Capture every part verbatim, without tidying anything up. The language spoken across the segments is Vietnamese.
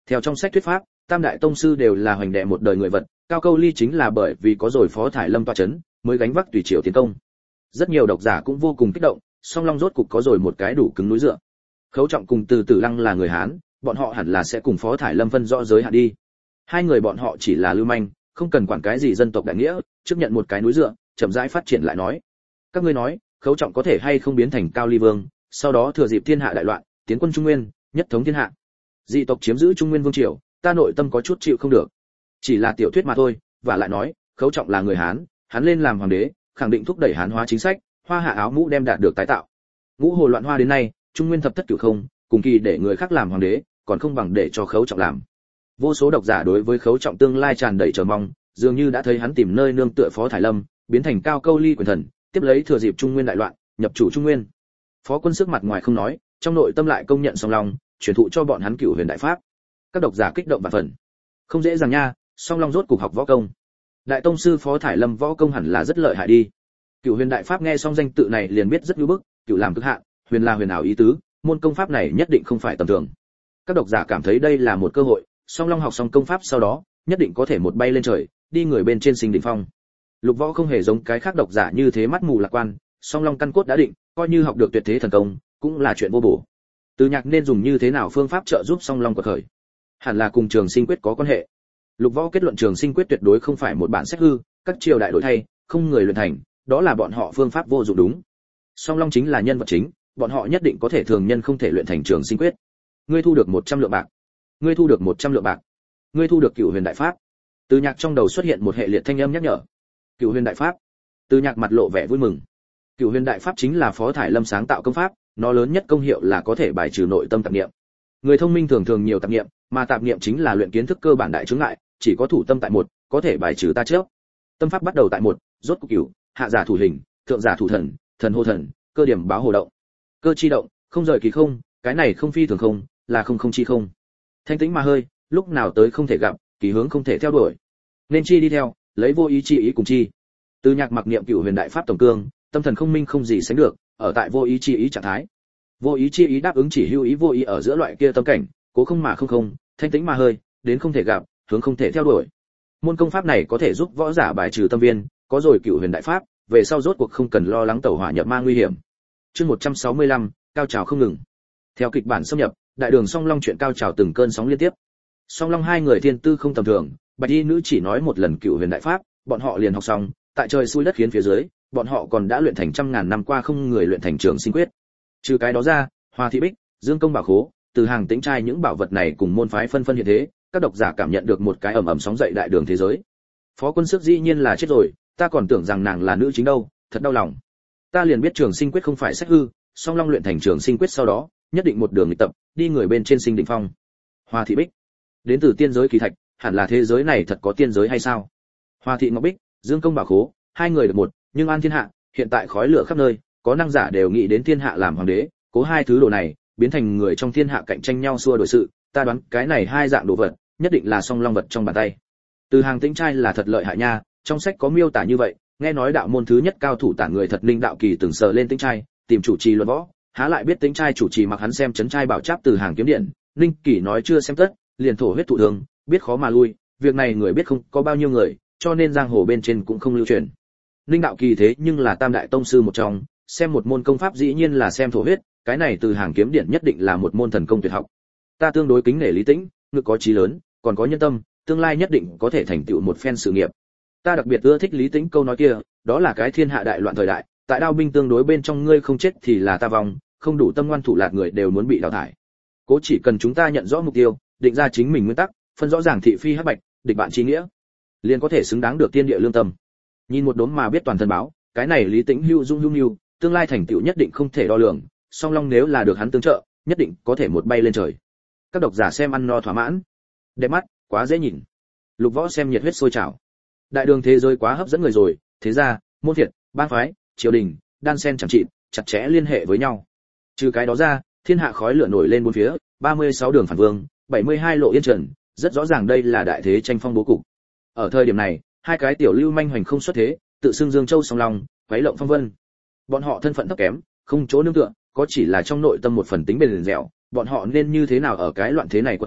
Theo trong sách thuyết pháp, tam đại tông sư đều là hoành đệ một đời người vật, Cao Câu Ly chính là bởi vì có rồi Phó Thải Lâm tọa chấn, mới gánh vác tùy triều tiến công. Rất nhiều độc giả cũng vô cùng kích động, Song Long rốt cục có rồi một cái đủ cứng núi dựa. Khấu Trọng cùng Từ Tử Lăng là người Hán, bọn họ hẳn là sẽ cùng Phó Thải Lâm phân rõ giới hạn đi. Hai người bọn họ chỉ là lưu manh, không cần quản cái gì dân tộc đại nghĩa, chấp nhận một cái núi dựa, chậm rãi phát triển lại nói. Các ngươi nói, Khấu Trọng có thể hay không biến thành Cao Ly Vương, sau đó thừa dịp thiên hạ đại loạn, tiến quân Trung Nguyên, nhất thống thiên hạ. Dị tộc chiếm giữ Trung Nguyên vương triều, ta nội tâm có chút chịu không được. Chỉ là tiểu thuyết mà thôi, và lại nói, Khấu Trọng là người Hán, hắn lên làm hoàng đế, khẳng định thúc đẩy Hán hóa chính sách, hoa hạ áo mũ đem đạt được tái tạo. Ngũ hồ loạn hoa đến nay, Trung Nguyên thập thất cửu không, cùng kỳ để người khác làm hoàng đế, còn không bằng để cho Khấu Trọng làm. Vô số độc giả đối với Khấu Trọng tương lai tràn đầy chờ mong, dường như đã thấy hắn tìm nơi nương tựa Phó Thải Lâm, biến thành Cao Câu Ly quyền thần, tiếp lấy thừa dịp Trung Nguyên đại loạn, nhập chủ Trung Nguyên. Phó Quân sức mặt ngoài không nói, trong nội tâm lại công nhận Song Long, truyền thụ cho bọn hắn Cửu Huyền đại pháp. Các độc giả kích động và phần. Không dễ dàng nha, Song Long rốt cục học võ công. Đại tông sư Phó Thải Lâm võ công hẳn là rất lợi hại đi. Cửu Huyền đại pháp nghe xong danh tự này liền biết rất nhu bức, cửu làm cực hạn, huyền là huyền ảo ý tứ, môn công pháp này nhất định không phải tầm thường. Các độc giả cảm thấy đây là một cơ hội, Song Long học xong công pháp sau đó, nhất định có thể một bay lên trời, đi người bên trên sinh đỉnh phong. Lục Võ không hề giống cái khác độc giả như thế mắt mù lạc quan, Song Long căn cốt đã định, coi như học được tuyệt thế thần công, cũng là chuyện vô bổ. Từ Nhạc nên dùng như thế nào phương pháp trợ giúp Song Long của khởi? Hẳn là cùng Trường Sinh Quyết có quan hệ. Lục Võ kết luận Trường Sinh Quyết tuyệt đối không phải một bản sách hư, các triều đại đổi thay, không người luyện thành, đó là bọn họ phương pháp vô dụng đúng. Song Long chính là nhân vật chính, bọn họ nhất định có thể thường nhân không thể luyện thành Trường Sinh Quyết. Ngươi thu được một trăm lượng bạc. Ngươi thu được một trăm lượng bạc. Ngươi thu được Cửu Huyền đại pháp. Từ Nhạc trong đầu xuất hiện một hệ liệt thanh âm nhắc nhở. Cửu Huyền đại pháp. Từ Nhạc mặt lộ vẻ vui mừng. Cửu Huyền đại pháp chính là Phó Thải Lâm sáng tạo công pháp, nó lớn nhất công hiệu là có thể bài trừ nội tâm tạp niệm. Người thông minh thường thường nhiều tạp niệm, mà tạp niệm chính là luyện kiến thức cơ bản đại chướng ngại, chỉ có thủ tâm tại một, có thể bài trừ ta trước. Tâm pháp bắt đầu tại một, rốt cục cửu, hạ giả thủ hình, thượng giả thủ thần, thần hô thần, cơ điểm báo hồ động. Cơ chi động, không rời kỳ không, cái này không phi thường không, là không không chi không. Thanh tĩnh mà hơi, lúc nào tới không thể gặp, kỳ hướng không thể theo đuổi. Nên chi đi theo, lấy vô ý chi ý cùng chi. Từ Nhạc mặc niệm Cửu Huyền đại pháp tổng cương, tâm thần không minh không gì sánh được, ở tại vô ý chi ý trạng thái. Vô ý chi ý đáp ứng chỉ hữu ý vô ý ở giữa loại kia tâm cảnh, cố không mà không không, thanh tĩnh mà hơi, đến không thể gặp, hướng không thể theo đuổi. Môn công pháp này có thể giúp võ giả bài trừ tâm viên, có rồi Cửu Huyền đại pháp, về sau rốt cuộc không cần lo lắng tẩu hỏa nhập ma nguy hiểm. Chương một trăm sáu mươi lăm, cao trào không ngừng. Theo kịch bản xâm nhập, đại đường Song Long chuyện cao trào từng cơn sóng liên tiếp. Song Long hai người thiên tư không tầm thường, Bạch Y nữ chỉ nói một lần Cửu Huyền đại pháp, bọn họ liền học xong, tại trời xui đất khiến phía dưới, bọn họ còn đã luyện thành trăm ngàn năm qua không người luyện thành Trường Sinh Quyết. Trừ cái đó ra, Hoa Thị Bích, Dương Công Bảo Khố, Từ Hàng Tĩnh Trai những bảo vật này cùng môn phái phân phân hiện thế, các độc giả cảm nhận được một cái ầm ầm sóng dậy đại đường thế giới. Phó Quân Sức dĩ nhiên là chết rồi, ta còn tưởng rằng nàng là nữ chính đâu, thật đau lòng. Ta liền biết Trường Sinh Quyết không phải sách hư, Song Long luyện thành Trường Sinh Quyết sau đó, nhất định một đường nghịch tập, đi người bên trên sinh đỉnh phong. Hoa Thị Bích, đến từ tiên giới kỳ thạch, hẳn là thế giới này thật có tiên giới hay sao? Hoa Thị Ngọc Bích, Dương Công Bảo Khố, hai người được một, nhưng an thiên hạ, hiện tại khói lửa khắp nơi, có năng giả đều nghĩ đến thiên hạ làm hoàng đế, cố hai thứ đồ này, biến thành người trong thiên hạ cạnh tranh nhau xua đổi sự, ta đoán cái này hai dạng đồ vật, nhất định là Song Long vật trong bàn tay. Từ Hàng Tĩnh Trai là thật lợi hại nha, trong sách có miêu tả như vậy, nghe nói đạo môn thứ nhất cao thủ tản người thật Ninh Đạo Kỳ từng sờ lên Tĩnh Trai, tìm chủ trì luận võ, há lại biết Tĩnh Trai chủ trì mặc hắn xem chấn trai bảo cháp Từ Hàng kiếm điện, Ninh Kỳ nói chưa xem tất, liền thổ huyết thụ thường, biết khó mà lui, việc này người biết không có bao nhiêu người, cho nên giang hồ bên trên cũng không lưu truyền. Ninh Đạo Kỳ thế nhưng là tam đại tông sư một trong, xem một môn công pháp dĩ nhiên là xem thổ huyết, cái này Từ Hàng kiếm điện nhất định là một môn thần công tuyệt học. Ta tương đối kính nể Lý Tĩnh, ngực có chí lớn, còn có nhân tâm, tương lai nhất định có thể thành tựu một phen sự nghiệp. Ta đặc biệt ưa thích Lý Tĩnh câu nói kia, đó là cái thiên hạ đại loạn thời đại, tại đao binh tương đối bên trong ngươi không chết thì là ta vong, không đủ tâm ngoan thủ lạt người đều muốn bị đào thải. Cố chỉ cần chúng ta nhận rõ mục tiêu, định ra chính mình nguyên tắc, phân rõ ràng thị phi hắc bạch, địch bạn chí nghĩa, liền có thể xứng đáng được tiên địa lương tâm. Nhìn một đốm mà biết toàn thân báo, cái này Lý Tĩnh hưu dung hưu nhu, tương lai thành tựu nhất định không thể đo lường, Song Long nếu là được hắn tương trợ, nhất định có thể một bay lên trời. Các độc giả xem ăn no thỏa mãn, đẹp mắt, quá dễ nhìn. Lục Võ xem nhiệt huyết sôi trào. Đại đường thế giới quá hấp dẫn người rồi, thế ra, môn phiệt, bang phái, triều đình, đan sen chẳng trị, chặt chẽ liên hệ với nhau. Trừ cái đó ra, thiên hạ khói lửa nổi lên bốn phía, ba mươi sáu đường phản vương, bảy mươi hai lộ yên trần, rất rõ ràng đây là đại thế tranh phong bố cục. Ở thời điểm này, hai cái tiểu lưu manh hoành không xuất thế, tự xưng Dương Châu Song Long, quấy lộng phong vân. Bọn họ thân phận thấp kém, không chỗ nương tựa, có chỉ là trong nội tâm một phần tính bền dẻo, bọn họ nên như thế nào ở cái loạn thế này quật khởi,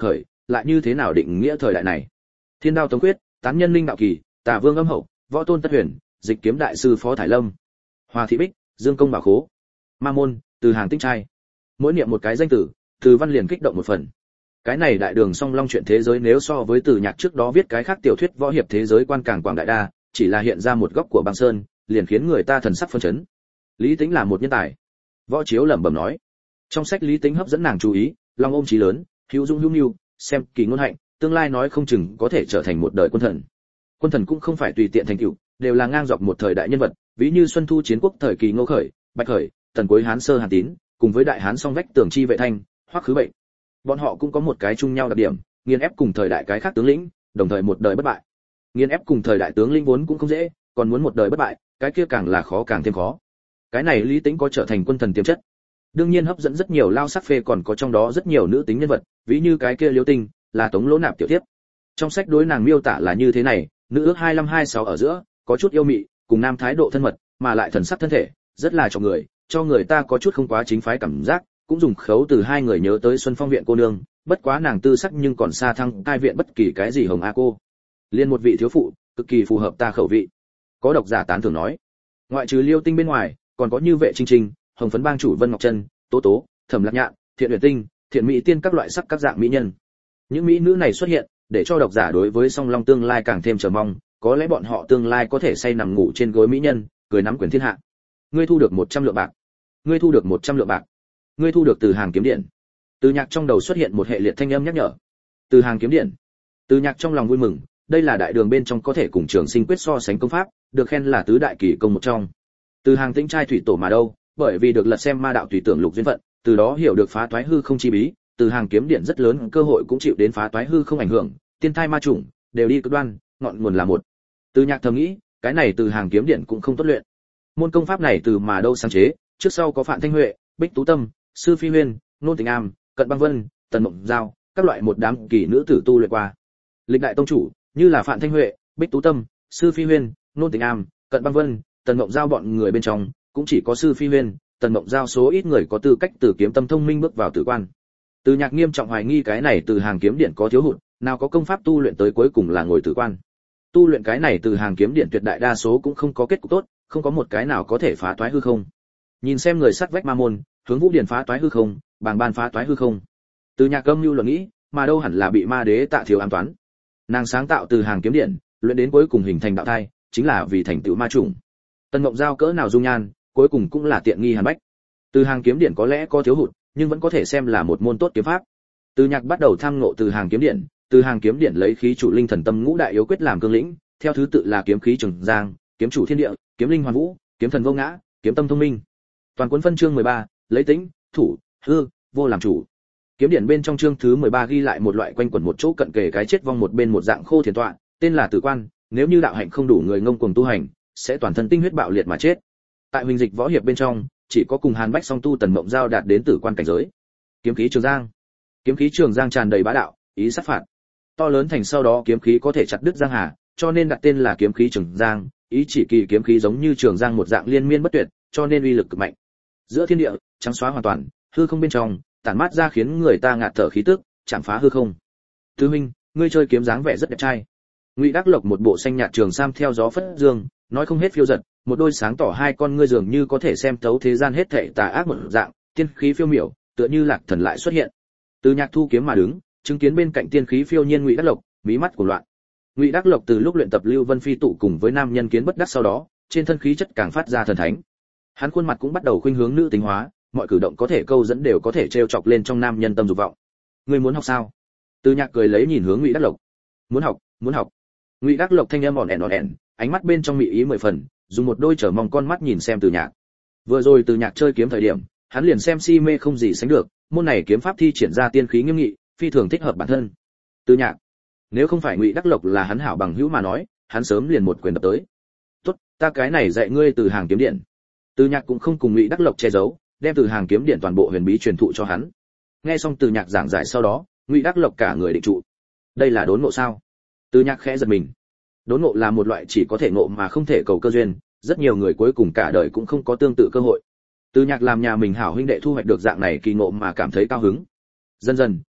lại như thế nào định nghĩa thời đại này. Thiên đao tống quyết, tán nhân linh đạo kỳ, tả vương âm hậu, võ tôn tất huyền, dịch kiếm đại sư phó thải lâm, hòa thị bích, dương công bảo khố, ma môn, từ hàng tinh trai. Mỗi niệm một cái danh tử, từ văn liền kích động một phần. Cái này đại đường song long chuyện thế giới nếu so với từ nhạc trước đó viết cái khác tiểu thuyết võ hiệp thế giới quan càng quảng đại đa, chỉ là hiện ra một góc của băng sơn, liền khiến người ta thần sắc phân chấn. Lý Tĩnh là một nhân tài. Võ Chiếu lẩm bẩm nói. Trong sách Lý Tĩnh hấp dẫn nàng chú ý, long ôm chí lớn, hữu dung hữu nhu, xem kỳ ngôn hạnh, tương lai nói không chừng có thể trở thành một đời quân thần. Quân thần cũng không phải tùy tiện thành tựu, đều là ngang dọc một thời đại nhân vật, ví như Xuân Thu chiến quốc thời kỳ Ngô Khởi, Bạch Khởi, Tần Cuối Hán Sơ Hàn Tín, cùng với đại hán song vách tường chi vệ thanh, Hoắc Khứ Bệnh. Bọn họ cũng có một cái chung nhau đặc điểm, nghiền ép cùng thời đại cái khác tướng lĩnh, đồng thời một đời bất bại. Nghiền ép cùng thời đại tướng lĩnh vốn cũng không dễ, còn muốn một đời bất bại, cái kia càng là khó càng thêm khó. Cái này Lý Tĩnh có trở thành quân thần tiềm chất. Đương nhiên hấp dẫn rất nhiều lao sắc phê, còn có trong đó rất nhiều nữ tính nhân vật, ví như cái kia Liêu Tinh, là Tống Lỗ Nạp tiểu tiếp. Trong sách đối nàng miêu tả là như thế này, nữ ước hai lăm hai sáu ở giữa, có chút yêu mị, cùng nam thái độ thân mật, mà lại thần sắc thân thể, rất là cho người, cho người ta có chút không quá chính phái cảm giác, cũng dùng khấu từ hai người nhớ tới Xuân Phong viện cô nương, bất quá nàng tư sắc nhưng còn xa thăng cai viện bất kỳ cái gì hồng a cô. Liên một vị thiếu phụ, cực kỳ phù hợp ta khẩu vị. Có độc giả tán thưởng nói, ngoại trừ Liêu Tinh bên ngoài, còn có như Vệ Trinh Trinh, Hồng Phấn Bang chủ Vân Ngọc Trân, Tố Tố, Thẩm Lạc Nhạn, Thiện Uyển Tinh, Thiện Mỹ Tiên các loại sắc các dạng mỹ nhân. Những mỹ nữ này xuất hiện, để cho độc giả đối với Song Long tương lai càng thêm chờ mong, có lẽ bọn họ tương lai có thể say nằm ngủ trên gối mỹ nhân, cười nắm quyền thiên hạ. Ngươi thu được một trăm lượng bạc. Ngươi thu được một trăm lượng bạc. Ngươi thu được từ hàng kiếm điện. Từ Nhạc trong đầu xuất hiện một hệ liệt thanh âm nhắc nhở. Từ hàng kiếm điện. Từ Nhạc trong lòng vui mừng, đây là đại đường bên trong có thể cùng Trường Sinh quyết so sánh công pháp, được khen là tứ đại kỳ công một trong. Từ hàng Tĩnh trai thủy tổ mà đâu, bởi vì được lật xem ma đạo tùy tưởng lục duyên vận, từ đó hiểu được phá toái hư không chi bí, từ hàng kiếm điện rất lớn cơ hội cũng chịu đến phá toái hư không ảnh hưởng, tiên thai ma chủng đều đi cực đoan, ngọn nguồn là một. Từ Nhạc thầm nghĩ, cái này từ hàng kiếm điện cũng không tốt luyện. Môn công pháp này từ mà đâu sáng chế, trước sau có Phạm Thanh Huệ, Bích Tú Tâm, Sư Phi Huyên, Nôn Tình Am, Cận Băng Vân, Tần Mộng Giao, các loại một đám kỳ nữ tử tu luyện qua. Lịch đại tông chủ, như là Phạm Thanh Huệ, Bích Tú Tâm, Sư Phi Huyên, Nôn Tình Am, Cận Băng Vân, Tần Mộng Giao bọn người bên trong, cũng chỉ có Sư Phi Huyên, Tần Mộng Giao số ít người có tư cách từ kiếm tâm thông minh bước vào tử quan. Từ Nhạc nghiêm trọng hoài nghi cái này từ hàng kiếm điện có thiếu hụt, nào có công pháp tu luyện tới cuối cùng là ngồi tử quan. Tu luyện cái này từ hàng kiếm điện tuyệt đại đa số cũng không có kết cục tốt, không có một cái nào có thể phá toái hư không. Nhìn xem người sắt vách ma môn, hướng Vũ Điển phá toái hư không, bàng ban phá toái hư không. Từ Nhạc âm lưu luận nghĩ, mà đâu hẳn là bị ma đế Tạ Thiếu ám toán. Nàng sáng tạo từ hàng kiếm điện, luyện đến cuối cùng hình thành đạo thai, chính là vì thành tựu ma chủng. Tần Mộng Giao cỡ nào dung nhan, cuối cùng cũng là tiện nghi hàn bách. Từ hàng kiếm điện có lẽ có thiếu hụt, nhưng vẫn có thể xem là một môn tốt kiếm pháp. Từ Nhạc bắt đầu tham ngộ từ hàng kiếm điện, từ hàng kiếm điện lấy khí chủ linh thần tâm ngũ đại yếu quyết làm cương lĩnh, theo thứ tự là kiếm khí trường giang, kiếm chủ thiên địa, kiếm linh hoàn vũ, kiếm thần vô ngã, kiếm tâm thông minh. Toàn cuốn phân chương mười ba, lấy tính, thủ, hư, vô làm chủ. Kiếm điện bên trong chương thứ mười ba ghi lại một loại quanh quẩn một chỗ cận kề cái chết vong một bên một dạng khô thiền tọa, tên là tử quan, nếu như đạo hạnh không đủ người ngông cuồng tu hành, sẽ toàn thân tinh huyết bạo liệt mà chết. Tại huỳnh dịch võ hiệp bên trong, chỉ có cùng Hàn Bách song tu Tần Mộng Giao đạt đến tử quan cảnh giới. Kiếm khí trường giang. Kiếm khí trường giang tràn đầy bá đạo, ý sát phạt. To lớn thành sau đó kiếm khí có thể chặt đứt giang hà, cho nên đặt tên là kiếm khí trường giang, ý chỉ kỳ kiếm khí giống như trường giang một dạng liên miên bất tuyệt, cho nên uy lực cực mạnh. Giữa thiên địa, trắng xóa hoàn toàn, hư không bên trong, tản mát ra khiến người ta ngạt thở khí tức, chạm phá hư không. Tứ huynh, ngươi chơi kiếm dáng vẻ rất đẹp trai. Ngụy Đắc Lộc một bộ xanh nhạt trường sam theo gió phất dương, nói không hết phiêu giật, một đôi sáng tỏ hai con ngươi dường như có thể xem thấu thế gian hết thảy tà ác một dạng, tiên khí phiêu miểu, tựa như lạc thần lại xuất hiện. Từ Nhạc thu kiếm mà đứng, chứng kiến bên cạnh tiên khí phiêu nhiên Ngụy Đắc Lộc, mí mắt của loạn. Ngụy Đắc Lộc từ lúc luyện tập Lưu Vân Phi tụ cùng với nam nhân kiến bất đắc sau đó, trên thân khí chất càng phát ra thần thánh. Hắn khuôn mặt cũng bắt đầu khuynh hướng nữ tính hóa, mọi cử động có thể câu dẫn đều có thể trêu chọc lên trong nam nhân tâm dục vọng. Ngươi muốn học sao? Từ Nhạc cười lấy nhìn hướng Ngụy Đắc Lộc. Muốn học, muốn học. Ngụy Đắc Lộc thanh âm ỏn ẻn ỏn ẻn, ánh mắt bên trong mị ý mười phần, dùng một đôi chờ mong con mắt nhìn xem Từ Nhạc. Vừa rồi Từ Nhạc chơi kiếm thời điểm, hắn liền xem si mê không gì sánh được, môn này kiếm pháp thi triển ra tiên khí nghiêm nghị, phi thường thích hợp bản thân. Từ Nhạc, nếu không phải Ngụy Đắc Lộc là hắn hảo bằng hữu mà nói, hắn sớm liền một quyền đập tới. Tốt, ta cái này dạy ngươi từ hàng kiếm điện. Từ Nhạc cũng không cùng Ngụy Đắc Lộc che giấu, đem từ hàng kiếm điện toàn bộ huyền bí truyền thụ cho hắn. Nghe xong Từ Nhạc giảng giải sau đó, Ngụy Đắc Lộc cả người định trụ. Đây là đốn ngộ sao? Từ Nhạc khẽ giật mình. Đốn ngộ là một loại chỉ có thể ngộ mà không thể cầu cơ duyên, rất nhiều người cuối cùng cả đời cũng không có tương tự cơ hội. Từ Nhạc làm nhà mình hảo huynh đệ thu hoạch được dạng này kỳ ngộ mà cảm thấy cao hứng. Dần dần,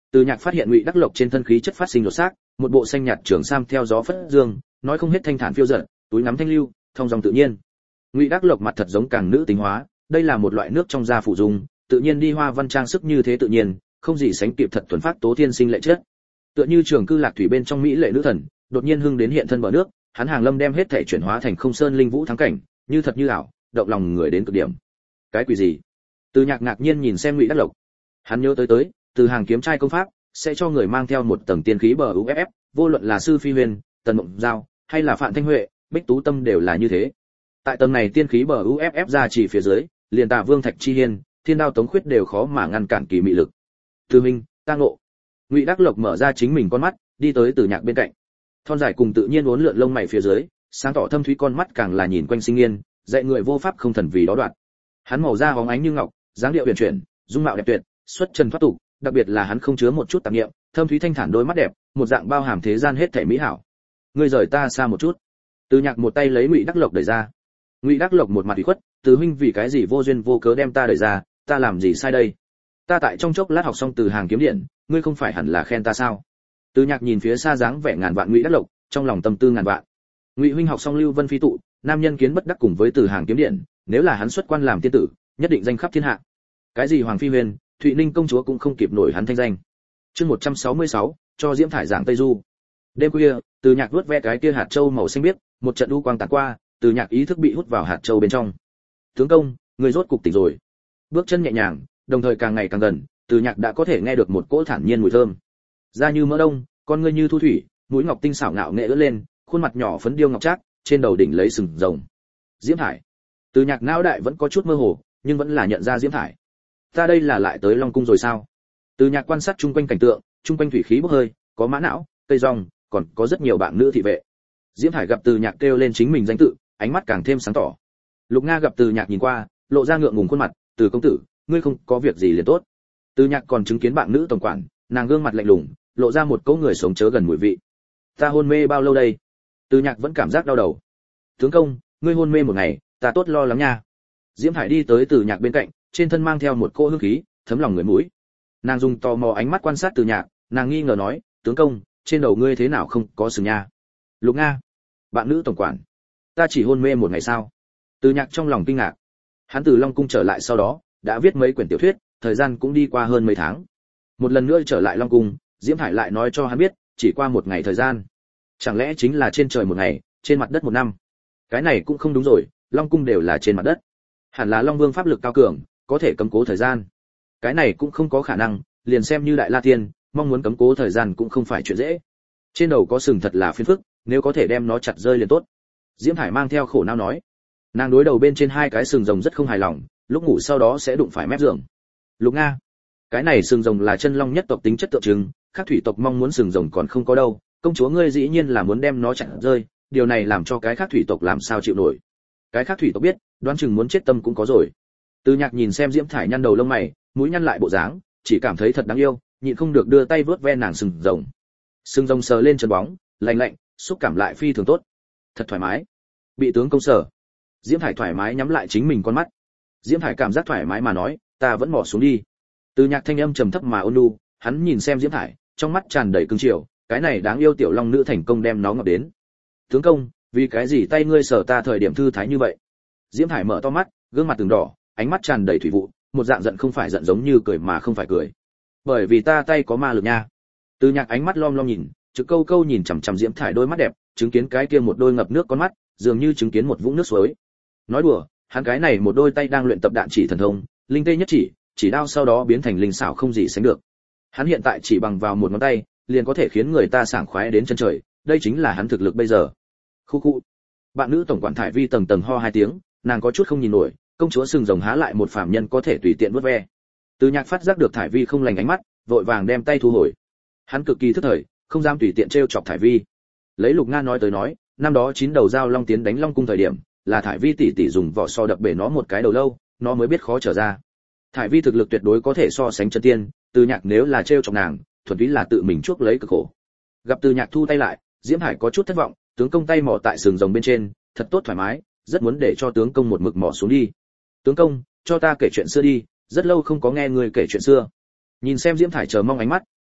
Từ Nhạc phát hiện Ngụy Đắc Lộc trên thân khí chất phát sinh đột xác, một bộ xanh nhạt trường sam theo gió phất dương, nói không hết thanh thản phiêu dật, túi ngắm thanh lưu, thông dong tự nhiên. Ngụy Đắc Lộc mặt thật giống càng nữ tính hóa, đây là một loại nước trong da phụ dung, tự nhiên đi hoa văn trang sức như thế tự nhiên, không gì sánh kịp thật thuần phát tố thiên sinh lệ chất. Tựa như trường cư lạc thủy bên trong mỹ lệ nữ thần, đột nhiên hưng đến hiện thân bờ nước, hắn hàng lâm đem hết thể chuyển hóa thành không sơn linh vũ thắng cảnh, như thật như ảo, động lòng người đến cực điểm. Cái quỷ gì? Từ Nhạc ngạc nhiên nhìn xem Ngụy Đắc Lộc. Hắn nhớ tới tới, từ hàng kiếm trai công pháp sẽ cho người mang theo một tầng tiên khí bờ u ép ép, vô luận là sư Phi Huyền, Tần Mộng Giao, hay là Phạm Thanh Huệ, Bích Tú Tâm đều là như thế. Tại tầng này tiên khí bờ u ép ép ra chỉ phía dưới, liền Tạ Vương Thạch Chi Hiên, Thiên Đao Tống Khuyết đều khó mà ngăn cản kỳ mị lực. Từ Minh, ta ngộ. Ngụy Đắc Lộc mở ra chính mình con mắt, đi tới Từ Nhạc bên cạnh. Thon dài cùng tự nhiên uốn lượn lông mày phía dưới, sáng tỏ thâm thúy con mắt càng là nhìn quanh sinh yên, dạy người vô pháp không thần vì đó đoạn. Hắn màu da hóng ánh như ngọc, dáng điệu huyền chuyển, dung mạo đẹp tuyệt, xuất trần thoát tục, đặc biệt là hắn không chứa một chút tạp niệm, thâm thúy thanh thản đôi mắt đẹp, một dạng bao hàm thế gian hết thảy mỹ hảo. Ngươi rời ta xa một chút. Từ Nhạc một tay lấy Ngụy Đắc Lộc đẩy ra. Ngụy Đắc Lộc một mặt ủy khuất, Từ huynh vì cái gì vô duyên vô cớ đem ta đẩy ra, ta làm gì sai đây? Ta tại trong chốc lát học xong từ hàng kiếm điện, ngươi không phải hẳn là khen ta sao? Từ Nhạc nhìn phía xa dáng vẻ ngàn vạn Ngụy Đắc Lộc, trong lòng tâm tư ngàn vạn. Ngụy huynh học xong Lưu Vân Phi tụ, nam nhân kiến bất đắc cùng với từ hàng kiếm điện, nếu là hắn xuất quan làm tiên tử, nhất định danh khắp thiên hạ. Cái gì Hoàng Phi Huyền, Thụy Ninh công chúa cũng không kịp nổi hắn thanh danh. Chương một trăm sáu mươi sáu, cho Diễm Thải giảng Tây Du. Đêm khuya, Từ Nhạc vuốt ve cái kia hạt châu màu xanh biếc, một trận u quang tản qua, Từ Nhạc ý thức bị hút vào hạt châu bên trong. Tướng công, người rốt cục tỉnh rồi. Bước chân nhẹ nhàng, đồng thời càng ngày càng gần, Từ Nhạc đã có thể nghe được một cỗ thản nhiên mùi thơm. Da như mỡ đông, con ngươi như thu thủy, mũi ngọc tinh xảo ngạo nghệ ưỡn lên, khuôn mặt nhỏ phấn điêu ngọc trác, trên đầu đỉnh lấy sừng rồng. Diễm Thải. Từ Nhạc não đại vẫn có chút mơ hồ, nhưng vẫn là nhận ra Diễm Thải. Ta đây là lại tới Long cung rồi sao? Từ Nhạc quan sát chung quanh cảnh tượng, chung quanh thủy khí bốc hơi, có mã não, cây rong, còn có rất nhiều bạn nữ thị vệ. Diễm Thải gặp Từ Nhạc kêu lên chính mình danh tự, ánh mắt càng thêm sáng tỏ. Lục Nga gặp Từ Nhạc nhìn qua, lộ ra ngượng ngùng khuôn mặt, "Từ công tử, ngươi không có việc gì liền tốt." Từ Nhạc còn chứng kiến bạn nữ tổng quản, nàng gương mặt lạnh lùng, lộ ra một cỗ người sống chớ gần mùi vị. "Ta hôn mê bao lâu đây?" Từ Nhạc vẫn cảm giác đau đầu. "Tướng công, ngươi hôn mê một ngày, ta tốt lo lắng nha." Diễm Thải đi tới Từ Nhạc bên cạnh, trên thân mang theo một cỗ hương khí, thấm lòng người mũi. Nàng dùng tò mò ánh mắt quan sát Từ Nhạc, nàng nghi ngờ nói, "Tướng công, trên đầu ngươi thế nào không có sừng nha?" "Lục Nga, bạn nữ tổng quản, ta chỉ hôn mê một ngày sao?" Từ Nhạc trong lòng kinh ngạc. Hắn từ Long cung trở lại sau đó, đã viết mấy quyển tiểu thuyết, thời gian cũng đi qua hơn mấy tháng. Một lần nữa trở lại Long cung, Diễm Thải lại nói cho hắn biết, chỉ qua một ngày thời gian. Chẳng lẽ chính là trên trời một ngày, trên mặt đất một năm? Cái này cũng không đúng rồi, Long cung đều là trên mặt đất. Hẳn là Long Vương pháp lực cao cường, có thể cấm cố thời gian. Cái này cũng không có khả năng, liền xem như Đại La Tiên, mong muốn cấm cố thời gian cũng không phải chuyện dễ. Trên đầu có sừng thật là phiền phức, nếu có thể đem nó chặt rơi liền tốt. Diễm Thải mang theo khổ não nói. Nàng đối đầu bên trên hai cái sừng rồng rất không hài lòng, lúc ngủ sau đó sẽ đụng phải mép giường. Lục Nga, cái này sừng rồng là chân long nhất tộc tính chất tượng trưng, các thủy tộc mong muốn sừng rồng còn không có đâu, công chúa ngươi dĩ nhiên là muốn đem nó chặt rơi, điều này làm cho cái khác thủy tộc làm sao chịu nổi. Cái khác thủy tộc biết, đoán chừng muốn chết tâm cũng có rồi. Từ Nhạc nhìn xem Diễm Thải nhăn đầu lông mày, mũi nhăn lại bộ dáng, chỉ cảm thấy thật đáng yêu, nhịn không được đưa tay vớt ve nàng sừng rồng. Sừng rồng sờ lên chân bóng, lạnh lạnh, xúc cảm lại phi thường tốt, thật thoải mái. Bị tướng công sở. Diễm Thải thoải mái nhắm lại chính mình con mắt. Diễm Thải cảm giác thoải mái mà nói, ta vẫn mò xuống đi. Từ Nhạc thanh âm trầm thấp mà ôn nhu, hắn nhìn xem Diễm Thải, trong mắt tràn đầy cương triều, cái này đáng yêu tiểu long nữ thành công đem nó ngập đến. Tướng công, vì cái gì tay ngươi sở ta thời điểm thư thái như vậy? Diễm Thải mở to mắt, gương mặt từng đỏ, ánh mắt tràn đầy thủy vụ, một dạng giận không phải giận giống như cười mà không phải cười. Bởi vì ta tay có ma lực nha. Từ Nhạc ánh mắt lom lom nhìn, trực câu câu nhìn chằm chằm Diễm Thải đôi mắt đẹp, chứng kiến cái kia một đôi ngập nước con mắt, dường như chứng kiến một vũng nước suối. Nói đùa, hắn cái này một đôi tay đang luyện tập đạn chỉ thần thông, linh tê nhất chỉ, chỉ đao sau đó biến thành linh xảo không gì sánh được. Hắn hiện tại chỉ bằng vào một ngón tay, liền có thể khiến người ta sảng khoái đến chân trời, đây chính là hắn thực lực bây giờ. Khu khu. Bạn nữ tổng quản Thải Vi tầng tầng ho hai tiếng, nàng có chút không nhìn nổi, công chúa sừng rồng há lại một phàm nhân có thể tùy tiện vuốt ve. Từ Nhạc phát giác được Thải Vi không lành ánh mắt, vội vàng đem tay thu hồi. Hắn cực kỳ thức thời, không dám tùy tiện trêu chọc Thải Vi. Lấy Lục Nga nói tới nói, năm đó chín đầu dao long tiến đánh Long cung thời điểm, là Thải Vi tỷ tỷ dùng vỏ sò đập bể nó một cái đầu lâu, nó mới biết khó trở ra. Thải Vi thực lực tuyệt đối có thể so sánh chân tiên, Từ Nhạc nếu là trêu chọc nàng, thuần túy là tự mình chuốc lấy cực khổ. Gặp Từ Nhạc thu tay lại, Diễm Hải có chút thất vọng, tướng công tay mò tại sừng rồng bên trên, thật tốt thoải mái, rất muốn để cho tướng công một mực mò xuống đi. Tướng công, cho ta kể chuyện xưa đi, rất lâu không có nghe người kể chuyện xưa. Nhìn xem Diễm Thải chờ mong ánh mắt,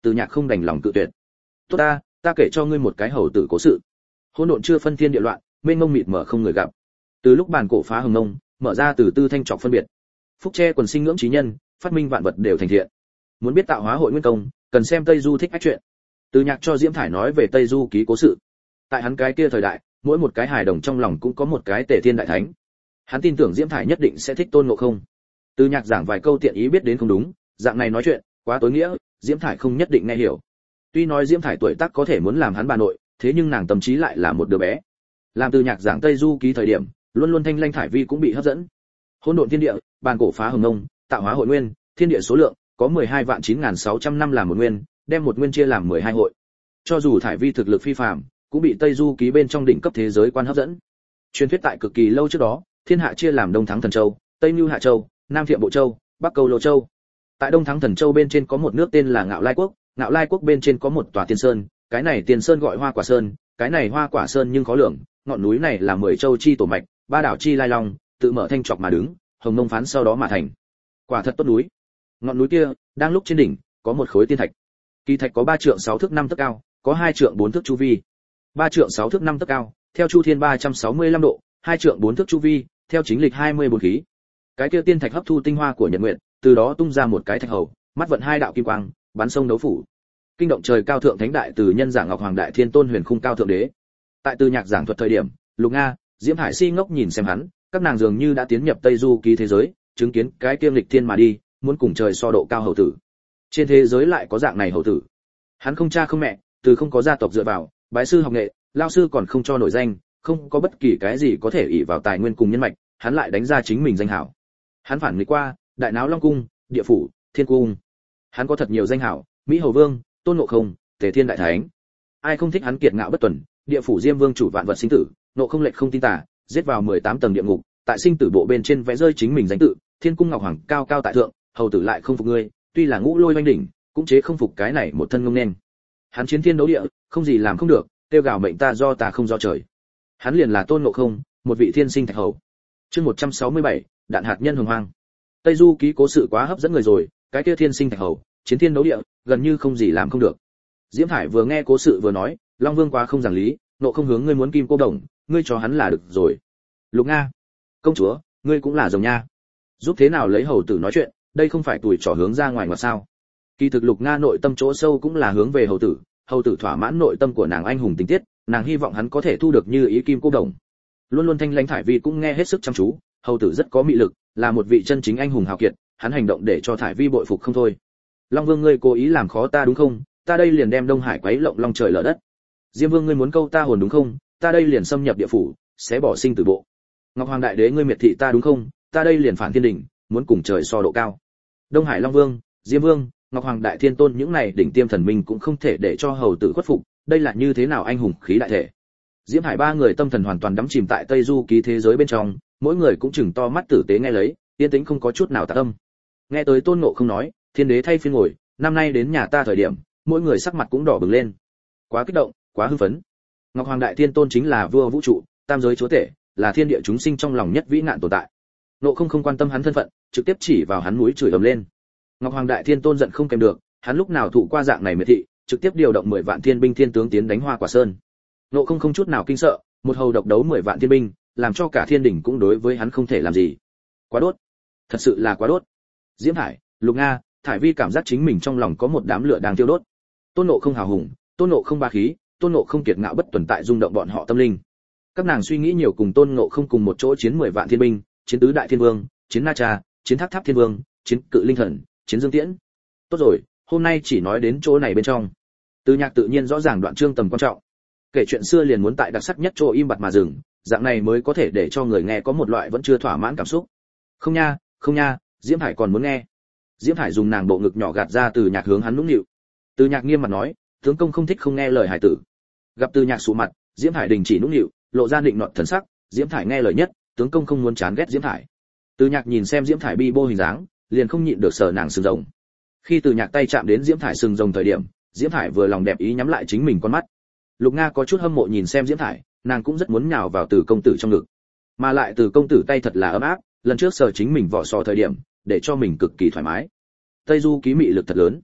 Từ Nhạc không đành lòng cự tuyệt. "Tốt ta, ta kể cho ngươi một cái hầu tử cố sự." Hỗn độn chưa phân thiên địa loạn, mênh mông mịt mở không người gặp. Từ lúc bản cổ phá hồng nông, mở ra từ tư thanh trọc phân biệt. Phúc che quần sinh ngưỡng trí nhân, phát minh vạn vật đều thành thiện. Muốn biết tạo hóa hội nguyên công, cần xem Tây Du thích ách truyện. Từ Nhạc cho Diễm Thải nói về Tây Du ký cố sự. Tại hắn cái kia thời đại, mỗi một cái hài đồng trong lòng cũng có một cái Tề Thiên đại thánh. Hắn tin tưởng Diễm Thải nhất định sẽ thích Tôn Ngộ Không. Từ Nhạc giảng vài câu tiện ý biết đến không đúng, dạng này nói chuyện, quá tối nghĩa, Diễm Thải không nhất định nghe hiểu. Tuy nói Diễm Thải tuổi tác có thể muốn làm hắn bà nội, thế nhưng nàng tâm trí lại là một đứa bé. Làm Từ Nhạc giảng Tây Du ký thời điểm, luôn luôn thanh lanh Thải Vi cũng bị hấp dẫn. Hỗn độn thiên địa, bàn cổ phá hồng nông, tạo hóa hội nguyên, thiên địa số lượng có mười hai vạn chín nghìn sáu trăm năm làm một nguyên, đem một nguyên chia làm mười hai hội. Cho dù Thải Vi thực lực phi phàm, cũng bị Tây Du ký bên trong đỉnh cấp thế giới quan hấp dẫn. Truyền thuyết tại cực kỳ lâu trước đó, thiên hạ chia làm Đông Thắng Thần Châu, Tây Nưu Hạ Châu, Nam Thiệm Bộ Châu, Bắc Câu Lô Châu. Tại Đông Thắng Thần Châu bên trên có một nước tên là Ngạo Lai Quốc, Ngạo Lai Quốc bên trên có một tòa tiên sơn, cái này tiên sơn gọi Hoa Quả Sơn, cái này Hoa Quả Sơn nhưng khó lường, ngọn núi này là mười châu chi tổ mạch, ba đảo chi lai long, tự mở thanh trọc mà đứng, hồng mông phán sau đó mà thành. Quả thật tốt núi. Ngọn núi kia, đang lúc trên đỉnh, có một khối tiên thạch. Kỳ thạch có ba trượng sáu thước năm tấc cao, có hai trượng bốn thước chu vi. Ba trượng sáu thước năm tấc cao, theo chu thiên ba trăm sáu mươi lăm độ, hai trượng bốn thước chu vi, theo chính lịch hai mươi bốn khí. Cái kia tiên thạch hấp thu tinh hoa của nhật nguyệt, từ đó tung ra một cái thạch hầu, mắt vận hai đạo kim quang, bắn sông đấu phủ. Kinh động trời cao thượng thánh đại từ nhân giảng Ngọc Hoàng Đại Thiên Tôn Huyền Khung Cao thượng đế. Tại Từ Nhạc giảng thuật thời điểm, Lục Nga, Diễm Hải si ngốc nhìn xem hắn, các nàng dường như đã tiến nhập Tây Du ký thế giới, chứng kiến cái kiêm lịch thiên mà đi, muốn cùng trời so độ cao hầu tử. Trên thế giới lại có dạng này hầu tử. Hắn không cha không mẹ, từ không có gia tộc dựa vào, bái sư học nghệ, lao sư còn không cho nổi danh, không có bất kỳ cái gì có thể ỷ vào tài nguyên cùng nhân mạch, hắn lại đánh ra chính mình danh hảo. Hắn phản nghịch qua, Đại Náo Long cung, Địa phủ, Thiên cung. Hắn có thật nhiều danh hảo, Mỹ Hầu Vương, Tôn Ngộ Không, Tề Thiên đại thánh. Ai không thích hắn kiệt ngạo bất tuần, Địa phủ Diêm Vương chủ vạn vật sinh tử, Ngộ Không lệch không tin tà, giết vào mười tám tầng địa ngục, tại sinh tử bộ bên trên vẽ rơi chính mình danh tự, Thiên cung Ngọc Hoàng cao cao tại thượng, hầu tử lại không phục ngươi, tuy là ngũ lôi oanh đỉnh, cũng chế không phục cái này một thân ngông nên. Hắn chiến thiên đấu địa, không gì làm không được, tiêu gào mệnh ta do ta không do trời. Hắn liền là Tôn Ngộ Không, một vị thiên sinh thạch hầu. Chương một trăm sáu mươi bảy, đạn hạt nhân hồng hoang. Tây Du ký cố sự quá hấp dẫn người rồi, cái kia thiên sinh thạch hầu, chiến thiên đấu địa, gần như không gì làm không được. Diễm Thải vừa nghe cố sự vừa nói, Long Vương quá không giảng lý, Nộ không hướng ngươi muốn kim cô đồng, ngươi cho hắn là được rồi. Lục Nga, công chúa, ngươi cũng là rồng nha. Giúp thế nào lấy hầu tử nói chuyện, đây không phải tuổi trò hướng ra ngoài mà sao? Kỳ thực Lục Nga nội tâm chỗ sâu cũng là hướng về hầu tử, hầu tử thỏa mãn nội tâm của nàng anh hùng tình tiết, nàng hy vọng hắn có thể thu được như ý kim cô đồng. Luôn luôn thanh lãnh Thải Vi cũng nghe hết sức chăm chú, hầu tử rất có mị lực, là một vị chân chính anh hùng hào kiệt, hắn hành động để cho Thải Vi bội phục không thôi. Long Vương ngươi cố ý làm khó ta đúng không? Ta đây liền đem Đông Hải quấy lộng long trời lở đất. Diêm Vương ngươi muốn câu ta hồn đúng không? Ta đây liền xâm nhập địa phủ, sẽ bỏ sinh tử bộ. Ngọc Hoàng đại đế ngươi miệt thị ta đúng không? Ta đây liền phản thiên đỉnh, muốn cùng trời so độ cao. Đông Hải Long Vương, Diêm Vương, Ngọc Hoàng đại thiên tôn những này đỉnh tiêm thần minh cũng không thể để cho hầu tử khuất phục, đây là như thế nào anh hùng khí đại thể. Diễm Hải ba người tâm thần hoàn toàn đắm chìm tại Tây Du ký thế giới bên trong, mỗi người cũng chừng to mắt tử tế nghe lấy, yên tĩnh không có chút nào tạp âm. Nghe tới Tôn Ngộ không nói, thiên đế thay phiên ngồi, năm nay đến nhà ta thời điểm, mỗi người sắc mặt cũng đỏ bừng lên. Quá kích động, quá hưng phấn. Ngọc Hoàng đại thiên tôn chính là vua vũ trụ, tam giới chúa tể, là thiên địa chúng sinh trong lòng nhất vĩ nạn tồn tại. Ngộ không không quan tâm hắn thân phận, trực tiếp chỉ vào hắn mũi chửi ầm lên. Ngọc Hoàng đại thiên tôn giận không kèm được, hắn lúc nào thụ qua dạng này miệt thị, trực tiếp điều động mười vạn thiên binh thiên tướng tiến đánh Hoa Quả Sơn. Ngộ không không chút nào kinh sợ, một hầu độc đấu mười vạn thiên binh, làm cho cả thiên đỉnh cũng đối với hắn không thể làm gì. Quá đốt, thật sự là quá đốt. Diễm Hải, Lục Nga, Thải Vi cảm giác chính mình trong lòng có một đám lửa đang thiêu đốt. Tôn Ngộ không hào hùng, Tôn Ngộ không ba khí, Tôn Ngộ không kiệt ngạo bất tuần tại rung động bọn họ tâm linh. Các nàng suy nghĩ nhiều cùng Tôn Ngộ không cùng một chỗ chiến mười vạn thiên binh, chiến tứ đại thiên vương, chiến Na Cha, chiến Tháp Tháp thiên vương, chiến Cự Linh thần, chiến Dương Tiễn. Tốt rồi, hôm nay chỉ nói đến chỗ này bên trong. Từ Nhạc tự nhiên rõ ràng đoạn chương tầm quan trọng. Kể chuyện xưa liền muốn tại đặc sắc nhất chỗ im bặt mà dừng, dạng này mới có thể để cho người nghe có một loại vẫn chưa thỏa mãn cảm xúc. Không nha, không nha, Diễm Hải còn muốn nghe. Diễm Hải dùng nàng bộ ngực nhỏ gạt ra Từ Nhạc hướng hắn nũng nịu. Từ Nhạc nghiêm mặt nói, tướng công không thích không nghe lời hải tử. Gặp Từ Nhạc sụ mặt, Diễm Hải đình chỉ nũng nịu, lộ ra định nọt thần sắc, Diễm Hải nghe lời nhất, tướng công không muốn chán ghét Diễm Hải. Từ Nhạc nhìn xem Diễm Hải bi bô hình dáng, liền không nhịn được sờ nàng sừng rồng. Khi Từ Nhạc tay chạm đến Diễm Hải sừng rồng thời điểm, Diễm Hải vừa lòng đẹp ý nhắm lại chính mình con mắt. Lục Nga có chút hâm mộ nhìn xem Diễm Hải, nàng cũng rất muốn nhào vào Từ công tử trong ngực. Mà lại Từ công tử tay thật là ấm áp, lần trước sờ chính mình vỏ sò thời điểm, để cho mình cực kỳ thoải mái. Tây Du ký mị lực thật lớn.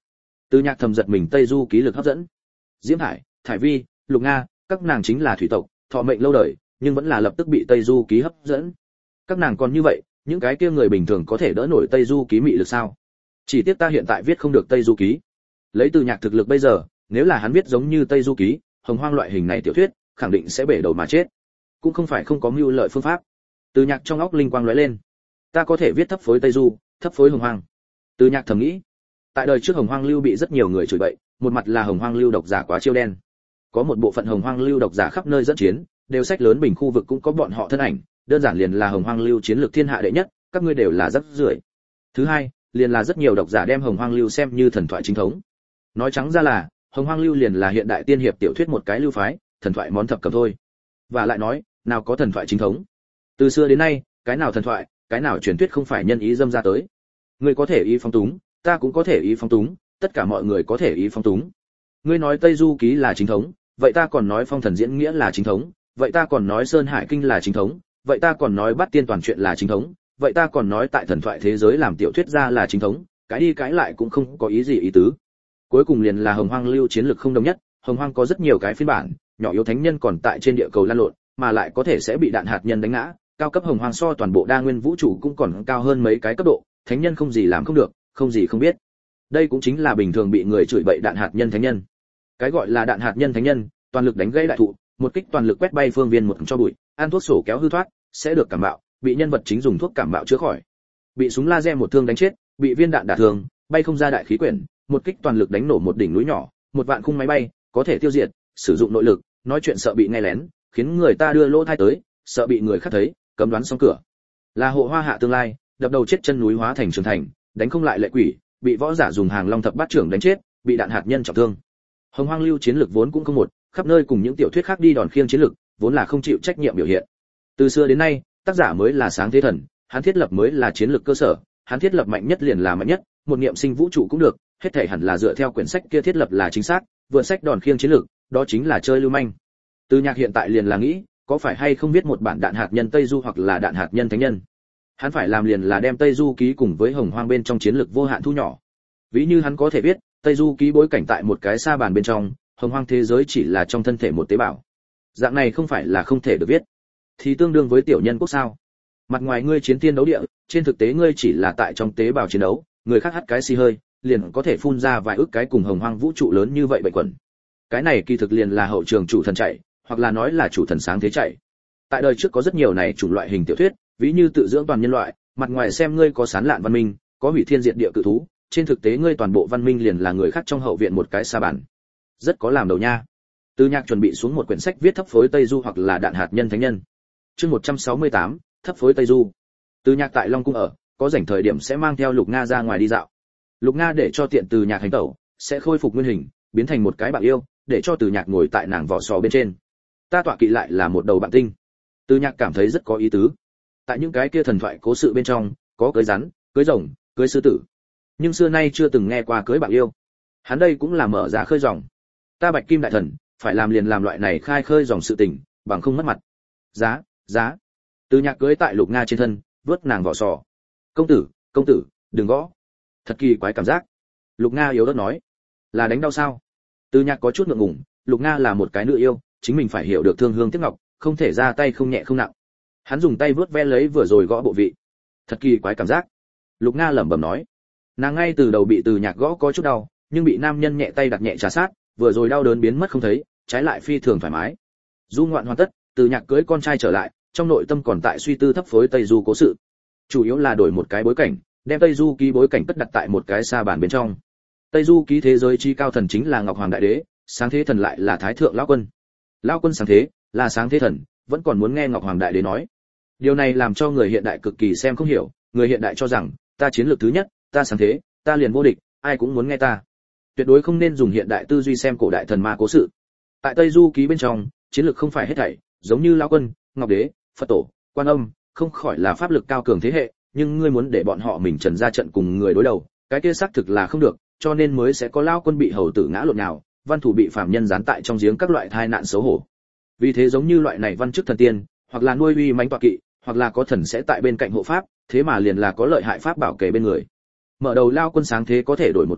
Từ Nhạc thầm giật mình Tây Du ký lực hấp dẫn. Diễm Thải, Thải Vi, Lục Nga, các nàng chính là thủy tộc, thọ mệnh lâu đời, nhưng vẫn là lập tức bị Tây Du ký hấp dẫn. Các nàng còn như vậy, những cái kia người bình thường có thể đỡ nổi Tây Du ký mị lực sao? Chỉ tiếc ta hiện tại viết không được Tây Du ký. Lấy Từ Nhạc thực lực bây giờ, nếu là hắn viết giống như Tây Du ký, Hồng Hoang loại hình này tiểu thuyết, khẳng định sẽ bể đầu mà chết. Cũng không phải không có mưu lợi phương pháp. Từ Nhạc trong óc linh quang lóe lên. Ta có thể viết thấp phối Tây Du, thấp phối Hồng Hoang. Từ Nhạc thầm nghĩ. Tại đời trước Hồng Hoang Lưu bị rất nhiều người chửi bậy, một mặt là Hồng Hoang Lưu độc giả quá chiêu đen. Có một bộ phận Hồng Hoang Lưu độc giả khắp nơi dẫn chiến, đều sách lớn bình khu vực cũng có bọn họ thân ảnh, đơn giản liền là Hồng Hoang Lưu chiến lược thiên hạ đệ nhất, các ngươi đều là rất rưởi. Thứ hai, liền là rất nhiều độc giả đem Hồng Hoang Lưu xem như thần thoại chính thống. Nói trắng ra là, Hồng Hoang Lưu liền là hiện đại tiên hiệp tiểu thuyết một cái lưu phái, thần thoại món thập cẩm thôi. Và lại nói, nào có thần thoại chính thống. Từ xưa đến nay, cái nào thần thoại, cái nào truyền thuyết không phải nhân ý dâm ra tới. Ngươi có thể ý phong túng, ta cũng có thể ý phong túng, tất cả mọi người có thể ý phong túng. Ngươi nói Tây Du ký là chính thống, vậy ta còn nói Phong Thần diễn nghĩa là chính thống, vậy ta còn nói Sơn Hải kinh là chính thống, vậy ta còn nói Bát Tiên toàn truyện là chính thống, vậy ta còn nói tại thần thoại thế giới làm tiểu thuyết ra là chính thống, cái đi cái lại cũng không có ý gì ý tứ. Cuối cùng liền là Hồng Hoang Lưu chiến lược không đồng nhất, Hồng Hoang có rất nhiều cái phiên bản, nhỏ yếu thánh nhân còn tại trên địa cầu lăn lộn, mà lại có thể sẽ bị đạn hạt nhân đánh ngã, cao cấp Hồng Hoang so toàn bộ đa nguyên vũ trụ cũng còn cao hơn mấy cái cấp độ, thánh nhân không gì làm không được, không gì không biết. Đây cũng chính là bình thường bị người chửi bậy đạn hạt nhân thánh nhân. Cái gọi là đạn hạt nhân thánh nhân, toàn lực đánh gãy đại thụ, một kích toàn lực quét bay phương viên một cho bụi, ăn thuốc sổ kéo hư thoát, sẽ được cảm bạo, bị nhân vật chính dùng thuốc cảm bạo chữa khỏi. Bị súng laser một thương đánh chết, bị viên đạn đả thương, bay không ra đại khí quyển, một kích toàn lực đánh nổ một đỉnh núi nhỏ, một vạn khung máy bay, có thể tiêu diệt, sử dụng nội lực, nói chuyện sợ bị nghe lén, khiến người ta đưa lỗ tai tới, sợ bị người khác thấy, cấm đoán xong cửa. Là hộ hoa hạ tương lai, đập đầu chết chân núi hóa thành trường thành, đánh không lại lệ quỷ, bị võ giả dùng hàng long thập bát trưởng đánh chết, bị đạn hạt nhân trọng thương. Hồng Hoang Lưu chiến lược vốn cũng không một, khắp nơi cùng những tiểu thuyết khác đi đòn khiêng chiến lược, vốn là không chịu trách nhiệm biểu hiện. Từ xưa đến nay, tác giả mới là sáng thế thần, hắn thiết lập mới là chiến lược cơ sở, hắn thiết lập mạnh nhất liền là mạnh nhất, một niệm sinh vũ trụ cũng được, hết thảy hẳn là dựa theo quyển sách kia thiết lập là chính xác, vượt sách đòn khiêng chiến lược, đó chính là chơi lưu manh. Từ Nhạc hiện tại liền là nghĩ, có phải hay không viết một bản đạn hạt nhân Tây Du hoặc là đạn hạt nhân thánh nhân. Hắn phải làm liền là đem Tây Du ký cùng với Hồng Hoang bên trong chiến lược vô hạn thu nhỏ. Ví như hắn có thể viết, Tây Du ký bối cảnh tại một cái sa bàn bên trong, Hồng Hoang thế giới chỉ là trong thân thể một tế bào. Dạng này không phải là không thể được viết, thì tương đương với tiểu nhân quốc sao? Mặt ngoài ngươi chiến tiên đấu địa, trên thực tế ngươi chỉ là tại trong tế bào chiến đấu, người khác hắt cái xì hơi, liền có thể phun ra vài ức cái cùng Hồng Hoang vũ trụ lớn như vậy bệnh quẩn. Cái này kỳ thực liền là hậu trường chủ thần chạy, hoặc là nói là chủ thần sáng thế chạy. Tại đời trước có rất nhiều này chủng loại hình tiểu thuyết, ví như tự dưỡng toàn nhân loại, mặt ngoài xem ngươi có sán lạn văn minh, có hủy thiên diệt địa cự thú, trên thực tế ngươi toàn bộ văn minh liền là người khác trong hậu viện một cái sa bàn. Rất có làm đầu nha. Từ Nhạc chuẩn bị xuống một quyển sách viết thấp phối Tây Du hoặc là đạn hạt nhân thánh nhân. Chương một trăm sáu mươi tám, thấp phối Tây Du. Từ Nhạc tại Long cung ở, có rảnh thời điểm sẽ mang theo Lục Nga ra ngoài đi dạo. Lục Nga để cho tiện Từ Nhạc hành tẩu, sẽ khôi phục nguyên hình, biến thành một cái bạn yêu, để cho Từ Nhạc ngồi tại nàng vỏ sò bên trên. Ta tọa kỵ lại là một đầu bạn tinh. Từ Nhạc cảm thấy rất có ý tứ. Tại những cái kia thần thoại cố sự bên trong, có cưới rắn, cưới rồng, cưới sư tử, nhưng xưa nay chưa từng nghe qua cưới bạn yêu. Hắn đây cũng là mở ra khơi dòng. Ta Bạch Kim đại thần, phải làm liền làm loại này khai khơi dòng sự tình, bằng không mất mặt. Giá, giá. Từ Nhạc cưới tại Lục Nga trên thân, vớt nàng vỏ sò. Công tử, công tử, đừng gõ. Thật kỳ quái cảm giác. Lục Nga yếu ớt nói. Là đánh đau sao? Từ Nhạc có chút ngượng ngùng, Lục Nga là một cái nữ yêu, chính mình phải hiểu được thương hương tiếc ngọc, không thể ra tay không nhẹ không nặng. Hắn dùng tay vớt ve lấy vừa rồi gõ bộ vị. Thật kỳ quái cảm giác. Lục Nga lẩm bẩm nói. Nàng ngay từ đầu bị Từ Nhạc gõ có chút đau, nhưng bị nam nhân nhẹ tay đặt nhẹ trà sát, vừa rồi đau đớn biến mất không thấy, trái lại phi thường thoải mái. Du ngoạn hoàn tất, Từ Nhạc cưới con trai trở lại, trong nội tâm còn tại suy tư thấp phối Tây Du cố sự. Chủ yếu là đổi một cái bối cảnh, đem Tây Du ký bối cảnh cất đặt tại một cái sa bàn bên trong. Tây Du ký thế giới chi cao thần chính là Ngọc Hoàng Đại Đế, sáng thế thần lại là Thái thượng lão quân. Lão quân sáng thế, là sáng thế thần, vẫn còn muốn nghe Ngọc Hoàng Đại Đế nói. Điều này làm cho người hiện đại cực kỳ xem không hiểu, người hiện đại cho rằng, ta chiến lược thứ nhất, ta sáng thế, ta liền vô địch, ai cũng muốn nghe ta. Tuyệt đối không nên dùng hiện đại tư duy xem cổ đại thần ma cố sự. Tại Tây Du ký bên trong, chiến lược không phải hết thảy, giống như lão quân, Ngọc Đế, Phật tổ, Quan Âm, không khỏi là pháp lực cao cường thế hệ, nhưng ngươi muốn để bọn họ mình trần ra trận cùng người đối đầu, cái kia xác thực là không được, cho nên mới sẽ có lão quân bị hầu tử ngã lộn nào, văn thủ bị phàm nhân gián tại trong giếng các loại tai nạn xấu hổ. Vì thế giống như loại này văn chức thần tiên, hoặc là nuôi uy mãnh tọa kỵ, hoặc là có thần sẽ tại bên cạnh hộ pháp, thế mà liền là có lợi hại pháp bảo kề bên người. Mở đầu lao quân sáng thế có thể đổi một cái,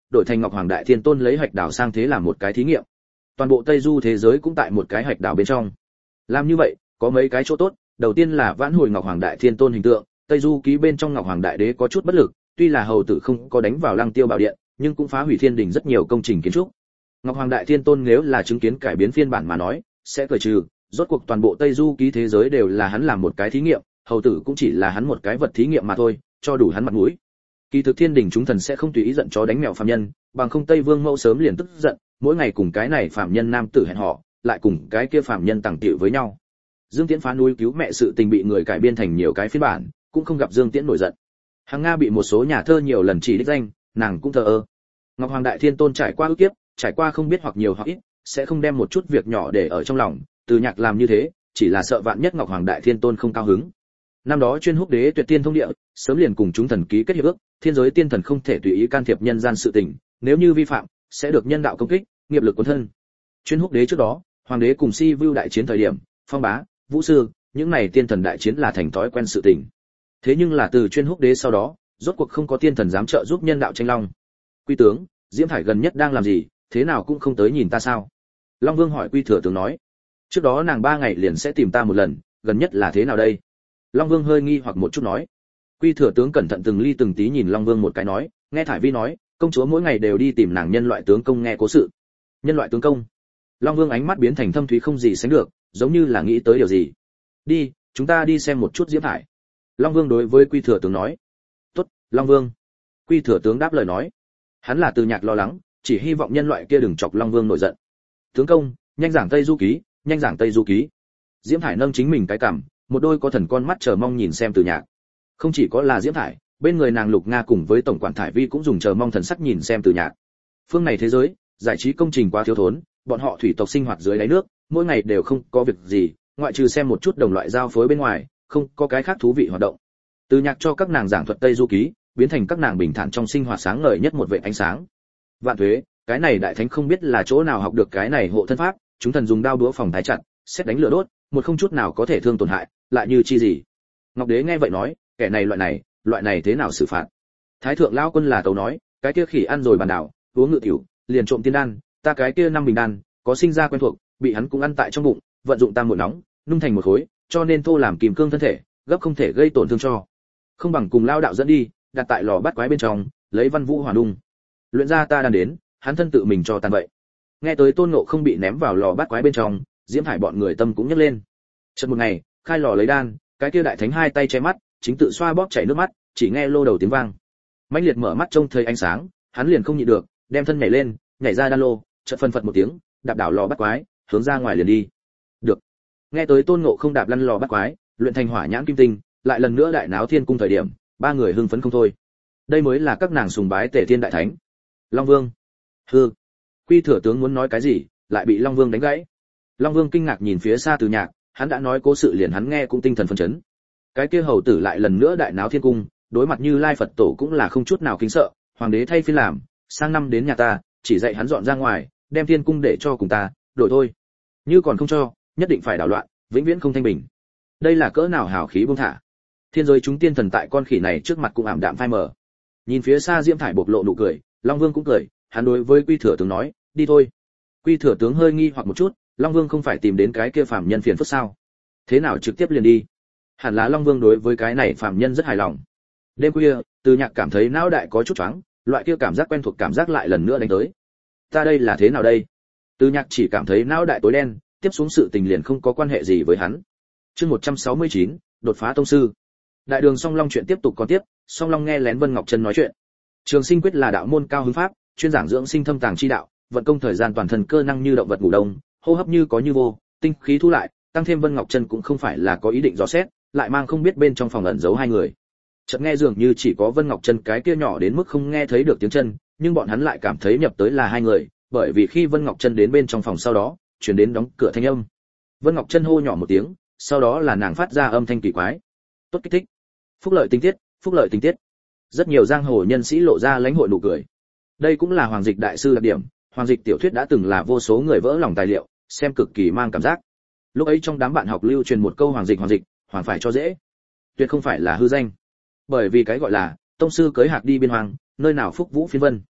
đổi thành Ngọc Hoàng Đại Thiên Tôn lấy hạch đảo sang thế làm một cái thí nghiệm. Toàn bộ Tây Du thế giới cũng tại một cái hạch đảo bên trong. Làm như vậy, có mấy cái chỗ tốt, đầu tiên là vãn hồi Ngọc Hoàng Đại Thiên Tôn hình tượng, Tây Du ký bên trong Ngọc Hoàng Đại Đế có chút bất lực, tuy là hầu tử không có đánh vào Lăng Tiêu Bảo Điện, nhưng cũng phá hủy thiên đình rất nhiều công trình kiến trúc. Ngọc Hoàng Đại Thiên Tôn nếu là chứng kiến cải biến phiên bản mà nói, sẽ cười trừ, rốt cuộc toàn bộ Tây Du ký thế giới đều là hắn làm một cái thí nghiệm, hầu tử cũng chỉ là hắn một cái vật thí nghiệm mà thôi, cho đủ hắn mặt mũi. Kỳ thực thiên đình chúng thần sẽ không tùy ý giận chó đánh mèo phàm nhân, bằng không Tây Vương Mẫu sớm liền tức giận, mỗi ngày cùng cái này phàm nhân nam tử hẹn hò, lại cùng cái kia phàm nhân tàng tiệu với nhau. Dương Tiễn phá núi cứu mẹ sự tình bị người cải biên thành nhiều cái phiên bản, cũng không gặp Dương Tiễn nổi giận. Hàng Nga bị một số nhà thơ nhiều lần chỉ đích danh, nàng cũng thờ ơ. Ngọc Hoàng Đại Thiên Tôn trải qua ức kiếp, trải qua không biết hoặc nhiều hoặc ít, sẽ không đem một chút việc nhỏ để ở trong lòng, Từ Nhạc làm như thế, chỉ là sợ vạn nhất Ngọc Hoàng Đại Thiên Tôn không cao hứng. Năm đó chuyên húc đế tuyệt tiên thông địa, sớm liền cùng chúng thần ký kết hiệp ước, thiên giới tiên thần không thể tùy ý can thiệp nhân gian sự tình, nếu như vi phạm, sẽ được nhân đạo công kích, nghiệp lực cuốn thân. Chuyên húc đế trước đó, hoàng đế cùng Si Vưu đại chiến thời điểm, Phong Bá, Vũ Sư, những này tiên thần đại chiến là thành thói quen sự tình. Thế nhưng là từ chuyên húc đế sau đó, rốt cuộc không có tiên thần dám trợ giúp nhân đạo tranh long. Quy tướng, Diễm Thải gần nhất đang làm gì, thế nào cũng không tới nhìn ta sao? Long Vương hỏi Quy Thừa tướng nói. Trước đó nàng ba ngày liền sẽ tìm ta một lần, gần nhất là thế nào đây? Long Vương hơi nghi hoặc một chút nói. Quy Thừa tướng cẩn thận từng ly từng tí nhìn Long Vương một cái nói, nghe Thải Vi nói, công chúa mỗi ngày đều đi tìm nàng nhân loại tướng công nghe cố sự. Nhân loại tướng công? Long Vương ánh mắt biến thành thâm thúy không gì sánh được, giống như là nghĩ tới điều gì. Đi, chúng ta đi xem một chút Diễm Thải. Long Vương đối với Quy Thừa tướng nói. Tốt, Long Vương. Quy Thừa tướng đáp lời nói. Hắn là Từ Nhạc lo lắng, chỉ hy vọng nhân loại kia đừng chọc Long Vương nổi giận. Tướng công, nhanh giảng Tây Du ký, nhanh giảng Tây Du ký. Diễm Thải nâng chính mình cái cằm, một đôi có thần con mắt chờ mong nhìn xem Từ Nhạc. Không chỉ có là Diễm Thải, bên người nàng Lục Nga cùng với tổng quản Thải Vi cũng dùng chờ mong thần sắc nhìn xem Từ Nhạc. Phương này thế giới, giải trí công trình quá thiếu thốn, bọn họ thủy tộc sinh hoạt dưới đáy nước, mỗi ngày đều không có việc gì, ngoại trừ xem một chút đồng loại giao phối bên ngoài, không có cái khác thú vị hoạt động. Từ Nhạc cho các nàng giảng thuật Tây Du ký, biến thành các nàng bình thản trong sinh hoạt sáng ngời nhất một vệt ánh sáng. Vạn thuế, cái này đại thánh không biết là chỗ nào học được cái này hộ thân pháp, chúng thần dùng đao đũa phòng thái chặt, xét đánh lửa đốt, một không chút nào có thể thương tổn hại, lại như chi gì. Ngọc Đế nghe vậy nói, kẻ này loại này, loại này thế nào xử phạt? Thái thượng lão quân là tấu nói, cái kia khỉ ăn rồi bàn đảo, uống ngự tiểu, liền trộm tiên đan, ta cái kia năm bình đan, có sinh ra quen thuộc, bị hắn cũng ăn tại trong bụng, vận dụng tam muội nóng, nung thành một khối, cho nên thô làm kìm cương thân thể, gấp không thể gây tổn thương cho. Không bằng cùng lao đạo dẫn đi, đặt tại lò bát quái bên trong, lấy văn vũ hỏa đung. Luyện ra ta đan đến, hắn thân tự mình cho tàn vậy. Nghe tới Tôn Ngộ không bị ném vào lò bát quái bên trong, Diễm Thải bọn người tâm cũng nhấc lên. Chợt một ngày, khai lò lấy đan, cái kia đại thánh hai tay che mắt, chính tự xoa bóp chảy nước mắt, chỉ nghe lô đầu tiếng vang. Mãnh liệt mở mắt trông thấy ánh sáng, hắn liền không nhịn được, đem thân nhảy lên, nhảy ra đan lô, chợt phân phật một tiếng, đạp đảo lò bát quái, hướng ra ngoài liền đi. Được. Nghe tới Tôn Ngộ không đạp lăn lò bát quái, luyện thành hỏa nhãn kim tinh, lại lần nữa đại náo thiên cung thời điểm, ba người hưng phấn không thôi. Đây mới là các nàng sùng bái Tề Thiên đại thánh. Long Vương. Hừ. Quy Thừa tướng muốn nói cái gì, lại bị Long Vương đánh gãy. Long Vương kinh ngạc nhìn phía xa Từ Nhạc, hắn đã nói cố sự liền hắn nghe cũng tinh thần phấn chấn. Cái kia hầu tử lại lần nữa đại náo thiên cung, đối mặt Như Lai Phật tổ cũng là không chút nào kính sợ, hoàng đế thay phiên làm, sang năm đến nhà ta, chỉ dạy hắn dọn ra ngoài, đem thiên cung để cho cùng ta, đổi thôi. Như còn không cho, nhất định phải đảo loạn, vĩnh viễn không thanh bình. Đây là cỡ nào hào khí buông thả. Thiên giới chúng tiên thần tại con khỉ này trước mặt cũng ảm đạm phai mờ. Nhìn phía xa Diễm Thải bộc lộ nụ cười, Long Vương cũng cười, hắn đối với Quy Thừa tướng nói, đi thôi. Quy Thừa tướng hơi nghi hoặc một chút, Long Vương không phải tìm đến cái kia phàm nhân phiền phức sao? Thế nào trực tiếp liền đi? Hẳn là Long Vương đối với cái này phàm nhân rất hài lòng. Đêm khuya, Từ Nhạc cảm thấy não đại có chút choáng, loại kia cảm giác quen thuộc cảm giác lại lần nữa đánh tới. Ta đây là thế nào đây? Từ Nhạc chỉ cảm thấy não đại tối đen, tiếp xuống sự tình liền không có quan hệ gì với hắn. Chương một trăm sáu mươi chín, đột phá tông sư. Đại đường Song Long chuyện tiếp tục còn tiếp, Song Long nghe lén Vân Ngọc Chân nói chuyện. Trường Sinh quyết là đạo môn cao hứng pháp, chuyên giảng dưỡng sinh thâm tàng chi đạo, vận công thời gian toàn thân cơ năng như động vật ngủ đông, hô hấp như có như vô, tinh khí thu lại, tăng thêm Vân Ngọc Chân cũng không phải là có ý định dò xét, lại mang không biết bên trong phòng ẩn giấu hai người. Chợt nghe dường như chỉ có Vân Ngọc Chân cái kia nhỏ đến mức không nghe thấy được tiếng chân, nhưng bọn hắn lại cảm thấy nhập tới là hai người, bởi vì khi Vân Ngọc Chân đến bên trong phòng sau đó, truyền đến đóng cửa thanh âm. Vân Ngọc Chân hô nhỏ một tiếng, sau đó là nàng phát ra âm thanh kỳ quái. Tốt kích thích. Phúc lợi tinh tiết, phúc lợi tinh tiết. Rất nhiều giang hồ nhân sĩ lộ ra lãnh hội nụ cười. Đây cũng là Hoàng Dịch đại sư đặc điểm, Hoàng Dịch tiểu thuyết đã từng là vô số người vỡ lòng tài liệu, xem cực kỳ mang cảm giác. Lúc ấy trong đám bạn học lưu truyền một câu Hoàng Dịch Hoàng Dịch, hoàng phải cho dễ. Tuyệt không phải là hư danh. Bởi vì cái gọi là tông sư cưới hạc đi biên hoàng, nơi nào phúc vũ phiên vân.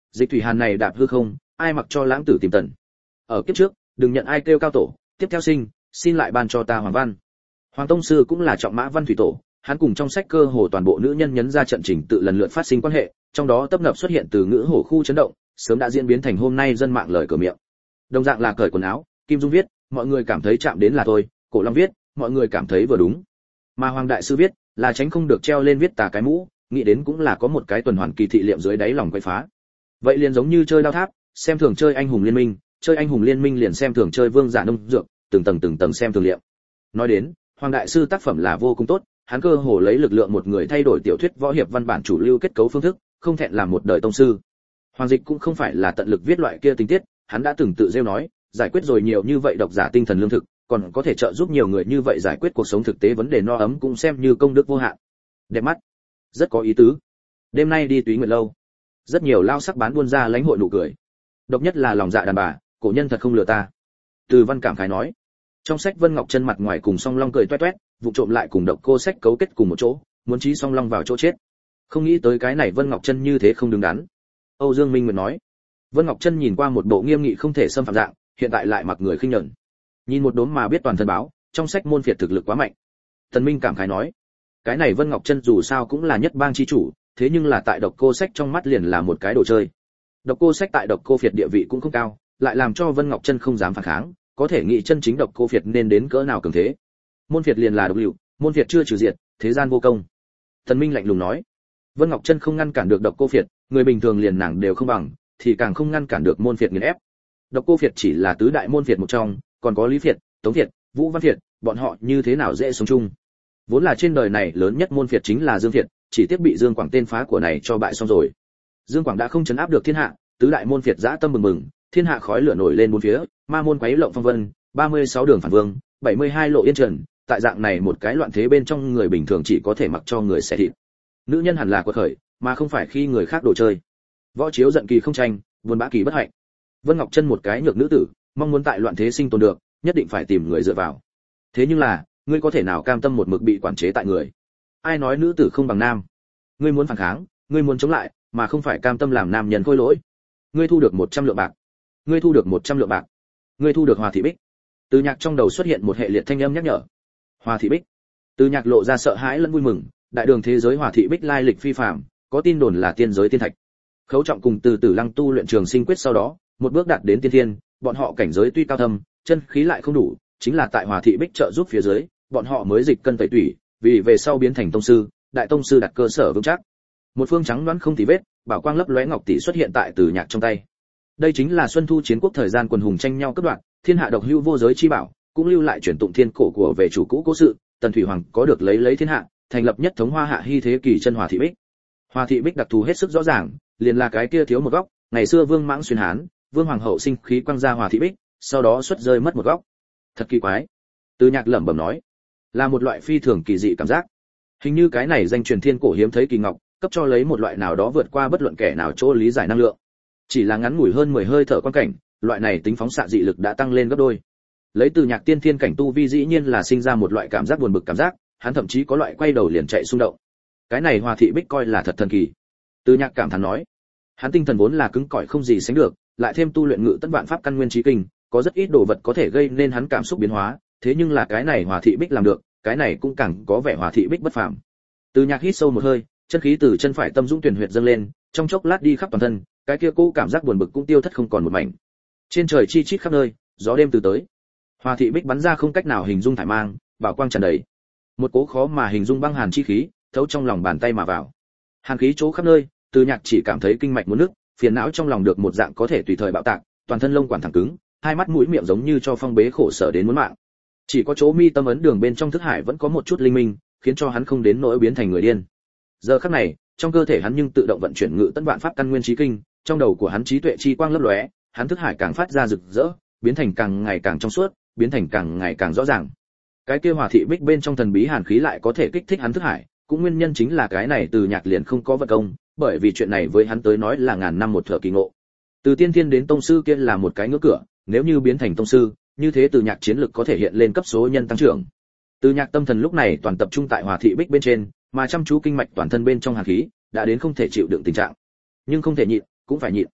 Dịch thủy hàn này đạp hư không, ai mặc cho lãng tử tìm tận. Ở kiếp trước, đừng nhận ai kêu cao tổ, tiếp theo sinh, xin lại ban cho ta hoàng văn. Hoàng tông sư cũng là trọng mã văn thủy tổ, hắn cùng trong sách cơ hồ toàn bộ nữ nhân nhấn ra trận trình tự lần lượt phát sinh quan hệ, trong đó tấp nập xuất hiện từ ngữ hổ khu chấn động, sớm đã diễn biến thành hôm nay dân mạng lời cửa miệng. Đồng dạng là cởi quần áo, Kim Dung viết, mọi người cảm thấy chạm đến là thôi, Cổ Long viết, mọi người cảm thấy vừa đúng. Mà Hoàng đại sư viết, là tránh không được treo lên viết tà cái mũ, nghĩ đến cũng là có một cái tuần hoàn kỳ thị liệm dưới đáy lòng quấy phá. Vậy liền giống như chơi đao tháp, xem thường chơi anh hùng liên minh, chơi anh hùng liên minh liền xem thường chơi vương giả nông dược, từng tầng từng tầng xem thường liệm. Nói đến, Hoàng đại sư tác phẩm là vô cùng tốt, hắn cơ hồ lấy lực lượng một người thay đổi tiểu thuyết võ hiệp văn bản chủ lưu kết cấu phương thức, không thẹn làm một đời tông sư. Hoàng Dịch cũng không phải là tận lực viết loại kia tình tiết, hắn đã từng tự rêu nói, giải quyết rồi nhiều như vậy độc giả tinh thần lương thực, còn có thể trợ giúp nhiều người như vậy giải quyết cuộc sống thực tế vấn đề no ấm cũng xem như công đức vô hạn. Đẹp mắt, rất có ý tứ. Đêm nay đi Túy Nguyệt lâu, rất nhiều lao sắc bán buôn ra lãnh hội nụ cười. Độc nhất là lòng dạ đàn bà, cổ nhân thật không lừa ta. Từ Văn cảm khái nói. Trong sách Vân Ngọc Chân mặt ngoài cùng Song Long cười toét toét, vụ trộm lại cùng Độc Cô Sách cấu kết cùng một chỗ, muốn chí Song Long vào chỗ chết. Không nghĩ tới cái này Vân Ngọc Chân như thế không đứng đắn. Âu Dương Minh Nguyệt nói. Vân Ngọc Chân nhìn qua một bộ nghiêm nghị không thể xâm phạm dạng, hiện tại lại mặc người khinh nhẫn. Nhìn một đốm mà biết toàn thân báo, trong sách môn phiệt thực lực quá mạnh. Tần Minh cảm khái nói, cái này Vân Ngọc Chân dù sao cũng là nhất bang chi chủ, thế nhưng là tại Độc Cô Sách trong mắt liền là một cái đồ chơi. Độc Cô Sách tại Độc Cô phiệt địa vị cũng không cao, lại làm cho Vân Ngọc Chân không dám phản kháng, có thể nghĩ chân chính Độc Cô phiệt nên đến cỡ nào cường thế. Môn phiệt liền là độc lưu, môn phiệt chưa trừ diệt, thế gian vô công. Tần Minh lạnh lùng nói, Vân Ngọc Chân không ngăn cản được Độc Cô phiệt, người bình thường liền nàng đều không bằng, thì càng không ngăn cản được môn phiệt nghiền ép. Độc Cô phiệt chỉ là tứ đại môn phiệt một trong, còn có Lý phiệt, Tống phiệt, Vũ Văn phiệt, bọn họ như thế nào dễ sống chung. Vốn là trên đời này lớn nhất môn phiệt chính là Dương phiệt, chỉ tiếc bị Dương Quảng tên phá của này cho bại xong rồi. Dương Quảng đã không chấn áp được thiên hạ, tứ đại môn phiệt dã tâm bừng bừng, thiên hạ khói lửa nổi lên bốn phía, ma môn quấy lộng phong vân, ba mươi sáu đường phản vương, bảy mươi hai lộ yên trần, tại dạng này một cái loạn thế bên trong người bình thường chỉ có thể mặc cho người xẻ thịt. Nữ nhân hẳn là quật khởi, mà không phải khi người khác đồ chơi. Võ Chiếu giận kỳ không tranh, buồn bã kỳ bất hạnh. Vân Ngọc Chân một cái nhược nữ tử, mong muốn tại loạn thế sinh tồn được, nhất định phải tìm người dựa vào. Thế nhưng là, ngươi có thể nào cam tâm một mực bị quản chế tại người? Ai nói nữ tử không bằng nam? Ngươi muốn phản kháng, ngươi muốn chống lại, mà không phải cam tâm làm nam nhân khôi lỗi. Ngươi thu được một trăm lượng bạc. Ngươi thu được một trăm lượng bạc. Ngươi thu được Hòa Thị Bích. Từ Nhạc trong đầu xuất hiện một hệ liệt thanh âm nhắc nhở. Hòa Thị Bích. Từ Nhạc lộ ra sợ hãi lẫn vui mừng, đại đường thế giới Hòa Thị Bích lai lịch phi phàm, có tin đồn là tiên giới tiên thạch. Khấu Trọng cùng Từ Tử Lăng tu luyện Trường Sinh quyết sau đó, một bước đạt đến tiên thiên, bọn họ cảnh giới tuy cao thâm, chân khí lại không đủ, chính là tại Hòa Thị Bích trợ giúp phía dưới, bọn họ mới dịch cân tẩy tủy, vì về sau biến thành tông sư, đại tông sư đặt cơ sở vững chắc. Một phương trắng đoán không tì vết, bảo quang lấp lóe ngọc tỷ xuất hiện tại Từ Nhạc trong tay. Đây chính là Xuân Thu chiến quốc thời gian quần hùng tranh nhau cướp đoạt, thiên hạ độc hữu vô giới chi bảo, cũng lưu lại truyền tụng thiên cổ của về chủ cũ cố sự, Tần Thủy Hoàng có được lấy lấy thiên hạ, thành lập nhất thống Hoa Hạ hy thế kỷ chân Hòa Thị Bích. Hòa Thị Bích đặc thù hết sức rõ ràng, liền là cái kia thiếu một góc, ngày xưa Vương Mãng xuyên Hán, Vương Hoàng hậu sinh khí quăng ra Hòa Thị Bích, sau đó xuất rơi mất một góc. Thật kỳ quái. Từ Nhạc lẩm bẩm nói, là một loại phi thường kỳ dị cảm giác. Hình như cái này danh truyền thiên cổ hiếm thấy kỳ ngọc, cấp cho lấy một loại nào đó vượt qua bất luận kẻ nào chỗ lý giải năng lượng. Chỉ là ngắn ngủi hơn mười hơi thở quan cảnh, loại này tính phóng xạ dị lực đã tăng lên gấp đôi. Lấy Từ Nhạc tiên thiên cảnh tu vi dĩ nhiên là sinh ra một loại cảm giác buồn bực cảm giác, hắn thậm chí có loại quay đầu liền chạy xung động. Cái này Hòa Thị Bích coi là thật thần kỳ. Từ Nhạc cảm thán nói, hắn tinh thần vốn là cứng cỏi không gì sánh được, lại thêm tu luyện ngự tất vạn pháp căn nguyên trí kinh, có rất ít đồ vật có thể gây nên hắn cảm xúc biến hóa, thế nhưng là cái này Hòa Thị Bích làm được, cái này cũng càng có vẻ Hòa Thị Bích bất phàm. Từ Nhạc hít sâu một hơi, chân khí từ chân phải tâm dũng tuyển huyệt dâng lên, trong chốc lát đi khắp toàn thân, cái kia cũ cảm giác buồn bực cũng tiêu thất không còn một mảnh. Trên trời chi chít khắp nơi, gió đêm từ tới. Hòa Thị Bích bắn ra không cách nào hình dung thải mang, bảo quang tràn đầy. Một cố khó mà hình dung băng hàn chi khí, thấu trong lòng bàn tay mà vào. Hàn khí chỗ khắp nơi, Từ Nhạc chỉ cảm thấy kinh mạch muốn nứt, phiền não trong lòng được một dạng có thể tùy thời bạo tạc, toàn thân lông quản thẳng cứng, hai mắt mũi miệng giống như cho phong bế khổ sở đến muốn mạng. Chỉ có chỗ mi tâm ấn đường bên trong thức hải vẫn có một chút linh minh, khiến cho hắn không đến nỗi biến thành người điên. Giờ khắc này, trong cơ thể hắn nhưng tự động vận chuyển ngự tân vạn pháp căn nguyên trí kinh, trong đầu của hắn trí tuệ chi quang lấp lóe, hắn thức hải càng phát ra rực rỡ, biến thành càng ngày càng trong suốt, biến thành càng ngày càng rõ ràng. Cái kia Hòa Thị Bích bên trong thần bí hàn khí lại có thể kích thích hắn thức hải, cũng nguyên nhân chính là cái này Từ Nhạc liền không có vật công, bởi vì chuyện này với hắn tới nói là ngàn năm một thở kỳ ngộ. Từ tiên thiên đến tông sư kia là một cái ngưỡng cửa, nếu như biến thành tông sư, như thế Từ Nhạc chiến lực có thể hiện lên cấp số nhân tăng trưởng. Từ Nhạc tâm thần lúc này toàn tập trung tại Hòa Thị Bích bên trên, mà chăm chú kinh mạch toàn thân bên trong hàn khí, đã đến không thể chịu đựng tình trạng. Nhưng không thể nhịn, cũng phải nhịn.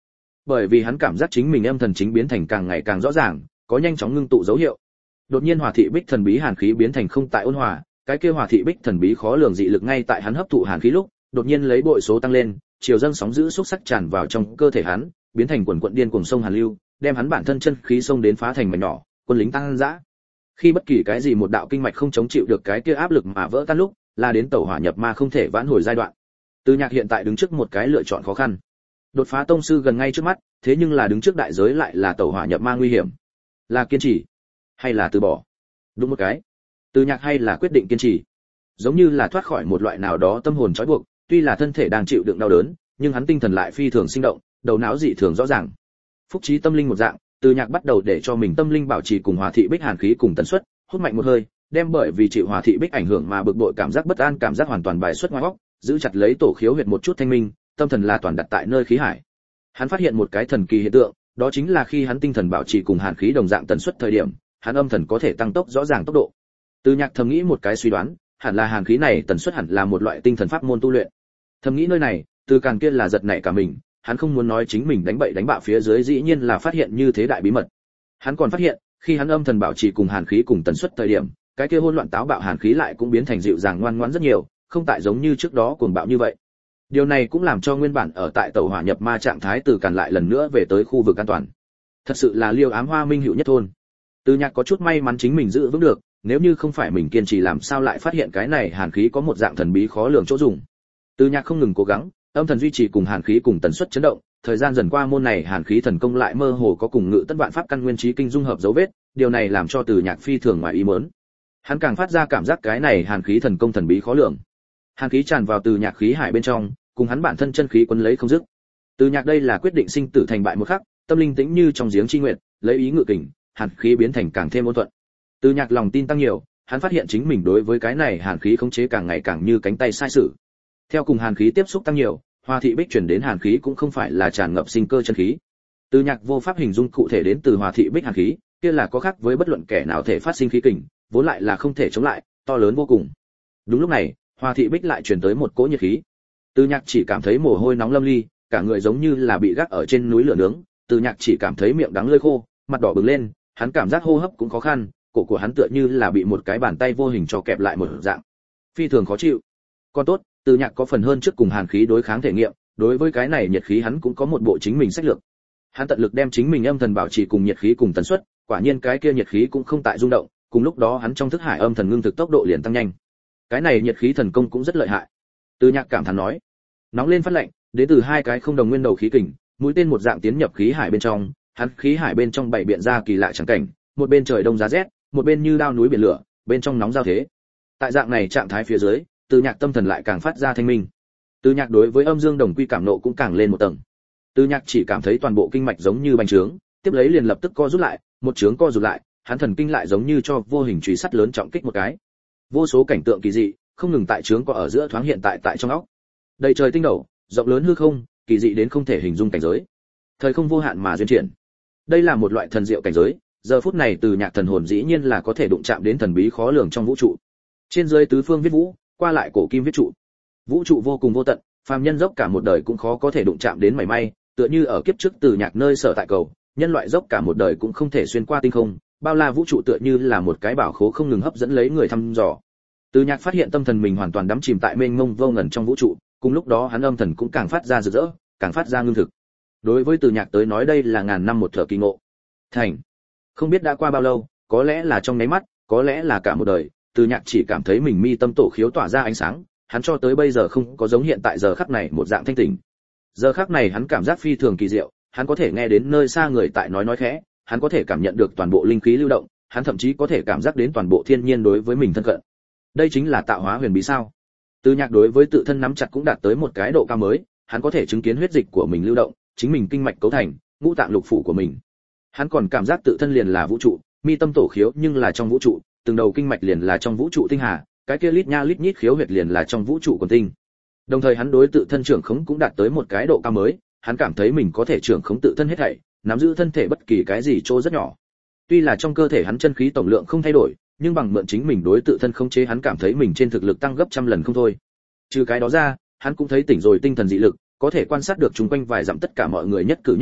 bởi vì hắn cảm giác chính mình âm thần chính biến thành càng ngày càng rõ ràng, có nhanh chóng ngưng tụ dấu hiệu. Đột nhiên Hỏa Thị Bích thần bí hàn khí biến thành không tại ôn hòa, cái kia Hỏa Thị Bích thần bí khó lường dị lực ngay tại hắn hấp thụ hàn khí lúc, đột nhiên lấy bội số tăng lên, chiều dâng sóng dữ xúc sắc tràn vào trong cơ thể hắn, biến thành quần quận điên cuồng sông hàn lưu, đem hắn bản thân chân khí xông đến phá thành mảnh nhỏ, quân lính tăng dã. Khi bất kỳ cái gì một đạo kinh mạch không chống chịu được cái kia áp lực mà vỡ tan lúc, là đến tẩu hỏa nhập ma không thể vãn hồi giai đoạn. Từ Nhạc hiện tại đứng trước một cái lựa chọn khó khăn. Đột phá tông sư gần ngay trước mắt, thế nhưng là đứng trước đại giới lại là tẩu hỏa nhập ma nguy hiểm. Là kiên trì hay là từ bỏ? Đúng một cái. Từ Nhạc hay là quyết định kiên trì. Giống như là thoát khỏi một loại nào đó tâm hồn trói buộc, tuy là thân thể đang chịu đựng đau đớn, nhưng hắn tinh thần lại phi thường sinh động, đầu não dị thường rõ ràng. Phúc trí tâm linh một dạng, Từ Nhạc bắt đầu để cho mình tâm linh bảo trì cùng Hỏa Thị Bích hàn khí cùng tần suất, hút mạnh một hơi, đem bởi vì chịu Hỏa Thị Bích ảnh hưởng mà bực bội cảm giác bất an cảm giác hoàn toàn bài xuất ngoài óc, giữ chặt lấy tổ khiếu huyệt một chút thanh minh, tâm thần là toàn đặt tại nơi khí hải. Hắn phát hiện một cái thần kỳ hiện tượng, đó chính là khi hắn tinh thần bảo trì cùng hàn khí đồng dạng tần suất thời điểm, hắn âm thần có thể tăng tốc rõ ràng tốc độ. Từ Nhạc thầm nghĩ một cái suy đoán, hẳn là hàn khí này tần suất hẳn là một loại tinh thần pháp môn tu luyện. Thầm nghĩ nơi này, Từ Càn kia là giật nảy cả mình, hắn không muốn nói chính mình đánh bậy đánh bạ phía dưới dĩ nhiên là phát hiện như thế đại bí mật. Hắn còn phát hiện, khi hắn âm thần bảo trì cùng hàn khí cùng tần suất thời điểm, cái kia hỗn loạn táo bạo hàn khí lại cũng biến thành dịu dàng ngoan ngoãn rất nhiều, không tại giống như trước đó cuồng bạo như vậy. Điều này cũng làm cho nguyên bản ở tại tẩu hỏa nhập ma trạng thái Từ Càn lại lần nữa về tới khu vực an toàn. Thật sự là liêu ám hoa minh hữu nhất thôn. Từ Nhạc có chút may mắn chính mình giữ vững được, nếu như không phải mình kiên trì làm sao lại phát hiện cái này hàn khí có một dạng thần bí khó lường chỗ dùng. Từ Nhạc không ngừng cố gắng, âm thần duy trì cùng hàn khí cùng tần suất chấn động, thời gian dần qua môn này hàn khí thần công lại mơ hồ có cùng ngự tất vạn pháp căn nguyên trí kinh dung hợp dấu vết, điều này làm cho Từ Nhạc phi thường ngoài ý muốn. Hắn càng phát ra cảm giác cái này hàn khí thần công thần bí khó lường. Hàn khí tràn vào Từ Nhạc khí hải bên trong, cùng hắn bản thân chân khí quấn lấy không dứt. Từ Nhạc đây là quyết định sinh tử thành bại một khắc, tâm linh tĩnh như trong giếng chi nguyện, lấy ý ngự kình, hàn khí biến thành càng thêm ôn thuận. Từ Nhạc lòng tin tăng nhiều, hắn phát hiện chính mình đối với cái này hàn khí khống chế càng ngày càng như cánh tay sai sử. Theo cùng hàn khí tiếp xúc tăng nhiều, Hoa Thị Bích chuyển đến hàn khí cũng không phải là tràn ngập sinh cơ chân khí. Từ Nhạc vô pháp hình dung cụ thể đến từ Hoa Thị Bích hàn khí, kia là có khác với bất luận kẻ nào thể phát sinh khí kình, vốn lại là không thể chống lại, to lớn vô cùng. Đúng lúc này, Hoa Thị Bích lại truyền tới một cỗ nhiệt khí. Từ Nhạc chỉ cảm thấy mồ hôi nóng lâm ly, cả người giống như là bị gác ở trên núi lửa nướng, Từ Nhạc chỉ cảm thấy miệng đắng lưỡi khô, mặt đỏ bừng lên, hắn cảm giác hô hấp cũng khó khăn, cổ của hắn tựa như là bị một cái bàn tay vô hình cho kẹp lại một dạng, phi thường khó chịu. Còn tốt, Từ Nhạc có phần hơn trước cùng hàn khí đối kháng thể nghiệm, đối với cái này nhiệt khí hắn cũng có một bộ chính mình sách lược. Hắn tận lực đem chính mình âm thần bảo trì cùng nhiệt khí cùng tần suất, quả nhiên cái kia nhiệt khí cũng không tại rung động, cùng lúc đó hắn trong thức hải âm thần ngưng thực tốc độ liền tăng nhanh. Cái này nhiệt khí thần công cũng rất lợi hại. Từ Nhạc cảm thán nói, nóng lên phát lạnh, đến từ hai cái không đồng nguyên đầu khí kình, mũi tên một dạng tiến nhập khí hải bên trong, hắn khí hải bên trong bảy biện ra kỳ lạ chẳng cảnh, một bên trời đông giá rét, một bên như đao núi biển lửa, bên trong nóng giao thế. Tại dạng này trạng thái phía dưới, Từ Nhạc tâm thần lại càng phát ra thanh minh. Từ Nhạc đối với âm dương đồng quy cảm nộ cũng càng lên một tầng. Từ Nhạc chỉ cảm thấy toàn bộ kinh mạch giống như bành trướng, tiếp lấy liền lập tức co rút lại, một trướng co rụt lại, hắn thần kinh lại giống như cho vô hình chùy sắt lớn trọng kích một cái. Vô số cảnh tượng kỳ dị, không ngừng tại trướng co ở giữa thoáng hiện tại tại trong óc. Đầy trời tinh đầu, rộng lớn hư không, kỳ dị đến không thể hình dung cảnh giới. Thời không vô hạn mà duyên chuyển. Đây là một loại thần diệu cảnh giới, giờ phút này Từ Nhạc thần hồn dĩ nhiên là có thể đụng chạm đến thần bí khó lường trong vũ trụ. Trên dưới tứ phương viết vũ, qua lại cổ kim viết trụ. Vũ trụ vô cùng vô tận, phàm nhân dốc cả một đời cũng khó có thể đụng chạm đến mảy may, tựa như ở kiếp trước Từ Nhạc nơi sở tại cầu, nhân loại dốc cả một đời cũng không thể xuyên qua tinh không, bao la vũ trụ tựa như là một cái bảo khố không ngừng hấp dẫn lấy người thăm dò. Từ Nhạc phát hiện tâm thần mình hoàn toàn đắm chìm tại mênh mông vô ngần trong vũ trụ, cùng lúc đó hắn âm thần cũng càng phát ra rực rỡ, càng phát ra ngưng thực. Đối với Từ Nhạc tới nói đây là ngàn năm một thở kỳ ngộ. Thành. Không biết đã qua bao lâu, có lẽ là trong nháy mắt, có lẽ là cả một đời, Từ Nhạc chỉ cảm thấy mình mi tâm tổ khiếu tỏa ra ánh sáng, hắn cho tới bây giờ không có giống hiện tại giờ khắc này một dạng thanh tỉnh. Giờ khắc này hắn cảm giác phi thường kỳ diệu, hắn có thể nghe đến nơi xa người tại nói nói khẽ, hắn có thể cảm nhận được toàn bộ linh khí lưu động, hắn thậm chí có thể cảm giác đến toàn bộ thiên nhiên đối với mình thân cận. Đây chính là tạo hóa huyền bí sao? Từ Nhạc đối với tự thân nắm chặt cũng đạt tới một cái độ cao mới, hắn có thể chứng kiến huyết dịch của mình lưu động, chính mình kinh mạch cấu thành, ngũ tạng lục phủ của mình. Hắn còn cảm giác tự thân liền là vũ trụ, mi tâm tổ khiếu nhưng là trong vũ trụ, từng đầu kinh mạch liền là trong vũ trụ tinh hà, cái kia lít nha lít nhít khiếu huyệt liền là trong vũ trụ quần tinh. Đồng thời hắn đối tự thân trưởng khống cũng đạt tới một cái độ cao mới, hắn cảm thấy mình có thể trưởng khống tự thân hết thảy, nắm giữ thân thể bất kỳ cái gì chỗ rất nhỏ. Tuy là trong cơ thể hắn chân khí tổng lượng không thay đổi, nhưng bằng mượn chính mình đối tự thân khống chế hắn cảm thấy mình trên thực lực tăng gấp trăm lần không thôi. Trừ cái đó ra, hắn cũng thấy tỉnh rồi tinh thần dị lực, có thể quan sát được chung quanh vài dặm tất cả mọi người nhất cử nhất động,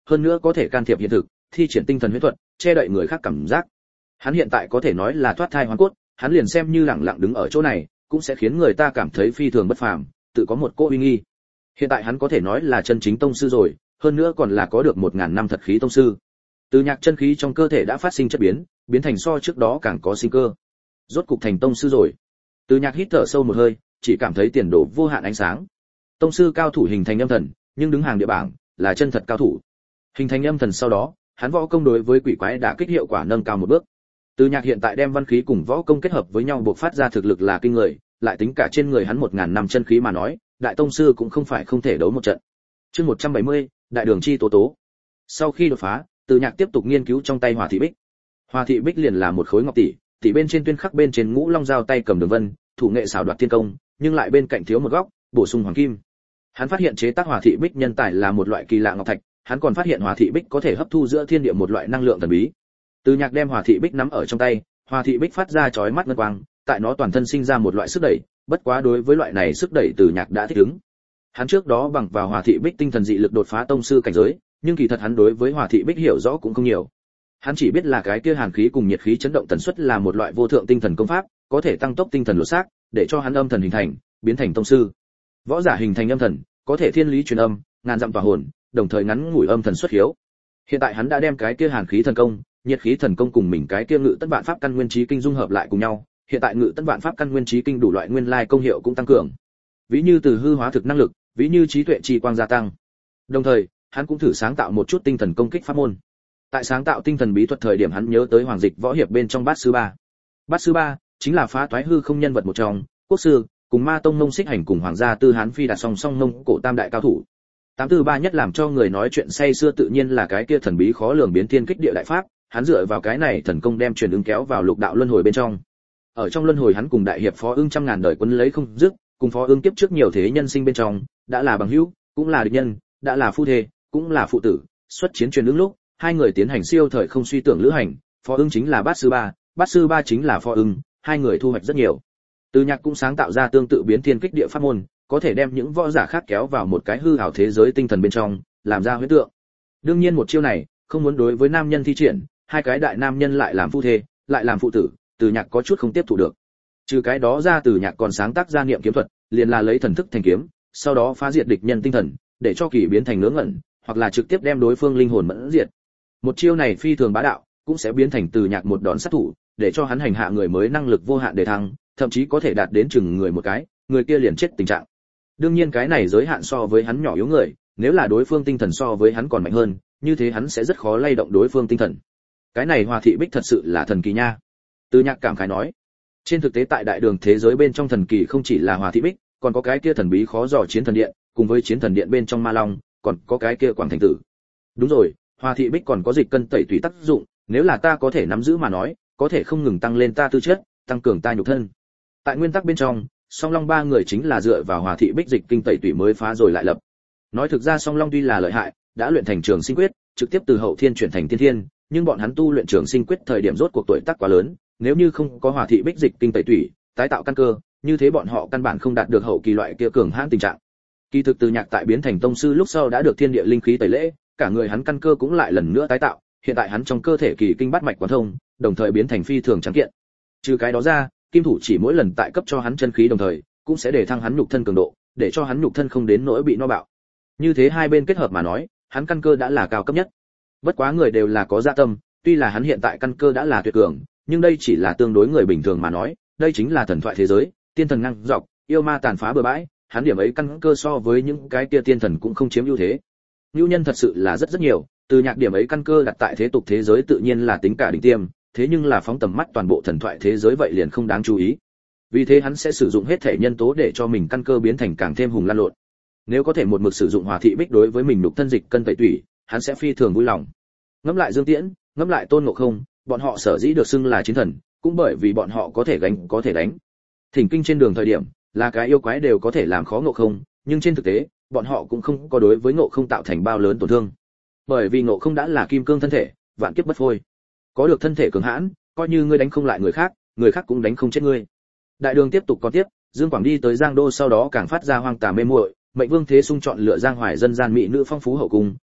hơn nữa có thể can thiệp hiện thực, thi triển tinh thần huyễn thuật, che đậy người khác cảm giác. Hắn hiện tại có thể nói là thoát thai hoàn cốt, hắn liền xem như lẳng lặng đứng ở chỗ này, cũng sẽ khiến người ta cảm thấy phi thường bất phàm, tự có một cỗ uy nghi. Hiện tại hắn có thể nói là chân chính tông sư rồi, hơn nữa còn là có được một ngàn năm thật khí tông sư. Từ Nhạc chân khí trong cơ thể đã phát sinh chất biến, biến thành so trước đó càng có sinh cơ. Rốt cục thành tông sư rồi. Từ Nhạc hít thở sâu một hơi, chỉ cảm thấy tiền đồ vô hạn ánh sáng. Tông sư cao thủ hình thành âm thần, nhưng đứng hàng địa bảng, là chân thật cao thủ. Hình thành âm thần sau đó, hắn võ công đối với quỷ quái đã kích hiệu quả nâng cao một bước. Từ Nhạc hiện tại đem văn khí cùng võ công kết hợp với nhau buộc phát ra thực lực là kinh người, lại tính cả trên người hắn một ngàn năm chân khí mà nói, đại tông sư cũng không phải không thể đấu một trận. Chương một trăm bảy mươi, đại đường chi tố tố. Sau khi đột phá, Từ Nhạc tiếp tục nghiên cứu trong tay Hỏa thị bích. Hỏa thị bích liền là một khối ngọc tỷ, tỷ bên trên tuyên khắc bên trên ngũ long giao tay cầm đường vân, thủ nghệ xảo đoạt thiên công, nhưng lại bên cạnh thiếu một góc, bổ sung hoàng kim. Hắn phát hiện chế tác Hỏa thị bích nhân tài là một loại kỳ lạ ngọc thạch, hắn còn phát hiện Hỏa thị bích có thể hấp thu giữa thiên địa một loại năng lượng thần bí. Từ Nhạc đem Hỏa thị bích nắm ở trong tay, Hỏa thị bích phát ra chói mắt ngân quang, tại nó toàn thân sinh ra một loại sức đẩy, bất quá đối với loại này sức đẩy Từ Nhạc đã thích ứng. Hắn trước đó bằng vào Hỏa thị bích tinh thần dị lực đột phá tông sư cảnh giới, nhưng kỳ thật hắn đối với Hỏa thị bích hiểu rõ cũng không nhiều. Hắn chỉ biết là cái kia hàn khí cùng nhiệt khí chấn động tần suất là một loại vô thượng tinh thần công pháp, có thể tăng tốc tinh thần lột xác, để cho hắn âm thần hình thành, biến thành tông sư. Võ giả hình thành âm thần, có thể thiên lý truyền âm, ngàn dặm tỏa hồn, đồng thời ngắn ngủi âm thần xuất hiếu. Hiện tại hắn đã đem cái kia hàn khí thần công, nhiệt khí thần công cùng mình cái kia ngự tất vạn pháp căn nguyên chí kinh dung hợp lại cùng nhau, hiện tại ngự tất vạn pháp căn nguyên chí kinh đủ loại nguyên lai công hiệu cũng tăng cường. Ví như từ hư hóa thực năng lực, ví như trí tuệ chi quang gia tăng. Đồng thời, hắn cũng thử sáng tạo một chút tinh thần công kích pháp môn. Tại sáng tạo tinh thần bí thuật thời điểm hắn nhớ tới hoàng dịch võ hiệp bên trong bát sư ba. Bát sư ba chính là phá toái hư không nhân vật một trong, quốc sư, cùng ma tông Mông Xích Hành cùng hoàng gia Tư Hán Phi đạt song song Mông cổ tam đại cao thủ. Tám tư ba nhất làm cho người nói chuyện say xưa tự nhiên là cái kia thần bí khó lường biến thiên kích địa đại pháp, hắn dựa vào cái này thần công đem truyền ứng kéo vào lục đạo luân hồi bên trong. Ở trong luân hồi hắn cùng đại hiệp Phó Ưng trăm ngàn đời quấn lấy không dứt, cùng Phó Ưng kiếp trước nhiều thế nhân sinh bên trong, đã là bằng hữu, cũng là địch nhân, đã là phu thê, cũng là phụ tử, xuất chiến truyền ứng lúc, hai người tiến hành siêu thời không suy tưởng lữ hành, Phó Ưng chính là bát sư ba, bát sư ba chính là Phó Ưng, hai người thu hoạch rất nhiều. Từ Nhạc cũng sáng tạo ra tương tự biến thiên kích địa pháp môn, có thể đem những võ giả khác kéo vào một cái hư ảo thế giới tinh thần bên trong, làm ra huyễn tượng. Đương nhiên một chiêu này, không muốn đối với nam nhân thi triển, hai cái đại nam nhân lại làm phu thê, lại làm phụ tử, Từ Nhạc có chút không tiếp thu được. Trừ cái đó ra Từ Nhạc còn sáng tác ra niệm kiếm thuật, liền là lấy thần thức thành kiếm, sau đó phá diệt địch nhân tinh thần, để cho kỳ biến thành ngớ ngẩn, hoặc là trực tiếp đem đối phương linh hồn mẫn diệt. Một chiêu này phi thường bá đạo, cũng sẽ biến thành Từ Nhạc một đòn sát thủ, để cho hắn hành hạ người mới năng lực vô hạn để thăng, thậm chí có thể đạt đến chừng người một cái, người kia liền chết tình trạng. Đương nhiên cái này giới hạn so với hắn nhỏ yếu người, nếu là đối phương tinh thần so với hắn còn mạnh hơn, như thế hắn sẽ rất khó lay động đối phương tinh thần. Cái này Hòa thị bích thật sự là thần kỳ nha. Từ Nhạc cảm khái nói. Trên thực tế tại đại đường thế giới bên trong thần kỳ không chỉ là Hòa thị bích, còn có cái kia thần bí khó dò chiến thần điện, cùng với chiến thần điện bên trong ma long, còn có cái kia quảng thành tử. Đúng rồi, Hòa thị bích còn có dịch cân tẩy tủy tác dụng, nếu là ta có thể nắm giữ mà nói, có thể không ngừng tăng lên ta tư chất, tăng cường ta nhục thân. Tại nguyên tắc bên trong, Song Long ba người chính là dựa vào Hòa thị bích dịch kinh tẩy tủy mới phá rồi lại lập. Nói thực ra Song Long tuy là lợi hại, đã luyện thành Trường Sinh quyết, trực tiếp từ hậu thiên chuyển thành tiên thiên, nhưng bọn hắn tu luyện Trường Sinh quyết thời điểm rốt cuộc tuổi tác quá lớn, nếu như không có Hòa thị bích dịch kinh tẩy tủy, tái tạo căn cơ, như thế bọn họ căn bản không đạt được hậu kỳ loại kia cường hãn tình trạng. Kỳ thực Từ Nhạc tại biến thành tông sư lúc sau đã được thiên địa linh khí tẩy lễ, cả người hắn căn cơ cũng lại lần nữa tái tạo, hiện tại hắn trong cơ thể kỳ kinh bát mạch quán thông, đồng thời biến thành phi thường trắng kiện. Trừ cái đó ra, kim thủ chỉ mỗi lần tại cấp cho hắn chân khí đồng thời, cũng sẽ để thăng hắn nhục thân cường độ, để cho hắn nhục thân không đến nỗi bị no bạo. Như thế hai bên kết hợp mà nói, hắn căn cơ đã là cao cấp nhất. Bất quá người đều là có dạ tâm, tuy là hắn hiện tại căn cơ đã là tuyệt cường, nhưng đây chỉ là tương đối người bình thường mà nói, đây chính là thần thoại thế giới, tiên thần ngang dọc, yêu ma tàn phá bừa bãi, hắn điểm ấy căn cơ so với những cái kia tiên thần cũng không chiếm ưu thế. Nhu nhân thật sự là rất rất nhiều, Từ Nhạc điểm ấy căn cơ đặt tại thế tục thế giới tự nhiên là tính cả đỉnh tiêm, thế nhưng là phóng tầm mắt toàn bộ thần thoại thế giới vậy liền không đáng chú ý. Vì thế hắn sẽ sử dụng hết thể nhân tố để cho mình căn cơ biến thành càng thêm hùng lan lộn. Nếu có thể một mực sử dụng Hòa thị bích đối với mình nhục thân dịch cân tẩy tủy, hắn sẽ phi thường vui lòng. Ngẫm lại Dương Tiễn, ngẫm lại Tôn Ngộ Không, bọn họ sở dĩ được xưng là chiến thần, cũng bởi vì bọn họ có thể gánh có thể đánh. Thỉnh kinh trên đường thời điểm, là cái yêu quái đều có thể làm khó Ngộ Không, nhưng trên thực tế, bọn họ cũng không có đối với Ngộ Không tạo thành bao lớn tổn thương. Bởi vì Ngộ Không đã là kim cương thân thể, vạn kiếp bất phôi. Có được thân thể cường hãn, coi như ngươi đánh không lại người khác, người khác cũng đánh không chết ngươi. Đại đường tiếp tục có tiếp, Dương Quảng đi tới Giang Đô sau đó càng phát ra hoang tà mê muội, Mệnh Vương Thế Sung chọn lựa Giang Hoài dân gian mỹ nữ phong phú hậu cung,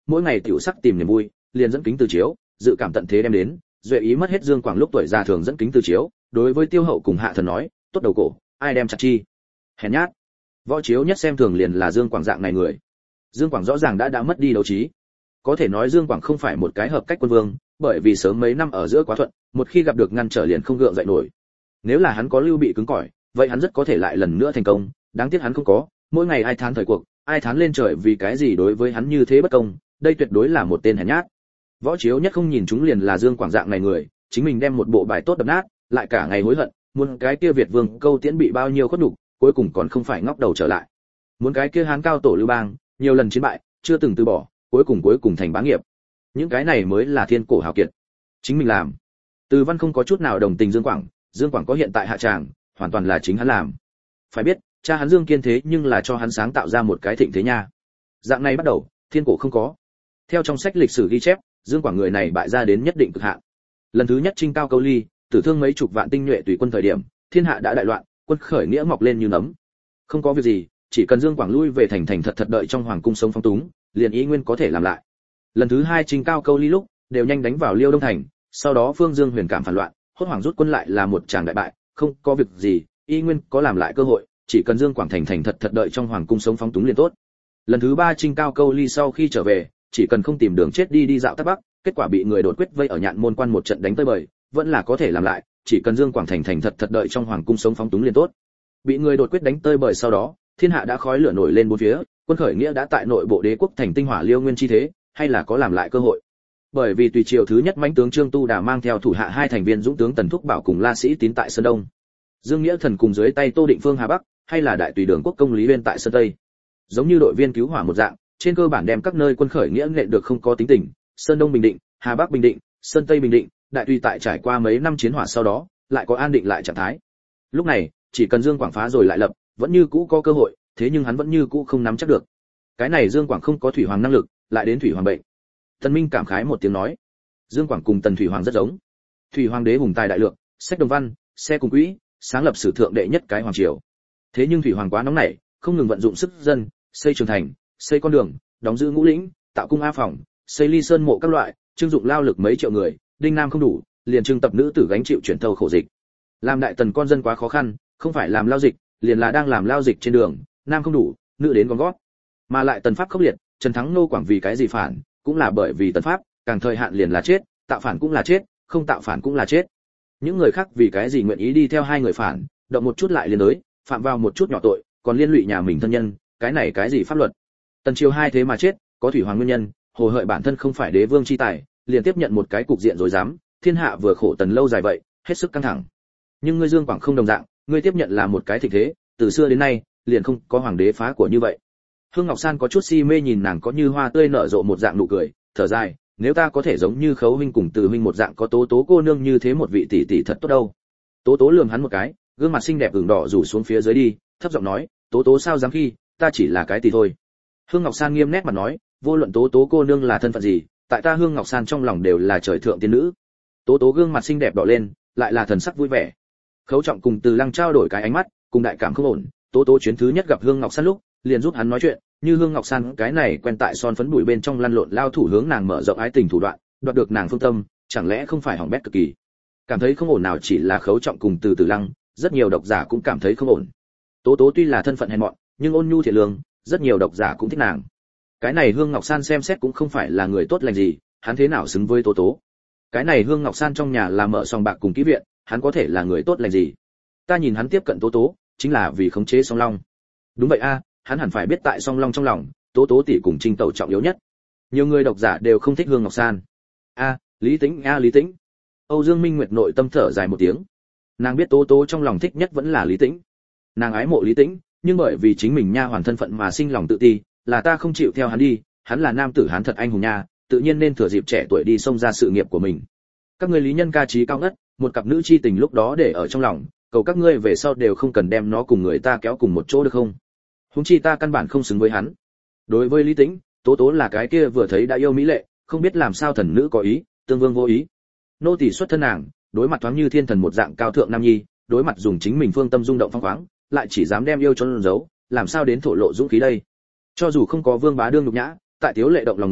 mỗi ngày tiểu sắc tìm niềm vui, liền dẫn kính từ chiếu, dự cảm tận thế đem đến, duệ ý mất hết Dương Quảng lúc tuổi già thường dẫn kính từ chiếu, đối với Tiêu Hậu cùng Hạ Thần nói, tốt đầu cổ, ai đem chặt chi. Hèn nhát. Võ Chiếu nhất xem thường liền là Dương Quảng dạng này người. Dương Quảng rõ ràng đã đã mất đi đấu trí. Có thể nói Dương Quảng không phải một cái hợp cách quân vương, bởi vì sớm mấy năm ở giữa quá thuận, một khi gặp được ngăn trở liền không gượng dậy nổi. Nếu là hắn có Lưu Bị cứng cỏi, vậy hắn rất có thể lại lần nữa thành công, đáng tiếc hắn không có, mỗi ngày ai thán thời cuộc, ai thán lên trời vì cái gì đối với hắn như thế bất công, đây tuyệt đối là một tên hèn nhát. Võ Chiếu nhất không nhìn chúng liền là Dương Quảng dạng này người, chính mình đem một bộ bài tốt đập nát, lại cả ngày hối hận, muốn cái kia Việt vương câu tiễn bị bao nhiêu khuất nhục, cuối cùng còn không phải ngóc đầu trở lại. Muốn cái kia Hán cao tổ Lưu Bang, nhiều lần chiến bại, chưa từng từ bỏ, cuối cùng cuối cùng thành bá nghiệp. Những cái này mới là thiên cổ hào kiệt. Chính mình làm. Từ Văn không có chút nào đồng tình Dương Quảng, Dương Quảng có hiện tại hạ tràng, hoàn toàn là chính hắn làm. Phải biết, cha hắn Dương Kiên thế nhưng là cho hắn sáng tạo ra một cái thịnh thế nha. Dạng này bắt đầu, thiên cổ không có. Theo trong sách lịch sử ghi chép, Dương Quảng người này bại ra đến nhất định cực hạn. Lần thứ nhất chinh cao câu ly, tử thương mấy chục vạn tinh nhuệ tùy quân thời điểm, thiên hạ đã đại loạn, quân khởi nghĩa mọc lên như nấm. Không có việc gì, chỉ cần Dương Quảng lui về thành thành thật thật đợi trong hoàng cung sống phong túng, liền ý nguyên có thể làm lại. Lần thứ hai chinh cao câu ly lúc, đều nhanh đánh vào Liêu Đông thành, sau đó Phương Dương Huyền cảm phản loạn, hốt hoảng rút quân lại là một tràng đại bại, không có việc gì, y nguyên có làm lại cơ hội, chỉ cần Dương Quảng thành thành thật thật đợi trong hoàng cung sống phóng túng liền tốt. Lần thứ ba chinh cao câu ly sau khi trở về, chỉ cần không tìm đường chết đi đi dạo Tắc Bắc, kết quả bị người đột quyết vây ở Nhạn Môn quan một trận đánh tới bời, vẫn là có thể làm lại, chỉ cần Dương Quảng thành thành thật thật đợi trong hoàng cung sống phóng túng liền tốt. Bị người đột quyết đánh tới bời sau đó, thiên hạ đã khói lửa nổi lên bốn phía, quân khởi nghĩa đã tại nội bộ đế quốc thành tinh hỏa liêu nguyên chi thế, hay là có làm lại cơ hội. Bởi vì tùy triều thứ nhất mãnh tướng Trương Tu Đà mang theo thủ hạ hai thành viên dũng tướng Tần Thúc Bảo cùng La Sĩ Tín tại Sơn Đông, Dương Nghĩa Thần cùng dưới tay Tô Định Phương Hà Bắc, hay là đại tùy đường quốc công Lý Uyên tại Sơn Tây. Giống như đội viên cứu hỏa một dạng, trên cơ bản đem các nơi quân khởi nghĩa nện được không có tính tình, Sơn Đông bình định, Hà Bắc bình định, Sơn Tây bình định, đại tùy tại trải qua mấy năm chiến hỏa sau đó, lại có an định lại trạng thái. Lúc này, chỉ cần Dương Quảng phá rồi lại lập, vẫn như cũ có cơ hội, thế nhưng hắn vẫn như cũ không nắm chắc được. Cái này Dương Quảng không có thủy hoàng năng lực, lại đến thủy hoàng bệnh. Tần Minh cảm khái một tiếng nói, Dương Quảng cùng Tần Thủy Hoàng rất giống. Thủy Hoàng đế hùng tài đại lượng, sách đồng văn, xe cùng quỹ, sáng lập sử thượng đệ nhất cái hoàng triều. Thế nhưng Thủy Hoàng quá nóng nảy, không ngừng vận dụng sức dân, xây trường thành, xây con đường, đóng giữ ngũ lĩnh, tạo cung a phòng, xây ly sơn mộ các loại, trưng dụng lao lực mấy triệu người, đinh nam không đủ, liền trưng tập nữ tử gánh chịu chuyển thâu khổ dịch. Làm đại tần con dân quá khó khăn, không phải làm lao dịch, liền là đang làm lao dịch trên đường, nam không đủ, nữ đến gom gót. Mà lại tần pháp khốc liệt, Trần Thắng nô quảng vì cái gì phản, cũng là bởi vì tần pháp, càng thời hạn liền là chết, tạo phản cũng là chết, không tạo phản cũng là chết. Những người khác vì cái gì nguyện ý đi theo hai người phản, động một chút lại liên đới, phạm vào một chút nhỏ tội, còn liên lụy nhà mình thân nhân, cái này cái gì pháp luật? Tần triều hai thế mà chết, có thủy hoàng nguyên nhân, hồ hợi bản thân không phải đế vương chi tài, liền tiếp nhận một cái cục diện rối rắm, thiên hạ vừa khổ tần lâu dài vậy, hết sức căng thẳng. Nhưng ngươi Dương Quảng không đồng dạng, ngươi tiếp nhận là một cái thịnh thế, từ xưa đến nay, liền không có hoàng đế phá của như vậy. Hương Ngọc San có chút si mê nhìn nàng có như hoa tươi nở rộ một dạng nụ cười, thở dài, nếu ta có thể giống như Khấu huynh cùng Từ huynh một dạng có Tố Tố cô nương như thế một vị tỷ tỷ thật tốt đâu. Tố Tố lườm hắn một cái, gương mặt xinh đẹp ửng đỏ rủ xuống phía dưới đi, thấp giọng nói, Tố Tố sao dám khi, ta chỉ là cái tỷ thôi. Hương Ngọc San nghiêm nét mặt nói, vô luận Tố Tố cô nương là thân phận gì, tại ta Hương Ngọc San trong lòng đều là trời thượng tiên nữ. Tố Tố gương mặt xinh đẹp đỏ lên, lại là thần sắc vui vẻ. Khấu Trọng cùng Từ Lăng trao đổi cái ánh mắt, cùng đại cảm không ổn, Tố Tố chuyến thứ nhất gặp Hương Ngọc San lúc, liền giúp hắn nói chuyện, như Hương Ngọc San cái này quen tại son phấn bụi bên trong lăn lộn lao thủ hướng nàng mở rộng ái tình thủ đoạn, đoạt được nàng phương tâm, chẳng lẽ không phải hỏng bét cực kỳ. Cảm thấy không ổn nào chỉ là Khấu Trọng cùng Từ Từ Lăng, rất nhiều độc giả cũng cảm thấy không ổn. Tố Tố tuy là thân phận hèn mọn, nhưng ôn nhu thiện lương, rất nhiều độc giả cũng thích nàng. Cái này Hương Ngọc San xem xét cũng không phải là người tốt lành gì, hắn thế nào xứng với Tố Tố? Cái này Hương Ngọc San trong nhà là mở sòng bạc cùng kỹ viện, hắn có thể là người tốt lành gì? Ta nhìn hắn tiếp cận Tố Tố, chính là vì khống chế Song Long. Đúng vậy a, hắn hẳn phải biết tại Song Long trong lòng, Tố Tố tỷ cùng Trinh Tẩu trọng yếu nhất. Nhiều người độc giả đều không thích Hương Ngọc San. A, Lý Tĩnh a Lý Tĩnh. Âu Dương Minh Nguyệt nội tâm thở dài một tiếng. Nàng biết Tố Tố trong lòng thích nhất vẫn là Lý Tĩnh. Nàng ái mộ Lý Tĩnh, nhưng bởi vì chính mình nha hoàn thân phận mà sinh lòng tự ti, là ta không chịu theo hắn đi, hắn là nam tử hán thật anh hùng nha, tự nhiên nên thừa dịp trẻ tuổi đi xông ra sự nghiệp của mình. Các ngươi lý nhân ca trí cao ngất, một cặp nữ chi tình lúc đó để ở trong lòng, cầu các ngươi về sau đều không cần đem nó cùng người ta kéo cùng một chỗ được không? Huống chi ta căn bản không xứng với hắn. Đối với Lý Tĩnh, Tố Tố là cái kia vừa thấy đã yêu mỹ lệ, không biết làm sao thần nữ có ý, tương vương vô ý. Nô tỳ xuất thân nàng, đối mặt thoáng như thiên thần một dạng cao thượng nam nhi, đối mặt dùng chính mình phương tâm rung động phong khoáng, lại chỉ dám đem yêu trốn giấu, làm sao đến thổ lộ dũng khí đây? Cho dù không có Vương Bá đương nhục nhã, tại thiếu lệ động lòng người,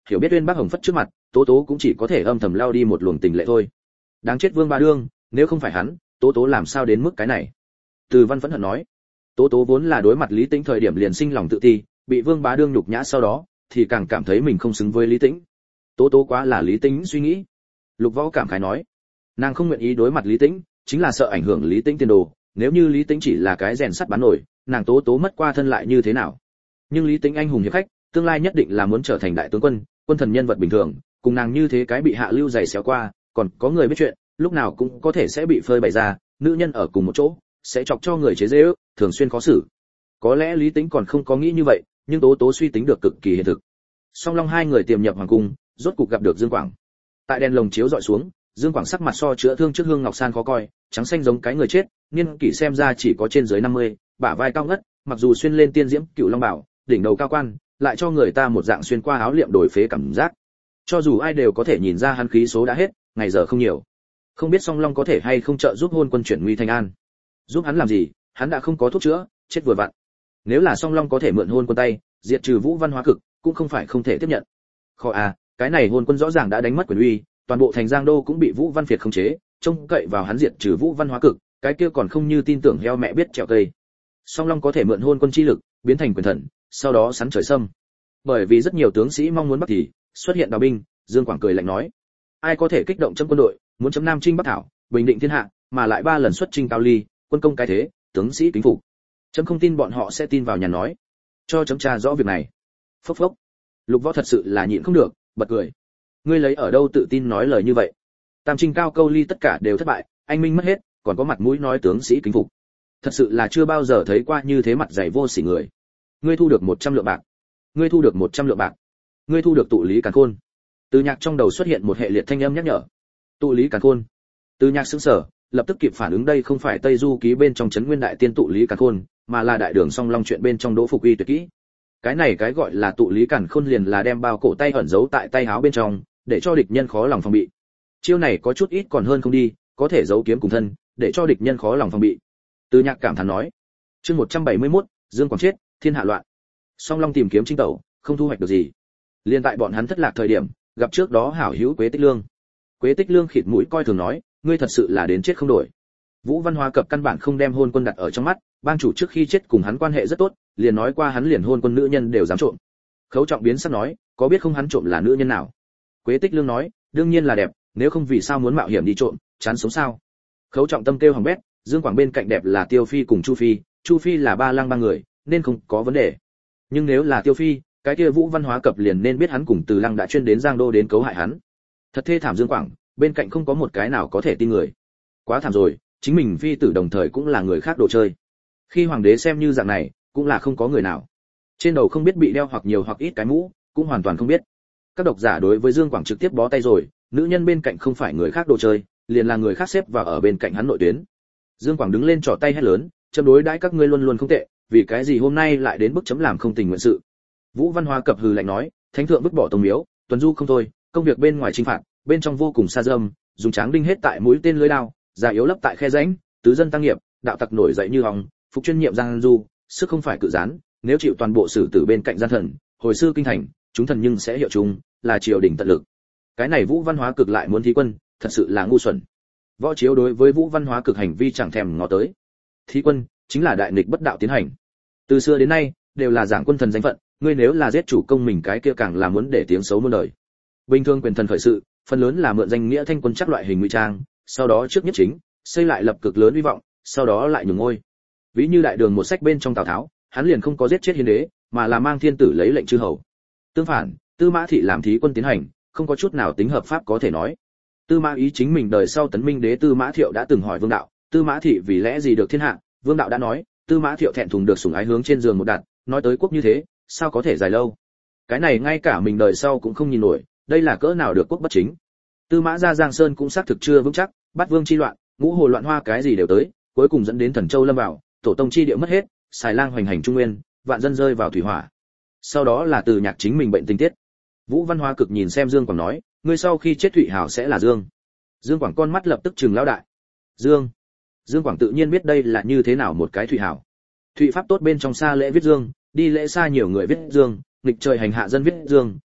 hiểu biết Uyên Bác Hồng Phất trước mặt, Tố Tố cũng chỉ có thể âm thầm lao đi một luồng tình lệ thôi. Đáng chết Vương Bá Đương, nếu không phải hắn, Tố Tố làm sao đến mức cái này? Từ Văn phẫn hận nói. Tố Tố vốn là đối mặt Lý Tĩnh thời điểm liền sinh lòng tự ti, bị Vương Bá Đương nhục nhã sau đó, thì càng cảm thấy mình không xứng với Lý Tĩnh. Tố Tố quá là Lý Tĩnh suy nghĩ. Lục Võ cảm khái nói, nàng không nguyện ý đối mặt Lý Tĩnh, chính là sợ ảnh hưởng Lý Tĩnh tiền đồ, nếu như Lý Tĩnh chỉ là cái rèn sắt bán nổi, nàng Tố Tố mất qua thân lại như thế nào? Nhưng Lý Tĩnh anh hùng hiệp khách, tương lai nhất định là muốn trở thành đại tướng quân, quân thần nhân vật bình thường, cùng nàng như thế cái bị hạ lưu dày xéo qua, còn có người biết chuyện, lúc nào cũng có thể sẽ bị phơi bày ra, nữ nhân ở cùng một chỗ, sẽ chọc cho người chế giễu, thường xuyên khó xử. Có lẽ Lý Tĩnh còn không có nghĩ như vậy, nhưng Tố Tố suy tính được cực kỳ hiện thực. Song Long hai người tiềm nhập hoàng cung, rốt cục gặp được Dương Quảng. Tại đèn lồng chiếu dọi xuống, Dương Quảng sắc mặt so chữa thương trước Hương Ngọc San khó coi, trắng xanh giống cái người chết, niên kỷ xem ra chỉ có trên dưới năm mươi, bả vai cao ngất, mặc dù xuyên lên tiên diễm cựu long bảo, đỉnh đầu cao quan, lại cho người ta một dạng xuyên qua áo liệm đổi phế cảm giác. Cho dù ai đều có thể nhìn ra hắn khí số đã hết, ngày giờ không nhiều. Không biết Song Long có thể hay không trợ giúp hôn quân chuyển nguy thành an. Giúp hắn làm gì, hắn đã không có thuốc chữa, chết vừa vặn. Nếu là Song Long có thể mượn hôn quân tay, diệt trừ Vũ Văn Hóa Cực, cũng không phải không thể tiếp nhận. Khó à, cái này hôn quân rõ ràng đã đánh mất quyền uy, toàn bộ thành Giang Đô cũng bị Vũ Văn Việt khống chế, trông cậy vào hắn diệt trừ Vũ Văn Hóa Cực, cái kia còn không như tin tưởng heo mẹ biết trèo cây. Song Long có thể mượn hôn quân chi lực, biến thành quyền thần, sau đó sắn trời sâm. Bởi vì rất nhiều tướng sĩ mong muốn bắt thì xuất hiện đào binh, Dương Quảng cười lạnh nói: ai có thể kích động chấm quân đội, muốn chấm Nam Trinh Bắc Thảo, bình định thiên hạ, mà lại ba lần xuất chinh cao ly, quân công cái thế, tướng sĩ kính phục. Chấm không tin bọn họ sẽ tin vào nhà nói. Cho chấm tra rõ việc này. Phốc phốc. Lục Võ thật sự là nhịn không được, bật cười. Ngươi lấy ở đâu tự tin nói lời như vậy? Tam Trinh cao câu ly tất cả đều thất bại, anh minh mất hết, còn có mặt mũi nói tướng sĩ kính phục. Thật sự là chưa bao giờ thấy qua như thế mặt dày vô sỉ người. Ngươi thu được một trăm lượng bạc. Ngươi thu được một trăm lượng bạc. Ngươi thu được tụ lý càn khôn. Từ Nhạc trong đầu xuất hiện một hệ liệt thanh âm nhắc nhở. Tụ lý càn khôn. Từ Nhạc sững sờ, lập tức kịp phản ứng đây không phải Tây Du ký bên trong trấn Nguyên đại tiên tụ lý càn khôn, mà là đại đường Song Long chuyện bên trong Đỗ Phục Uy tuyệt kỹ. Cái này cái gọi là tụ lý càn khôn liền là đem bao cổ tay ẩn giấu tại tay áo bên trong, để cho địch nhân khó lòng phòng bị. Chiêu này có chút ít còn hơn không đi, có thể giấu kiếm cùng thân, để cho địch nhân khó lòng phòng bị. Từ Nhạc cảm thán nói. Chương một trăm bảy mươi mốt, Dương Quảng chết, thiên hạ loạn. Song Long tìm kiếm trinh tẩu, không thu hoạch được gì. Liên tại bọn hắn thất lạc thời điểm, gặp trước đó hảo hữu Quế Tích Lương. Quế Tích Lương khịt mũi coi thường nói, ngươi thật sự là đến chết không đổi. Vũ Văn Hóa Cập căn bản không đem hôn quân đặt ở trong mắt, bang chủ trước khi chết cùng hắn quan hệ rất tốt, liền nói qua hắn liền hôn quân nữ nhân đều dám trộm. Khấu Trọng biến sắc nói, có biết không hắn trộm là nữ nhân nào? Quế Tích Lương nói, đương nhiên là đẹp, nếu không vì sao muốn mạo hiểm đi trộm, chán sống sao? Khấu Trọng tâm kêu hỏng bét, Dương Quảng bên cạnh đẹp là Tiêu Phi cùng Chu Phi, Chu Phi là ba lang ba người, nên không có vấn đề. Nhưng nếu là Tiêu Phi, cái kia Vũ Văn Hóa Cập liền nên biết hắn cùng Từ Lăng đã chuyên đến Giang Đô đến cấu hại hắn. Thật thê thảm Dương Quảng, bên cạnh không có một cái nào có thể tin người. Quá thảm rồi, chính mình phi tử đồng thời cũng là người khác đồ chơi. Khi hoàng đế xem như dạng này, cũng là không có người nào. Trên đầu không biết bị đeo hoặc nhiều hoặc ít cái mũ, cũng hoàn toàn không biết. Các độc giả đối với Dương Quảng trực tiếp bó tay rồi, nữ nhân bên cạnh không phải người khác đồ chơi, liền là người khác xếp vào ở bên cạnh hắn nội tuyến. Dương Quảng đứng lên trỏ tay hét lớn, chấm đối đãi các ngươi luôn luôn không tệ, vì cái gì hôm nay lại đến bức chấm làm không tình nguyện sự. Vũ Văn Hóa Cập hừ lạnh nói, thánh thượng vứt bỏ tông miếu, tuần du không thôi, công việc bên ngoài chinh phạt, bên trong vô cùng xa dâm, dùng tráng đinh hết tại mũi tên lưới đao, già yếu lấp tại khe rãnh, tứ dân tăng nghiệp, đạo tặc nổi dậy như hồng, phục chuyên nhiệm giang du, sức không phải cự gián, nếu chịu toàn bộ xử tử bên cạnh gian thần, hồi sư kinh thành, chúng thần nhưng sẽ hiệu chung, là triều đình tận lực. Cái này Vũ Văn Hóa Cực lại muốn thí quân, thật sự là ngu xuẩn. Võ Chiếu đối với Vũ Văn Hóa Cực hành vi chẳng thèm ngó tới. Thí quân chính là đại nghịch bất đạo tiến hành. Từ xưa đến nay đều là giảng quân thần danh phận, ngươi nếu là giết chủ công mình cái kia càng là muốn để tiếng xấu muôn đời. Bình thường quyền thần khởi sự, phần lớn là mượn danh nghĩa thanh quân chắc loại hình ngụy trang, sau đó trước nhất chính, xây lại lập cực lớn uy vọng, sau đó lại nhường ngôi. Ví như đại đường một sách bên trong Tào Tháo, hắn liền không có giết chết hiến đế, mà là mang thiên tử lấy lệnh chư hầu. Tương phản, Tư Mã Thị làm thí quân tiến hành, không có chút nào tính hợp pháp có thể nói. Tư Mã Ý chính mình đời sau tấn minh đế Tư Mã Thiệu đã từng hỏi Vương Đạo, Tư Mã Thị vì lẽ gì được thiên hạ, Vương Đạo đã nói, Tư Mã Thiệu thẹn thùng được sủng ái hướng trên giường một đặt, nói tới quốc như thế, sao có thể dài lâu. Cái này ngay cả mình đời sau cũng không nhìn nổi, đây là cỡ nào được quốc bất chính. Tư Mã gia Giang Sơn cũng xác thực chưa vững chắc, Bát Vương chi loạn, ngũ hồ loạn hoa cái gì đều tới, cuối cùng dẫn đến Thần Châu lâm vào, tổ tông chi địa mất hết, xài lang hoành hành trung nguyên, vạn dân rơi vào thủy hỏa. Sau đó là Từ Nhạc chính mình bệnh tình tiết. Vũ Văn Hóa Cực nhìn xem Dương Quảng nói, ngươi sau khi chết Thụy Hảo sẽ là Dương. Dương Quảng con mắt lập tức trừng lão đại. Dương. Dương Quảng tự nhiên biết đây là như thế nào một cái Thụy Hảo. Thụy pháp tốt bên trong xa lễ viết Dương, đi lễ xa nhiều người viết Dương, nghịch trời hành hạ dân viết Dương,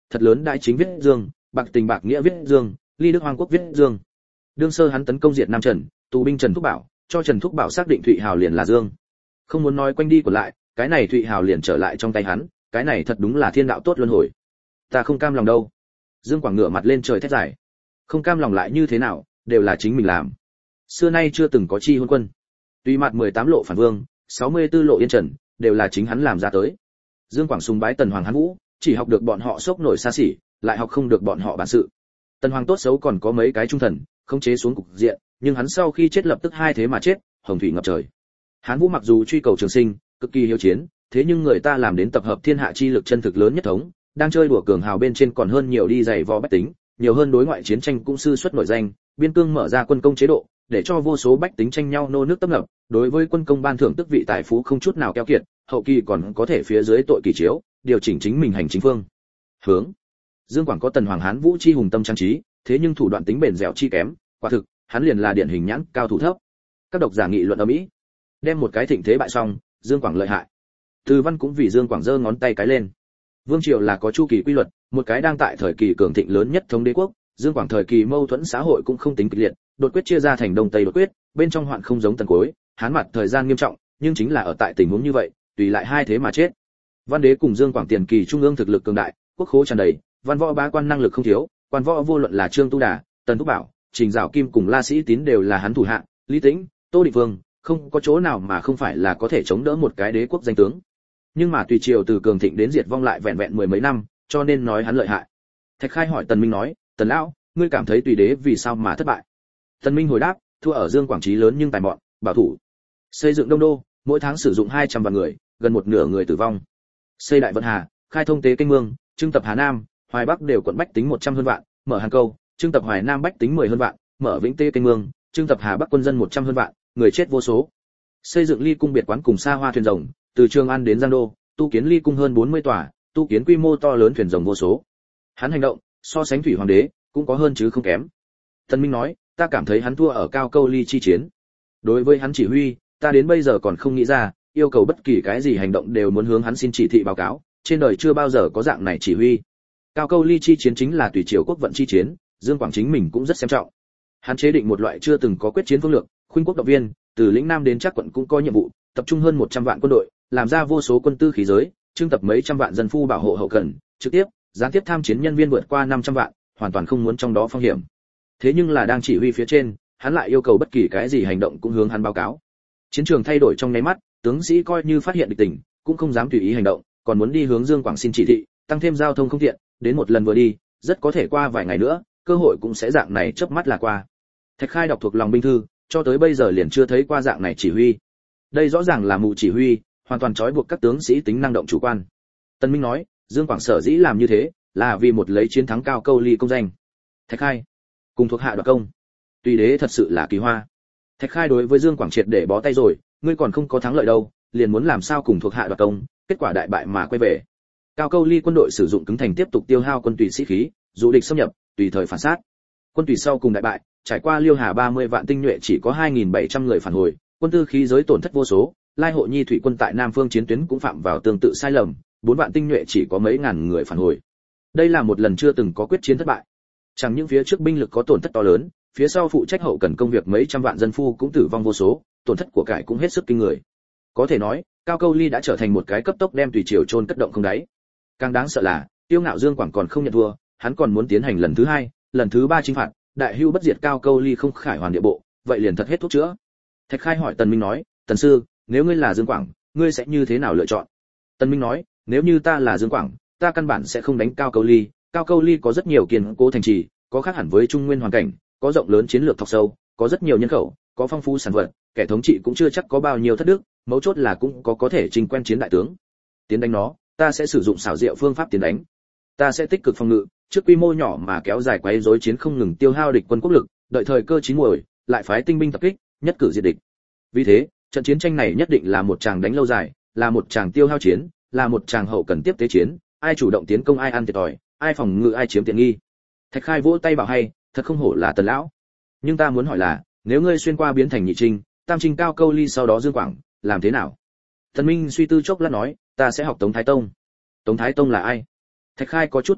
thật lớn đại chính viết dương, bạc tình bạc nghĩa viết dương, ly đức hoàng quốc viết dương. Đương sơ hắn tấn công diệt Nam Trần, tù binh Trần Thúc Bảo, cho Trần Thúc Bảo xác định Thụy Hào liền là dương. Không muốn nói quanh đi của lại, cái này Thụy Hào liền trở lại trong tay hắn, cái này thật đúng là thiên đạo tốt luân hồi. Ta không cam lòng đâu. Dương Quảng ngửa mặt lên trời thét dài. Không cam lòng lại như thế nào, đều là chính mình làm. Xưa nay chưa từng có chi hôn quân. Tuy mặt mười tám lộ phản vương, sáu mươi tư lộ yên trần, đều là chính hắn làm ra tới. Dương Quảng sùng bái Tần Hoàng Hán Vũ, chỉ học được bọn họ sốc nổi xa xỉ, lại học không được bọn họ bản sự. Tần Hoàng tốt xấu còn có mấy cái trung thần, không chế xuống cục diện, nhưng hắn sau khi chết lập tức hai thế mà chết, hồng thủy ngập trời. Hán Vũ mặc dù truy cầu trường sinh, cực kỳ hiếu chiến, thế nhưng người ta làm đến tập hợp thiên hạ chi lực chân thực lớn nhất thống, đang chơi đùa cường hào bên trên còn hơn nhiều đi giày vò bách tính, nhiều hơn đối ngoại chiến tranh cũng sư xuất nổi danh, biên cương mở ra quân công chế độ, để cho vô số bách tính tranh nhau nô nước tấp nập, đối với quân công ban thưởng tước vị tài phú không chút nào keo kiệt, hậu kỳ còn có thể phía dưới tội kỳ chiếu, điều chỉnh chính mình hành chính phương hướng. Dương Quảng có Tần Hoàng Hán Vũ chi hùng tâm trang trí, thế nhưng thủ đoạn tính bền dẻo chi kém, quả thực, hắn liền là điển hình nhãn cao thủ thấp. Các độc giả nghị luận ầm ĩ, đem một cái thịnh thế bại xong, Dương Quảng lợi hại. Từ Văn cũng vì Dương Quảng giơ ngón tay cái lên. Vương triều là có chu kỳ quy luật, một cái đang tại thời kỳ cường thịnh lớn nhất thống đế quốc, Dương Quảng thời kỳ mâu thuẫn xã hội cũng không tính kịch liệt, đột quyết chia ra thành đông tây đột quyết, bên trong hoạn không giống tần cuối, Hán mặt thời gian nghiêm trọng, nhưng chính là ở tại tình huống như vậy, tùy lại hai thế mà chết. Văn đế cùng Dương Quảng tiền kỳ trung ương thực lực cường đại, quốc khố tràn đầy, văn võ bá quan năng lực không thiếu, quan võ vô luận là Trương Tu Đà, Tần Thúc Bảo, Trình Giảo Kim cùng La Sĩ Tín đều là hắn thủ hạ, Lý Tĩnh, Tô Định Vương, không có chỗ nào mà không phải là có thể chống đỡ một cái đế quốc danh tướng. Nhưng mà tùy triều từ cường thịnh đến diệt vong lại vẹn vẹn mười mấy năm, cho nên nói hắn lợi hại. Thạch Khai hỏi Tần Minh nói, Tần lão, ngươi cảm thấy tùy đế vì sao mà thất bại? Tần Minh hồi đáp, thua ở Dương Quảng trí lớn nhưng tài mọn, bảo thủ. Xây dựng Đông Đô, mỗi tháng sử dụng hai trăm vạn người, gần một nửa người tử vong. Xây Đại Vận Hà, khai thông tế kênh mương, trưng tập Hà Nam, Hoài Bắc đều quận bách tính một trăm hơn vạn, mở Hàn Câu, trưng tập Hoài Nam bách tính mười hơn vạn, mở Vĩnh Tế kênh mương, trưng tập Hà Bắc quân dân một trăm hơn vạn, người chết vô số. Xây dựng Ly cung biệt quán cùng xa hoa thuyền rồng, từ Trường An đến Giang Đô, tu kiến Ly cung hơn bốn mươi tòa, tu kiến quy mô to lớn thuyền rồng vô số. Hắn hành động, so sánh Thủy Hoàng đế, cũng có hơn chứ không kém. Tần Minh nói, ta cảm thấy hắn thua ở Cao Câu Ly chi chiến. Đối với hắn chỉ huy, ta đến bây giờ còn không nghĩ ra, yêu cầu bất kỳ cái gì hành động đều muốn hướng hắn xin chỉ thị báo cáo, trên đời chưa bao giờ có dạng này chỉ huy. Cao Câu Ly chi chiến chính là tùy triều quốc vận chi chiến, Dương Quảng chính mình cũng rất xem trọng. Hắn chế định một loại chưa từng có quyết chiến phương lược, khuynh quốc động viên, từ lĩnh Nam đến Trác quận cũng có nhiệm vụ, tập trung hơn một trăm vạn quân đội, làm ra vô số quân tư khí giới, trưng tập mấy trăm vạn dân phu bảo hộ hậu cần, trực tiếp, gián tiếp tham chiến nhân viên vượt qua năm trăm vạn, hoàn toàn không muốn trong đó phong hiểm. Thế nhưng là đang chỉ huy phía trên, hắn lại yêu cầu bất kỳ cái gì hành động cũng hướng hắn báo cáo. Chiến trường thay đổi trong nháy mắt, tướng sĩ coi như phát hiện địch tình, cũng không dám tùy ý hành động, còn muốn đi hướng Dương Quảng xin chỉ thị, tăng thêm giao thông không tiện, đến một lần vừa đi, rất có thể qua vài ngày nữa, cơ hội cũng sẽ dạng này chớp mắt là qua. Thạch Khai đọc thuộc lòng binh thư, cho tới bây giờ liền chưa thấy qua dạng này chỉ huy. Đây rõ ràng là mù chỉ huy, hoàn toàn trói buộc các tướng sĩ tính năng động chủ quan. Tân Minh nói, Dương Quảng sở dĩ làm như thế, là vì một lấy chiến thắng Cao Câu Ly công danh. Thạch Khai, cùng thuộc hạ đoạt công. Tùy đế thật sự là kỳ hoa. Thạch Khai đối với Dương Quảng triệt để bó tay rồi, ngươi còn không có thắng lợi đâu, liền muốn làm sao cùng thuộc hạ đoạt công, kết quả đại bại mà quay về. Cao Câu Ly quân đội sử dụng cứng thành tiếp tục tiêu hao quân tùy sĩ khí, dù địch xâm nhập, tùy thời phản sát. Quân tùy sau cùng đại bại, trải qua Liêu Hà ba mươi vạn tinh nhuệ chỉ có hai nghìn bảy trăm người phản hồi, quân tư khí giới tổn thất vô số, Lai Hộ Nhi thủy quân tại Nam Phương chiến tuyến cũng phạm vào tương tự sai lầm, bốn vạn tinh nhuệ chỉ có mấy ngàn người phản hồi. Đây là một lần chưa từng có quyết chiến thất bại. Chẳng những phía trước binh lực có tổn thất to lớn, phía sau phụ trách hậu cần công việc mấy trăm vạn dân phu cũng tử vong vô số, tổn thất của cải cũng hết sức kinh người. Có thể nói, Cao Câu Ly đã trở thành một cái cấp tốc đem tùy triều chôn cất động không đáy. Càng đáng sợ là, Tiêu Ngạo Dương Quảng còn không nhận thua, hắn còn muốn tiến hành lần thứ hai, lần thứ ba chinh phạt, đại hưu bất diệt Cao Câu Ly không khải hoàn địa bộ, vậy liền thật hết thuốc chữa. Thạch Khai hỏi Tần Minh nói, Tần sư, nếu ngươi là Dương Quảng, ngươi sẽ như thế nào lựa chọn? Tần Minh nói, nếu như ta là Dương Quảng, ta căn bản sẽ không đánh Cao Câu Ly. Cao Câu Ly có rất nhiều kiên cố thành trì, có khác hẳn với Trung Nguyên hoàn cảnh, có rộng lớn chiến lược thọc sâu, có rất nhiều nhân khẩu, có phong phú sản vật, kẻ thống trị cũng chưa chắc có bao nhiêu thất đức, mấu chốt là cũng có có thể trình quen chiến đại tướng. Tiến đánh nó, ta sẽ sử dụng xảo diệu phương pháp tiến đánh. Ta sẽ tích cực phòng ngự, trước quy mô nhỏ mà kéo dài quấy rối chiến không ngừng tiêu hao địch quân quốc lực, đợi thời cơ chín muồi, lại phái tinh binh tập kích, nhất cử diệt địch. Vì thế, trận chiến tranh này nhất định là một tràng đánh lâu dài, là một tràng tiêu hao chiến, là một tràng hậu cần tiếp tế chiến, ai chủ động tiến công ai ăn thiệt thòi, ai phòng ngự ai chiếm tiện nghi. Thạch Khai vỗ tay bảo hay, thật không hổ là Tần lão. Nhưng ta muốn hỏi là, nếu ngươi xuyên qua biến thành nhị trinh, tam trinh Cao Câu Ly sau đó Dương Quảng, làm thế nào? Tần Minh suy tư chốc lát nói, ta sẽ học Tống Thái Tông. Tống Thái Tông là ai? Thạch Khai có chút buồn bực,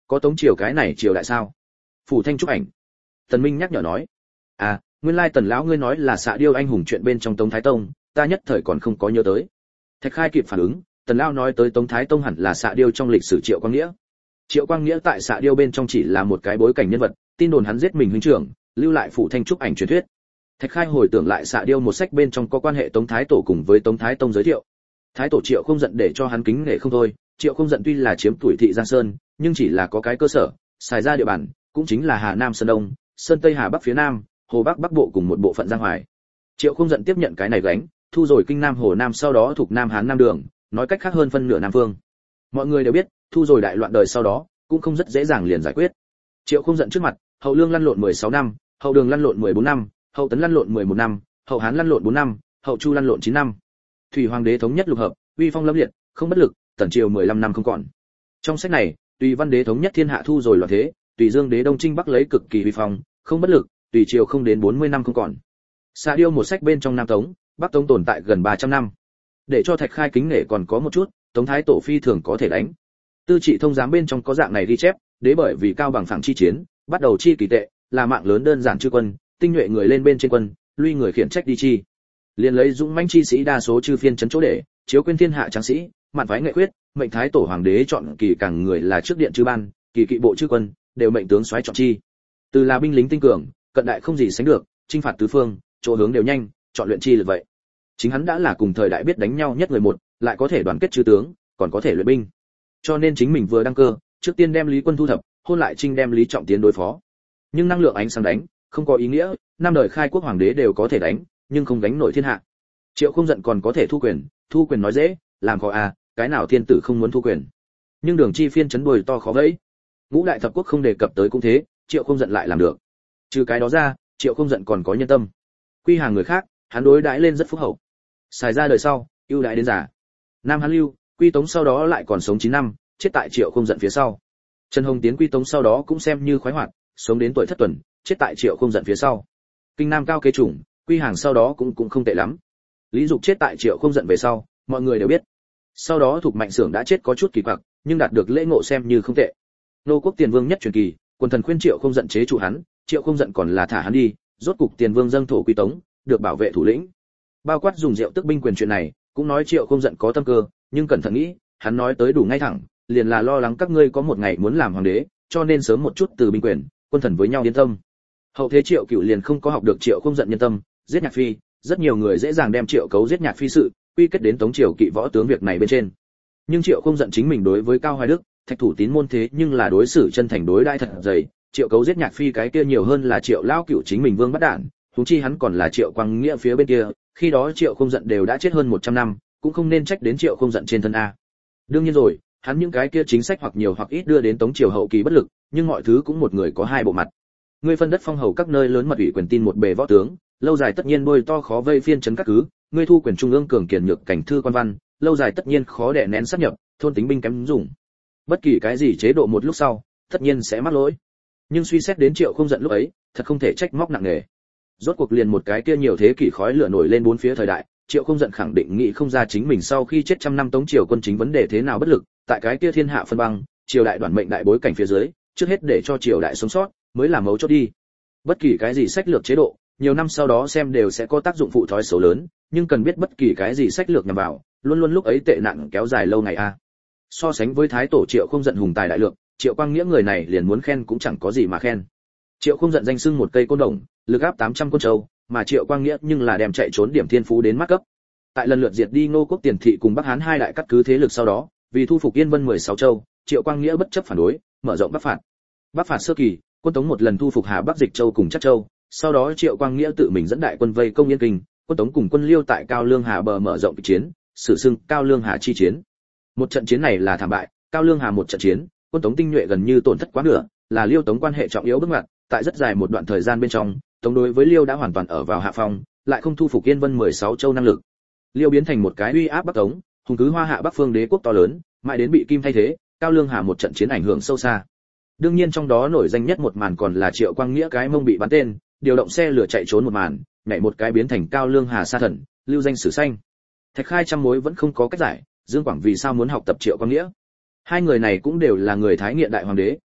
có Tống triều cái này triều đại sao? Phủ Thanh chụp ảnh. Tần Minh nhắc nhở nói, à, nguyên lai Tần lão ngươi nói là Xạ Điêu anh hùng chuyện bên trong Tống Thái Tông, ta nhất thời còn không có nhớ tới. Thạch Khai kịp phản ứng, Tần lão nói tới Tống Thái Tông hẳn là Xạ Điêu trong lịch sử Triệu Quang Nghĩa. Triệu Quang Nghĩa tại Xạ Điêu bên trong chỉ là một cái bối cảnh nhân vật, tin đồn hắn giết mình huynh trưởng, lưu lại Phủ Thanh chụp ảnh truyền thuyết. Thạch Khai hồi tưởng lại Xạ Điêu một sách bên trong có quan hệ Tống Thái Tổ cùng với Tống Thái Tông giới thiệu. Thái Tổ Triệu không giận để cho hắn kính nể không thôi, Triệu không giận tuy là chiếm tuổi thị Giang Sơn, nhưng chỉ là có cái cơ sở, xài ra địa bàn, cũng chính là Hà Nam Sơn Đông, Sơn Tây Hà Bắc phía Nam, Hồ Bắc Bắc Bộ cùng một bộ phận Giang Hoài. Triệu không giận tiếp nhận cái này gánh, thu rồi Kinh Nam Hồ Nam sau đó thuộc Nam Hán Nam Đường, nói cách khác hơn phân nửa Nam Phương. Mọi người đều biết, thu rồi đại loạn đời sau đó, cũng không rất dễ dàng liền giải quyết. Triệu không giận trước mặt, Hậu Lương lăn lộn mười sáu năm, Hậu Đường lăn lộn mười bốn năm, Hậu Tấn lăn lộn mười một năm, Hậu Hán lăn lộn bốn năm, Hậu Chu lăn lộn chín năm. Thủy Hoàng đế thống nhất lục hợp, uy phong lâm liệt, không bất lực, Tần triều mười lăm năm không còn. Trong sách này, Tùy Văn đế thống nhất thiên hạ thu rồi loạn thế, Tùy Dương đế đông chinh bắc lấy cực kỳ uy phong, không bất lực, Tùy triều không đến bốn mươi năm không còn. Xạ Điêu một sách bên trong Nam Tống, Bắc Tống tồn tại gần ba trăm năm. Để cho Thạch Khai kính nể còn có một chút, Tống Thái Tổ phi thường có thể đánh. Tư trị thông giám bên trong có dạng này ghi chép, đế bởi vì cao bằng phẳng chi chiến, bắt đầu chi kỳ tệ, là mạng lớn đơn giản chư quân, tinh nhuệ người lên bên trên quân, lui người khiển trách đi chi. Liên lấy dũng mãnh chi sĩ đa số chư phiên trấn chỗ để, chiếu quên thiên hạ tráng sĩ, mạn phái nghệ quyết, mệnh Thái Tổ hoàng đế chọn kỳ càng người là trước điện chư ban, kỳ kỵ bộ chư quân, đều mệnh tướng soái chọn chi. Từ là binh lính tinh cường, cận đại không gì sánh được, chinh phạt tứ phương, chỗ hướng đều nhanh, chọn luyện chi là vậy. Chính hắn đã là cùng thời đại biết đánh nhau nhất người một, lại có thể đoàn kết chư tướng, còn có thể luyện binh. Cho nên chính mình vừa đăng cơ, trước tiên đem Lý Quân thu thập, hôn lại Trinh đem Lý Trọng Tiến đối phó. Nhưng năng lượng ánh sáng đánh, không có ý nghĩa, năm đời khai quốc hoàng đế đều có thể đánh, nhưng không đánh nổi thiên hạ. Triệu không giận còn có thể thu quyền, thu quyền nói dễ, làm khó à, cái nào thiên tử không muốn thu quyền. Nhưng Đường Chi phiên chấn đuổi to khó vẫy. Ngũ đại thập quốc không đề cập tới cũng thế, Triệu không giận lại làm được. Trừ cái đó ra, Triệu không giận còn có nhân tâm. Quy hàng người khác, hắn đối đãi lên rất phúc hậu. Xài ra đời sau, ưu đãi đến già. Nam Hán Lưu, Quy Tống sau đó lại còn sống chín năm, chết tại Triệu không giận phía sau. Trần Hồng Tiến Quy Tống sau đó cũng xem như khoái hoạt, sống đến tuổi thất tuần, chết tại Triệu không giận phía sau. Kinh Nam Cao Kế Chủng, Quy hàng sau đó cũng cũng không tệ lắm. Lý Dục chết tại Triệu không giận về sau, mọi người đều biết. Sau đó Thục Mạnh Xưởng đã chết có chút kỳ quặc, nhưng đạt được lễ ngộ xem như không tệ. Nô quốc Tiền Vương nhất truyền kỳ, quần thần khuyên Triệu không giận chế trụ hắn, Triệu không giận còn là thả hắn đi, rốt cục Tiền Vương dâng thổ Quy Tống, được bảo vệ thủ lĩnh. Bao quát dùng rượu tức binh quyền chuyện này, cũng nói Triệu không giận có tâm cơ, nhưng cẩn thận nghĩ, hắn nói tới đủ ngay thẳng, liền là lo lắng các ngươi có một ngày muốn làm hoàng đế, cho nên sớm một chút từ binh quyền, quân thần với nhau yên tâm. Hậu thế Triệu Cửu liền không có học được Triệu không giận nhân tâm, giết Nhạc Phi, rất nhiều người dễ dàng đem Triệu Cấu giết Nhạc Phi sự quy kết đến Tống triều kỵ võ tướng việc này bên trên. Nhưng Triệu không giận chính mình đối với Cao Hoài Đức, Thạch Thủ Tín môn thế nhưng là đối xử chân thành đối đãi thật dày, Triệu Cấu giết Nhạc Phi cái kia nhiều hơn là Triệu lão cửu chính mình vương bắt đản, huống chi hắn còn là Triệu Quang Nghĩa phía bên kia, khi đó Triệu không giận đều đã chết hơn một trăm năm, cũng không nên trách đến Triệu không giận trên thân a. Đương nhiên rồi, hắn những cái kia chính sách hoặc nhiều hoặc ít đưa đến Tống triều hậu kỳ bất lực, nhưng mọi thứ cũng một người có hai bộ mặt. Ngươi phân đất phong hầu các nơi lớn mật ủy quyền tin một bề võ tướng, lâu dài tất nhiên đôi to khó vây phiên trấn các cứ, ngươi thu quyền trung ương cường kiền nhược cảnh thư quan văn, lâu dài tất nhiên khó đè nén sát nhập, thôn tính binh kém dùng. Bất kỳ cái gì chế độ một lúc sau, tất nhiên sẽ mắc lỗi. Nhưng suy xét đến Triệu không giận lúc ấy, thật không thể trách móc nặng nề. Rốt cuộc liền một cái kia nhiều thế kỷ khói lửa nổi lên bốn phía thời đại, Triệu không giận khẳng định nghĩ không ra chính mình sau khi chết trăm năm Tống triều quân chính vấn đề thế nào bất lực, tại cái kia thiên hạ phân băng, triều đại đoàn mệnh đại bối cảnh phía dưới, trước hết để cho triều đại sống sót, mới là mấu chốt đi. Bất kỳ cái gì sách lược chế độ, nhiều năm sau đó xem đều sẽ có tác dụng phụ thói xấu lớn, nhưng cần biết bất kỳ cái gì sách lược nhằm vào, luôn luôn lúc ấy tệ nạn kéo dài lâu ngày a. À. So sánh với Thái Tổ Triệu không giận hùng tài đại lượng, Triệu Quang Nghĩa người này liền muốn khen cũng chẳng có gì mà khen. Triệu không giận danh xưng một cây côn đồng, lực áp tám trăm con trâu, mà Triệu Quang Nghĩa nhưng là đem chạy trốn điểm thiên phú đến mắt cấp. Tại lần lượt diệt đi Ngô quốc Tiền thị cùng Bắc Hán hai đại cắt cứ thế lực sau đó, vì thu phục Yên Vân mười sáu châu, Triệu Quang Nghĩa bất chấp phản đối, mở rộng Bắc phạt. Bắc phạt sơ kỳ, quân Tống một lần thu phục Hà Bắc Dịch Châu cùng Chắc Châu, sau đó Triệu Quang Nghĩa tự mình dẫn đại quân vây công Yên Kinh, quân Tống cùng quân Liêu tại Cao Lương Hà bờ mở rộng chiến, sử xưng Cao Lương Hà chi chiến. Một trận chiến này là thảm bại, Cao Lương Hà một trận chiến, quân Tống tinh nhuệ gần như tổn thất quá nửa, là Liêu Tống quan hệ trọng yếu bước ngoặt, tại rất dài một đoạn thời gian bên trong, Tống đối với Liêu đã hoàn toàn ở vào hạ phong, lại không thu phục Yên Vân mười sáu châu năng lực. Liêu biến thành một cái uy áp Bắc Tống, hùng cứ Hoa Hạ Bắc phương đế quốc to lớn, mãi đến bị Kim thay thế, Cao Lương Hà một trận chiến ảnh hưởng sâu xa. Đương nhiên trong đó nổi danh nhất một màn còn là Triệu Quang Nghĩa cái mông bị bắn tên, điều động xe lửa chạy trốn một màn, nhảy một cái biến thành Cao Lương Hà sa thần, lưu danh sử xanh. Thạch Khai trăm mối vẫn không có cách giải, Dương Quảng vì sao muốn học tập Triệu Quang Nghĩa. Hai người này cũng đều là người Thái nghiện đại hoàng đế,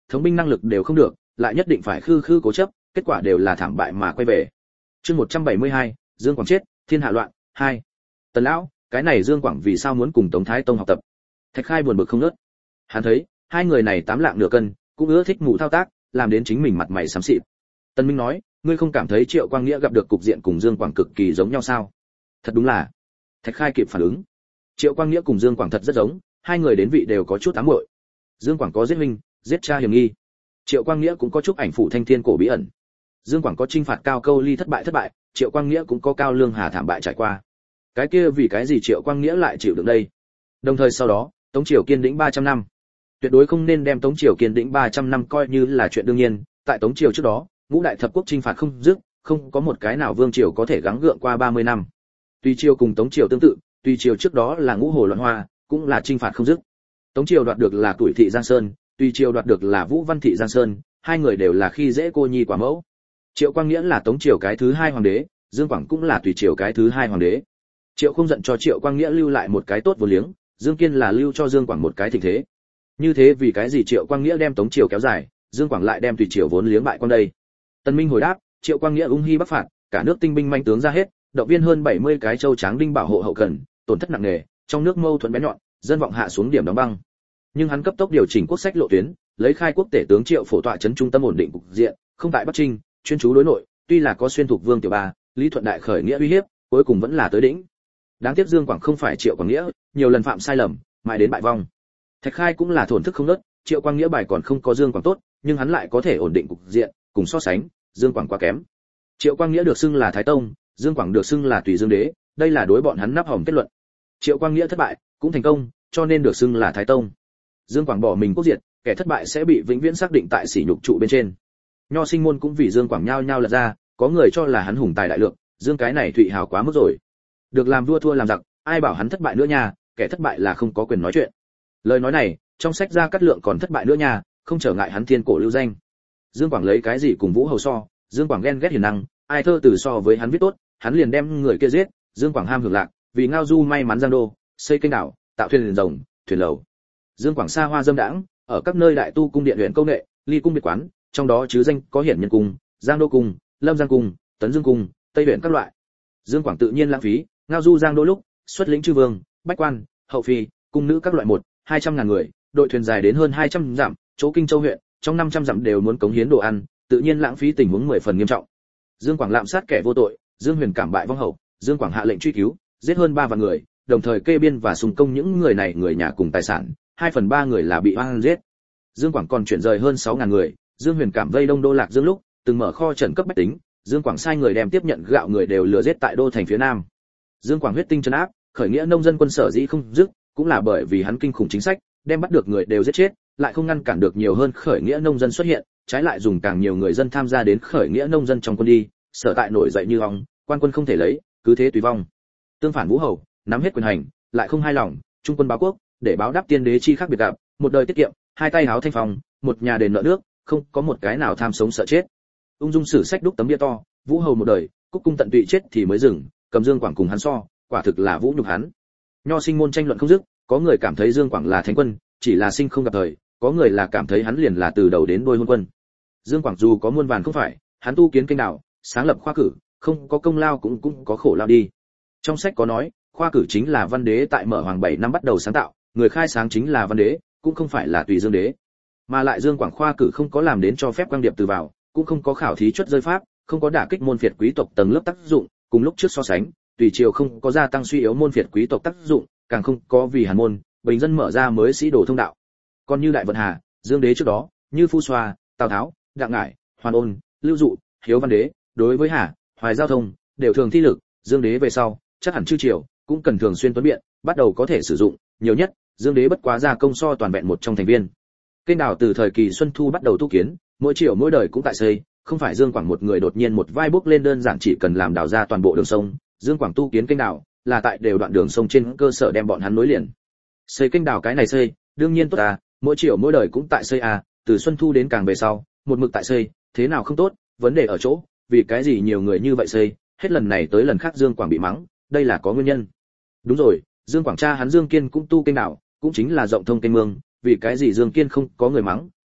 thống binh năng lực đều không được, lại nhất định phải khư khư cố chấp, kết quả đều là thảm bại mà quay về. Chương một trăm bảy mươi hai, Dương Quảng chết, thiên hạ loạn, hai. Tần lão, cái này Dương Quảng vì sao muốn cùng Tống Thái Tông học tập? Thạch Khai buồn bực không ngớt. Hắn thấy, hai người này tám lạng nửa cân, cũng ưa thích mù thao tác, làm đến chính mình mặt mày xám xịt. Tần Minh nói, ngươi không cảm thấy Triệu Quang Nghĩa gặp được cục diện cùng Dương Quảng cực kỳ giống nhau sao? Thật đúng là. Thạch Khai kịp phản ứng. Triệu Quang Nghĩa cùng Dương Quảng thật rất giống, hai người đến vị đều có chút ám muội. Dương Quảng có giết huynh, giết cha hiểm nghi. Triệu Quang Nghĩa cũng có chút ảnh phủ thanh thiên cổ bí ẩn. Dương Quảng có chinh phạt Cao Câu Ly thất bại thất bại, Triệu Quang Nghĩa cũng có Cao Lương Hà thảm bại trải qua. Cái kia vì cái gì Triệu Quang Nghĩa lại chịu đựng đây? Đồng thời sau đó, Tống Triều kiên định ba trăm năm. Tuyệt đối không nên đem Tống Triều kiên định ba trăm năm coi như là chuyện đương nhiên, tại Tống Triều trước đó, ngũ đại thập quốc chinh phạt không dứt, không có một cái nào vương triều có thể gắng gượng qua ba mươi năm. Tuy Triều cùng Tống Triều tương tự, tuy Triều trước đó là ngũ hồ loạn hoa, cũng là chinh phạt không dứt. Tống Triều đoạt được là Tuổi thị Giang Sơn, tuy Triều đoạt được là Vũ Văn thị Giang Sơn, hai người đều là khi dễ cô nhi quả mẫu. Triệu Quang Nghĩa là Tống Triều cái thứ hai hoàng đế, Dương Quảng cũng là Tùy Triều cái thứ hai hoàng đế. Triệu không giận cho Triệu Quang Nghĩa lưu lại một cái tốt vô liếng, Dương Kiên là lưu cho Dương Quảng một cái thịnh thế. Như thế vì cái gì Triệu Quang Nghĩa đem Tống Triều kéo dài, Dương Quảng lại đem Tùy Triều vốn liếng bại quan đây? Tân Minh hồi đáp, Triệu Quang Nghĩa ung hy bắc phạt, cả nước tinh binh manh tướng ra hết, động viên hơn bảy mươi cái châu tráng đinh bảo hộ hậu cần, tổn thất nặng nề, trong nước mâu thuẫn bé nhọn, dân vọng hạ xuống điểm đóng băng. Nhưng hắn cấp tốc điều chỉnh quốc sách lộ tuyến, lấy khai quốc tể tướng Triệu phổ tọa trấn trung tâm ổn định cục diện, không tại Bắc Trinh, chuyên chú đối nội, tuy là có xuyên thuộc Vương Tiểu Ba, Lý Thuận đại khởi nghĩa uy hiếp, cuối cùng vẫn là tới đỉnh. Đáng tiếc Dương Quảng không phải Triệu Quang Nghĩa, nhiều lần phạm sai lầm, mãi đến bại vong. Thạch Khai cũng là thổn thức không ngớt, Triệu Quang Nghĩa bài còn không có Dương Quảng tốt, nhưng hắn lại có thể ổn định cục diện, cùng so sánh, Dương Quảng quá kém. Triệu Quang Nghĩa được xưng là Thái Tông, Dương Quảng được xưng là Tùy Dương Đế, đây là đối bọn hắn nắp hỏng kết luận. Triệu Quang Nghĩa thất bại, cũng thành công, cho nên được xưng là Thái Tông. Dương Quảng bỏ mình quốc diệt, kẻ thất bại sẽ bị vĩnh viễn xác định tại sỉ nhục trụ bên trên. Nho sinh môn cũng vì Dương Quảng nhao nhao lật ra, có người cho là hắn hùng tài đại lượng, Dương cái này thụy hào quá mức rồi. Được làm vua thua làm giặc, ai bảo hắn thất bại nữa nha, kẻ thất bại là không có quyền nói chuyện. Lời nói này, trong sách ra cắt lượng còn thất bại nữa nha, không trở ngại hắn thiên cổ lưu danh. Dương Quảng lấy cái gì cùng Vũ Hầu so, Dương Quảng ghen ghét hiền năng, ai thơ từ so với hắn viết tốt, hắn liền đem người kia giết. Dương Quảng ham hưởng lạc, vì ngao du may mắn giang đô, xây kênh đảo, tạo thuyền rồng, thuyền lầu. Dương Quảng xa hoa dâm đãng, ở các nơi đại tu cung điện luyện công nghệ, ly cung biệt quán, trong đó chứ danh có hiển nhân cung, giang đô cung, lâm giang cung, tấn dương cung, tây huyện các loại. Dương Quảng tự nhiên lãng phí, ngao du giang đô lúc, xuất lĩnh chư vương, bách quan, hậu phi, cung nữ các loại một, hai trăm ngàn người, đội thuyền dài đến hơn hai trăm dặm, chỗ kinh châu huyện, trong năm trăm dặm đều muốn cống hiến đồ ăn, tự nhiên lãng phí tình huống mười phần nghiêm trọng. Dương Quảng lạm sát kẻ vô tội, Dương Huyền cảm bại vong hậu, Dương Quảng hạ lệnh truy cứu, giết hơn ba vạn người, đồng thời kê biên và sùng công những người này người nhà cùng tài sản, hai phần ba người là bị oan giết. Dương Quảng còn chuyển rời hơn sáu ngàn người, Dương Huyền cảm vây đông đô Lạc Dương lúc, từng mở kho trần cấp bách tính, Dương Quảng sai người đem tiếp nhận gạo người đều lừa giết tại đô thành phía nam. Dương Quảng huyết tinh trấn áp, khởi nghĩa nông dân quân sở dĩ không dứt, cũng là bởi vì hắn kinh khủng chính sách, đem bắt được người đều giết chết, lại không ngăn cản được nhiều hơn khởi nghĩa nông dân xuất hiện, trái lại dùng càng nhiều người dân tham gia đến khởi nghĩa nông dân trong quân đi, sở tại nổi dậy như ong, quan quân không thể lấy, cứ thế tùy vong. Tương phản Vũ Hầu, nắm hết quyền hành, lại không hài lòng, trung quân báo quốc, để báo đáp tiên đế chi khác biệt gặp, một đời tiết kiệm, hai tay háo thanh phòng, một nhà đền nợ nước, không có một cái nào tham sống sợ chết. Ung dung sử sách đúc tấm bia to, Vũ Hầu một đời, cúc cung tận tụy chết thì mới dừng, cầm Dương Quảng cùng hắn so, quả thực là vũ nhục hắn. Nho sinh môn tranh luận không dứt, có người cảm thấy Dương Quảng là thánh quân, chỉ là sinh không gặp thời, có người là cảm thấy hắn liền là từ đầu đến đuôi hôn quân. Dương Quảng dù có muôn vàn không phải, hắn tu kiến kênh đảo, sáng lập khoa cử, không có công lao cũng cũng có khổ lao đi. Trong sách có nói, khoa cử chính là Văn Đế tại mở hoàng bảy năm bắt đầu sáng tạo, người khai sáng chính là Văn Đế, cũng không phải là Tùy Dương Đế. Mà lại Dương Quảng khoa cử không có làm đến cho phép quan điệp từ vào, cũng không có khảo thí chuất rơi pháp, không có đả kích môn phiệt quý tộc tầng lớp tác dụng, cùng lúc trước so sánh, Tùy Triều không có gia tăng suy yếu môn phiệt quý tộc tác dụng, càng không có vì Hàn môn, bình dân mở ra mới sĩ đồ thông đạo. Còn như Đại Vận Hà, Dương Đế trước đó, như Phu Xoa, Tào Tháo, Đặng Ngải, Hoàn Ôn, Lưu Dụ, Hiếu Văn Đế, đối với Hà, Hoài giao thông, đều thường thi lực, Dương Đế về sau, chắc hẳn chư triều cũng cần thường xuyên tuấn biện, bắt đầu có thể sử dụng, nhiều nhất, Dương Đế bất quá gia công so toàn vẹn một trong thành viên. Kênh đảo từ thời kỳ Xuân Thu bắt đầu tu kiến, mỗi triều mỗi đời cũng tại xây, không phải Dương Quảng một người đột nhiên một vai bước lên đơn giản chỉ cần làm đào ra toàn bộ đường sông, Dương Quảng tu kiến kênh đảo, là tại đều đoạn đường sông trên cơ sở đem bọn hắn nối liền. Xây kênh đảo cái này xây, đương nhiên tốt à, mỗi triều mỗi đời cũng tại xây à, từ Xuân Thu đến càng về sau, một mực tại xây, thế nào không tốt, vấn đề ở chỗ, vì cái gì nhiều người như vậy xây, hết lần này tới lần khác Dương Quảng bị mắng, đây là có nguyên nhân. Đúng rồi, Dương Quảng cha hắn Dương Kiên cũng tu kênh đảo, cũng chính là rộng thông kênh mương, vì cái gì Dương Kiên không có người mắng,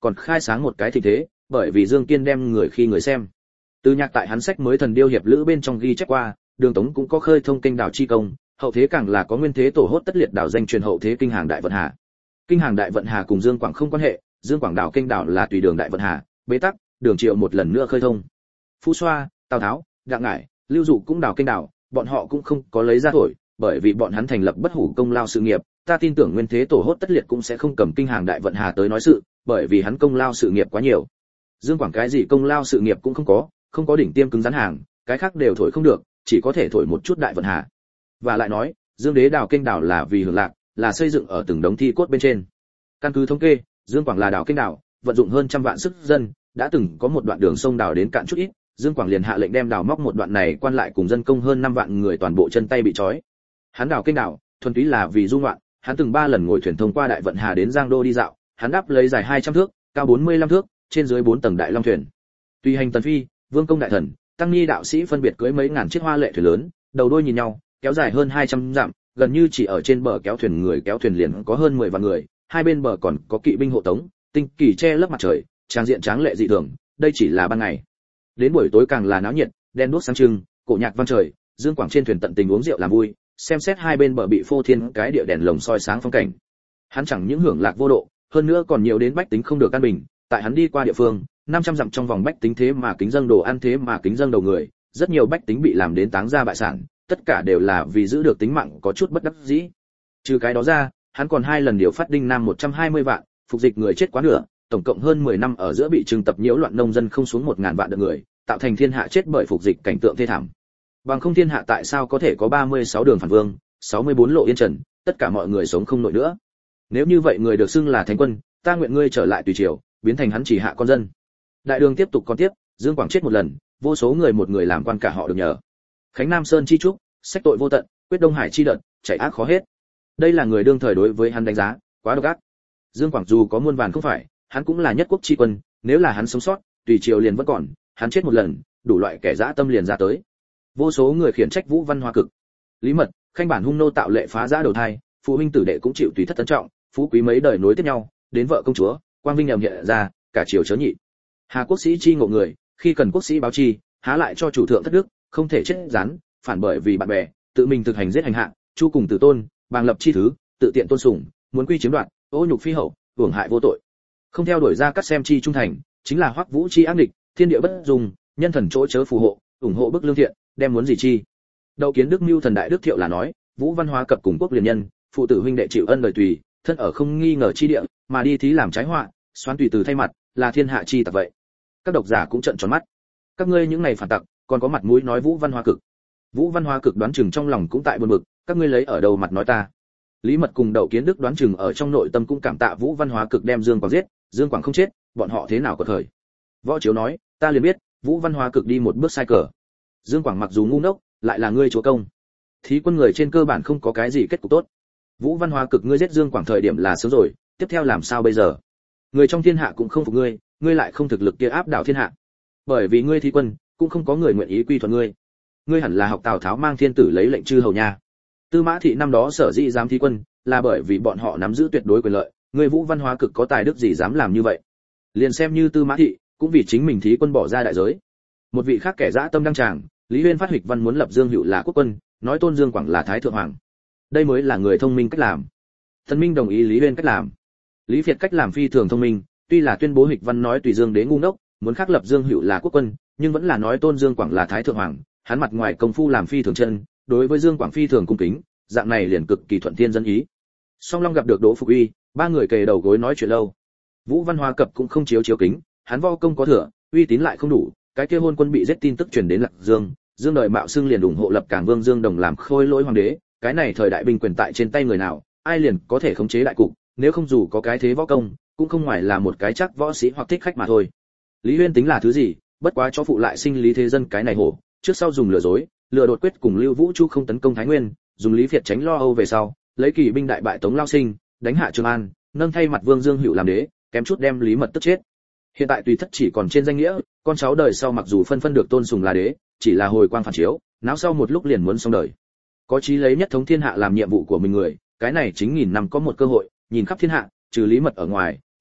còn khai sáng một cái thịnh thế, bởi vì Dương Kiên đem người khi người xem. Từ Nhạc tại hắn sách mới Thần Điêu hiệp lữ bên trong ghi chép qua, Đường Tống cũng có khơi thông kênh đảo chi công, hậu thế càng là có nguyên thế tổ hốt tất liệt đảo danh truyền hậu thế kinh hàng đại vận hà. Kinh hàng đại vận hà cùng Dương Quảng không quan hệ, Dương Quảng đảo kênh đảo là tùy đường đại vận hà, bế tắc, Đường Triệu một lần nữa khơi thông. Phú Xoa, Tào Tháo, Đặng Ngải, Lưu Dụ cũng đảo kênh đảo, bọn họ cũng không có lấy ra thổi, bởi vì bọn hắn thành lập bất hủ công lao sự nghiệp, ta tin tưởng nguyên thế tổ hốt tất liệt cũng sẽ không cầm kinh hàng đại vận hà tới nói sự, bởi vì hắn công lao sự nghiệp quá nhiều. Dương Quảng cái gì công lao sự nghiệp cũng không có, không có đỉnh tiêm cứng rắn hàng, cái khác đều thổi không được, chỉ có thể thổi một chút đại vận hà. Và lại nói, Dương Đế đào kênh đảo là vì hưởng lạc, là xây dựng ở từng đống thi cốt bên trên. Căn cứ thống kê, Dương Quảng là đào kênh đảo, vận dụng hơn trăm vạn sức dân, đã từng có một đoạn đường sông đào đến cạn chút ít, Dương Quảng liền hạ lệnh đem đào móc một đoạn này quan lại cùng dân công hơn năm vạn người toàn bộ chân tay bị trói. Hắn đào kênh đảo, thuần túy là vì du ngoạn, hắn từng ba lần ngồi thuyền thông qua đại vận hà đến Giang Đô đi dạo, hắn đáp lấy dài hai trăm thước, cao bốn mươi lăm thước, trên dưới bốn tầng đại long thuyền. Tùy hành tần phi, vương công đại thần, tăng ni đạo sĩ phân biệt cưỡi mấy ngàn chiếc hoa lệ thuyền lớn, đầu đuôi nhìn nhau, kéo dài hơn hai trăm dặm, gần như chỉ ở trên bờ kéo thuyền người kéo thuyền liền có hơn mười vạn người, hai bên bờ còn có kỵ binh hộ tống, tinh kỳ che lấp mặt trời, trang diện tráng lệ dị thường, đây chỉ là ban ngày. Đến buổi tối càng là náo nhiệt, đèn đuốc sáng trưng, cổ nhạc vang trời, Dương Quảng trên thuyền tận tình uống rượu làm vui, xem xét hai bên bờ bị phô thiên cái địa đèn lồng soi sáng phong cảnh. Hắn chẳng những hưởng lạc vô độ, hơn nữa còn nhiều đến bách tính không được an bình, tại hắn đi qua địa phương, năm trăm dặm trong vòng bách tính thế mà kính dâng đồ ăn thế mà kính dâng đầu người, rất nhiều bách tính bị làm đến táng ra bại sản, tất cả đều là vì giữ được tính mạng có chút bất đắc dĩ. Trừ cái đó ra, hắn còn hai lần điều phát đinh nam một trăm hai mươi vạn, phục dịch người chết quá nửa, tổng cộng hơn mười năm ở giữa bị trừng tập nhiễu loạn nông dân không xuống một ngàn vạn được người, tạo thành thiên hạ chết bởi phục dịch cảnh tượng thê thảm. Bằng không thiên hạ tại sao có thể có ba mươi sáu đường phản vương, sáu mươi bốn lộ yên trần, tất cả mọi người sống không nổi nữa. Nếu như vậy người được xưng là thánh quân, ta nguyện ngươi trở lại tùy triều, biến thành hắn chỉ hạ con dân. Đại đường tiếp tục còn tiếp, Dương Quảng chết một lần, vô số người một người làm quan cả họ được nhờ. Khánh Nam Sơn chi trúc, sách tội vô tận, quyết Đông Hải chi đợt, chảy ác khó hết. Đây là người đương thời đối với hắn đánh giá, quá độc ác. Dương Quảng dù có muôn vàn không phải, hắn cũng là nhất quốc chi quân, nếu là hắn sống sót, tùy triều liền vẫn còn, hắn chết một lần, đủ loại kẻ dã tâm liền ra tới. Vô số người khiển trách Vũ Văn Hoa cực. Lý Mật, Khanh bản hung nô tạo lệ phá giã đầu thai, phụ huynh tử đệ cũng chịu tùy thất tấn trọng, phú quý mấy đời nối tiếp nhau, đến vợ công chúa, quang vinh nhầm hiện ra, cả triều chớ nhị. Hà quốc sĩ chi ngộ người, khi cần quốc sĩ báo chi, há lại cho chủ thượng thất đức, không thể chết rắn, phản bởi vì bạn bè, tự mình thực hành giết hành hạ, chu cùng tử tôn, bàng lập chi thứ, tự tiện tôn sủng, muốn quy chiếm đoạt, ô nhục phi hậu, hưởng hại vô tội. Không theo đuổi ra cắt xem chi trung thành, chính là Hoắc Vũ chi ác địch, thiên địa bất dung, nhân thần chỗ chớ phù hộ, ủng hộ bức lương thiện, đem muốn gì chi. Đậu Kiến Đức Mưu thần đại đức thiệu là nói, Vũ Văn Hóa cập cùng quốc liền nhân, phụ tử huynh đệ chịu ân đời tùy, thân ở không nghi ngờ chi địa, mà đi thí làm trái họa, xoán tùy từ thay mặt, là thiên hạ chi tặc vậy. Các độc giả cũng trợn tròn mắt. Các ngươi những này phản tặc, còn có mặt mũi nói Vũ Văn Hóa cực. Vũ Văn Hóa cực đoán chừng trong lòng cũng tại buồn bực, các ngươi lấy ở đâu mặt nói ta. Lý Mật cùng Đậu Kiến Đức đoán chừng ở trong nội tâm cũng cảm tạ Vũ Văn Hóa cực đem Dương Quảng giết, Dương Quảng không chết, bọn họ thế nào có thời. Võ Chiếu nói, ta liền biết, Vũ Văn Hóa cực đi một bước sai cờ. Dương Quảng mặc dù ngu ngốc, lại là ngươi chúa công. Thí quân người trên cơ bản không có cái gì kết cục tốt. Vũ Văn Hóa cực ngươi giết Dương Quảng thời điểm là sớm rồi, tiếp theo làm sao bây giờ? Người trong thiên hạ cũng không phục ngươi, ngươi lại không thực lực kia áp đảo thiên hạ. Bởi vì ngươi thí quân, cũng không có người nguyện ý quy thuận ngươi. Ngươi hẳn là học Tào Tháo mang thiên tử lấy lệnh chư hầu nha. Tư Mã Thị năm đó sở dĩ dám thí quân, là bởi vì bọn họ nắm giữ tuyệt đối quyền lợi, ngươi Vũ Văn Hóa cực có tài đức gì dám làm như vậy? Liền xem như Tư Mã Thị, cũng vì chính mình thí quân bỏ ra đại giới. Một vị khác kẻ dã tâm đăng tràng, Lý Huyên phát hịch văn muốn lập Dương Hữu là quốc quân, nói tôn Dương Quảng là thái thượng hoàng. Đây mới là người thông minh cách làm. Thần Minh đồng ý Lý Huyên cách làm. Lý Việt cách làm phi thường thông minh, tuy là tuyên bố hịch văn nói tùy Dương đế ngu ngốc, muốn khắc lập Dương Hữu là quốc quân, nhưng vẫn là nói tôn Dương Quảng là thái thượng hoàng, hắn mặt ngoài công phu làm phi thường chân, đối với Dương Quảng phi thường cung kính, dạng này liền cực kỳ thuận thiên dân ý. Song Long gặp được Đỗ Phục Uy, ba người kề đầu gối nói chuyện lâu. Vũ Văn Hóa cập cũng không chiếu chiếu kính, hắn vo công có thừa, uy tín lại không đủ, cái kia hôn quân bị giết tin tức truyền đến Lạc Dương, Dương đời mạo xưng liền ủng hộ lập Cảng Vương Dương Đồng làm khôi lỗi hoàng đế, cái này thời đại binh quyền tại trên tay người nào, ai liền có thể khống chế đại cục, nếu không dù có cái thế võ công, cũng không ngoài là một cái chắc võ sĩ hoặc thích khách mà thôi. Lý Huyên tính là thứ gì, bất quá cho phụ lại sinh Lý Thế Dân cái này hổ, trước sau dùng lừa dối, lừa đột quyết cùng Lưu Vũ Chu không tấn công Thái Nguyên, dùng Lý Việt tránh lo âu về sau, lấy kỳ binh đại bại Tống Lao Sinh, đánh hạ Trường An, nâng thay mặt Vương Dương Hữu làm đế, kém chút đem Lý Mật tức chết. Hiện tại tùy thất chỉ còn trên danh nghĩa, con cháu đời sau mặc dù phân phân được tôn sùng là đế, chỉ là hồi quang phản chiếu, náo sau một lúc liền muốn xong đời. Có chí lấy nhất thống thiên hạ làm nhiệm vụ của mình người, cái này chính nghìn năm có một cơ hội, nhìn khắp thiên hạ, trừ Lý Mật ở ngoài,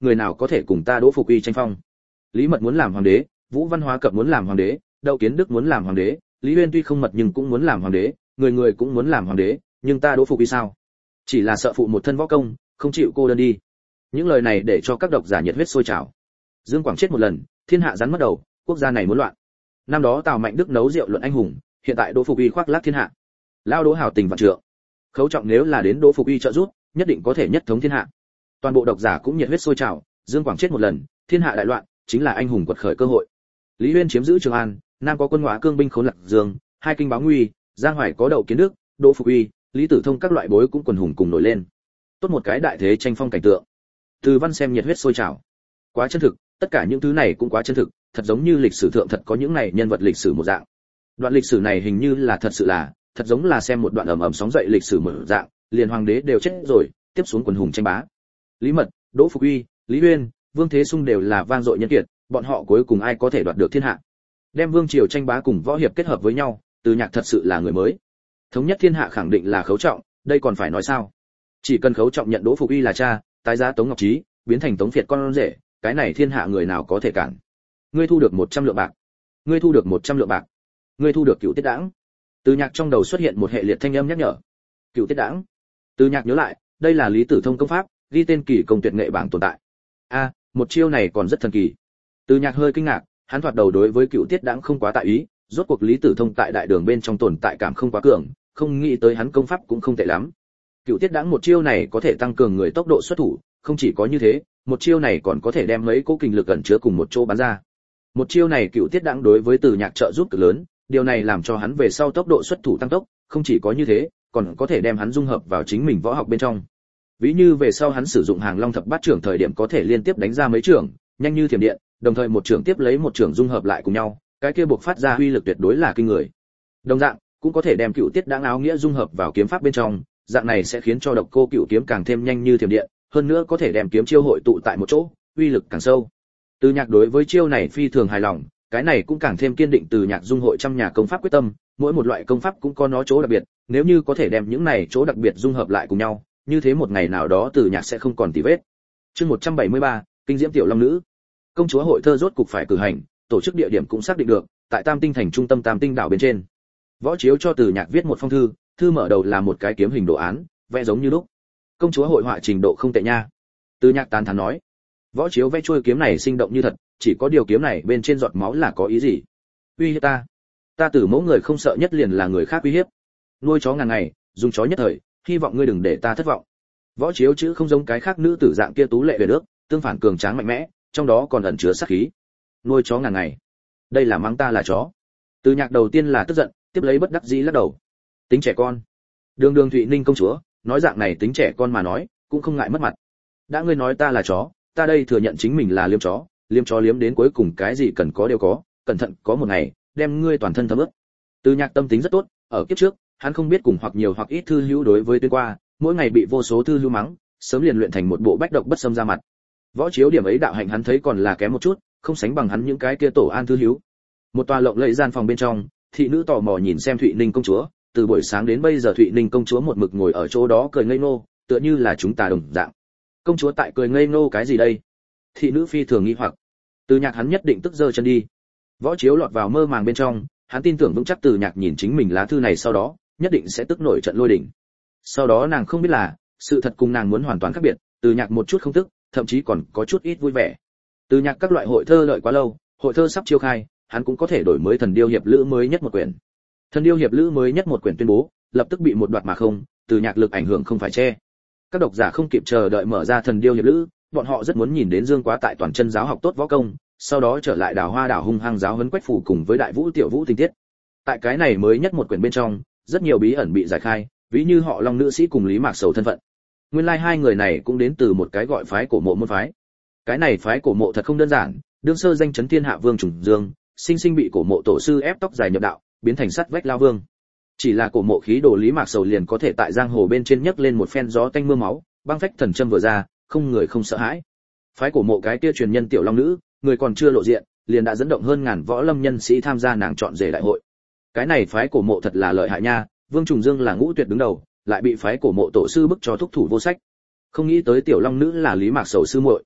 người nào có thể cùng ta Đỗ Phục Uy tranh phong? Lý Mật muốn làm hoàng đế, Vũ Văn Hóa Cập muốn làm hoàng đế, Đậu Kiến Đức muốn làm hoàng đế, Lý Uyên tuy không mật nhưng cũng muốn làm hoàng đế, người người cũng muốn làm hoàng đế, nhưng ta Đỗ Phục Uy sao? Chỉ là sợ phụ một thân võ công, không chịu cô đơn đi. Những lời này để cho các độc giả nhiệt huyết sôi trào. Dương Quảng chết một lần, thiên hạ rắn mất đầu, quốc gia này muốn loạn. Năm đó Tào Mạnh Đức nấu rượu luận anh hùng, hiện tại Đỗ Phục Uy khoác lác thiên hạ. Lao Đỗ hảo tình vạn trượng. Khấu Trọng nếu là đến Đỗ Phục Uy trợ giúp, nhất định có thể nhất thống thiên hạ. Toàn bộ độc giả cũng nhiệt huyết sôi trào, Dương Quảng chết một lần, thiên hạ đại loạn, chính là anh hùng quật khởi cơ hội. Lý Uyên chiếm giữ Trường An, nam có quân Ngõa cương binh khốn Lạc Dương, hai kinh báo nguy, Giang Hoài có Đậu Kiến Đức, Đỗ Phục Uy, Lý Tử Thông các loại bối cũng quần hùng cùng nổi lên. Tốt một cái đại thế tranh phong cảnh tượng. Từ Văn xem nhiệt huyết sôi trào. Quá chân thực, tất cả những thứ này cũng quá chân thực, thật giống như lịch sử thượng thật có những này nhân vật lịch sử một dạng. Đoạn lịch sử này hình như là thật sự là, thật giống là xem một đoạn ầm ầm sóng dậy lịch sử một dạng, liền hoàng đế đều chết rồi, tiếp xuống quần hùng tranh bá. Lý Mật, Đỗ Phục Uy, Lý Uyên, Vương Thế Sung đều là vang dội nhân kiệt, bọn họ cuối cùng ai có thể đoạt được thiên hạ? Đem vương triều tranh bá cùng võ hiệp kết hợp với nhau, Từ Nhạc thật sự là người mới. Thống nhất thiên hạ khẳng định là Khấu Trọng, đây còn phải nói sao? Chỉ cần Khấu Trọng nhận Đỗ Phục Uy là cha, tái giá Tống Ngọc Trí, biến thành Tống Việt con rể, cái này thiên hạ người nào có thể cản? Ngươi thu được một trăm lượng bạc, ngươi thu được một trăm lượng bạc, ngươi thu được Cựu Tiết Đãng. Từ Nhạc trong đầu xuất hiện một hệ liệt thanh âm nhắc nhở. Cựu Tiết Đãng. Từ Nhạc nhớ lại, đây là Lý Tử Thông công pháp, ghi tên kỳ công tuyệt nghệ bảng tồn tại. A, một chiêu này còn rất thần kỳ. Từ Nhạc hơi kinh ngạc, hắn thoạt đầu đối với Cựu Tiết Đãng không quá tại ý, rốt cuộc Lý Tử Thông tại đại đường bên trong tồn tại cảm không quá cường, không nghĩ tới hắn công pháp cũng không tệ lắm. Cựu Tiết Đãng một chiêu này có thể tăng cường người tốc độ xuất thủ, không chỉ có như thế, một chiêu này còn có thể đem mấy cỗ kinh lực ẩn chứa cùng một chỗ bắn ra. Một chiêu này Cựu Tiết Đãng đối với Từ Nhạc trợ giúp cực lớn, điều này làm cho hắn về sau tốc độ xuất thủ tăng tốc, không chỉ có như thế, còn có thể đem hắn dung hợp vào chính mình võ học bên trong. Ví như về sau hắn sử dụng Hàng Long thập bát trưởng thời điểm có thể liên tiếp đánh ra mấy trưởng, nhanh như thiểm điện, đồng thời một trưởng tiếp lấy một trưởng dung hợp lại cùng nhau, cái kia buộc phát ra uy lực tuyệt đối là kinh người. Đồng dạng, cũng có thể đem Cựu Tiết Đãng áo nghĩa dung hợp vào kiếm pháp bên trong, dạng này sẽ khiến cho Độc Cô Cựu kiếm càng thêm nhanh như thiểm điện, hơn nữa có thể đem kiếm chiêu hội tụ tại một chỗ, uy lực càng sâu. Từ Nhạc đối với chiêu này phi thường hài lòng, cái này cũng càng thêm kiên định Từ Nhạc dung hội trăm nhà công pháp quyết tâm, mỗi một loại công pháp cũng có nó chỗ đặc biệt, nếu như có thể đem những này chỗ đặc biệt dung hợp lại cùng nhau, như thế một ngày nào đó Từ Nhạc sẽ không còn tì vết. Chương một trăm bảy mươi ba, kinh diễm tiểu long nữ. Công chúa hội thơ rốt cục phải cử hành, tổ chức địa điểm cũng xác định được, tại Tam Tinh thành trung tâm Tam Tinh đảo bên trên. Võ Chiếu cho Từ Nhạc viết một phong thư, thư mở đầu là một cái kiếm hình đồ án, vẽ giống như lúc. Công chúa hội họa trình độ không tệ nha. Từ Nhạc tán thán nói. Võ Chiếu vẽ chuôi kiếm này sinh động như thật, chỉ có điều kiếm này bên trên giọt máu là có ý gì? Uy hiếp ta? Ta Tử Mẫu người không sợ nhất liền là người khác uy hiếp. Nuôi chó ngàn ngày, dùng chó nhất thời, hy vọng ngươi đừng để ta thất vọng. Võ Chiếu chữ không giống cái khác nữ tử dạng kia tú lệ về nước, tương phản cường tráng mạnh mẽ, trong đó còn ẩn chứa sát khí. Nuôi chó ngàn ngày, đây là mắng ta là chó. Từ Nhạc đầu tiên là tức giận, tiếp lấy bất đắc dĩ lắc đầu. Tính trẻ con. Đường Đường Thụy Ninh công chúa, nói dạng này tính trẻ con mà nói, cũng không ngại mất mặt. Đã ngươi nói ta là chó, ta đây thừa nhận chính mình là liêm chó, liêm chó liếm đến cuối cùng cái gì cần có đều có, cẩn thận có một ngày đem ngươi toàn thân thấm ướt. Từ Nhạc tâm tính rất tốt, ở kiếp trước, hắn không biết cùng hoặc nhiều hoặc ít thư hữu đối với tuyên qua, mỗi ngày bị vô số thư hữu mắng, sớm liền luyện thành một bộ bách độc bất xâm ra mặt. Võ Chiếu điểm ấy đạo hạnh hắn thấy còn là kém một chút, không sánh bằng hắn những cái kia tổ an thư hữu. Một tòa lộng lẫy gian phòng bên trong, thị nữ tò mò nhìn xem Thụy Ninh công chúa, từ buổi sáng đến bây giờ Thụy Ninh công chúa một mực ngồi ở chỗ đó cười ngây ngô, tựa như là chúng ta đồng dạng. Công chúa tại cười ngây ngô cái gì đây? Thị nữ phi thường nghi hoặc. Từ Nhạc hắn nhất định tức giơ chân đi. Võ Chiếu lọt vào mơ màng bên trong, hắn tin tưởng vững chắc Từ Nhạc nhìn chính mình lá thư này sau đó, nhất định sẽ tức nổi trận lôi đình. Sau đó nàng không biết là, sự thật cùng nàng muốn hoàn toàn khác biệt, Từ Nhạc một chút không tức, thậm chí còn có chút ít vui vẻ. Từ Nhạc các loại hội thơ đợi quá lâu, hội thơ sắp chiêu khai, hắn cũng có thể đổi mới Thần Điêu hiệp lữ mới nhất một quyển. Thần Điêu hiệp lữ mới nhất một quyển tuyên bố, lập tức bị một đoạt mà không, Từ Nhạc lực ảnh hưởng không phải che. Các độc giả không kịp chờ đợi mở ra Thần Điêu hiệp lữ, bọn họ rất muốn nhìn đến Dương Quá tại toàn chân giáo học tốt võ công, sau đó trở lại Đào Hoa đảo hung hăng giáo huấn Quách Phủ cùng với Đại Vũ Tiểu Vũ tình tiết. Tại cái này mới nhất một quyển bên trong, rất nhiều bí ẩn bị giải khai, ví như họ Long nữ sĩ cùng Lý Mạc Sầu thân phận. Nguyên lai like hai người này cũng đến từ một cái gọi phái cổ mộ môn phái. Cái này phái cổ mộ thật không đơn giản, đương sơ danh chấn thiên hạ vương Trùng Dương, sinh sinh bị cổ mộ tổ sư ép tóc dài nhập đạo, biến thành sắt vách lao vương. Chỉ là cổ mộ khí đồ Lý Mạc Sầu liền có thể tại giang hồ bên trên nhấc lên một phen gió tanh mưa máu, băng phách thần châm vừa ra, không người không sợ hãi. Phái cổ mộ cái kia truyền nhân tiểu long nữ, người còn chưa lộ diện, liền đã dẫn động hơn ngàn võ lâm nhân sĩ tham gia nàng chọn rể đại hội. Cái này phái cổ mộ thật là lợi hại nha, Vương Trùng Dương là ngũ tuyệt đứng đầu, lại bị phái cổ mộ tổ sư bức cho thúc thủ vô sách. Không nghĩ tới tiểu long nữ là Lý Mạc Sầu sư muội.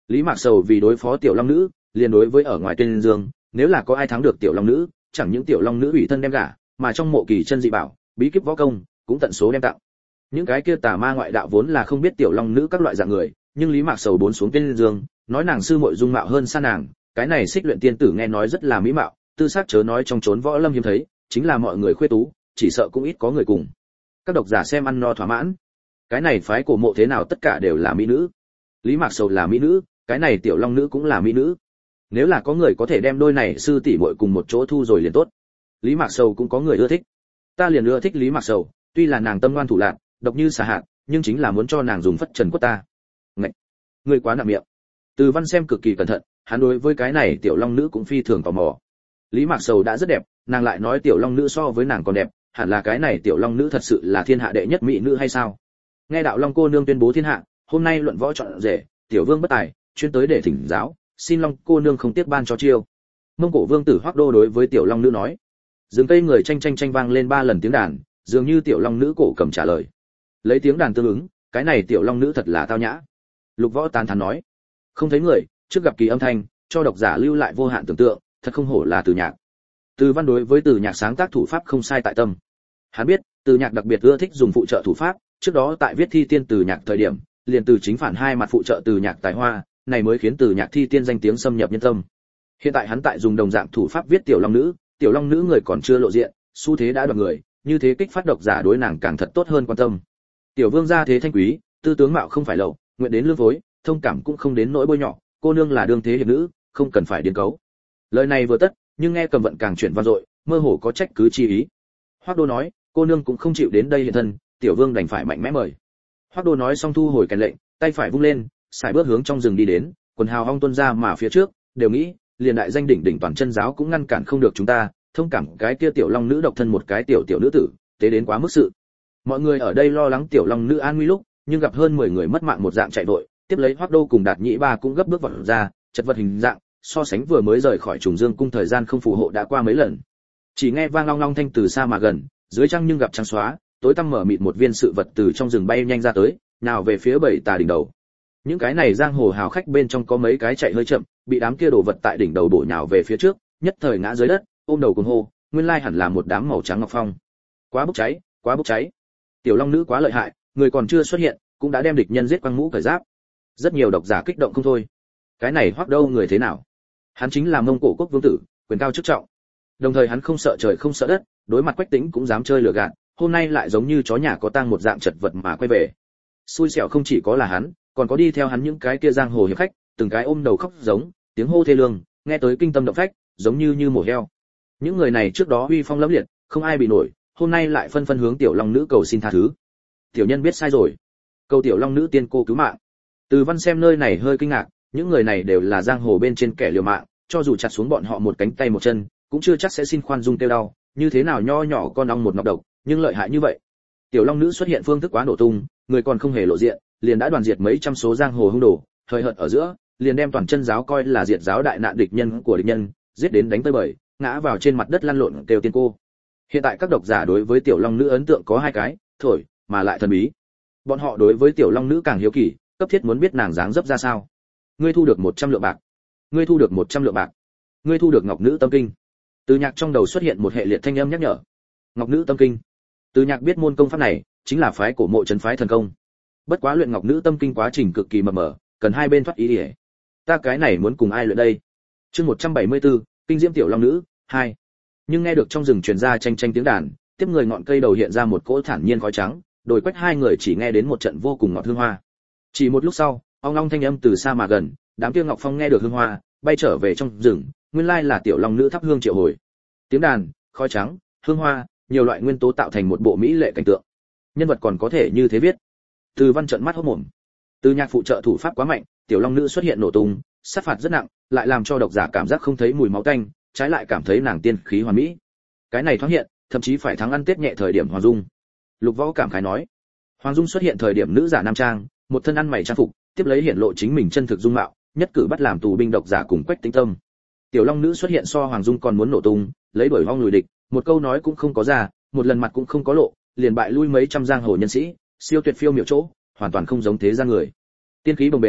Lý Mạc Sầu vì đối phó tiểu long nữ, liền đối với ở ngoài tuyên dương, nếu là có ai thắng được tiểu long nữ, chẳng những tiểu long nữ ủy thân đem gả, mà trong mộ kỳ chân dị bảo, bí kíp võ công, cũng tận số đem tặng. Những cái kia tà ma ngoại đạo vốn là không biết tiểu long nữ các loại dạng người, nhưng Lý Mạc Sầu bốn xuống tuyên dương, nói nàng sư muội dung mạo hơn xa nàng, cái này Xích Luyện tiên tử nghe nói rất là mỹ mạo, tư sắc chớ nói trong chốn võ lâm hiếm thấy, chính là mọi người khuê tú, chỉ sợ cũng ít có người cùng. Các độc giả xem ăn no thỏa mãn. Cái này phái cổ mộ thế nào tất cả đều là mỹ nữ. Lý Mạc Sầu là mỹ nữ, cái này tiểu long nữ cũng là mỹ nữ. Nếu là có người có thể đem đôi này sư tỷ muội cùng một chỗ thu rồi liền tốt. Lý Mạc Sầu cũng có người ưa thích. Ta liền ưa thích Lý Mạc Sầu, tuy là nàng tâm ngoan thủ lạn, độc như xà hạt, nhưng chính là muốn cho nàng dùng phất trần quất ta. Ngậy, ngươi quá nặng miệng. Từ Văn xem cực kỳ cẩn thận, hắn đối với cái này tiểu long nữ cũng phi thường tò mò. Lý Mạc Sầu đã rất đẹp, nàng lại nói tiểu long nữ so với nàng còn đẹp, hẳn là cái này tiểu long nữ thật sự là thiên hạ đệ nhất mỹ nữ hay sao? Nghe đạo long cô nương tuyên bố thiên hạ, hôm nay luận võ chọn rể, tiểu vương bất tài, chuyên tới để thỉnh giáo, xin long cô nương không tiếc ban cho chiêu. Mông Cổ vương tử Hoắc Đô đối với tiểu long nữ nói. Dừng cây người tranh tranh tranh vang lên ba lần tiếng đàn, dường như tiểu long nữ cổ cầm trả lời. Lấy tiếng đàn tương ứng, cái này tiểu long nữ thật là tao nhã. Lục Võ tán thán nói. Không thấy người, trước gặp kỳ âm thanh, cho độc giả lưu lại vô hạn tưởng tượng, thật không hổ là Từ Nhạc. Từ Văn đối với Từ Nhạc sáng tác thủ pháp không sai tại tâm. Hắn biết, Từ Nhạc đặc biệt ưa thích dùng phụ trợ thủ pháp, trước đó tại viết thi tiên Từ Nhạc thời điểm, liền từ chính phản hai mặt phụ trợ Từ Nhạc tài hoa, này mới khiến Từ Nhạc thi tiên danh tiếng xâm nhập nhân tâm. Hiện tại hắn tại dùng đồng dạng thủ pháp viết tiểu long nữ, tiểu long nữ người còn chưa lộ diện, xu thế đã đoạt người, như thế kích phát độc giả đối nàng càng thật tốt hơn quan tâm. Tiểu vương gia thế thanh quý, tư tướng mạo không phải lậu, nguyện đến lương phối, thông cảm cũng không đến nỗi bôi nhọ, cô nương là đương thế hiệp nữ, không cần phải điên cấu. Lời này vừa tất, nhưng nghe cầm vận càng chuyển vang dội, mơ hồ có trách cứ chi ý. Hoắc Đô nói, cô nương cũng không chịu đến đây hiện thân, tiểu vương đành phải mạnh mẽ mời. Hoắc Đô nói xong thu hồi kèn lệnh, tay phải vung lên, sải bước hướng trong rừng đi đến, quần hào ong tuân ra mà phía trước, đều nghĩ, liền đại danh đỉnh đỉnh toàn chân giáo cũng ngăn cản không được chúng ta, thông cảm cái kia tiểu long nữ độc thân một cái tiểu tiểu nữ tử, tế đến quá mức sự. Mọi người ở đây lo lắng tiểu long nữ an nguy lúc, nhưng gặp hơn mười người mất mạng một dạng chạy vội, tiếp lấy Hoắc Đô cùng Đạt Nhĩ Ba cũng gấp bước vọt ra, chật vật hình dạng, so sánh vừa mới rời khỏi Trùng Dương cung thời gian không phù hộ đã qua mấy lần. Chỉ nghe vang long long thanh từ xa mà gần, dưới trăng nhưng gặp trắng xóa, tối tăm mở mịt một viên sự vật từ trong rừng bay nhanh ra tới, nào về phía bảy tà đỉnh đầu. Những cái này giang hồ hào khách bên trong có mấy cái chạy hơi chậm, bị đám kia đồ vật tại đỉnh đầu bổ nhào về phía trước, nhất thời ngã dưới đất, ôm đầu cuồng hô, nguyên lai hẳn là một đám màu trắng ngọc phong. Quá bốc cháy, quá bốc cháy. Tiểu long nữ quá lợi hại, người còn chưa xuất hiện, cũng đã đem địch nhân giết quăng mũ cởi giáp. Rất nhiều độc giả kích động không thôi. Cái này Hoắc Đô người thế nào? Hắn chính là Mông Cổ quốc vương tử, quyền cao chức trọng. Đồng thời hắn không sợ trời không sợ đất, đối mặt Quách Tĩnh cũng dám chơi lừa gạt, hôm nay lại giống như chó nhà có tang một dạng chật vật mà quay về. Xui xẻo không chỉ có là hắn, còn có đi theo hắn những cái kia giang hồ hiệp khách, từng cái ôm đầu khóc giống, tiếng hô thê lương, nghe tới kinh tâm động phách, giống như như mổ heo. Những người này trước đó uy phong lẫm liệt, không ai bị nổi, hôm nay lại phân phân hướng tiểu long nữ cầu xin tha thứ. Tiểu nhân biết sai rồi, cầu tiểu long nữ tiên cô cứu mạng. Từ Văn xem nơi này hơi kinh ngạc, những người này đều là giang hồ bên trên kẻ liều mạng, cho dù chặt xuống bọn họ một cánh tay một chân, cũng chưa chắc sẽ xin khoan dung tiêu đau, như thế nào nho nhỏ con ong một nọc độc, nhưng lợi hại như vậy. Tiểu long nữ xuất hiện phương thức quá nổ tung, người còn không hề lộ diện, liền đã đoàn diệt mấy trăm số giang hồ hung đồ, thời hợt ở giữa, liền đem toàn chân giáo coi là diệt giáo đại nạn địch nhân của địch nhân, giết đến đánh tới bời, ngã vào trên mặt đất lăn lộn kêu tiên cô. Hiện tại các độc giả đối với tiểu long nữ ấn tượng có hai cái, thổi, mà lại thần bí. Bọn họ đối với tiểu long nữ càng hiếu kỳ, cấp thiết muốn biết nàng dáng dấp ra sao. Ngươi thu được một trăm lượng bạc. Ngươi thu được một trăm lượng bạc. Ngươi thu được Ngọc Nữ Tâm Kinh. Từ Nhạc trong đầu xuất hiện một hệ liệt thanh âm nhắc nhở. Ngọc Nữ Tâm Kinh. Từ Nhạc biết môn công pháp này chính là phái cổ mộ trấn phái thần công. Bất quá luyện Ngọc Nữ Tâm Kinh quá trình cực kỳ mờ mờ, cần hai bên thoát ý đi. Ta cái này muốn cùng ai luyện đây? Chương một trăm bảy mươi tư, Kinh Diễm tiểu long nữ hai. Nhưng nghe được trong rừng truyền ra tranh tranh tiếng đàn, tiếp người ngọn cây đầu hiện ra một cỗ thản nhiên khói trắng, đồi Quách hai người chỉ nghe đến một trận vô cùng ngọt hương hoa. Chỉ một lúc sau, ong ong thanh âm từ xa mà gần, đám kia ngọc phong nghe được hương hoa, bay trở về trong rừng, nguyên lai là tiểu long nữ thắp hương triệu hồi. Tiếng đàn, khói trắng, hương hoa, nhiều loại nguyên tố tạo thành một bộ mỹ lệ cảnh tượng. Nhân vật còn có thể như thế viết. Từ Văn trợn mắt hốt mồm. Từ Nhạc phụ trợ thủ pháp quá mạnh, tiểu long nữ xuất hiện nổ tung, sát phạt rất nặng, lại làm cho độc giả cảm giác không thấy mùi máu tanh, trái lại cảm thấy nàng tiên khí hoàn mỹ. Cái này thoáng hiện, thậm chí phải thắng ăn Tết nhẹ thời điểm Hoàng Dung. Lục Võ cảm khái nói, Hoàng Dung xuất hiện thời điểm nữ giả nam trang, một thân ăn mày trang phục, tiếp lấy hiển lộ chính mình chân thực dung mạo, nhất cử bắt làm tù binh độc giả cùng Quách Tĩnh Tâm. Tiểu long nữ xuất hiện so Hoàng Dung còn muốn nổ tung, lấy đuổi vong lùi địch, một câu nói cũng không có ra, một lần mặt cũng không có lộ, liền bại lui mấy trăm giang hồ nhân sĩ, siêu tuyệt phiêu miểu chỗ, hoàn toàn không giống thế gian người. Tiên khí bồng bềnh,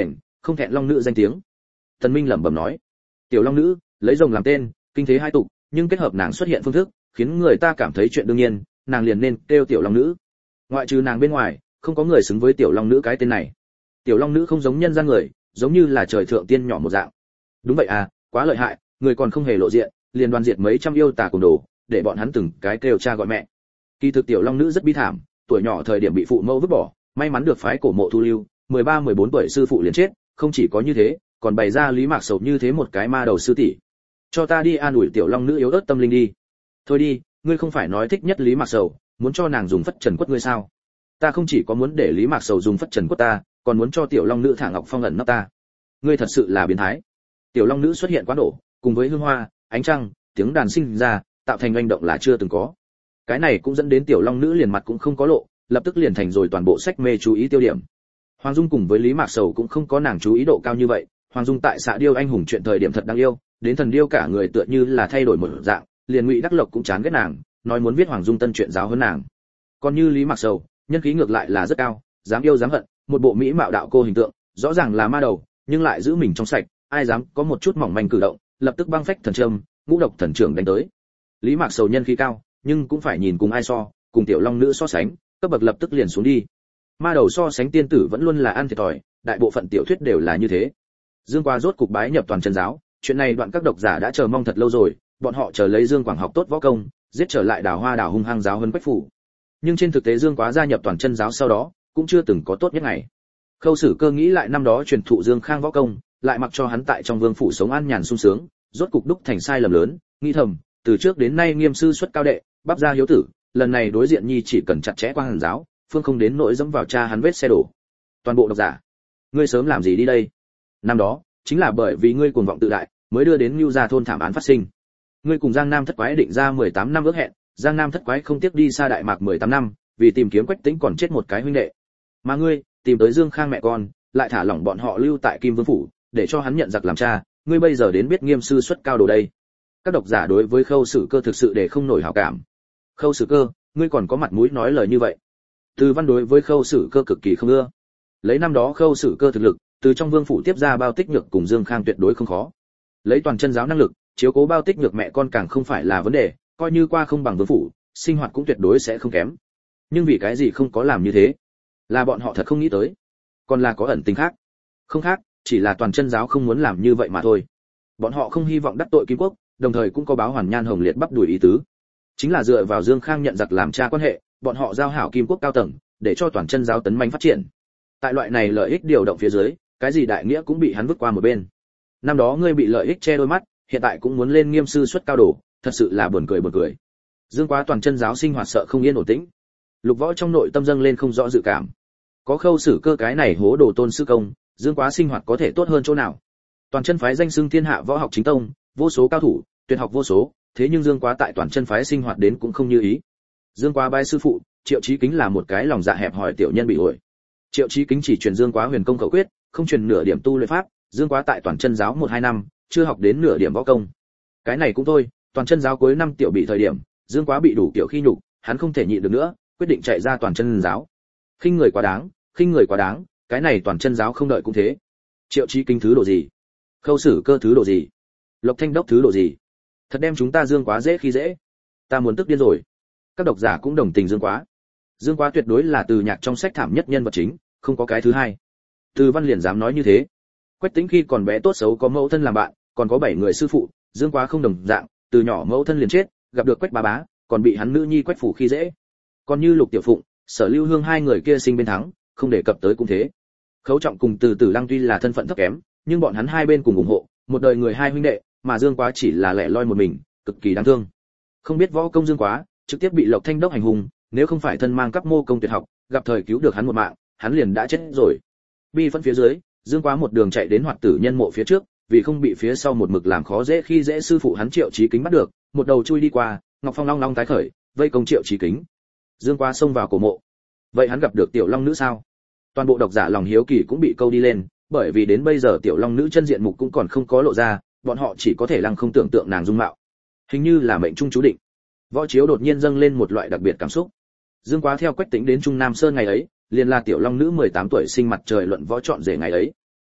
không thẹn long nữ danh tiếng. Tần Minh lẩm bẩm nói, tiểu long nữ, lấy rồng làm tên, kinh thế hai tục, nhưng kết hợp nàng xuất hiện phương thức, khiến người ta cảm thấy chuyện đương nhiên, nàng liền nên kêu tiểu long nữ. Ngoại trừ nàng bên ngoài, không có người xứng với tiểu long nữ cái tên này. Tiểu long nữ không giống nhân gian người, giống như là trời thượng tiên nhỏ một dạng. Đúng vậy à, quá lợi hại, người còn không hề lộ diện, liền đoàn diệt mấy trăm yêu tà cùng đồ, để bọn hắn từng cái kêu cha gọi mẹ. Kỳ thực tiểu long nữ rất bi thảm, tuổi nhỏ thời điểm bị phụ mẫu vứt bỏ, may mắn được phái cổ mộ thu lưu, mười ba mười bốn tuổi sư phụ liền chết, không chỉ có như thế, còn bày ra Lý Mạc Sầu như thế một cái ma đầu sư tỷ. Cho ta đi an ủi tiểu long nữ yếu ớt tâm linh đi. Thôi đi, ngươi không phải nói thích nhất Lý Mạc Sầu, muốn cho nàng dùng phất trần quất ngươi sao? Ta không chỉ có muốn để Lý Mạc Sầu dùng phất trần quất ta, còn muốn cho tiểu long nữ thả ngọc phong ẩn nấp ta. Ngươi thật sự là biến thái. Tiểu long nữ xuất hiện quá nổ, cùng với hương hoa, ánh trăng, tiếng đàn sinh ra, tạo thành hành động là chưa từng có. Cái này cũng dẫn đến tiểu long nữ liền mặt cũng không có lộ, lập tức liền thành rồi toàn bộ sách mê chú ý tiêu điểm. Hoàng Dung cùng với Lý Mạc Sầu cũng không có nàng chú ý độ cao như vậy, Hoàng Dung tại xạ điêu anh hùng chuyện thời điểm thật đáng yêu, đến thần điêu cả người tựa như là thay đổi một dạng, liền Ngụy Đắc Lộc cũng chán ghét nàng, nói muốn viết Hoàng Dung tân chuyện giáo hơn nàng. Còn như Lý Mạc Sầu, nhân khí ngược lại là rất cao, dám yêu dám hận, một bộ mỹ mạo đạo cô hình tượng, rõ ràng là ma đầu, nhưng lại giữ mình trong sạch, ai dám có một chút mỏng manh cử động, lập tức băng phách thần châm, ngũ độc thần trưởng đánh tới. Lý Mạc Sầu nhân khí cao, nhưng cũng phải nhìn cùng ai so, cùng tiểu long nữ so sánh, cấp bậc lập tức liền xuống đi. Ma đầu so sánh tiên tử vẫn luôn là ăn thiệt thòi, đại bộ phận tiểu thuyết đều là như thế. Dương Quá rốt cục bái nhập toàn chân giáo, chuyện này đoạn các độc giả đã chờ mong thật lâu rồi, bọn họ chờ lấy Dương Quảng học tốt võ công, giết trở lại Đào Hoa đảo hung hăng giáo hơn Quách phủ. Nhưng trên thực tế Dương Quá gia nhập toàn chân giáo sau đó, cũng chưa từng có tốt nhất ngày. Khâu Sử Cơ nghĩ lại năm đó truyền thụ Dương Khang võ công, lại mặc cho hắn tại trong vương phủ sống an nhàn sung sướng, rốt cục đúc thành sai lầm lớn, nghĩ thầm, từ trước đến nay nghiêm sư xuất cao đệ, bắp gia hiếu tử, lần này đối diện nhi chỉ cần chặt chẽ qua hàn giáo, phương không đến nỗi dẫm vào cha hắn vết xe đổ. Toàn bộ độc giả, ngươi sớm làm gì đi đây? Năm đó, chính là bởi vì ngươi cuồng vọng tự đại, mới đưa đến Nưu Gia thôn thảm án phát sinh. Ngươi cùng Giang Nam thất quái định ra mười tám năm ước hẹn, Giang Nam thất quái không tiếc đi xa Đại Mạc mười tám năm, vì tìm kiếm Quách Tĩnh còn chết một cái huynh đệ. Mà ngươi, tìm tới Dương Khang mẹ con, lại thả lỏng bọn họ lưu tại Kim Vương phủ, để cho hắn nhận giặc làm cha, ngươi bây giờ đến biết nghiêm sư xuất cao đồ đây. Các độc giả đối với Khâu Sử Cơ thực sự để không nổi hảo cảm. Khâu Sử Cơ, ngươi còn có mặt mũi nói lời như vậy? Từ Văn đối với Khâu Sử Cơ cực kỳ không ưa. Lấy năm đó Khâu Sử Cơ thực lực, từ trong vương phủ tiếp ra Bao Tích Nhược cùng Dương Khang tuyệt đối không khó. Lấy toàn chân giáo năng lực, chiếu cố Bao Tích Nhược mẹ con càng không phải là vấn đề, coi như qua không bằng vương phủ, sinh hoạt cũng tuyệt đối sẽ không kém. Nhưng vì cái gì không có làm như thế? Là bọn họ thật không nghĩ tới, còn là có ẩn tình khác? Không khác, chỉ là toàn chân giáo không muốn làm như vậy mà thôi. Bọn họ không hy vọng đắc tội Kim Quốc, đồng thời cũng có báo Hoàn Nhan Hồng Liệt bắp đuổi ý tứ. Chính là dựa vào Dương Khang nhận giặc làm cha quan hệ, bọn họ giao hảo Kim Quốc cao tầng, để cho toàn chân giáo tấn manh phát triển. Tại loại này lợi ích điều động phía dưới, cái gì đại nghĩa cũng bị hắn vứt qua một bên. Năm đó ngươi bị lợi ích che đôi mắt, hiện tại cũng muốn lên nghiêm sư xuất cao đồ, thật sự là buồn cười buồn cười. Dương Quá toàn chân giáo sinh hoạt sợ không yên ổn tĩnh. Lục Võ trong nội tâm dâng lên không rõ dự cảm. Có Khâu Sử Cơ cái này hố đồ tôn sư công, Dương Quá sinh hoạt có thể tốt hơn chỗ nào? Toàn chân phái danh xưng thiên hạ võ học chính tông, vô số cao thủ, tuyệt học vô số, thế nhưng Dương Quá tại toàn chân phái sinh hoạt đến cũng không như ý. Dương Quá bái sư phụ, Triệu Chí Kính là một cái lòng dạ hẹp hòi tiểu nhân bị ổi. Triệu Chí Kính chỉ truyền Dương Quá huyền công khẩu quyết, không truyền nửa điểm tu luyện pháp, Dương Quá tại toàn chân giáo một hai năm, chưa học đến nửa điểm võ công. Cái này cũng thôi, toàn chân giáo cuối năm tiểu bị thời điểm, Dương Quá bị đủ kiểu khi nhục, hắn không thể nhịn được nữa, quyết định chạy ra toàn chân giáo. Khinh người quá đáng, khinh người quá đáng, cái này toàn chân giáo không đợi cũng thế. Triệu Chí Kính thứ độ gì? Khâu Sử Cơ thứ độ gì? Lộc Thanh Đốc thứ độ gì? Thật đem chúng ta Dương Quá dễ khi dễ. Ta muốn tức điên rồi. Các độc giả cũng đồng tình Dương Quá. Dương Quá tuyệt đối là từ nhạc trong sách thảm nhất nhân vật chính, không có cái thứ hai. Từ Văn liền dám nói như thế. Quách Tĩnh khi còn bé tốt xấu có mẫu thân làm bạn, còn có bảy người sư phụ, Dương Quá không đồng dạng, từ nhỏ mẫu thân liền chết, gặp được Quách bá bá, còn bị hắn nữ nhi Quách phủ khi dễ. Còn như Lục Tiểu Phụng, Sở Lưu Hương hai người kia sinh bên thắng, không đề cập tới cũng thế. Khấu Trọng cùng Từ Tử Lăng tuy là thân phận thấp kém, nhưng bọn hắn hai bên cùng ủng hộ, một đời người hai huynh đệ, mà Dương Quá chỉ là lẻ loi một mình, cực kỳ đáng thương. Không biết võ công Dương Quá, trực tiếp bị Lộc Thanh Đốc hành hung, nếu không phải thân mang các mô công tuyệt học, gặp thời cứu được hắn một mạng, hắn liền đã chết rồi. Bi phân phía dưới, Dương Quá một đường chạy đến Hoạt Tử Nhân mộ phía trước, vì không bị phía sau một mực làm khó dễ khi dễ sư phụ hắn Triệu Chí Kính bắt được, một đầu chui đi qua, Ngọc Phong long long tái khởi, vây công Triệu Chí Kính. Dương Quá xông vào cổ mộ. Vậy hắn gặp được tiểu long nữ sao? Toàn bộ độc giả lòng hiếu kỳ cũng bị câu đi lên, bởi vì đến bây giờ tiểu long nữ chân diện mục cũng còn không có lộ ra, bọn họ chỉ có thể lăng không tưởng tượng nàng dung mạo. Hình như là mệnh trung chú định. Võ Chiếu đột nhiên dâng lên một loại đặc biệt cảm xúc. Dương Quá theo Quách Tĩnh đến Trung Nam Sơn ngày ấy, liền là tiểu long nữ mười tám tuổi sinh mặt trời luận võ chọn rể ngày ấy.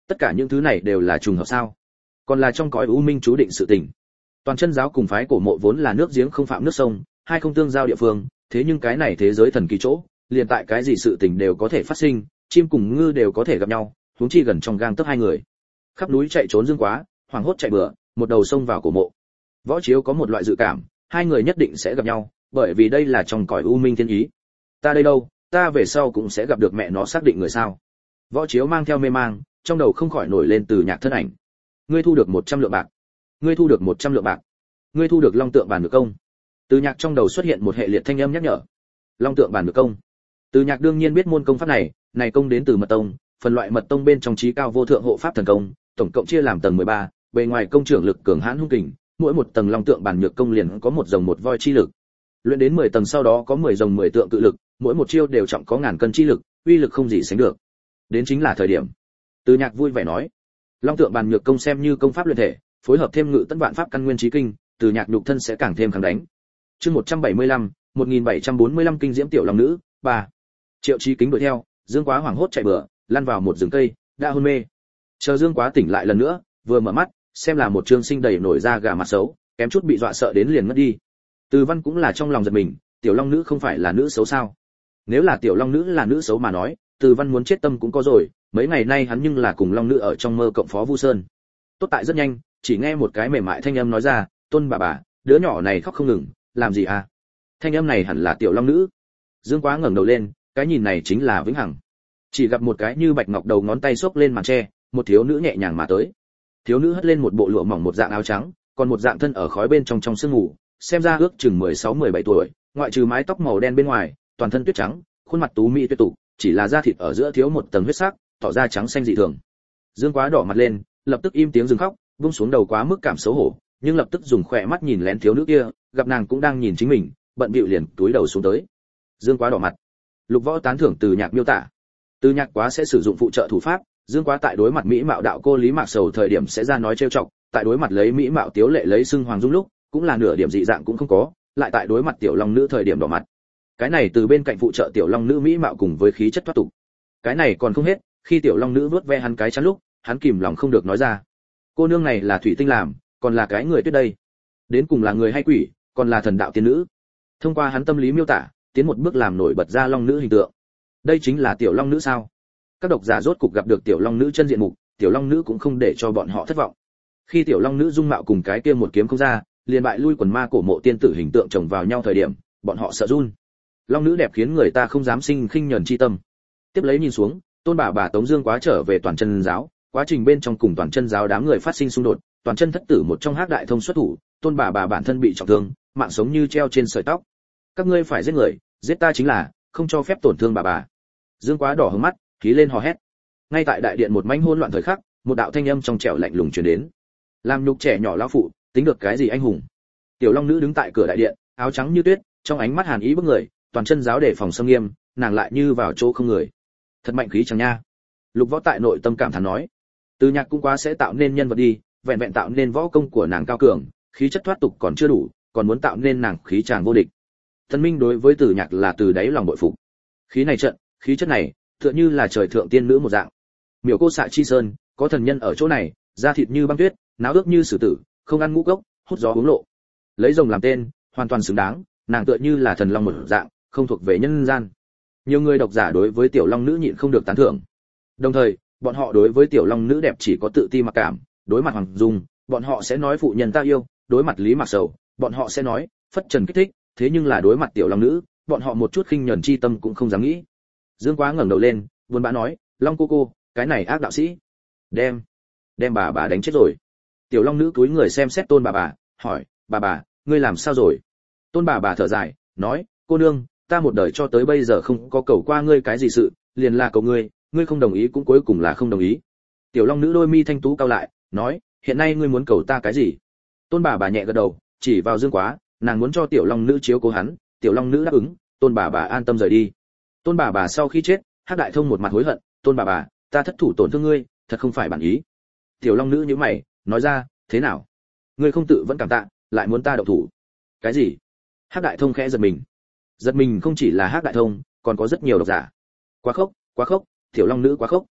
Tất cả những thứ này đều là trùng hợp sao? Còn là trong cõi u minh chú định sự tình. Toàn chân giáo cùng phái cổ mộ vốn là nước giếng không phạm nước sông, hai không tương giao địa phương, thế nhưng cái này thế giới thần kỳ chỗ, liền tại cái gì sự tình đều có thể phát sinh, chim cùng ngư đều có thể gặp nhau, huống chi gần trong gang tấc hai người. Khắp núi chạy trốn Dương Quá, hoảng hốt chạy bừa, một đầu xông vào cổ mộ. Võ Chiếu có một loại dự cảm, hai người nhất định sẽ gặp nhau, bởi vì đây là trong cõi u minh thiên ý. Ta đây đâu, ta về sau cũng sẽ gặp được mẹ nó xác định người sao? Võ Chiếu mang theo mê mang, trong đầu không khỏi nổi lên Từ Nhạc thân ảnh. Ngươi thu được một trăm lượng bạc. Ngươi thu được một trăm lượng bạc. Ngươi thu được Long Tượng Bàn Ngược Công. Từ Nhạc trong đầu xuất hiện một hệ liệt thanh âm nhắc nhở. Long Tượng Bàn Ngược Công. Từ Nhạc đương nhiên biết môn công pháp này, này công đến từ Mật Tông, phần loại Mật Tông bên trong chí cao vô thượng hộ pháp thần công, tổng cộng chia làm tầng mười ba, bề ngoài công trưởng lực cường hãn hung kình, mỗi một tầng Long Tượng Bàn Nhược Công liền có một rồng một voi chi lực. Luyện đến mười tầng sau đó có mười rồng mười tượng cự lực, mỗi một chiêu đều trọng có ngàn cân chi lực, uy lực không gì sánh được. Đến chính là thời điểm. Từ Nhạc vui vẻ nói, Long Tượng Bàn Nhược Công xem như công pháp luyện thể, phối hợp thêm ngự tấn vạn pháp căn nguyên chí kinh, Từ Nhạc nhục thân sẽ càng thêm kháng đánh. Chương một trăm bảy mươi lăm, một nghìn bảy trăm bốn mươi lăm kinh diễm tiểu long nữ, ba. Triệu Chí Kính đuổi theo, Dương Quá hoảng hốt chạy bừa, lăn vào một rừng cây, đã hôn mê. Chờ Dương Quá tỉnh lại lần nữa, vừa mở mắt, xem là một trương sinh đầy nổi da gà mặt xấu, kém chút bị dọa sợ đến liền ngất đi. Từ Văn cũng là trong lòng giật mình, tiểu long nữ không phải là nữ xấu sao? Nếu là tiểu long nữ là nữ xấu mà nói, Từ Văn muốn chết tâm cũng có rồi, mấy ngày nay hắn nhưng là cùng long nữ ở trong mơ cộng phó Vu Sơn. Tốt tại rất nhanh, chỉ nghe một cái mềm mại thanh âm nói ra, "Tôn bà bà, đứa nhỏ này khóc không ngừng, làm gì à?" Thanh âm này hẳn là tiểu long nữ. Dương Quá ngẩng đầu lên, cái nhìn này chính là Vĩnh Hằng. Chỉ gặp một cái như bạch ngọc đầu ngón tay xốc lên màn tre, một thiếu nữ nhẹ nhàng mà tới. Thiếu nữ hất lên một bộ lụa mỏng một dạng áo trắng, còn một dạng thân ở khói bên trong trong sương ngủ, xem ra ước chừng mười sáu mười bảy tuổi, ngoại trừ mái tóc màu đen bên ngoài, toàn thân tuyết trắng, khuôn mặt tú mỹ tuyệt tục, chỉ là da thịt ở giữa thiếu một tầng huyết sắc, tỏ ra trắng xanh dị thường. Dương Quá đỏ mặt lên, lập tức im tiếng dừng khóc, buông xuống đầu quá mức cảm xấu hổ, nhưng lập tức dùng khỏe mắt nhìn lén thiếu nữ kia, gặp nàng cũng đang nhìn chính mình, bận bịu liền túi đầu xuống tới. Dương Quá đỏ mặt. Lục Võ tán thưởng Từ Nhạc miêu tả. Từ Nhạc quá sẽ sử dụng phụ trợ thủ pháp, Dương Quá tại đối mặt mỹ mạo đạo cô Lý Mạc Sầu thời điểm sẽ ra nói trêu chọc, tại đối mặt lấy mỹ mạo tiếu lệ lấy xưng Hoàng Dung lúc, cũng là nửa điểm dị dạng cũng không có, lại tại đối mặt tiểu long nữ thời điểm đỏ mặt. Cái này từ bên cạnh phụ trợ tiểu long nữ mỹ mạo cùng với khí chất thoát tục. Cái này còn không hết, khi tiểu long nữ vuốt ve hắn cái chắn lúc, hắn kìm lòng không được nói ra: "Cô nương này là thủy tinh làm, còn là cái người tuyết đây? Đến cùng là người hay quỷ, còn là thần đạo tiên nữ?" Thông qua hắn tâm lý miêu tả, tiến một bước làm nổi bật ra long nữ hình tượng. Đây chính là tiểu long nữ sao? Các độc giả rốt cục gặp được tiểu long nữ chân diện mục, tiểu long nữ cũng không để cho bọn họ thất vọng. Khi tiểu long nữ dung mạo cùng cái kia một kiếm không ra, liền bại lui quần ma cổ mộ tiên tử hình tượng chồng vào nhau thời điểm, bọn họ sợ run. Long nữ đẹp khiến người ta không dám sinh khinh nhẫn chi tâm. Tiếp lấy nhìn xuống, Tôn bà bà Tống Dương Quá trở về Toàn Chân giáo, quá trình bên trong cùng Toàn Chân giáo đám người phát sinh xung đột, Toàn Chân thất tử một trong Hắc Đại Thông xuất thủ, Tôn bà bà bản thân bị trọng thương, mạng sống như treo trên sợi tóc. Các ngươi phải giết người, giết ta chính là, không cho phép tổn thương bà bà. Dương Quá đỏ hứng mắt, khí lên hò hét. Ngay tại đại điện một mảnh hỗn loạn thời khắc, một đạo thanh âm trong trẻo lạnh lùng truyền đến. Làm nhục trẻ nhỏ lão phụ, tính được cái gì anh hùng? Tiểu Long nữ đứng tại cửa đại điện, áo trắng như tuyết, trong ánh mắt hàn ý bức người, Toàn Chân giáo để phòng xâm nghiêm, nàng lại như vào chỗ không người. Thật mạnh khí chẳng nha. Lục Võ tại nội tâm cảm thán nói. Từ Nhạc cũng quá sẽ tạo nên nhân vật đi, vẹn vẹn tạo nên võ công của nàng cao cường, khí chất thoát tục còn chưa đủ, còn muốn tạo nên nàng khí tràng vô địch. Thần Minh đối với Từ Nhạc là từ đáy lòng bội phục. Khí này trận, khí chất này, tựa như là trời thượng tiên nữ một dạng. Miểu Cô Xạ Chi Sơn, có thần nhân ở chỗ này, da thịt như băng tuyết, náo ước như sử tử, không ăn ngũ cốc, hút gió uống lộ. Lấy rồng làm tên, hoàn toàn xứng đáng, nàng tựa như là thần long một dạng, không thuộc về nhân gian. Nhiều người độc giả đối với tiểu long nữ nhịn không được tán thưởng. Đồng thời, bọn họ đối với tiểu long nữ đẹp chỉ có tự ti mặc cảm, đối mặt Hoàng Dung, bọn họ sẽ nói phụ nhân ta yêu, đối mặt Lý Mạc Sầu, bọn họ sẽ nói phất trần kích thích, thế nhưng là đối mặt tiểu long nữ, bọn họ một chút khinh nhẫn chi tâm cũng không dám nghĩ. Dương Quá ngẩng đầu lên, buồn bã nói, Long cô cô, cái này ác đạo sĩ, đem, đem bà bà đánh chết rồi. Tiểu long nữ cúi người xem xét Tôn bà bà, hỏi, bà bà, ngươi làm sao rồi? Tôn bà bà thở dài, nói, cô nương, ta một đời cho tới bây giờ không có cầu qua ngươi cái gì sự, liền là cầu ngươi, ngươi không đồng ý cũng cuối cùng là không đồng ý. Tiểu long nữ đôi mi thanh tú cao lại, nói, hiện nay ngươi muốn cầu ta cái gì? Tôn bà bà nhẹ gật đầu, chỉ vào Dương Quá, nàng muốn cho tiểu long nữ chiếu cố hắn, tiểu long nữ đáp ứng, Tôn bà bà an tâm rời đi. Tôn bà bà sau khi chết, Hắc Đại Thông một mặt hối hận, Tôn bà bà, ta thất thủ tổn thương ngươi, thật không phải bản ý. Tiểu long nữ nhíu mày, nói ra, thế nào? Ngươi không tự vẫn cảm tạ, lại muốn ta động thủ? Cái gì? Hắc Đại Thông khẽ giật mình. Giật mình không chỉ là Hắc Đại Thông, còn có rất nhiều độc giả. Quá khốc, quá khốc, tiểu long nữ quá khốc.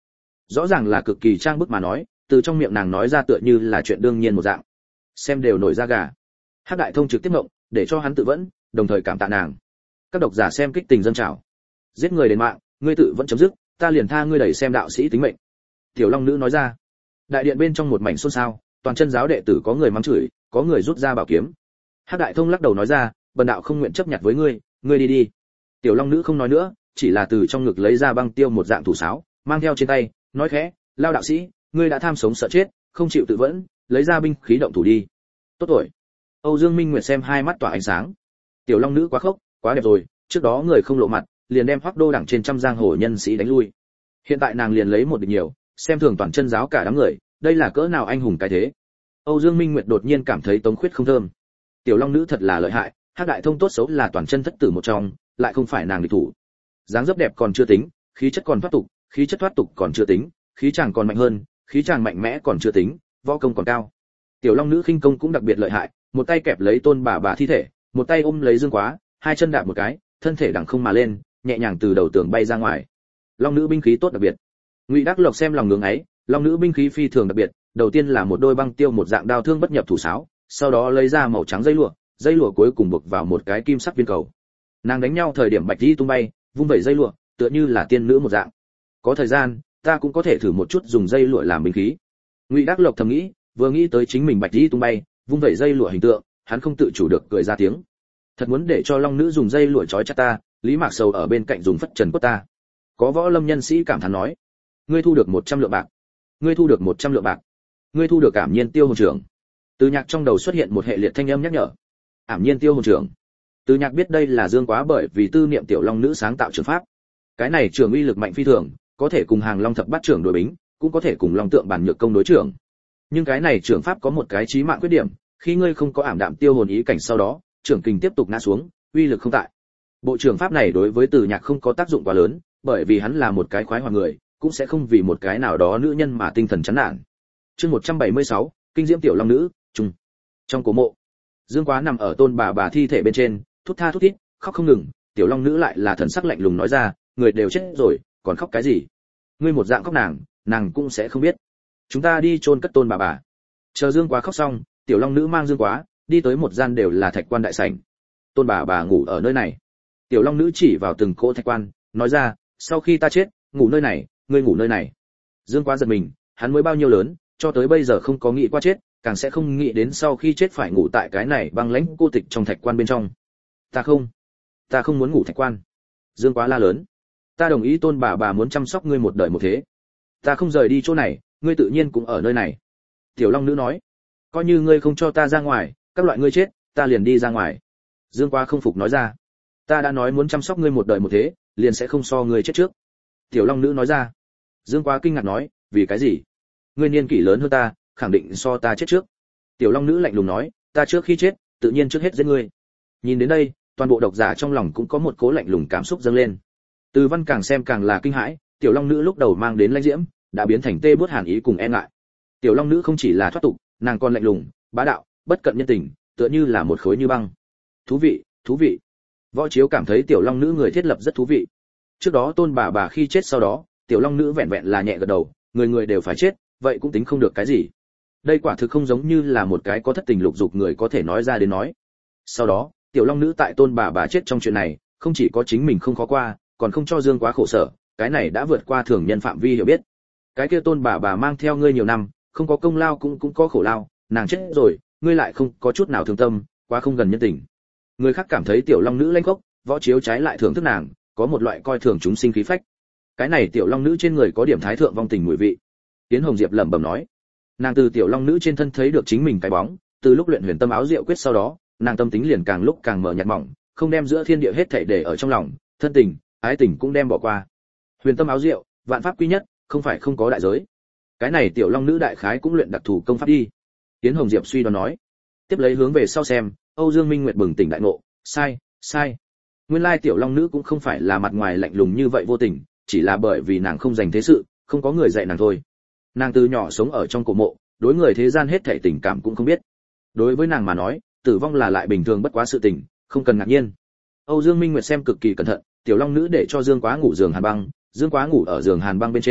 rõ ràng là cực kỳ trang bức mà nói, từ trong miệng nàng nói ra tựa như là chuyện đương nhiên một dạng. Xem đều nổi da gà. Hắc Đại Thông trực tiếp ngộng, để cho hắn tự vẫn, đồng thời cảm tạ nàng. Các độc giả xem kích tình dâng trào. Giết người đến mạng, ngươi tự vẫn chấm dứt, ta liền tha ngươi đẩy xem đạo sĩ tính mệnh. Tiểu Long nữ nói ra. Đại điện bên trong một mảnh xôn xao, toàn chân giáo đệ tử có người mắng chửi, có người rút ra bảo kiếm. Hắc Đại Thông lắc đầu nói ra, bần đạo không nguyện chấp nhặt với ngươi, ngươi đi đi. Tiểu Long nữ không nói nữa, chỉ là từ trong ngực lấy ra băng tiêu một dạng thủ sáo, mang theo trên tay, nói khẽ, lao đạo sĩ, ngươi đã tham sống sợ chết, không chịu tự vẫn, lấy ra binh khí động thủ đi. Tốt rồi. Âu Dương Minh Nguyệt xem hai mắt tỏa ánh sáng. Tiểu Long nữ quá khốc, quá đẹp rồi, trước đó người không lộ mặt, liền đem Hoắc Đô đẳng trên trăm giang hồ nhân sĩ đánh lui. Hiện tại nàng liền lấy một địch nhiều, xem thường toàn chân giáo cả đám người, đây là cỡ nào anh hùng cái thế. Âu Dương Minh Nguyệt đột nhiên cảm thấy Tống Khuyết không thơm. Tiểu Long nữ thật là lợi hại, Hắc Đại Thông tốt xấu là toàn chân thất tử một trong, lại không phải nàng địch thủ. Dáng dấp đẹp còn chưa tính, khí chất còn thoát tục, khí chất thoát tục còn chưa tính, khí chàng còn mạnh hơn, khí chàng mạnh mẽ còn chưa tính, võ công còn cao. Tiểu Long nữ khinh công cũng đặc biệt lợi hại, một tay kẹp lấy Tôn bà bà thi thể, một tay ôm lấy Dương Quá, hai chân đạp một cái, thân thể đằng không mà lên, nhẹ nhàng từ đầu tường bay ra ngoài. Long nữ binh khí tốt đặc biệt. Ngụy Đắc Lộc xem lòng ngưỡng ấy, Long nữ binh khí phi thường đặc biệt, đầu tiên là một đôi băng tiêu một dạng đao thương bất nhập thủ sáo, sau đó lấy ra màu trắng dây lụa, dây lụa cuối cùng buộc vào một cái kim sắc viên cầu. Nàng đánh nhau thời điểm bạch y tung bay, vung vẩy dây lụa, tựa như là tiên nữ một dạng. Có thời gian, ta cũng có thể thử một chút dùng dây lụa làm binh khí. Ngụy Đắc Lộc thầm nghĩ, vừa nghĩ tới chính mình bạch y tung bay, vung vẩy dây lụa hình tượng, hắn không tự chủ được cười ra tiếng. Thật muốn để cho Long nữ dùng dây lụa trói chặt ta, Lý Mạc Sầu ở bên cạnh dùng phất trần quất ta. Có võ lâm nhân sĩ cảm thán nói, ngươi thu được một trăm lượng bạc, ngươi thu được một trăm lượng bạc, ngươi thu được Ảm Nhiên Tiêu hồn trưởng. Từ Nhạc trong đầu xuất hiện một hệ liệt thanh âm nhắc nhở. Ảm Nhiên Tiêu hồn trưởng. Từ Nhạc biết đây là Dương Quá bởi vì tư niệm tiểu Long nữ sáng tạo trường pháp. Cái này trường uy lực mạnh phi thường, có thể cùng Hàng Long thập bát trưởng đối bính, cũng có thể cùng Long tượng bản nhược công đối trưởng. Nhưng cái này trường pháp có một cái chí mạng khuyết điểm, khi ngươi không có ảm đạm tiêu hồn ý cảnh sau đó, trưởng kình tiếp tục ngã xuống, uy lực không tại. Bộ trường pháp này đối với Từ Nhạc không có tác dụng quá lớn, bởi vì hắn là một cái khoái hoạt người, cũng sẽ không vì một cái nào đó nữ nhân mà tinh thần chán nản. Chương một trăm bảy mươi sáu, kinh diễm tiểu Long nữ, trùng. Trong cổ mộ, Dương Quá nằm ở Tôn bà bà thi thể bên trên, thút tha thút thít, khóc không ngừng, tiểu Long nữ lại là thần sắc lạnh lùng nói ra, người đều chết rồi, còn khóc cái gì? Ngươi một dạng khóc nàng, nàng cũng sẽ không biết. Chúng ta đi chôn cất Tôn bà bà. Chờ Dương Quá khóc xong, tiểu Long nữ mang Dương Quá đi tới một gian đều là thạch quan đại sảnh. Tôn bà bà ngủ ở nơi này. Tiểu Long nữ chỉ vào từng cỗ thạch quan, nói ra, sau khi ta chết, ngủ nơi này, ngươi ngủ nơi này. Dương Quá giật mình, hắn mới bao nhiêu lớn, cho tới bây giờ không có nghĩ qua chết, càng sẽ không nghĩ đến sau khi chết phải ngủ tại cái này băng lãnh cô tịch trong thạch quan bên trong. Ta không, ta không muốn ngủ thạch quan. Dương Quá la lớn. Ta đồng ý Tôn bà bà muốn chăm sóc ngươi một đời một thế. Ta không rời đi chỗ này, ngươi tự nhiên cũng ở nơi này. Tiểu Long nữ nói, coi như ngươi không cho ta ra ngoài, các loại ngươi chết, ta liền đi ra ngoài. Dương Quá không phục nói ra, ta đã nói muốn chăm sóc ngươi một đời một thế, liền sẽ không so ngươi chết trước. Tiểu Long nữ nói ra. Dương Quá kinh ngạc nói, vì cái gì? Ngươi niên kỷ lớn hơn ta, khẳng định so ta chết trước. Tiểu Long nữ lạnh lùng nói, ta trước khi chết, tự nhiên trước hết giết ngươi. Nhìn đến đây, toàn bộ độc giả trong lòng cũng có một cố lạnh lùng cảm xúc dâng lên. Từ Văn càng xem càng là kinh hãi, Tiểu Long nữ lúc đầu mang đến lãnh diễm, đã biến thành tê bước hàn ý cùng e ngại. Tiểu Long nữ không chỉ là thoát tục, nàng còn lạnh lùng, bá đạo, bất cận nhân tình, tựa như là một khối như băng. Thú vị, thú vị. Võ Chiếu cảm thấy Tiểu Long nữ người thiết lập rất thú vị. Trước đó Tôn bà bà khi chết sau đó, Tiểu Long nữ vẹn vẹn là nhẹ gật đầu, người người đều phải chết, vậy cũng tính không được cái gì. Đây quả thực không giống như là một cái có thất tình lục dục người có thể nói ra đến nói. Sau đó, Tiểu Long nữ tại Tôn bà bà chết trong chuyện này, không chỉ có chính mình không khó qua, còn không cho Dương Quá khổ sở, cái này đã vượt qua thường nhân phạm vi hiểu biết. Cái kia Tôn bà bà mang theo ngươi nhiều năm, không có công lao cũng cũng có khổ lao, nàng chết rồi, ngươi lại không có chút nào thương tâm, quá không gần nhân tình. Người khác cảm thấy Tiểu Long nữ lanh khốc, Võ Chiếu trái lại thưởng thức nàng, có một loại coi thường chúng sinh khí phách. Cái này Tiểu Long nữ trên người có điểm thái thượng vong tình mùi vị. Tiến Hồng Diệp lẩm bẩm nói, nàng từ Tiểu Long nữ trên thân thấy được chính mình cái bóng, từ lúc luyện Huyền Tâm áo diệu quyết sau đó, nàng tâm tính liền càng lúc càng mở nhạt mỏng, không đem giữa thiên địa hết thảy để ở trong lòng, thân tình, ái tình cũng đem bỏ qua. Huyền Tâm áo diệu, vạn pháp quy nhất, không phải không có đại giới. Cái này Tiểu Long nữ đại khái cũng luyện đặc thù công pháp đi. Tiến Hồng Diệp suy đoán nói. Tiếp lấy hướng về sau xem, Âu Dương Minh Nguyệt bừng tỉnh đại ngộ, sai, sai. Nguyên lai Tiểu Long nữ cũng không phải là mặt ngoài lạnh lùng như vậy vô tình, chỉ là bởi vì nàng không dành thế sự, không có người dạy nàng thôi. Nàng từ nhỏ sống ở trong cổ mộ, đối người thế gian hết thảy tình cảm cũng không biết. Đối với nàng mà nói, tử vong là lại bình thường bất quá sự tình, không cần ngạc nhiên. Âu Dương Minh Nguyệt xem cực kỳ cẩn thận, Tiểu Long nữ để cho Dương Quá ngủ giường hàn băng, Dương Quá ngủ ở giường hàn băng bên trên,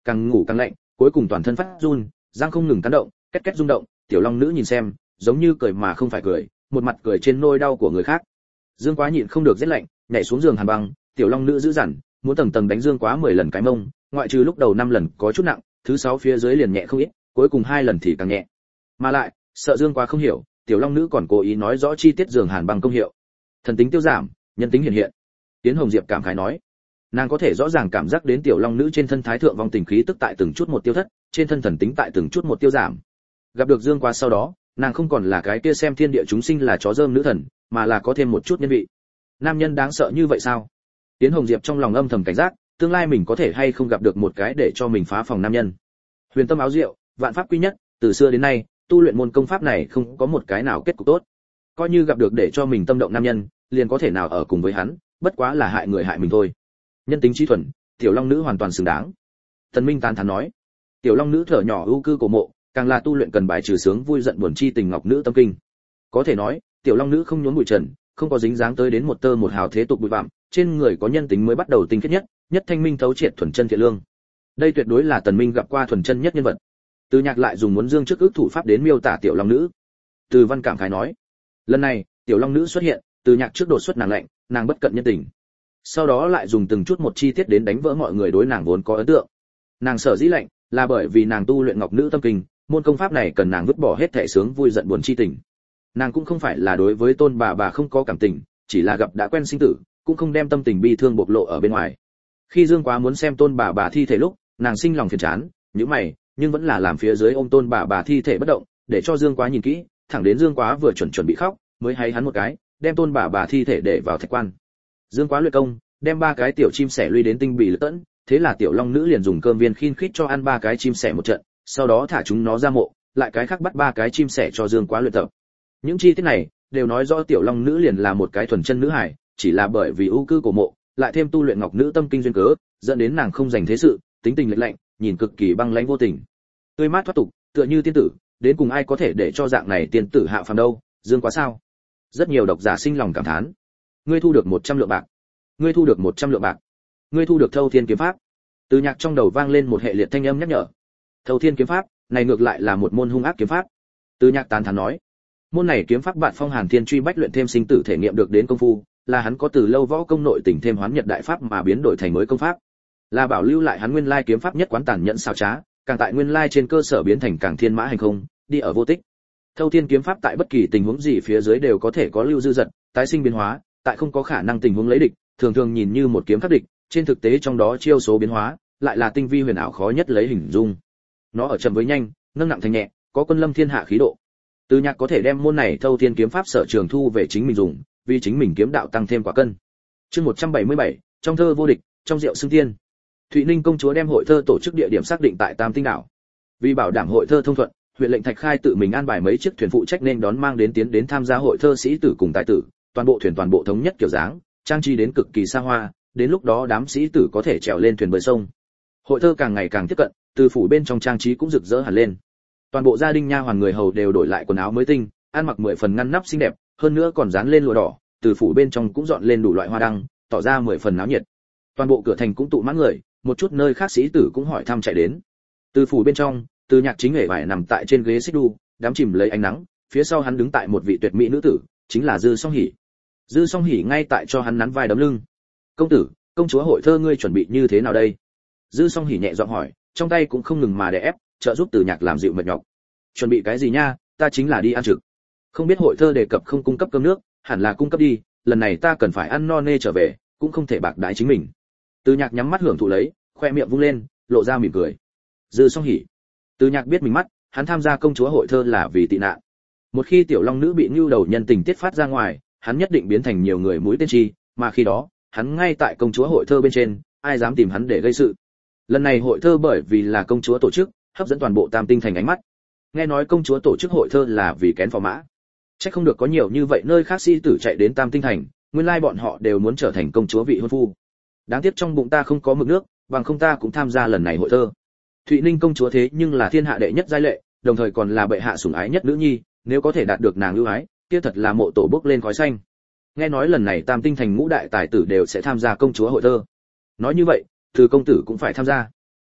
càng ngủ càng lạnh, cuối cùng toàn thân phát run, răng không ngừng cắn động, két két rung động. Tiểu Long Nữ nhìn xem, giống như cười mà không phải cười, một mặt cười trên nỗi đau của người khác. Dương Quá nhịn không được rét lạnh, nhảy xuống giường hàn băng. Tiểu Long Nữ giữ dằn, muốn tầng tầng đánh Dương Quá mười lần cái mông, ngoại trừ lúc đầu năm lần có chút nặng, thứ sáu phía dưới liền nhẹ không ít, cuối cùng hai lần thì càng nhẹ. Mà lại, sợ Dương Quá không hiểu, Tiểu Long Nữ còn cố ý nói rõ chi tiết giường hàn băng công hiệu. Thần tính tiêu giảm, nhân tính hiện hiện. Tiến Hồng Diệp cảm khái nói, nàng có thể rõ ràng cảm giác đến Tiểu Long Nữ trên thân thái thượng vong tình khí tức tại từng chút một tiêu thất, trên thân thần tính tại từng chút một tiêu giảm. Gặp được Dương Quá sau đó, nàng không còn là cái kia xem thiên địa chúng sinh là chó rơm nữ thần, mà là có thêm một chút nhân vị. Nam nhân đáng sợ như vậy sao? Tiến Hồng Diệp trong lòng âm thầm cảnh giác, tương lai mình có thể hay không gặp được một cái để cho mình phá phòng nam nhân. Huyền tâm áo diệu, vạn pháp quy nhất, từ xưa đến nay, tu luyện môn công pháp này không có một cái nào kết cục tốt. Coi như gặp được để cho mình tâm động nam nhân, liền có thể nào ở cùng với hắn, bất quá là hại người hại mình thôi. Nhân tính trí thuần, Tiểu Long Nữ hoàn toàn xứng đáng. Tần Minh tán thán nói. Tiểu Long Nữ thở nhỏ ưu cư cổ mộ, càng là tu luyện cần bài trừ sướng vui giận buồn chi tình ngọc nữ tâm kinh. Có thể nói, Tiểu Long Nữ không nhốn bụi trần, không có dính dáng tới đến một tơ một hào thế tục bụi bặm, trên người có nhân tính mới bắt đầu tinh khiết nhất, nhất thanh minh thấu triệt thuần chân thiện lương. Đây tuyệt đối là Tần Minh gặp qua thuần chân nhất nhân vật. Từ Nhạc lại dùng muốn dương trước ước thủ pháp đến miêu tả Tiểu Long Nữ. Từ Văn cảm khái nói, lần này Tiểu Long Nữ xuất hiện, Từ Nhạc trước đột xuất nàng lạnh, nàng bất cận nhân tình. Sau đó lại dùng từng chút một chi tiết đến đánh vỡ mọi người đối nàng vốn có ấn tượng. Nàng sở dĩ lạnh, là bởi vì nàng tu luyện ngọc nữ tâm kinh, môn công pháp này cần nàng vứt bỏ hết thể sướng vui giận buồn chi tình. Nàng cũng không phải là đối với Tôn bà bà không có cảm tình, chỉ là gặp đã quen sinh tử, cũng không đem tâm tình bi thương bộc lộ ở bên ngoài. Khi Dương Quá muốn xem Tôn bà bà thi thể lúc, nàng sinh lòng phiền chán, nhíu mày, nhưng vẫn là làm phía dưới ôm Tôn bà bà thi thể bất động, để cho Dương Quá nhìn kỹ, thẳng đến Dương Quá vừa chuẩn chuẩn bị khóc, mới hay hắn một cái, đem Tôn bà bà thi thể để vào thạch quan. Dương Quá luyện công, đem ba cái tiểu chim sẻ lui đến tinh bì lực tẫn, thế là Tiểu Long Nữ liền dùng cơm viên khiên khít cho ăn ba cái chim sẻ một trận, sau đó thả chúng nó ra mộ, lại cái khác bắt ba cái chim sẻ cho Dương Quá luyện tập. Những chi tiết này đều nói rõ Tiểu Long Nữ liền là một cái thuần chân nữ hài, chỉ là bởi vì ưu cư cổ mộ, lại thêm tu luyện ngọc nữ tâm kinh duyên cớ, dẫn đến nàng không dành thế sự, tính tình lạnh lạnh, nhìn cực kỳ băng lãnh vô tình. Tươi mát thoát tục, tựa như tiên tử, đến cùng ai có thể để cho dạng này tiên tử hạ phàm đâu, Dương Quá sao? Rất nhiều độc giả sinh lòng cảm thán. Ngươi thu được một trăm lượng bạc. Ngươi thu được một trăm lượng bạc. Ngươi thu được Thâu Thiên kiếm pháp. Từ Nhạc trong đầu vang lên một hệ liệt thanh âm nhắc nhở. Thâu Thiên kiếm pháp, này ngược lại là một môn hung ác kiếm pháp. Từ Nhạc tán thán nói, môn này kiếm pháp bạn Phong Hàn Thiên truy bách luyện thêm sinh tử thể nghiệm được đến công phu, là hắn có từ lâu võ công nội tình thêm hoán nhật đại pháp mà biến đổi thành mới công pháp. Là bảo lưu lại hắn nguyên lai kiếm pháp nhất quán tàn nhẫn xảo trá, càng tại nguyên lai trên cơ sở biến thành càng thiên mã hành không, đi ở vô tích. Thâu Thiên kiếm pháp tại bất kỳ tình huống gì phía dưới đều có thể có lưu dư giật, tái sinh biến hóa, tại không có khả năng tình huống lấy địch, thường thường nhìn như một kiếm khắc địch, trên thực tế trong đó chiêu số biến hóa, lại là tinh vi huyền ảo khó nhất lấy hình dung. Nó ở chậm với nhanh, nâng nặng thành nhẹ, có quân lâm thiên hạ khí độ. Từ Nhạc có thể đem môn này Thâu Thiên kiếm pháp sở trường thu về chính mình dùng, vì chính mình kiếm đạo tăng thêm quả cân. Chương một trăm bảy mươi bảy, trong thơ vô địch, trong rượu xưng tiên. Thụy Ninh công chúa đem hội thơ tổ chức địa điểm xác định tại Tam Tinh đảo. Vì bảo đảm hội thơ thông thuận, huyện lệnh Thạch Khai tự mình an bài mấy chiếc thuyền phụ trách nên đón mang đến tiến đến tham gia hội thơ sĩ tử cùng tài tử, toàn bộ thuyền toàn bộ thống nhất kiểu dáng, trang trí đến cực kỳ xa hoa, đến lúc đó đám sĩ tử có thể trèo lên thuyền bơi sông. Hội thơ càng ngày càng tiếp cận, từ phủ bên trong trang trí cũng rực rỡ hẳn lên. Toàn bộ gia đình nha hoàn người hầu đều đổi lại quần áo mới tinh, ăn mặc mười phần ngăn nắp xinh đẹp, hơn nữa còn dán lên lụa đỏ, từ phủ bên trong cũng dọn lên đủ loại hoa đăng, tỏ ra mười phần náo nhiệt. Toàn bộ cửa thành cũng tụ mãn người, một chút nơi khác sĩ tử cũng hỏi thăm chạy đến. Từ phủ bên trong, Từ Nhạc chính hề vải nằm tại trên ghế xích đu, đắm chìm lấy ánh nắng, phía sau hắn đứng tại một vị tuyệt mỹ nữ tử, chính là Dư Song Hỉ. Dư Song Hỉ ngay tại cho hắn nắn vai đấm lưng. "Công tử, công chúa hội thơ ngươi chuẩn bị như thế nào đây?" Dư Song Hỉ nhẹ giọng hỏi, trong tay cũng không ngừng mà đè ép, trợ giúp Từ Nhạc làm dịu mệt nhọc. "Chuẩn bị cái gì nha, ta chính là đi ăn trực. Không biết hội thơ đề cập không cung cấp cơm nước, hẳn là cung cấp đi, lần này ta cần phải ăn no nê trở về, cũng không thể bạc đãi chính mình." Từ Nhạc nhắm mắt hưởng thụ lấy, khoe miệng vung lên, lộ ra mỉm cười. Dư Song Hỉ. Từ Nhạc biết mình mắt, hắn tham gia công chúa hội thơ là vì tị nạn. Một khi Tiểu Long Nữ bị nưu đầu nhân tình tiết phát ra ngoài, hắn nhất định biến thành nhiều người mũi tên chi, mà khi đó, hắn ngay tại công chúa hội thơ bên trên, ai dám tìm hắn để gây sự. Lần này hội thơ bởi vì là công chúa tổ chức, hấp dẫn toàn bộ Tam Tinh thành ánh mắt. Nghe nói công chúa tổ chức hội thơ là vì kén phò mã. Chắc không được có nhiều như vậy nơi khác sĩ tử chạy đến Tam Tinh thành, nguyên lai bọn họ đều muốn trở thành công chúa vị hôn phu. Đáng tiếc trong bụng ta không có mực nước, bằng không ta cũng tham gia lần này hội thơ. Thụy Ninh công chúa thế nhưng là thiên hạ đệ nhất giai lệ, đồng thời còn là bệ hạ sủng ái nhất nữ nhi, nếu có thể đạt được nàng ưu ái, kia thật là mộ tổ bước lên khói xanh. Nghe nói lần này Tam Tinh thành ngũ đại tài tử đều sẽ tham gia công chúa hội thơ. Nói như vậy, Từ công tử cũng phải tham gia.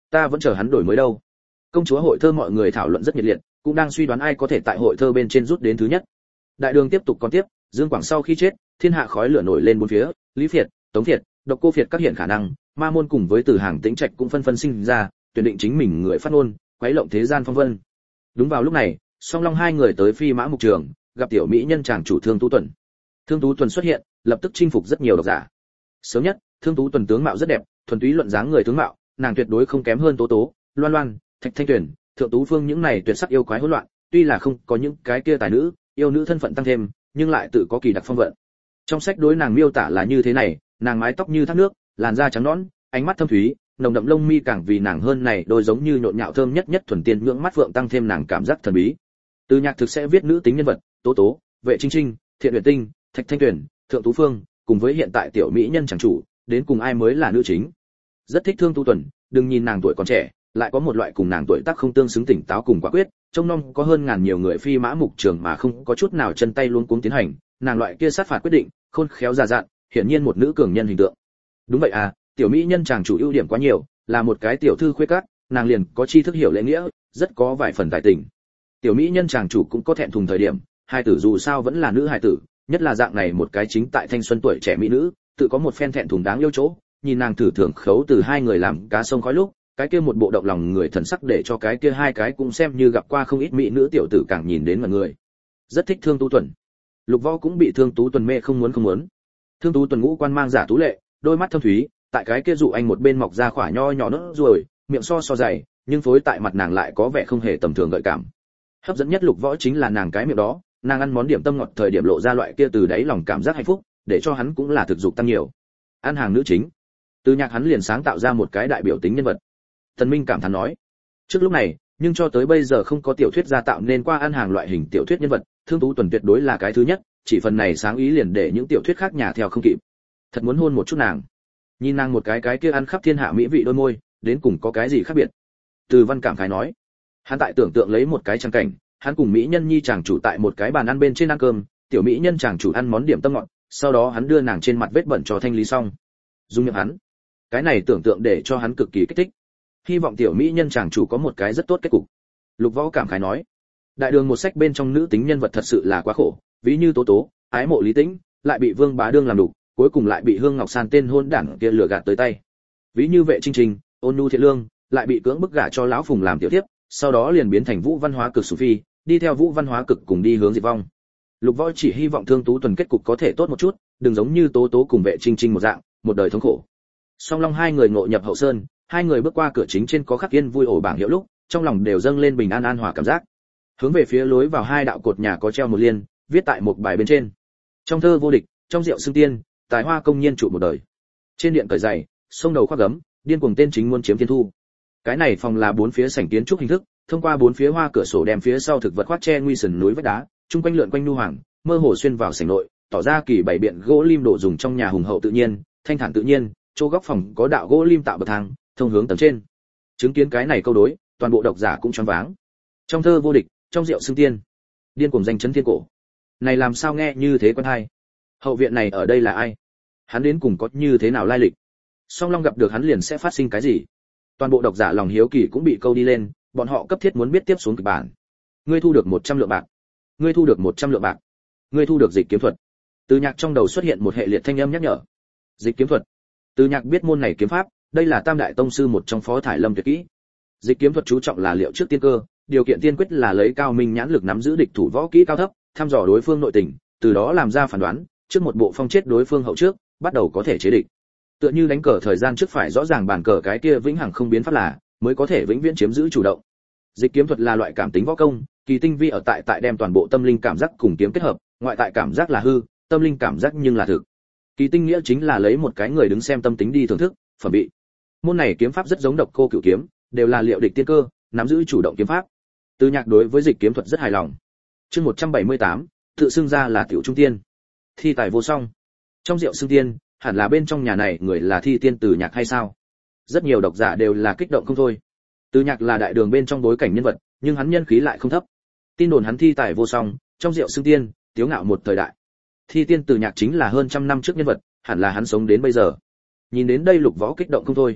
Ta vẫn chờ hắn đổi mới đâu. Công chúa hội thơ mọi người thảo luận rất nhiệt liệt, cũng đang suy đoán ai có thể tại hội thơ bên trên rút đến thứ nhất. Đại đường tiếp tục còn tiếp, Dương Quảng sau khi chết, thiên hạ khói lửa nổi lên bốn phía, Lý Phiệt, Tống Phiệt, Độc Cô Phiệt các hiện khả năng, Ma môn cùng với Từ Hàng Tĩnh Trạch cũng phân phân sinh ra, tuyển định chính mình người phát ngôn, quấy lộng thế gian phong vân. Đúng vào lúc này, Song Long hai người tới Phi Mã Mục Trường, gặp tiểu mỹ nhân chàng chủ Thương Tú Tuần. Thương Tú Tuần xuất hiện, lập tức chinh phục rất nhiều độc giả. Sớm nhất, Thương Tú Tuần tướng mạo rất đẹp, thuần túy luận dáng người tướng mạo, nàng tuyệt đối không kém hơn Tố Tố, Loan Loan, Thạch Thanh Tuyển, Thượng Tú Phương những này tuyệt sắc yêu quái hỗn loạn, tuy là không có những cái kia tài nữ, yêu nữ thân phận tăng thêm, nhưng lại tự có kỳ đặc phong vận. Trong sách đối nàng miêu tả là như thế này, nàng mái tóc như thác nước, làn da trắng nõn, ánh mắt thâm thúy, nồng đậm lông mi càng vì nàng hơn này đôi giống như nhộn nhạo thơm nhất nhất thuần tiên ngưỡng mắt vượng tăng thêm nàng cảm giác thần bí. Từ Nhạc thực sẽ viết nữ tính nhân vật, Tố Tố, Vệ Trinh Trinh, Thiện Uyển Tinh, Thạch Thanh Tuyển, Thượng Tú Phương, cùng với hiện tại tiểu mỹ nhân chẳng chủ, đến cùng ai mới là nữ chính. Rất thích Thương Tú Tuần, đừng nhìn nàng tuổi còn trẻ, lại có một loại cùng nàng tuổi tác không tương xứng tỉnh táo cùng quả quyết, trong năm có hơn ngàn nhiều người Phi Mã Mục Trường mà không có chút nào chân tay luống cuống tiến hành, nàng loại kia sát phạt quyết định, khôn khéo già dặn, hiển nhiên một nữ cường nhân hình tượng. Đúng vậy à, tiểu mỹ nhân chàng chủ ưu điểm quá nhiều, là một cái tiểu thư khuê các, nàng liền có tri thức hiểu lễ nghĩa, rất có vài phần tài tình. Tiểu mỹ nhân chàng chủ cũng có thẹn thùng thời điểm, hai tử dù sao vẫn là nữ hài tử, nhất là dạng này một cái chính tại thanh xuân tuổi trẻ mỹ nữ, tự có một phen thẹn thùng đáng yêu chỗ, nhìn nàng thử thưởng khấu từ hai người làm cá sông khói lúc, cái kia một bộ động lòng người thần sắc để cho cái kia hai cái cũng xem như gặp qua không ít mỹ nữ tiểu tử càng nhìn đến mà người. Rất thích Thương Tú Tuần. Lục Võ cũng bị Thương Tú Tuần mê không muốn không muốn. Thương Tú Tuần ngũ quan mang giả tú lệ, đôi mắt thâm thúy, tại cái kia dụ anh một bên mọc ra khỏa nho nhỏ nốt ruồi, miệng so so dày, nhưng phối tại mặt nàng lại có vẻ không hề tầm thường gợi cảm. Hấp dẫn nhất Lục Võ chính là nàng cái miệng đó, nàng ăn món điểm tâm ngọt thời điểm lộ ra loại kia từ đáy lòng cảm giác hạnh phúc, để cho hắn cũng là thực dục tăng nhiều. Ăn hàng nữ chính. Từ Nhạc hắn liền sáng tạo ra một cái đại biểu tính nhân vật. Tần Minh cảm thán nói, trước lúc này, nhưng cho tới bây giờ không có tiểu thuyết gia tạo nên qua ăn hàng loại hình tiểu thuyết nhân vật, Thương Tú Tuần tuyệt đối là cái thứ nhất, chỉ phần này sáng ý liền để những tiểu thuyết khác nhà theo không kịp. Thật muốn hôn một chút nàng. Nhìn nàng một cái cái kia ăn khắp thiên hạ mỹ vị đôi môi, đến cùng có cái gì khác biệt. Từ Văn cảm khái nói, hắn tại tưởng tượng lấy một cái trang cảnh, hắn cùng mỹ nhân nhi chàng chủ tại một cái bàn ăn bên trên ăn cơm, tiểu mỹ nhân chàng chủ ăn món điểm tâm ngọt, sau đó hắn đưa nàng trên mặt vết bẩn cho thanh lý xong. Dung miệng hắn. Cái này tưởng tượng để cho hắn cực kỳ kích thích. Hy vọng tiểu mỹ nhân chàng chủ có một cái rất tốt kết cục. Lục Võ cảm khái nói, đại đường một sách bên trong nữ tính nhân vật thật sự là quá khổ, ví như Tố Tố, ái mộ Lý Tĩnh, lại bị Vương Bá Đương làm đủ, cuối cùng lại bị Hương Ngọc San tên hôn đảng kia lừa gạt tới tay. Ví như Vệ Trinh Trinh, ôn nhu thiện lương, lại bị cưỡng bức gả cho lão Phùng làm tiểu thiếp, sau đó liền biến thành Vũ Văn Hóa Cực sủng phi, đi theo Vũ Văn Hóa Cực cùng đi hướng diệt vong. Lục Võ chỉ hy vọng Thương Tú Tuần kết cục có thể tốt một chút, đừng giống như Tố Tố cùng Vệ Trinh Trinh một dạng, một đời thống khổ. Song Long hai người ngộ nhập hậu sơn, hai người bước qua cửa chính trên có khắc yên vui ổ bảng hiệu lúc, trong lòng đều dâng lên bình an an hòa cảm giác. Hướng về phía lối vào hai đạo cột nhà có treo một liên, viết tại một bài bên trên. Trong thơ vô địch, trong rượu xưng tiên, tài hoa công nhiên trụ một đời. Trên điện cởi giày, sông đầu khoác gấm, điên cuồng tên chính muốn chiếm thiên thu. Cái này phòng là bốn phía sảnh kiến trúc hình thức, thông qua bốn phía hoa cửa sổ đem phía sau thực vật khoác che nguy sườn núi vách đá, chung quanh lượn quanh nu hoàng, mơ hồ xuyên vào sảnh nội, tỏ ra kỳ bảy biện gỗ lim đồ dùng trong nhà hùng hậu tự nhiên, thanh thản tự nhiên, chỗ góc phòng có đạo gỗ lim tạo bậc thang, thông hướng tầng trên. Chứng kiến cái này câu đối, toàn bộ độc giả cũng choáng váng. Trong thơ vô địch, trong rượu xưng tiên, điên cuồng danh chấn thiên cổ. Này làm sao nghe như thế quen hay? Hậu viện này ở đây là ai? Hắn đến cùng có như thế nào lai lịch? Song Long gặp được hắn liền sẽ phát sinh cái gì? Toàn bộ độc giả lòng hiếu kỳ cũng bị câu đi lên, bọn họ cấp thiết muốn biết tiếp xuống kịch bản. Ngươi thu được một trăm lượng bạc. Ngươi thu được một trăm lượng bạc. Ngươi thu được dịch kiếm thuật. Từ Nhạc trong đầu xuất hiện một hệ liệt thanh âm nhắc nhở. Dịch kiếm thuật. Từ Nhạc biết môn này kiếm pháp, đây là Tam đại tông sư một trong Phó Thải Lâm tuyệt kỹ. Dịch kiếm thuật chú trọng là liệu trước tiên cơ, điều kiện tiên quyết là lấy cao minh nhãn lực nắm giữ địch thủ võ kỹ cao thấp, thăm dò đối phương nội tình, từ đó làm ra phán đoán, trước một bộ phong chết đối phương hậu trước, bắt đầu có thể chế địch. Tựa như đánh cờ thời gian trước phải rõ ràng bàn cờ cái kia vĩnh hằng không biến pháp là, mới có thể vĩnh viễn chiếm giữ chủ động. Dịch kiếm thuật là loại cảm tính võ công, kỳ tinh vi ở tại tại đem toàn bộ tâm linh cảm giác cùng kiếm kết hợp, ngoại tại cảm giác là hư, tâm linh cảm giác nhưng là thực. Kỳ tinh nghĩa chính là lấy một cái người đứng xem tâm tính đi thưởng thức, phẩm bị. Môn này kiếm pháp rất giống Độc Cô Cửu kiếm, đều là liệu địch tiên cơ, nắm giữ chủ động kiếm pháp. Từ Nhạc đối với dịch kiếm thuật rất hài lòng. Chương một trăm bảy mươi tám, tự xưng ra là tiểu trung tiên. Thi tài vô song. Trong rượu xưng tiên, hẳn là bên trong nhà này người là thi tiên Từ Nhạc hay sao? Rất nhiều độc giả đều là kích động không thôi. Từ Nhạc là đại đường bên trong bối cảnh nhân vật, nhưng hắn nhân khí lại không thấp. Tin đồn hắn thi tài vô song, trong rượu xưng tiên, tiếu ngạo một thời đại. Thi tiên Từ Nhạc chính là hơn trăm năm trước nhân vật, hẳn là hắn sống đến bây giờ. Nhìn đến đây Lục Võ kích động không thôi.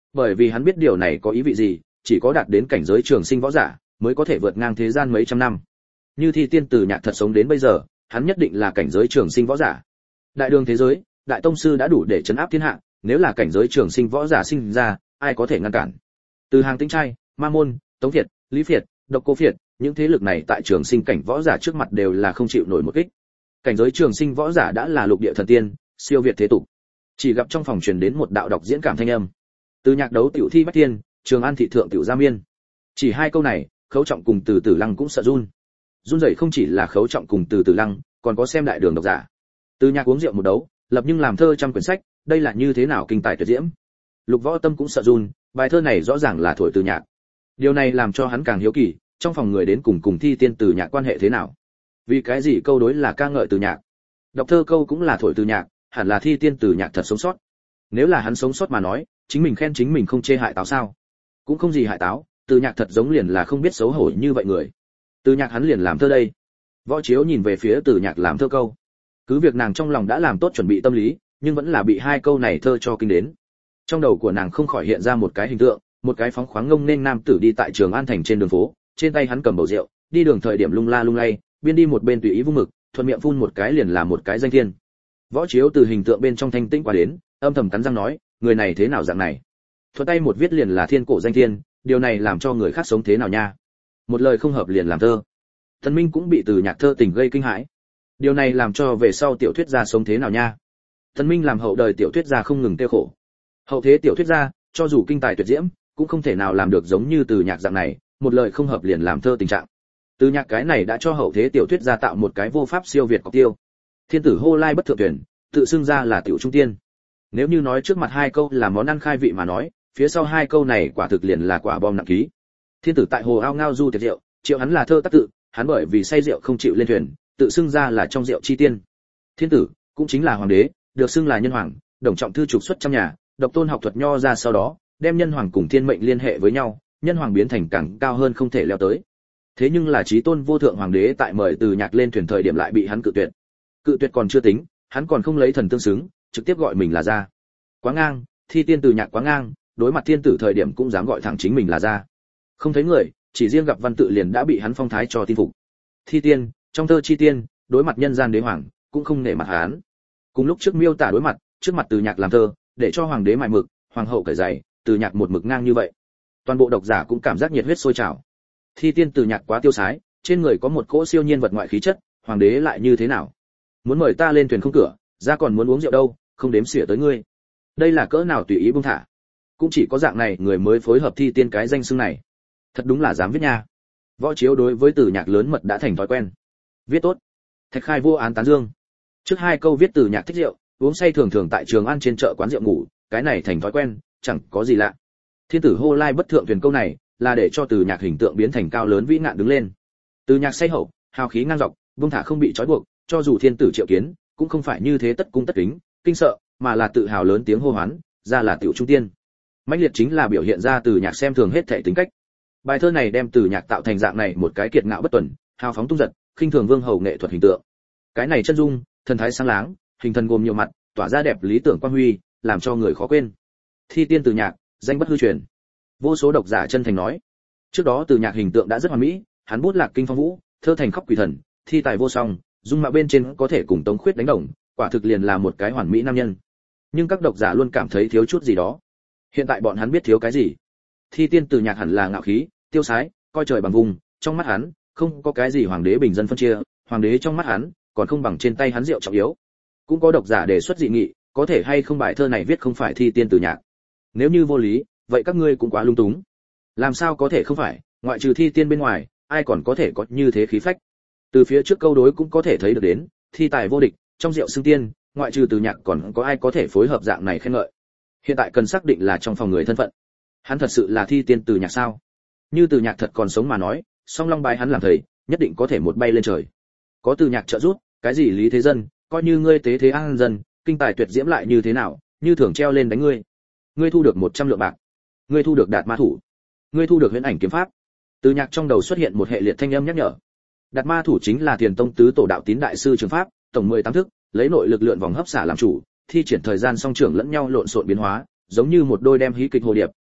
Bởi vì hắn biết điều này có ý vị gì, chỉ có đạt đến cảnh giới trường sinh võ giả mới có thể vượt ngang thế gian mấy trăm năm. Như Thi Tiên Từ Nhạc thật sống đến bây giờ, hắn nhất định là cảnh giới trường sinh võ giả. Đại đường thế giới, đại tông sư đã đủ để trấn áp thiên hạ, nếu là cảnh giới trường sinh võ giả sinh ra, ai có thể ngăn cản? Từ Hàng Tĩnh Trai, Ma Môn, Tống Việt, Lý Việt, Độc Cô Việt, những thế lực này tại trường sinh cảnh võ giả trước mặt đều là không chịu nổi một kích. Cảnh giới trường sinh võ giả đã là lục địa thần tiên, siêu việt thế tục. Chỉ gặp trong phòng truyền đến một đạo đọc diễn cảm thanh âm. Từ Nhạc đấu tiểu thi bách thiên, Trường An thị thượng tiểu gia miên. Chỉ hai câu này, Khấu Trọng cùng Từ Tử Lăng cũng sợ run. Run rẩy không chỉ là Khấu Trọng cùng Từ Tử Lăng, còn có xem đại đường độc giả. Từ Nhạc uống rượu một đấu, lập nhưng làm thơ trăm quyển sách, đây là như thế nào kinh tài tuyệt diễm. Lục Võ Tâm cũng sợ run, bài thơ này rõ ràng là thổi Từ Nhạc. Điều này làm cho hắn càng hiếu kỳ, trong phòng người đến cùng cùng Thi Tiên Từ Nhạc quan hệ thế nào? Vì cái gì câu đối là ca ngợi Từ Nhạc, đọc thơ câu cũng là thổi Từ Nhạc, hẳn là Thi Tiên Từ Nhạc thật sống sót. Nếu là hắn sống sót mà nói, chính mình khen chính mình không chê hại táo sao? Cũng không gì hại táo, Từ Nhạc thật giống liền là không biết xấu hổ như vậy người. Từ Nhạc hắn liền làm thơ đây. Võ Chiếu nhìn về phía Từ Nhạc làm thơ câu. Cứ việc nàng trong lòng đã làm tốt chuẩn bị tâm lý, nhưng vẫn là bị hai câu này thơ cho kinh đến. Trong đầu của nàng không khỏi hiện ra một cái hình tượng, một cái phóng khoáng ngông nên nam tử đi tại Trường An thành trên đường phố, trên tay hắn cầm bầu rượu, đi đường thời điểm lung la lung lay, biên đi một bên tùy ý vung mực, thuận miệng phun một cái liền là một cái danh thiên. Võ Chiếu từ hình tượng bên trong thanh tĩnh qua đến, âm thầm cắn răng nói, người này thế nào dạng này? Thuận tay một viết liền là thiên cổ danh thiên, điều này làm cho người khác sống thế nào nha? Một lời không hợp liền làm thơ. Thần Minh cũng bị Từ Nhạc thơ tình gây kinh hãi. Điều này làm cho về sau tiểu thuyết gia sống thế nào nha? Thần Minh làm hậu đời tiểu thuyết gia không ngừng tiêu khổ. Hậu thế tiểu thuyết gia, cho dù kinh tài tuyệt diễm, cũng không thể nào làm được giống như Từ Nhạc dạng này, một lời không hợp liền làm thơ tình trạng. Từ Nhạc cái này đã cho hậu thế tiểu thuyết gia tạo một cái vô pháp siêu việt cọc tiêu. Thiên tử hô lai bất thượng tuyển, tự xưng ra là tiểu trung tiên. Nếu như nói trước mặt hai câu là món ăn khai vị mà nói, phía sau hai câu này quả thực liền là quả bom nặng ký. Thiên tử tại hồ ao ngao du tiệc rượu, triệu hắn là thơ tác tự, hắn bởi vì say rượu không chịu lên thuyền, tự xưng ra là trong rượu chi tiên. Thiên tử cũng chính là hoàng đế, được xưng là nhân hoàng, đồng trọng thư trục xuất trăm nhà, độc tôn học thuật nho ra sau đó, đem nhân hoàng cùng thiên mệnh liên hệ với nhau, nhân hoàng biến thành càng cao hơn không thể leo tới. Thế nhưng là chí tôn vô thượng hoàng đế tại mời Từ Nhạc lên thuyền thời điểm lại bị hắn cự tuyệt. Cự tuyệt còn chưa tính, hắn còn không lấy thần tương xứng, trực tiếp gọi mình là gia. Quá ngang, Thi Tiên Từ Nhạc quá ngang, đối mặt thiên tử thời điểm cũng dám gọi thẳng chính mình là gia. Không thấy người, chỉ riêng gặp văn tự liền đã bị hắn phong thái cho tin phục. Thi Tiên, trong thơ chi tiên, đối mặt nhân gian đế hoàng, cũng không nể mặt hắn. Cùng lúc trước miêu tả đối mặt, trước mặt Từ Nhạc làm thơ, để cho hoàng đế mài mực, hoàng hậu cởi giày, Từ Nhạc một mực ngang như vậy. Toàn bộ độc giả cũng cảm giác nhiệt huyết sôi trào. Thi Tiên Từ Nhạc quá tiêu sái, trên người có một cỗ siêu nhiên vật ngoại khí chất, hoàng đế lại như thế nào? Muốn mời ta lên thuyền không cửa, ra còn muốn uống rượu đâu, không đếm xỉa tới ngươi. Đây là cỡ nào tùy ý buông thả. Cũng chỉ có dạng này người mới phối hợp Thi Tiên cái danh xưng này. Thật đúng là dám viết nha. Võ Chiếu đối với Từ Nhạc lớn mật đã thành thói quen. Viết tốt. Thạch Khai vô án tán dương. Trước hai câu viết Từ Nhạc thích rượu, uống say thường thường tại Trường An trên chợ quán rượu ngủ, cái này thành thói quen, chẳng có gì lạ. Thiên tử hô lai bất thượng thuyền câu này, là để cho Từ Nhạc hình tượng biến thành cao lớn vĩ ngạn đứng lên. Từ Nhạc say hậu, hào khí ngang dọc, buông thả không bị trói buộc, cho dù thiên tử triệu kiến, cũng không phải như thế tất cung tất kính, kinh sợ, mà là tự hào lớn tiếng hô hoán, ra là tiểu trung tiên. Mãnh liệt chính là biểu hiện ra Từ Nhạc xem thường hết thảy tính cách. Bài thơ này đem Từ Nhạc tạo thành dạng này một cái kiệt ngạo bất tuần, hào phóng tung giật, khinh thường vương hầu nghệ thuật hình tượng. Cái này chân dung, thần thái sáng láng, hình thần gồm nhiều mặt, tỏa ra đẹp lý tưởng quang huy, làm cho người khó quên. Thi Tiên Từ Nhạc, danh bất hư truyền. Vô số độc giả chân thành nói, trước đó Từ Nhạc hình tượng đã rất hoàn mỹ, hắn bút lạc kinh phong vũ, thơ thành khóc quỷ thần, thi tài vô song, dung mạo bên trên có thể cùng Tống Khuyết đánh đồng, quả thực liền là một cái hoàn mỹ nam nhân. Nhưng các độc giả luôn cảm thấy thiếu chút gì đó. Hiện tại bọn hắn biết thiếu cái gì? Thi Tiên Từ Nhạc hẳn là ngạo khí, tiêu sái, coi trời bằng vùng, trong mắt hắn không có cái gì hoàng đế bình dân phân chia, hoàng đế trong mắt hắn còn không bằng trên tay hắn rượu trọng yếu. Cũng có độc giả đề xuất dị nghị, có thể hay không bài thơ này viết không phải Thi Tiên Từ Nhạc. Nếu như vô lý, vậy các ngươi cũng quá lung túng. Làm sao có thể không phải, ngoại trừ Thi Tiên bên ngoài, ai còn có thể có như thế khí phách? Từ phía trước câu đối cũng có thể thấy được đến, thi tài vô địch, trong rượu xưng tiên, ngoại trừ Từ Nhạc còn có ai có thể phối hợp dạng này khen ngợi. Hiện tại cần xác định là trong phòng người thân phận. Hắn thật sự là Thi Tiên Từ Nhạc sao? Như Từ Nhạc thật còn sống mà nói, song long bài hắn làm thầy, nhất định có thể một bay lên trời. Có Từ Nhạc trợ giúp, cái gì lý thế dân, coi như ngươi tế thế an dân, kinh tài tuyệt diễm lại như thế nào, như thường treo lên đánh ngươi. Ngươi thu được một trăm lượng bạc, ngươi thu được Đạt Ma Thủ, ngươi thu được Huyễn Ảnh kiếm pháp. Từ Nhạc trong đầu xuất hiện một hệ liệt thanh âm nhắc nhở. Đạt Ma Thủ chính là Tiền Tông tứ tổ đạo tín đại sư trường pháp, tổng mười tám thức, lấy nội lực lượn vòng hấp xả làm chủ, thi triển thời gian song trưởng lẫn nhau lộn xộn biến hóa, giống như một đôi đem hí kịch hồ điệp,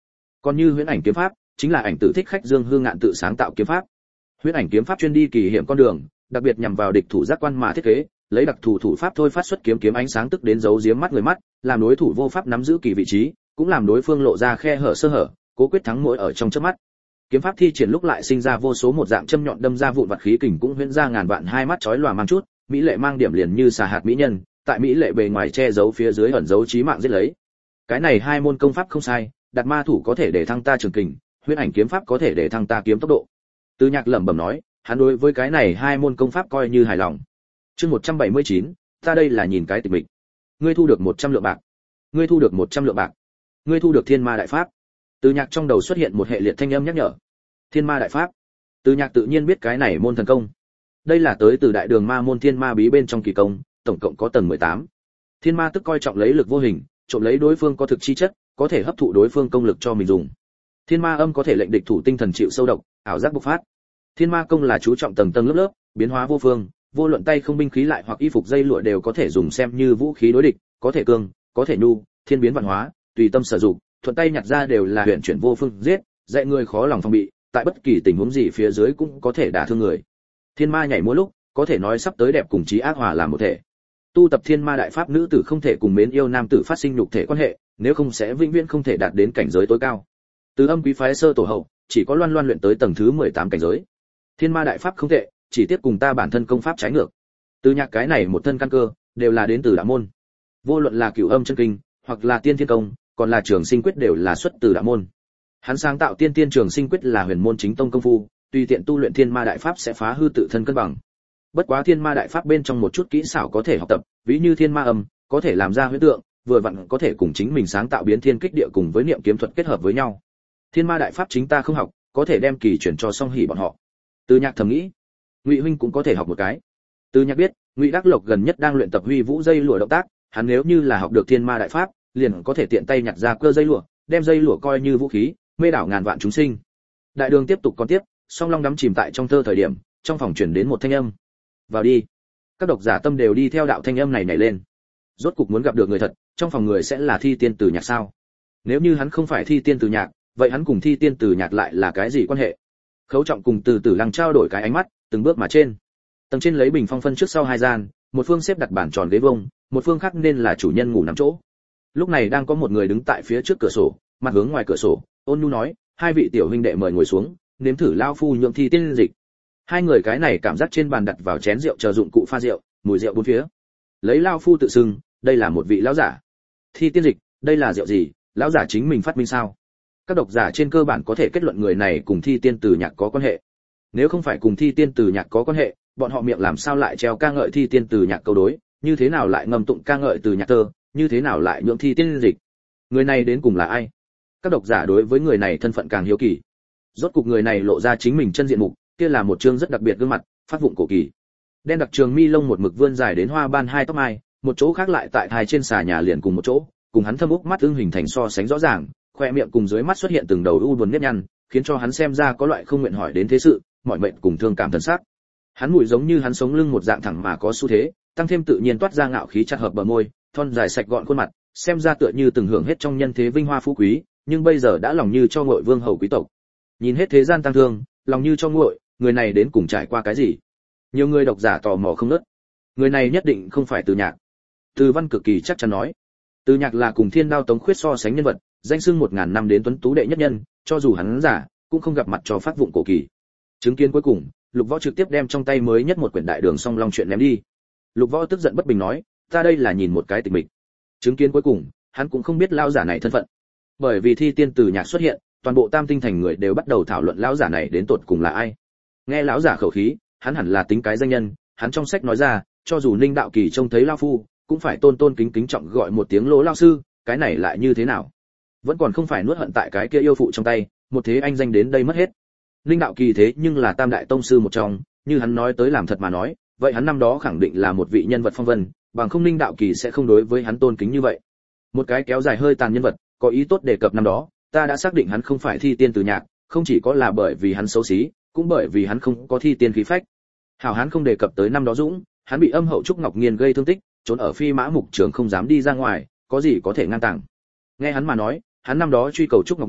Còn như huyễn ảnh kiếm pháp, chính là ảnh tử thích khách Dương Hương Ngạn tự sáng tạo kiếm pháp. Huyễn ảnh kiếm pháp chuyên đi kỳ hiểm con đường, đặc biệt nhằm vào địch thủ giác quan mà thiết kế, lấy đặc thủ thủ pháp thôi phát xuất kiếm kiếm ánh sáng tức đến giấu giếm mắt người mắt, làm đối thủ vô pháp nắm giữ kỳ vị trí, cũng làm đối phương lộ ra khe hở sơ hở, cố quyết thắng mỗi ở trong chớp mắt. Kiếm pháp thi triển lúc lại sinh ra vô số một dạng châm nhọn đâm ra vụn vặt khí kình cũng huyễn ra ngàn vạn hai mắt chói lòa mang chút, mỹ lệ mang điểm liền như xà hạt mỹ nhân, tại mỹ lệ bề ngoài che giấu phía dưới ẩn giấu chí mạng giết lấy. Cái này hai môn công pháp không sai, đặt ma thủ có thể để thăng ta trường kình, huyễn ảnh kiếm pháp có thể để thăng ta kiếm tốc độ. Từ Nhạc lẩm bẩm nói, hắn đối với cái này hai môn công pháp coi như hài lòng. Chương một trăm bảy mươi chín, ta đây là nhìn cái tịch mịch. Ngươi thu được một trăm lượng bạc. Ngươi thu được một trăm lượng bạc. Ngươi thu được Thiên Ma đại pháp. Từ Nhạc trong đầu xuất hiện một hệ liệt thanh âm nhắc nhở. Thiên Ma đại pháp. Từ Nhạc tự nhiên biết cái này môn thần công. Đây là tới từ Đại Đường Ma môn Thiên Ma bí bên trong kỳ công, tổng cộng có tầng mười tám. Thiên Ma tức coi trọng lấy lực vô hình, trộm lấy đối phương có thực chi chất, có thể hấp thụ đối phương công lực cho mình dùng. Thiên Ma âm có thể lệnh địch thủ tinh thần chịu sâu độc, ảo giác bộc phát. Thiên Ma công là chú trọng tầng tầng lớp lớp, biến hóa vô phương, vô luận tay không binh khí lại hoặc y phục dây lụa đều có thể dùng xem như vũ khí đối địch, có thể cương, có thể nhu, thiên biến vạn hóa, tùy tâm sử dụng, thuận tay nhặt ra đều là huyền chuyển vô phương giết, dạy người khó lòng phòng bị, tại bất kỳ tình huống gì phía dưới cũng có thể đả thương người. Thiên Ma nhảy múa lúc, có thể nói sắp tới đẹp cùng trí ác hòa làm một thể. Tu tập Thiên Ma đại pháp nữ tử không thể cùng mến yêu nam tử phát sinh nhục thể quan hệ, nếu không sẽ vĩnh viễn không thể đạt đến cảnh giới tối cao. Từ Âm quý phái sơ tổ hậu, chỉ có Loan Loan luyện tới tầng thứ mười tám cảnh giới. Thiên Ma đại pháp không tệ, chỉ tiếp cùng ta bản thân công pháp trái ngược. Từ Nhạc cái này một thân căn cơ, đều là đến từ đạo môn. Vô luận là Cửu Âm chân kinh, hoặc là Tiên Thiên công, còn là Trường Sinh quyết đều là xuất từ đạo môn. Hắn sáng tạo Tiên Tiên Trường Sinh quyết là huyền môn chính tông công phu, tùy tiện tu luyện Thiên Ma đại pháp sẽ phá hư tự thân cân bằng. Bất quá Thiên Ma đại pháp bên trong một chút kỹ xảo có thể học tập, ví như Thiên Ma âm, có thể làm ra huyễn tượng, vừa vặn có thể cùng chính mình sáng tạo biến thiên kích địa cùng với niệm kiếm thuật kết hợp với nhau. Thiên Ma đại pháp chính ta không học, có thể đem kỳ chuyển cho Song Hỉ bọn họ. Từ Nhạc thầm nghĩ, Ngụy huynh cũng có thể học một cái. Từ Nhạc biết, Ngụy Đắc Lộc gần nhất đang luyện tập huy vũ dây lụa động tác, hắn nếu như là học được Thiên Ma đại pháp, liền có thể tiện tay nhặt ra cơ dây lụa, đem dây lụa coi như vũ khí, mê đảo ngàn vạn chúng sinh. Đại đường tiếp tục còn tiếp, Song Long đắm chìm tại trong thơ thời điểm, trong phòng truyền đến một thanh âm. Vào đi. Các độc giả tâm đều đi theo đạo thanh âm này nhảy lên. Rốt cục muốn gặp được người thật, trong phòng người sẽ là Thi Tiên Từ Nhạc sao? Nếu như hắn không phải Thi Tiên Từ Nhạc, vậy hắn cùng Thi Tiên Từ Nhạc lại là cái gì quan hệ? Khấu Trọng cùng Từ Tử Lăng trao đổi cái ánh mắt, từng bước mà trên. Tầng trên lấy bình phong phân trước sau hai gian, một phương xếp đặt bàn tròn ghế vông, một phương khác nên là chủ nhân ngủ nằm chỗ. Lúc này đang có một người đứng tại phía trước cửa sổ, mặt hướng ngoài cửa sổ, ôn nhu nói, hai vị tiểu huynh đệ mời ngồi xuống, nếm thử lao phu nhượng Thi Tiên dịch. Hai người cái này cảm giác trên bàn đặt vào chén rượu chờ dụng cụ pha rượu, mùi rượu bốn phía. Lấy lao phu tự xưng, đây là một vị lão giả. Thi Tiên dịch, đây là rượu gì, lão giả chính mình phát minh sao? Các độc giả trên cơ bản có thể kết luận người này cùng Thi Tiên Từ Nhạc có quan hệ. Nếu không phải cùng Thi Tiên Từ Nhạc có quan hệ, bọn họ miệng làm sao lại treo ca ngợi Thi Tiên Từ Nhạc câu đối, như thế nào lại ngâm tụng ca ngợi Từ Nhạc tơ, như thế nào lại nhượng Thi Tiên dịch? Người này đến cùng là ai? Các độc giả đối với người này thân phận càng hiếu kỳ. Rốt cục người này lộ ra chính mình chân diện mục, kia là một trương rất đặc biệt gương mặt, phát vụng cổ kỳ. Đen đặc trường mi lông một mực vươn dài đến hoa ban hai tóc mai, một chỗ khác lại tại hai trên xà nhà liền cùng một chỗ, cùng hắn thâm úc mắt ưng hình thành so sánh rõ ràng, khoe miệng cùng dưới mắt xuất hiện từng đầu u buồn nếp nhăn, khiến cho hắn xem ra có loại không nguyện hỏi đến thế sự, mọi mệnh cùng thương cảm thần sắc. Hắn mũi giống như hắn sống lưng một dạng thẳng mà có xu thế, tăng thêm tự nhiên toát ra ngạo khí chặt hợp bờ môi, thon dài sạch gọn khuôn mặt, xem ra tựa như từng hưởng hết trong nhân thế vinh hoa phú quý, nhưng bây giờ đã lòng như cho nguội vương hầu quý tộc. Nhìn hết thế gian tăng thương, lòng như cho nguội, người này đến cùng trải qua cái gì? Nhiều người độc giả tò mò không ngớt. Người này nhất định không phải Từ Nhạc. Từ Văn cực kỳ chắc chắn nói, Từ Nhạc là cùng Thiên Đao Tống Khuyết so sánh nhân vật, danh xưng một ngàn năm đến tuấn tú đệ nhất nhân, cho dù hắn giả, cũng không gặp mặt cho phát vụng cổ kỳ. Chứng kiến cuối cùng, Lục Võ trực tiếp đem trong tay mới nhất một quyển Đại Đường Song Long chuyện ném đi. Lục Võ tức giận bất bình nói, ta đây là nhìn một cái tịch mịch. Chứng kiến cuối cùng, hắn cũng không biết lão giả này thân phận. Bởi vì Thi Tiên Từ Nhạc xuất hiện, toàn bộ Tam Tinh thành người đều bắt đầu thảo luận lão giả này đến tột cùng là ai. Nghe lão giả khẩu khí, hắn hẳn là tính cái danh nhân, hắn trong sách nói ra, cho dù Ninh Đạo Kỳ trông thấy lão phu, cũng phải tôn tôn kính kính trọng gọi một tiếng Lỗ lão sư, cái này lại như thế nào? Vẫn còn không phải nuốt hận tại cái kia yêu phụ trong tay, một thế anh danh đến đây mất hết. Ninh Đạo Kỳ thế nhưng là Tam đại tông sư một trong, như hắn nói tới làm thật mà nói, vậy hắn năm đó khẳng định là một vị nhân vật phong vân, bằng không Ninh Đạo Kỳ sẽ không đối với hắn tôn kính như vậy. Một cái kéo dài hơi tàn nhân vật, có ý tốt đề cập năm đó, ta đã xác định hắn không phải Thi Tiên Từ Nhạc, không chỉ có là bởi vì hắn xấu xí, cũng bởi vì hắn không có thi tiên khí phách. Hảo hắn không đề cập tới năm đó Dũng, hắn bị âm hậu Trúc Ngọc Nghiên gây thương tích, trốn ở Phi Mã Mục Trường không dám đi ra ngoài, có gì có thể ngăn cản. Nghe hắn mà nói, hắn năm đó truy cầu Trúc Ngọc Nghiên,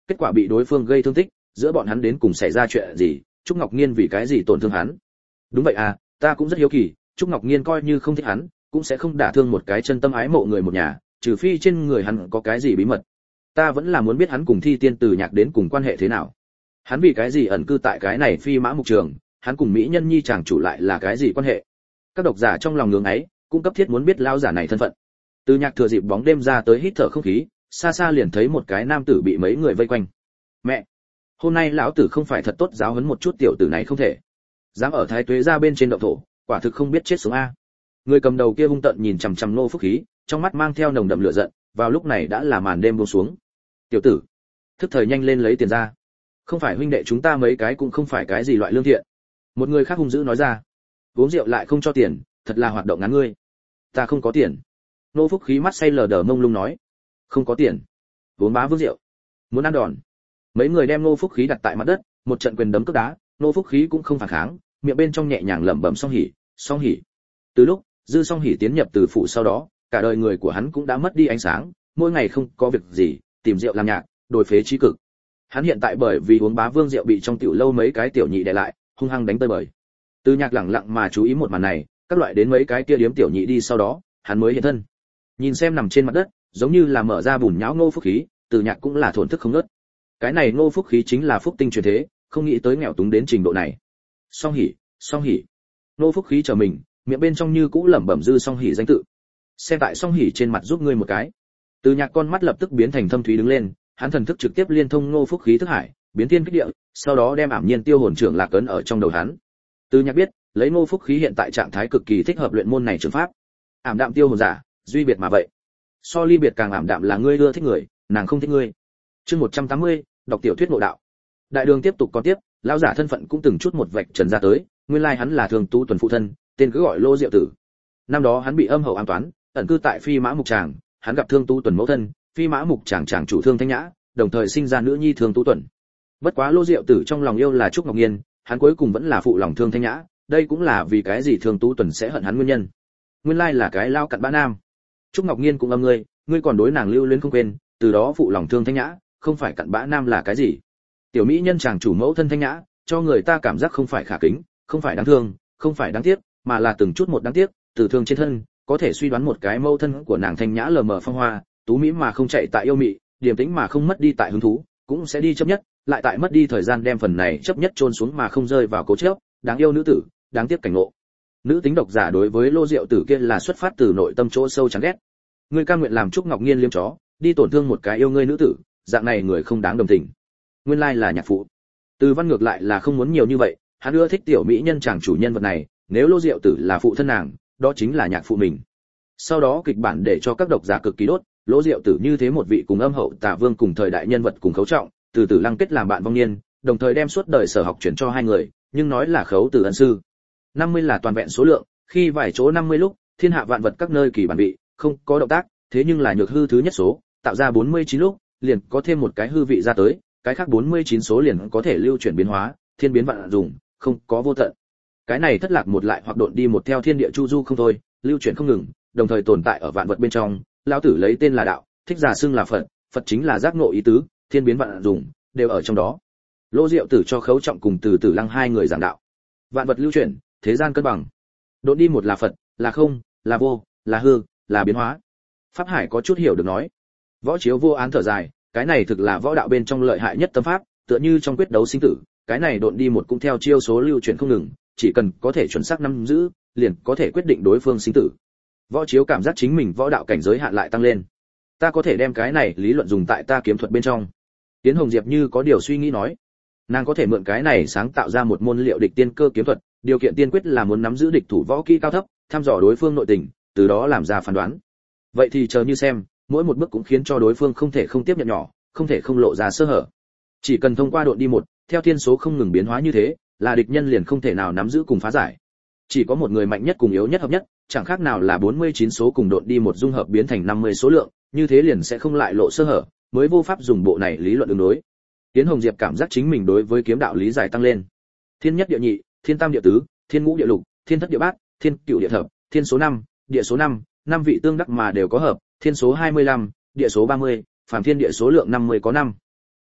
kết quả bị đối phương gây thương tích, giữa bọn hắn đến cùng xảy ra chuyện gì, Trúc Ngọc Nghiên vì cái gì tổn thương hắn? Đúng vậy à, ta cũng rất hiếu kỳ, Trúc Ngọc Nghiên coi như không thích hắn, cũng sẽ không đả thương một cái chân tâm ái mộ người một nhà, trừ phi trên người hắn có cái gì bí mật. Ta vẫn là muốn biết hắn cùng Thi Tiên Từ Nhạc đến cùng quan hệ thế nào. Hắn vì cái gì ẩn cư tại cái này phi mã mục trường, hắn cùng mỹ nhân nhi chàng chủ lại là cái gì quan hệ? Các độc giả trong lòng ngưỡng ấy, cũng cấp thiết muốn biết lão giả này thân phận. Từ Nhạc thừa dịp bóng đêm ra tới hít thở không khí, xa xa liền thấy một cái nam tử bị mấy người vây quanh. Mẹ, hôm nay lão tử không phải thật tốt giáo huấn một chút tiểu tử này không thể. Dám ở Thái Tuế ra bên trên động thổ, quả thực không biết chết sống a. Người cầm đầu kia hung tợn nhìn chằm chằm Ngô Phúc Khí, trong mắt mang theo nồng đậm lửa giận, vào lúc này đã là màn đêm buông xuống. Tiểu tử, thức thời nhanh lên lấy tiền ra. Không phải huynh đệ chúng ta mấy cái cũng không phải cái gì loại lương thiện. Một người khác hung dữ nói ra. Uống rượu lại không cho tiền, thật là hoạt động ngắn ngươi. Ta không có tiền. Ngô Phúc Khí mắt say lờ đờ mông lung nói. Không có tiền. Uống bá vương rượu. Muốn ăn đòn. Mấy người đem Ngô Phúc Khí đặt tại mặt đất, một trận quyền đấm cước đá, Ngô Phúc Khí cũng không phản kháng, miệng bên trong nhẹ nhàng lẩm bẩm song hỉ, song hỉ. Từ lúc Dư Song Hỉ tiến nhập từ phụ sau đó, cả đời người của hắn cũng đã mất đi ánh sáng, mỗi ngày không có việc gì, tìm rượu làm nhạc, đồi phế trí cực. Hắn hiện tại bởi vì uống bá vương rượu bị trong tiểu lâu mấy cái tiểu nhị đè lại, hung hăng đánh tơi bời. Từ Nhạc lẳng lặng mà chú ý một màn này, các loại đến mấy cái kia điếm tiểu nhị đi sau đó, hắn mới hiện thân. Nhìn xem nằm trên mặt đất, giống như là mở ra bùn nhão Ngô Phúc Khí, Từ Nhạc cũng là thổn thức không ngớt. Cái này Ngô Phúc Khí chính là phúc tinh truyền thế, không nghĩ tới nghèo túng đến trình độ này. Song hỉ, song hỉ. Ngô Phúc Khí chờ mình, miệng bên trong như cũ lẩm bẩm Dư Song Hỉ danh tự. Xem tại Song Hỉ trên mặt giúp ngươi một cái. Từ Nhạc con mắt lập tức biến thành thâm thúy đứng lên, hắn thần thức trực tiếp liên thông Ngô Phúc Khí thức hải, biến thiên kích địa, sau đó đem ảm nhiên tiêu hồn trưởng lạc ấn ở trong đầu hắn. Từ Nhạc biết, lấy Ngô Phúc Khí hiện tại trạng thái cực kỳ thích hợp luyện môn này trường pháp. Ảm đạm tiêu hồn giả, duy biệt mà vậy. So ly biệt càng ảm đạm là ngươi ưa thích người, nàng không thích ngươi. Chương một trăm tám mươi, đọc tiểu thuyết ngộ đạo. Đại đường tiếp tục có tiếp, lão giả thân phận cũng từng chút một vạch trần ra tới, nguyên lai hắn là Thường Tú Tuần phụ thân, tên cứ gọi Lô Diệu Tử. Năm đó hắn bị âm hậu ám toán, ẩn cư tại Phi Mã Mục Tràng, hắn gặp Thương Tú Tuần mẫu thân, Phi Mã Mục Tràng tràng chủ Thương Thanh Nhã, đồng thời sinh ra nữ nhi Thương Tú Tuần. Bất quá Lô Diệu Tử trong lòng yêu là Trúc Ngọc Nghiên, hắn cuối cùng vẫn là phụ lòng Thương Thanh Nhã, đây cũng là vì cái gì Thương Tú Tuần sẽ hận hắn nguyên nhân. Nguyên lai là cái lao cặn bã nam. Trúc Ngọc Nghiên cũng âm ngươi, ngươi còn đối nàng lưu luyến không quên, từ đó phụ lòng Thương Thanh Nhã, không phải cặn bã nam là cái gì? Tiểu mỹ nhân chàng chủ mẫu thân Thanh Nhã, cho người ta cảm giác không phải khả kính, không phải đáng thương, không phải đáng tiếc, mà là từng chút một đáng tiếc, từ thương trên thân, có thể suy đoán một cái mẫu thân của nàng Thanh Nhã lờ mờ phong hoa, tú mỹ mà không chạy tại yêu mị, điềm tĩnh mà không mất đi tại hứng thú, cũng sẽ đi chấp nhất, lại tại mất đi thời gian đem phần này chấp nhất chôn xuống mà không rơi vào cố chấp, đáng yêu nữ tử, đáng tiếc cảnh ngộ. Nữ tính độc giả đối với Lô Diệu Tử kia là xuất phát từ nội tâm chỗ sâu chán ghét. Ngươi cam nguyện làm Trúc Ngọc Nghiên liếm chó, đi tổn thương một cái yêu ngươi nữ tử, dạng này người không đáng đồng tình. Nguyên lai là nhạc phụ. Từ Văn ngược lại là không muốn nhiều như vậy, hắn ưa thích tiểu mỹ nhân chàng chủ nhân vật này, nếu Lô Diệu Tử là phụ thân nàng, đó chính là nhạc phụ mình. Sau đó kịch bản để cho các độc giả cực kỳ đốt, Lô Diệu Tử như thế một vị cùng âm hậu Tả Vương cùng thời đại nhân vật cùng khấu trọng, từ từ lăng kết làm bạn vong niên, đồng thời đem suốt đời sở học chuyển cho hai người, nhưng nói là khấu từ ân sư. năm mươi là toàn vẹn số lượng, khi vài chỗ năm mươi lúc, thiên hạ vạn vật các nơi kỳ bản vị, không có động tác, thế nhưng là nhược hư thứ nhất số, tạo ra bốn mươi chín lúc, liền có thêm một cái hư vị ra tới, cái khác bốn mươi chín số liền có thể lưu chuyển biến hóa, thiên biến vạn dùng, không có vô tận. Cái này thất lạc một lại hoặc độn đi một theo thiên địa chu du không thôi, lưu chuyển không ngừng, đồng thời tồn tại ở vạn vật bên trong, lão tử lấy tên là đạo, thích giả xưng là Phật, Phật chính là giác ngộ ý tứ, thiên biến vạn dùng, đều ở trong đó. Lô Diệu Tử cho khấu trọng cùng từ từ lăng hai người giảng đạo. Vạn vật lưu chuyển, thế gian cân bằng. Độn đi một là Phật, là không, là vô, là hư, là biến hóa. Pháp Hải có chút hiểu được nói. Võ Chiếu vô án thở dài, cái này thực là võ đạo bên trong lợi hại nhất tâm pháp, tựa như trong quyết đấu sinh tử, cái này độn đi một cũng theo chiêu số lưu chuyển không ngừng, chỉ cần có thể chuẩn xác nắm giữ, liền có thể quyết định đối phương sinh tử. Võ Chiếu cảm giác chính mình võ đạo cảnh giới hạn lại tăng lên. Ta có thể đem cái này lý luận dùng tại ta kiếm thuật bên trong. Tiến Hồng Diệp như có điều suy nghĩ nói, nàng có thể mượn cái này sáng tạo ra một môn liệu địch tiên cơ kiếm thuật, điều kiện tiên quyết là muốn nắm giữ địch thủ võ kỹ cao thấp, thăm dò đối phương nội tình, từ đó làm ra phán đoán. Vậy thì chờ như xem, mỗi một bước cũng khiến cho đối phương không thể không tiếp nhận nhỏ, không thể không lộ ra sơ hở. Chỉ cần thông qua độn đi một, theo thiên số không ngừng biến hóa như thế, là địch nhân liền không thể nào nắm giữ cùng phá giải. Chỉ có một người mạnh nhất cùng yếu nhất hợp nhất, chẳng khác nào là bốn mươi chín số cùng độn đi một dung hợp biến thành năm mươi số lượng, như thế liền sẽ không lại lộ sơ hở, mới vô pháp dùng bộ này lý luận ứng đối. Tiến Hồng Diệp cảm giác chính mình đối với kiếm đạo lý giải tăng lên. Thiên nhất địa nhị, thiên tam địa tứ, thiên ngũ địa lục, thiên thất địa bát, thiên cửu địa thập, thiên số năm, địa số năm, năm vị tương đắc mà đều có hợp, thiên số hai mươi lăm, địa số ba mươi, phàm thiên địa số lượng năm mươi có năm.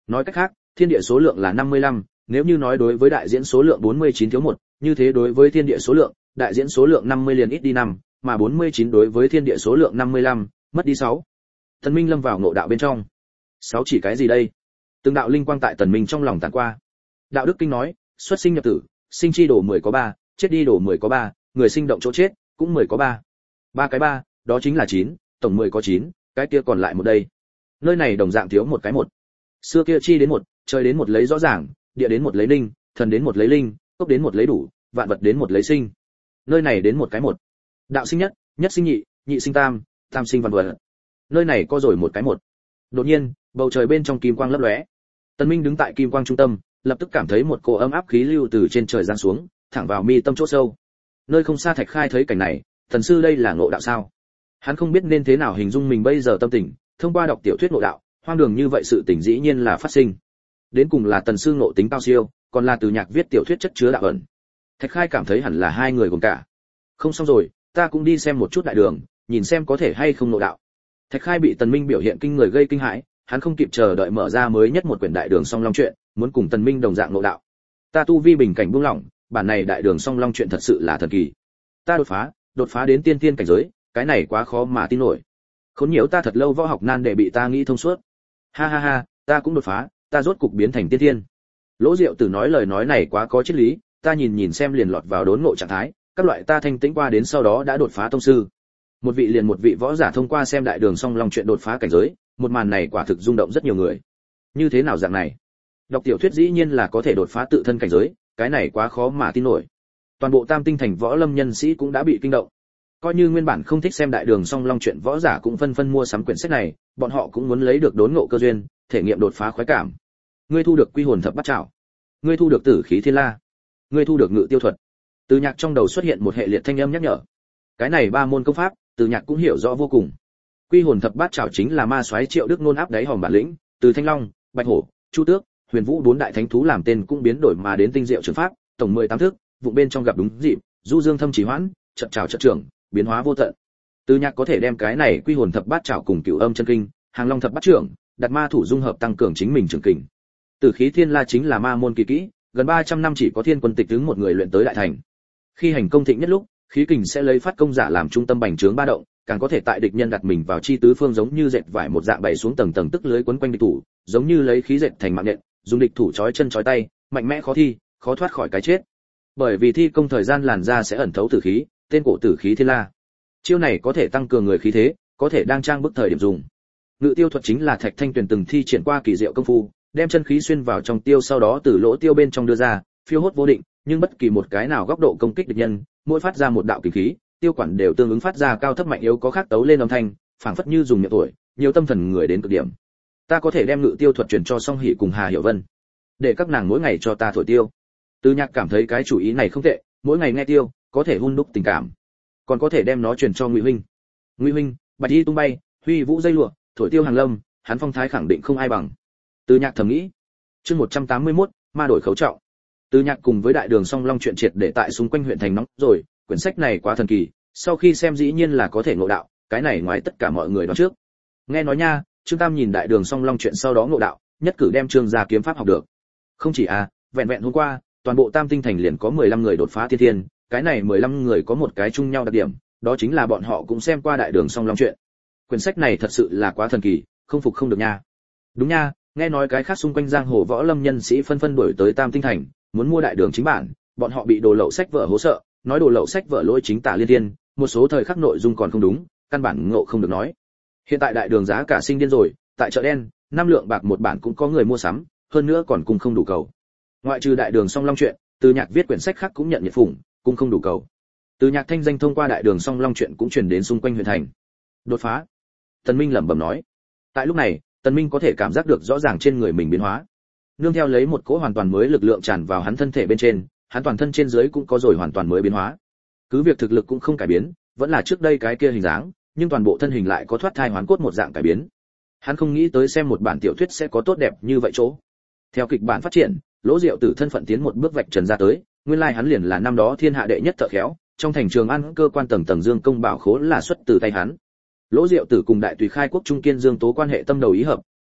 Nói cách khác, thiên địa số lượng là năm mươi lăm, nếu như nói đối với đại diễn số lượng bốn mươi chín thiếu một, như thế đối với thiên địa số lượng, đại diễn số lượng năm mươi liền ít đi năm, mà bốn mươi chín đối với thiên địa số lượng năm mươi lăm, mất đi sáu. Tần Minh lâm vào ngộ đạo bên trong. Sáu chỉ cái gì đây? Từng đạo linh quang tại Tần Minh trong lòng tản qua. Đạo đức kinh nói, xuất sinh nhập tử, sinh chi đổ mười có ba, chết đi đổ mười có ba, người sinh động chỗ chết, cũng mười có ba. Ba cái ba, đó chính là chín, tổng mười có chín, cái kia còn lại một đây. Nơi này đồng dạng thiếu một cái một. Xưa kia chi đến một, trời đến một lấy rõ ràng, địa đến một lấy linh, thần đến một lấy linh, cốc đến một lấy đủ, vạn vật đến một lấy sinh. Nơi này đến một cái một. Đạo sinh nhất, nhất sinh nhị, nhị sinh tam, tam sinh vạn vật. Nơi này có rồi một cái một. Đột nhiên, bầu trời bên trong kim quang lấp lóe. Tần Minh đứng tại kim quang trung tâm, lập tức cảm thấy một cỗ ấm áp khí lưu từ trên trời giáng xuống, thẳng vào mi tâm chỗ sâu. Nơi không xa Thạch Khai thấy cảnh này, thần sư đây là ngộ đạo sao? Hắn không biết nên thế nào hình dung mình bây giờ tâm tình, thông qua đọc tiểu thuyết ngộ đạo, hoang đường như vậy sự tình dĩ nhiên là phát sinh. Đến cùng là tần sư ngộ tính cao siêu, còn là từ nhạc viết tiểu thuyết chất chứa đạo ẩn. Thạch Khai cảm thấy hẳn là hai người gồm cả. Không xong rồi, ta cũng đi xem một chút đại đường, nhìn xem có thể hay không ngộ đạo. Thạch Khai bị Tần Minh biểu hiện kinh người gây kinh hãi, hắn không kịp chờ đợi mở ra mới nhất một quyển đại đường song long truyện, muốn cùng Tần Minh đồng dạng ngộ đạo. Ta tu vi bình cảnh buông lỏng, bản này đại đường song long truyện thật sự là thần kỳ. Ta đột phá, đột phá đến tiên tiên cảnh giới, cái này quá khó mà tin nổi. Khốn nhiễu ta thật lâu võ học nan để bị ta nghĩ thông suốt. Ha ha ha, ta cũng đột phá, ta rốt cục biến thành tiên tiên. Lỗ Diệu Tử nói lời nói này quá có triết lý, ta nhìn nhìn xem liền lọt vào đốn ngộ trạng thái, các loại ta thanh tĩnh qua đến sau đó đã đột phá tông sư. Một vị liền một vị võ giả thông qua xem đại đường song long truyện đột phá cảnh giới, một màn này quả thực rung động rất nhiều người. Như thế nào dạng này? Đọc tiểu thuyết dĩ nhiên là có thể đột phá tự thân cảnh giới, cái này quá khó mà tin nổi. Toàn bộ Tam Tinh thành võ lâm nhân sĩ cũng đã bị kinh động. Coi như nguyên bản không thích xem đại đường song long truyện võ giả cũng phân phân mua sắm quyển sách này, bọn họ cũng muốn lấy được đốn ngộ cơ duyên, thể nghiệm đột phá khoái cảm. Ngươi thu được quy hồn thập bát trảo, ngươi thu được tử khí thiên la, ngươi thu được ngự tiêu thuật. Từ Nhạc trong đầu xuất hiện một hệ liệt thanh âm nhắc nhở. Cái này ba môn công pháp, Từ Nhạc cũng hiểu rõ vô cùng. Quy hồn thập bát trảo chính là ma soái Triệu Đức Nôn áp đáy hòm bản lĩnh, từ Thanh Long, Bạch Hổ, Chu Tước, Huyền Vũ bốn đại thánh thú làm tên cũng biến đổi mà đến tinh diệu trường pháp, tổng mười tám thức, vụ bên trong gặp đúng dịp, du dương thâm chỉ hoãn, trận trảo trận trưởng, biến hóa vô tận. Từ Nhạc có thể đem cái này quy hồn thập bát trảo cùng cửu âm chân kinh, hàng long thập bát trưởng, đặt ma thủ dung hợp tăng cường chính mình trường kình. Tử khí thiên la chính là ma môn kỳ kỹ, gần ba trăm năm chỉ có thiên quân tịch tướng một người luyện tới đại thành. Khi hành công thịnh nhất lúc, khí kình sẽ lấy phát công giả làm trung tâm bành trướng ba động, càng có thể tại địch nhân đặt mình vào chi tứ phương giống như dệt vải một dạng bày xuống tầng tầng tức lưới quấn quanh địch thủ, giống như lấy khí dệt thành mạng nhện, dùng địch thủ trói chân trói tay, mạnh mẽ khó thi, khó thoát khỏi cái chết. Bởi vì thi công thời gian làn da sẽ ẩn thấu tử khí, tên cổ tử khí thiên la. Chiêu này có thể tăng cường người khí thế, có thể đang trang bức thời điểm dùng. Ngự tiêu thuật chính là Thạch Thanh Tuyền từng thi triển qua kỳ diệu công phu, đem chân khí xuyên vào trong tiêu sau đó từ lỗ tiêu bên trong đưa ra, phiêu hốt vô định, nhưng bất kỳ một cái nào góc độ công kích địch nhân, mỗi phát ra một đạo kình khí, tiêu quản đều tương ứng phát ra cao thấp mạnh yếu có khác tấu lên âm thanh, phảng phất như dùng miệng tuổi, nhiều tâm thần người đến cực điểm. Ta có thể đem ngự tiêu thuật truyền cho Song Hỷ cùng Hà Hiểu Vân, để các nàng mỗi ngày cho ta thổi tiêu. Từ Nhạc cảm thấy cái chủ ý này không tệ, mỗi ngày nghe tiêu, có thể hun đúc tình cảm, còn có thể đem nó truyền cho Ngụy huynh. Ngụy huynh, bạch y tung bay, huy vũ dây lụa, thổi tiêu hàng lâm, hắn phong thái khẳng định không ai bằng. Từ Nhạc thầm nghĩ. Chương một trăm tám mươi mốt, ma đổi khấu trọng. Từ Nhạc cùng với đại đường song long chuyện triệt để tại xung quanh huyện thành nóng rồi, quyển sách này quá thần kỳ, sau khi xem dĩ nhiên là có thể ngộ đạo, cái này ngoài tất cả mọi người đoán trước. Nghe nói nha, Trương Tam nhìn đại đường song long chuyện sau đó ngộ đạo, nhất cử đem Trương gia kiếm pháp học được. Không chỉ à, vẹn vẹn hôm qua, toàn bộ Tam Tinh thành liền có mười lăm người đột phá thiên thiên, cái này mười lăm người có một cái chung nhau đặc điểm, đó chính là bọn họ cũng xem qua đại đường song long chuyện. Quyển sách này thật sự là quá thần kỳ, không phục không được nha. Đúng nha, nghe nói cái khác xung quanh giang hồ võ lâm nhân sĩ phân phân đuổi tới Tam Tinh thành, muốn mua đại đường chính bản, bọn họ bị đồ lậu sách vở hố sợ, nói đồ lậu sách vở lỗi chính tả liên thiên, một số thời khắc nội dung còn không đúng, căn bản ngộ không được nói. Hiện tại đại đường giá cả sinh điên rồi, tại chợ đen, năm lượng bạc một bản cũng có người mua sắm, hơn nữa còn cùng không đủ cầu. Ngoại trừ đại đường song long chuyện, Từ Nhạc viết quyển sách khác cũng nhận nhiệt phủng, cũng không đủ cầu. Từ Nhạc thanh danh thông qua đại đường song long chuyện cũng truyền đến xung quanh huyện thành. Đột phá. Tần Minh lẩm bẩm nói. Tại lúc này, Tần Minh có thể cảm giác được rõ ràng trên người mình biến hóa. Nương theo lấy một cỗ hoàn toàn mới lực lượng tràn vào hắn thân thể bên trên, hắn toàn thân trên dưới cũng có rồi hoàn toàn mới biến hóa. Cứ việc thực lực cũng không cải biến, vẫn là trước đây cái kia hình dáng, nhưng toàn bộ thân hình lại có thoát thai hoán cốt một dạng cải biến. Hắn không nghĩ tới xem một bản tiểu thuyết sẽ có tốt đẹp như vậy chỗ. Theo kịch bản phát triển, Lỗ Diệu Tử thân phận tiến một bước vạch trần ra tới, nguyên lai hắn liền là năm đó thiên hạ đệ nhất thợ khéo, trong thành Trường An cơ quan tầng tầng dương công bảo khố là xuất từ tay hắn. Lỗ Diệu Tử cùng đại tùy khai quốc trung kiên Dương Tố quan hệ tâm đầu ý hợp,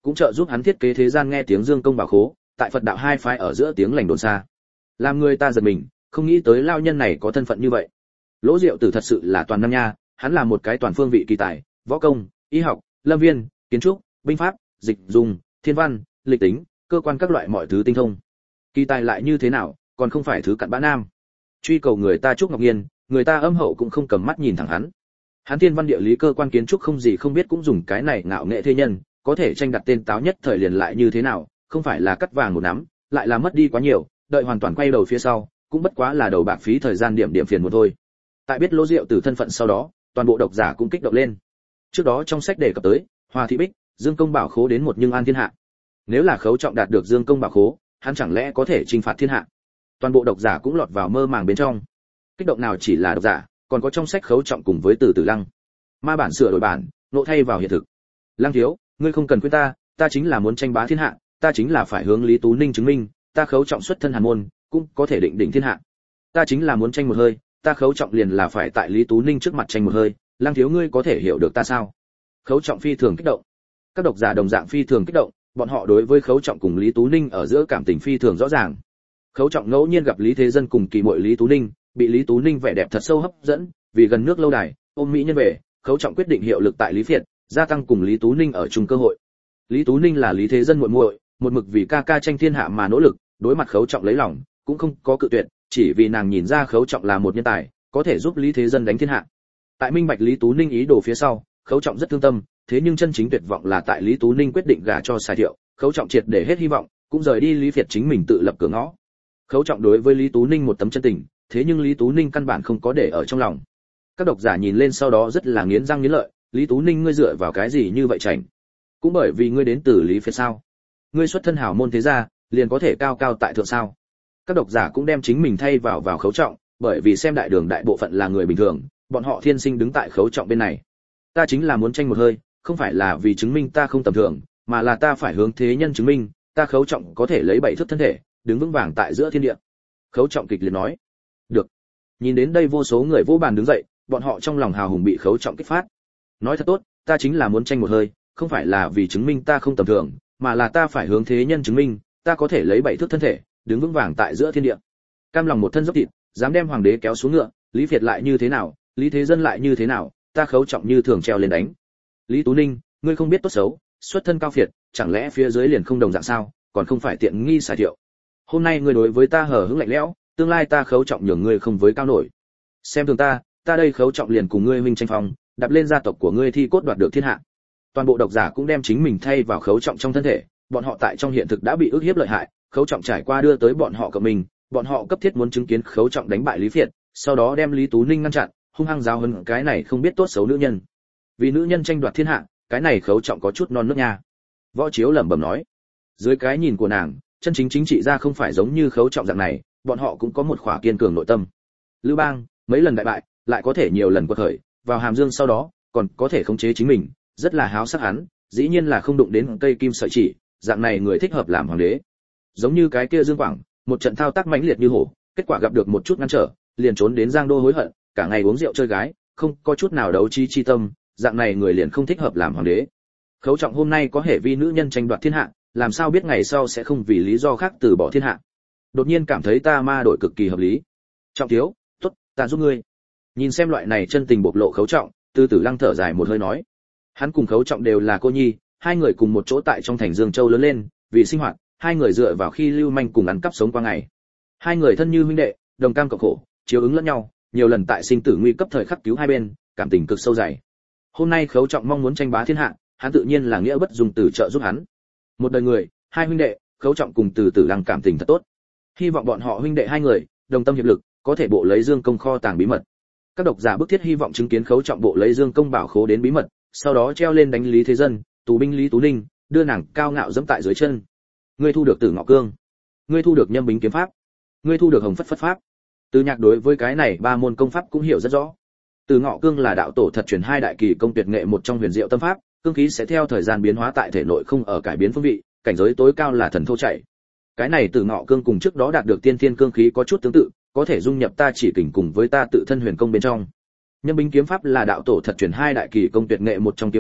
cũng trợ giúp hắn thiết kế thế gian nghe tiếng dương công bảo khố, tại Phật đạo hai phái ở giữa tiếng lành đồn xa. Làm người ta giật mình, không nghĩ tới lao nhân này có thân phận như vậy. Lỗ Diệu Tử thật sự là toàn năng nha, hắn là một cái toàn phương vị kỳ tài, võ công, y học, lâm viên, kiến trúc, binh pháp, dịch dùng, thiên văn, lịch tính, cơ quan các loại mọi thứ tinh thông. Kỳ tài lại như thế nào, còn không phải thứ cặn bã nam. Truy cầu người ta Trúc Ngọc Nghiên, người ta âm hậu cũng không cầm mắt nhìn thẳng hắn. Hắn thiên văn địa lý cơ quan kiến trúc không gì không biết cũng dùng cái này ngạo nghệ thế nhân, có thể tranh đặt tên táo nhất thời liền lại như thế nào, không phải là cắt vàng một nắm, lại là mất đi quá nhiều, đợi hoàn toàn quay đầu phía sau, cũng bất quá là đầu bạc phí thời gian điểm điểm phiền một thôi. Tại biết Lỗ Diệu Tử thân phận sau đó, toàn bộ độc giả cũng kích động lên. Trước đó trong sách đề cập tới, Hoa Thị Bích, Dương Công Bảo Khố đến một nhưng an thiên hạ. Nếu là Khấu Trọng đạt được Dương Công Bảo Khố, hắn chẳng lẽ có thể chinh phạt thiên hạ? Toàn bộ độc giả cũng lọt vào mơ màng bên trong. Kích động nào chỉ là độc giả, còn có trong sách Khấu Trọng cùng với Từ Tử Lăng. Ma bản sửa đổi bản, nộ thay vào hiện thực. Lăng thiếu, ngươi không cần khuyên ta, ta chính là muốn tranh bá thiên hạ, ta chính là phải hướng Lý Tú Ninh chứng minh, ta Khấu Trọng xuất thân hàn môn, cũng có thể định đỉnh thiên hạ. Ta chính là muốn tranh một hơi, ta Khấu Trọng liền là phải tại Lý Tú Ninh trước mặt tranh một hơi, Lăng thiếu ngươi có thể hiểu được ta sao? Khấu Trọng phi thường kích động. Các độc giả đồng dạng phi thường kích động, bọn họ đối với Khấu Trọng cùng Lý Tú Ninh ở giữa cảm tình phi thường rõ ràng. Khấu Trọng ngẫu nhiên gặp Lý Thế Dân cùng kỳ muội Lý Tú Ninh, bị Lý Tú Ninh vẻ đẹp thật sâu hấp dẫn, vì gần nước lâu đài, ôm mỹ nhân về, Khấu Trọng quyết định hiệu lực tại Lý Việt, gia tăng cùng Lý Tú Ninh ở chung cơ hội. Lý Tú Ninh là Lý Thế Dân muội muội, một mực vì ca ca tranh thiên hạ mà nỗ lực, đối mặt Khấu Trọng lấy lòng, cũng không có cự tuyệt, chỉ vì nàng nhìn ra Khấu Trọng là một nhân tài, có thể giúp Lý Thế Dân đánh thiên hạ. Tại minh bạch Lý Tú Ninh ý đồ phía sau, Khấu Trọng rất thương tâm, thế nhưng chân chính tuyệt vọng là tại Lý Tú Ninh quyết định gả cho Sài Thiệu, Khấu Trọng triệt để hết hy vọng, cũng rời đi Lý Việt chính mình tự lập cửa ngõ. Khấu Trọng đối với Lý Tú Ninh một tấm chân tình, thế nhưng Lý Tú Ninh căn bản không có để ở trong lòng. Các độc giả nhìn lên sau đó rất là nghiến răng nghiến lợi, Lý Tú Ninh ngươi dựa vào cái gì như vậy chảnh? Cũng bởi vì ngươi đến từ Lý Việt sao? Ngươi xuất thân hào môn thế gia, liền có thể cao cao tại thượng sao? Các độc giả cũng đem chính mình thay vào vào Khấu Trọng, bởi vì xem đại đường đại bộ phận là người bình thường, bọn họ thiên sinh đứng tại Khấu Trọng bên này. Ta chính là muốn tranh một hơi, không phải là vì chứng minh ta không tầm thường, mà là ta phải hướng thế nhân chứng minh, ta Khấu Trọng có thể lấy bảy thước thân thể, đứng vững vàng tại giữa thiên địa. Khấu Trọng kịch liệt nói. Được. Nhìn đến đây vô số người vỗ bàn đứng dậy, bọn họ trong lòng hào hùng bị Khấu Trọng kích phát. Nói thật tốt, ta chính là muốn tranh một hơi, không phải là vì chứng minh ta không tầm thường, mà là ta phải hướng thế nhân chứng minh, ta có thể lấy bảy thước thân thể, đứng vững vàng tại giữa thiên địa. Cam lòng một thân dốc thịt, dám đem hoàng đế kéo xuống ngựa, Lý Việt lại như thế nào, Lý Thế Dân lại như thế nào, ta Khấu Trọng như thường treo lên đánh. Lý Tú Ninh, ngươi không biết tốt xấu, xuất thân cao phiệt, chẳng lẽ phía dưới liền không đồng dạng sao, còn không phải tiện nghi Sài Thiệu. Hôm nay ngươi đối với ta hờ hững lạnh lẽo, tương lai ta Khấu Trọng nhường ngươi không với cao nổi. Xem thường ta, ta đây Khấu Trọng liền cùng ngươi huynh tranh phong, đạp lên gia tộc của ngươi thi cốt đoạt được thiên hạ. Toàn bộ độc giả cũng đem chính mình thay vào Khấu Trọng trong thân thể, bọn họ tại trong hiện thực đã bị ức hiếp lợi hại, Khấu Trọng trải qua đưa tới bọn họ cộng mình, bọn họ cấp thiết muốn chứng kiến Khấu Trọng đánh bại Lý Việt, sau đó đem Lý Tú Ninh ngăn chặn, hung hăng giáo huấn cái này không biết tốt xấu nữ nhân. Vì nữ nhân tranh đoạt thiên hạ, cái này Khấu Trọng có chút non nước nha. Võ Chiếu lẩm bẩm nói. Dưới cái nhìn của nàng, chân chính chính trị gia không phải giống như Khấu Trọng dạng này, bọn họ cũng có một khỏa kiên cường nội tâm. Lưu Bang, mấy lần đại bại, lại có thể nhiều lần quật khởi, vào Hàm Dương sau đó, còn có thể khống chế chính mình, rất là háo sắc hắn, dĩ nhiên là không đụng đến cây kim sợi chỉ, dạng này người thích hợp làm hoàng đế. Giống như cái kia Dương Quảng, một trận thao tác mãnh liệt như hổ, kết quả gặp được một chút ngăn trở, liền trốn đến Giang Đô hối hận, cả ngày uống rượu chơi gái, không có chút nào đấu trí chi tâm, dạng này người liền không thích hợp làm hoàng đế. Khấu Trọng hôm nay có hệ vi nữ nhân tranh đoạt thiên hạ, làm sao biết ngày sau sẽ không vì lý do khác từ bỏ thiên hạ. Đột nhiên cảm thấy ta ma đổi cực kỳ hợp lý. Trọng thiếu, tốt, ta giúp ngươi. Nhìn xem loại này chân tình bộc lộ Khấu Trọng, Từ Tử Lăng thở dài một hơi nói. Hắn cùng Khấu Trọng đều là cô nhi, hai người cùng một chỗ tại trong thành Dương Châu lớn lên, vì sinh hoạt, hai người dựa vào khi lưu manh cùng ăn cắp sống qua ngày. Hai người thân như huynh đệ, đồng cam cộng khổ, chiếu ứng lẫn nhau, nhiều lần tại sinh tử nguy cấp thời khắc cứu hai bên, cảm tình cực sâu dày. Hôm nay Khấu Trọng mong muốn tranh bá thiên hạ, hắn tự nhiên là nghĩa bất dung từ trợ giúp hắn. Một đời người, hai huynh đệ, Khấu Trọng cùng Từ Tử Lăng cảm tình thật tốt. Hy vọng bọn họ huynh đệ hai người, đồng tâm hiệp lực, có thể bộ lấy Dương công kho tàng bí mật. Các độc giả bức thiết hy vọng chứng kiến Khấu Trọng bộ lấy Dương công bảo khố đến bí mật, sau đó treo lên đánh Lý Thế Dân, tù binh Lý Tú Ninh, đưa nàng cao ngạo dẫm tại dưới chân. Ngươi thu được Tử Ngọ Cương, ngươi thu được Nhâm Bính kiếm pháp, ngươi thu được Hồng Phất Phất pháp. Từ Nhạc đối với cái này ba môn công pháp cũng hiểu rất rõ. Tử Ngọ Cương là đạo tổ thật truyền hai đại kỳ công tuyệt nghệ một trong huyền diệu tâm pháp, cương khí sẽ theo thời gian biến hóa tại thể nội không ở cải biến phương vị, cảnh giới tối cao là thần thô chạy. Cái này Tử Ngọ Cương cùng trước đó đạt được tiên thiên cương khí có chút tương tự, có thể dung nhập ta chỉ kình cùng với ta tự thân huyền công bên trong. Nhâm Bính kiếm pháp là đạo tổ thật truyền hai đại kỳ công tuyệt nghệ một trong kiếm pháp,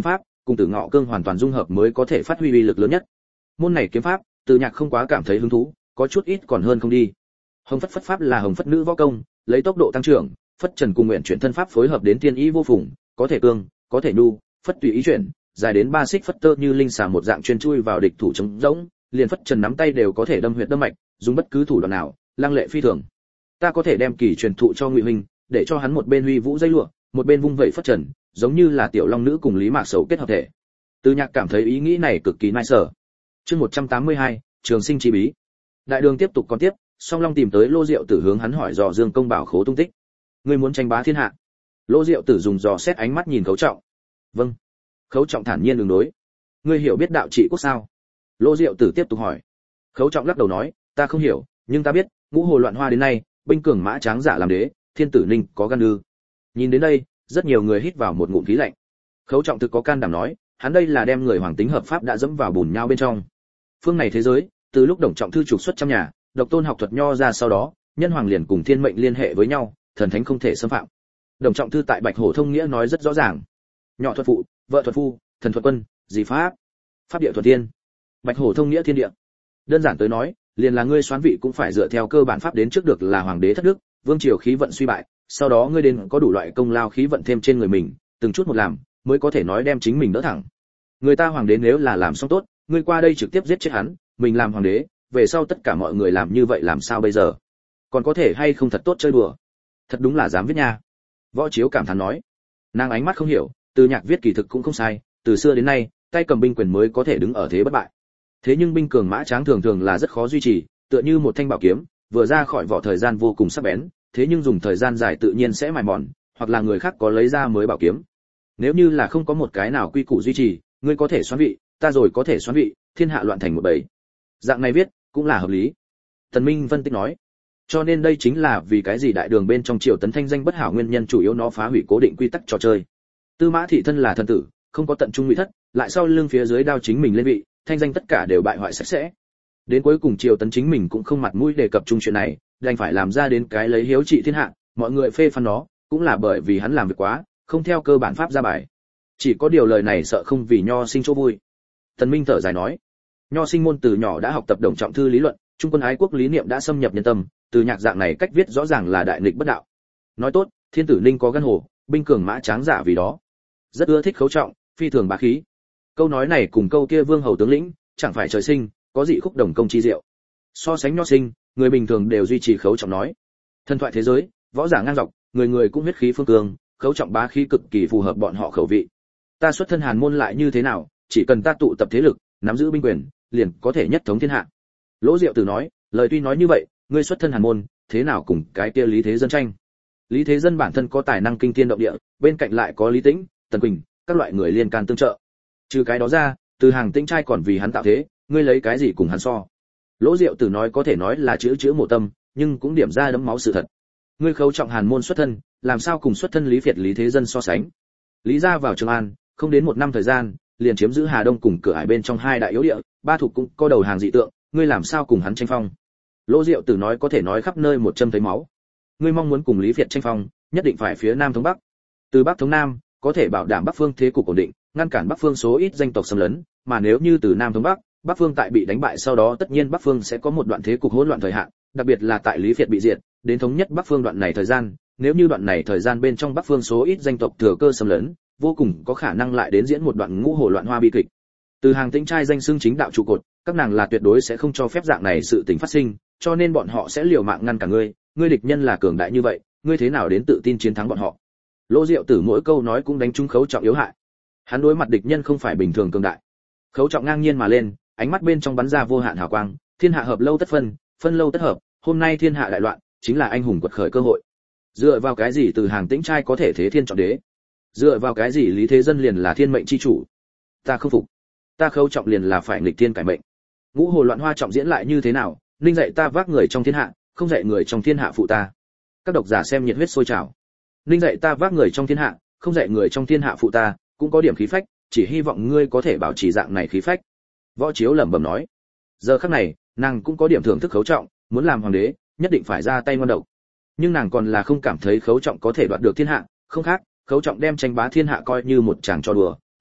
cùng Tử Ngọ Cương hoàn toàn dung hợp mới có thể phát huy uy lực lớn nhất. Môn này kiếm pháp, Từ Nhạc không quá cảm thấy hứng thú, có chút ít còn hơn không đi. Hồng Phất Phất pháp là Hồng Phất nữ võ công, lấy tốc độ tăng trưởng, Phất Trần cùng Nguyện chuyển thân pháp phối hợp đến tiên ý vô phùng, có thể cương, có thể nhu, phất tùy ý chuyển, dài đến ba xích phất tơ như linh xà một dạng chuyên chui vào địch thủ chống rỗng, liền Phất Trần nắm tay đều có thể đâm huyệt đâm mạch, dùng bất cứ thủ đoạn nào, lăng lệ phi thường. Ta có thể đem kỳ truyền thụ cho Ngụy huynh, để cho hắn một bên huy vũ dây lụa, một bên vung vẩy Phất Trần, giống như là tiểu long nữ cùng Lý Mạc Sầu kết hợp thể. Từ Nhạc cảm thấy ý nghĩ này cực kỳ nice sở. Chương một trăm tám mươi hai, Trường Sinh chi bí. Đại đường tiếp tục còn tiếp, Song Long tìm tới Lô Diệu Tử hướng hắn hỏi dò Dương Công Bảo khố tung tích. Ngươi muốn tranh bá thiên hạ? Lô Diệu Tử dùng dò xét ánh mắt nhìn Khấu Trọng. Vâng. Khấu Trọng thản nhiên đường đối. Ngươi hiểu biết đạo trị quốc sao? Lô Diệu Tử tiếp tục hỏi. Khấu Trọng lắc đầu nói, ta không hiểu, nhưng ta biết, ngũ hồ loạn hoa đến nay, binh cường mã tráng giả làm đế, thiên tử ninh có gan ư? Nhìn đến đây, rất nhiều người hít vào một ngụm khí lạnh. Khấu Trọng thực có can đảm nói, hắn đây là đem người hoàng tính hợp pháp đã dẫm vào bùn nhau bên trong. Phương này thế giới, từ lúc Đồng Trọng thư trục xuất trăm nhà, độc tôn học thuật nho ra sau đó, nhân hoàng liền cùng thiên mệnh liên hệ với nhau, thần thánh không thể xâm phạm. Đồng Trọng thư tại Bạch Hổ thông nghĩa nói rất rõ ràng. Nhỏ thuật phụ, vợ thuật phu, thần thuật quân, gì pháp? Pháp địa thuật tiên. Bạch Hổ thông nghĩa thiên địa. Đơn giản tới nói, liền là ngươi soán vị cũng phải dựa theo cơ bản pháp đến trước được là hoàng đế thất đức, vương triều khí vận suy bại, sau đó ngươi đến có đủ loại công lao khí vận thêm trên người mình, từng chút một làm, mới có thể nói đem chính mình đỡ thẳng. Người ta hoàng đế nếu là làm xong tốt, ngươi qua đây trực tiếp giết chết hắn, mình làm hoàng đế, về sau tất cả mọi người làm như vậy làm sao bây giờ? Còn có thể hay không thật tốt chơi đùa? Thật đúng là dám viết nha. Võ Chiếu cảm thán nói. Nàng ánh mắt không hiểu, Từ Nhạc viết kỳ thực cũng không sai, từ xưa đến nay, tay cầm binh quyền mới có thể đứng ở thế bất bại. Thế nhưng binh cường mã tráng thường thường là rất khó duy trì, tựa như một thanh bảo kiếm, vừa ra khỏi vỏ thời gian vô cùng sắc bén, thế nhưng dùng thời gian dài tự nhiên sẽ mài mòn, hoặc là người khác có lấy ra mới bảo kiếm. Nếu như là không có một cái nào quy củ duy trì, ngươi có thể xoán vị, ta rồi có thể xoán vị, thiên hạ loạn thành một bầy. Dạng này viết cũng là hợp lý. Tần Minh phân tích nói, cho nên đây chính là vì cái gì đại đường bên trong triều tấn thanh danh bất hảo nguyên nhân chủ yếu nó phá hủy cố định quy tắc trò chơi. Tư Mã Thị thân là thần tử, không có tận trung ngụy thất, lại sau lưng phía dưới đao chính mình lên vị, thanh danh tất cả đều bại hoại sạch sẽ. Đến cuối cùng triều tấn chính mình cũng không mặt mũi đề cập chung chuyện này, đành phải làm ra đến cái lấy hiếu trị thiên hạ, mọi người phê phán nó, cũng là bởi vì hắn làm việc quá, không theo cơ bản pháp ra bài. Chỉ có điều lời này sợ không vì Nho Sinh chỗ vui. Tần Minh thở dài nói, Nho Sinh môn từ nhỏ đã học tập Đồng Trọng thư lý luận, trung quân ái quốc lý niệm đã xâm nhập nhân tâm, Từ Nhạc dạng này cách viết rõ ràng là đại nghịch bất đạo. Nói tốt, thiên tử ninh có gan hổ, binh cường mã tráng giả vì đó. Rất ưa thích Khấu Trọng, phi thường bá khí. Câu nói này cùng câu kia vương hầu tướng lĩnh, chẳng phải trời sinh, có dị khúc đồng công chi diệu. So sánh Nho Sinh, người bình thường đều duy trì Khấu Trọng nói. Thần thoại thế giới, võ giả ngang dọc, người người cũng huyết khí phương cường, Khấu Trọng bá khí cực kỳ phù hợp bọn họ khẩu vị. Ta xuất thân Hàn môn lại như thế nào, chỉ cần ta tụ tập thế lực, nắm giữ binh quyền, liền có thể nhất thống thiên hạ. Lỗ Diệu Tử nói, lời tuy nói như vậy, ngươi xuất thân Hàn môn, thế nào cùng cái kia Lý Thế Dân tranh? Lý Thế Dân bản thân có tài năng kinh thiên động địa, bên cạnh lại có Lý Tĩnh, Tần Quỳnh, các loại người liên can tương trợ. Trừ cái đó ra, từ Hàng Tĩnh trai còn vì hắn tạo thế, ngươi lấy cái gì cùng hắn so? Lỗ Diệu Tử nói có thể nói là chữ chữ mổ tâm, nhưng cũng điểm ra đấm máu sự thật. Ngươi Khấu Trọng Hàn môn xuất thân, làm sao cùng xuất thân Lý Việt Lý Thế Dân so sánh? Lý gia vào Trường An, không đến một năm thời gian, liền chiếm giữ Hà Đông cùng cửa ải bên trong hai đại yếu địa, ba thuộc cũng có đầu hàng dị tượng, ngươi làm sao cùng hắn tranh phong? Lỗ Diệu Tử nói có thể nói khắp nơi một châm thấy máu. Ngươi mong muốn cùng Lý Việt tranh phong, nhất định phải phía Nam thống Bắc. Từ Bắc thống Nam, có thể bảo đảm Bắc phương thế cục ổn định, ngăn cản Bắc phương số ít danh tộc xâm lấn, mà nếu như từ Nam thống Bắc, Bắc phương tại bị đánh bại sau đó tất nhiên Bắc phương sẽ có một đoạn thế cục hỗn loạn thời hạn, đặc biệt là tại Lý Việt bị diệt, đến thống nhất Bắc phương đoạn này thời gian, nếu như đoạn này thời gian bên trong Bắc phương số ít danh tộc thừa cơ xâm lấn, vô cùng có khả năng lại đến diễn một đoạn ngũ hồ loạn hoa bi kịch. Từ Hàng Tĩnh trai danh xưng chính đạo trụ cột, các nàng là tuyệt đối sẽ không cho phép dạng này sự tình phát sinh, cho nên bọn họ sẽ liều mạng ngăn cả ngươi, ngươi địch nhân là cường đại như vậy, ngươi thế nào đến tự tin chiến thắng bọn họ? Lỗ Diệu Tử mỗi câu nói cũng đánh trúng Khấu Trọng yếu hại. Hắn đối mặt địch nhân không phải bình thường cường đại. Khấu Trọng ngang nhiên mà lên, ánh mắt bên trong bắn ra vô hạn hào quang, thiên hạ hợp lâu tất phân, phân lâu tất hợp, hôm nay thiên hạ đại loạn, chính là anh hùng quật khởi cơ hội. Dựa vào cái gì Từ Hàng Tĩnh trai có thể thế thiên chọn đế? Dựa vào cái gì Lý Thế Dân liền là thiên mệnh chi chủ? Ta không phục. Ta Khấu Trọng liền là phải nghịch thiên cải mệnh. Ngũ hồ loạn hoa trọng diễn lại như thế nào, ninh dạy ta vác người trong thiên hạ, không dạy người trong thiên hạ phụ ta. Các độc giả xem nhiệt huyết sôi trào. Ninh dạy ta vác người trong thiên hạ, không dạy người trong thiên hạ phụ ta, cũng có điểm khí phách, chỉ hy vọng ngươi có thể bảo trì dạng này khí phách. Võ Chiếu lẩm bẩm nói. Giờ khắc này, nàng cũng có điểm thưởng thức Khấu Trọng, muốn làm hoàng đế, nhất định phải ra tay ngoan độc. Nhưng nàng còn là không cảm thấy Khấu Trọng có thể đoạt được thiên hạ, không khác, Khấu Trọng đem tranh bá thiên hạ coi như một chàng trò đùa,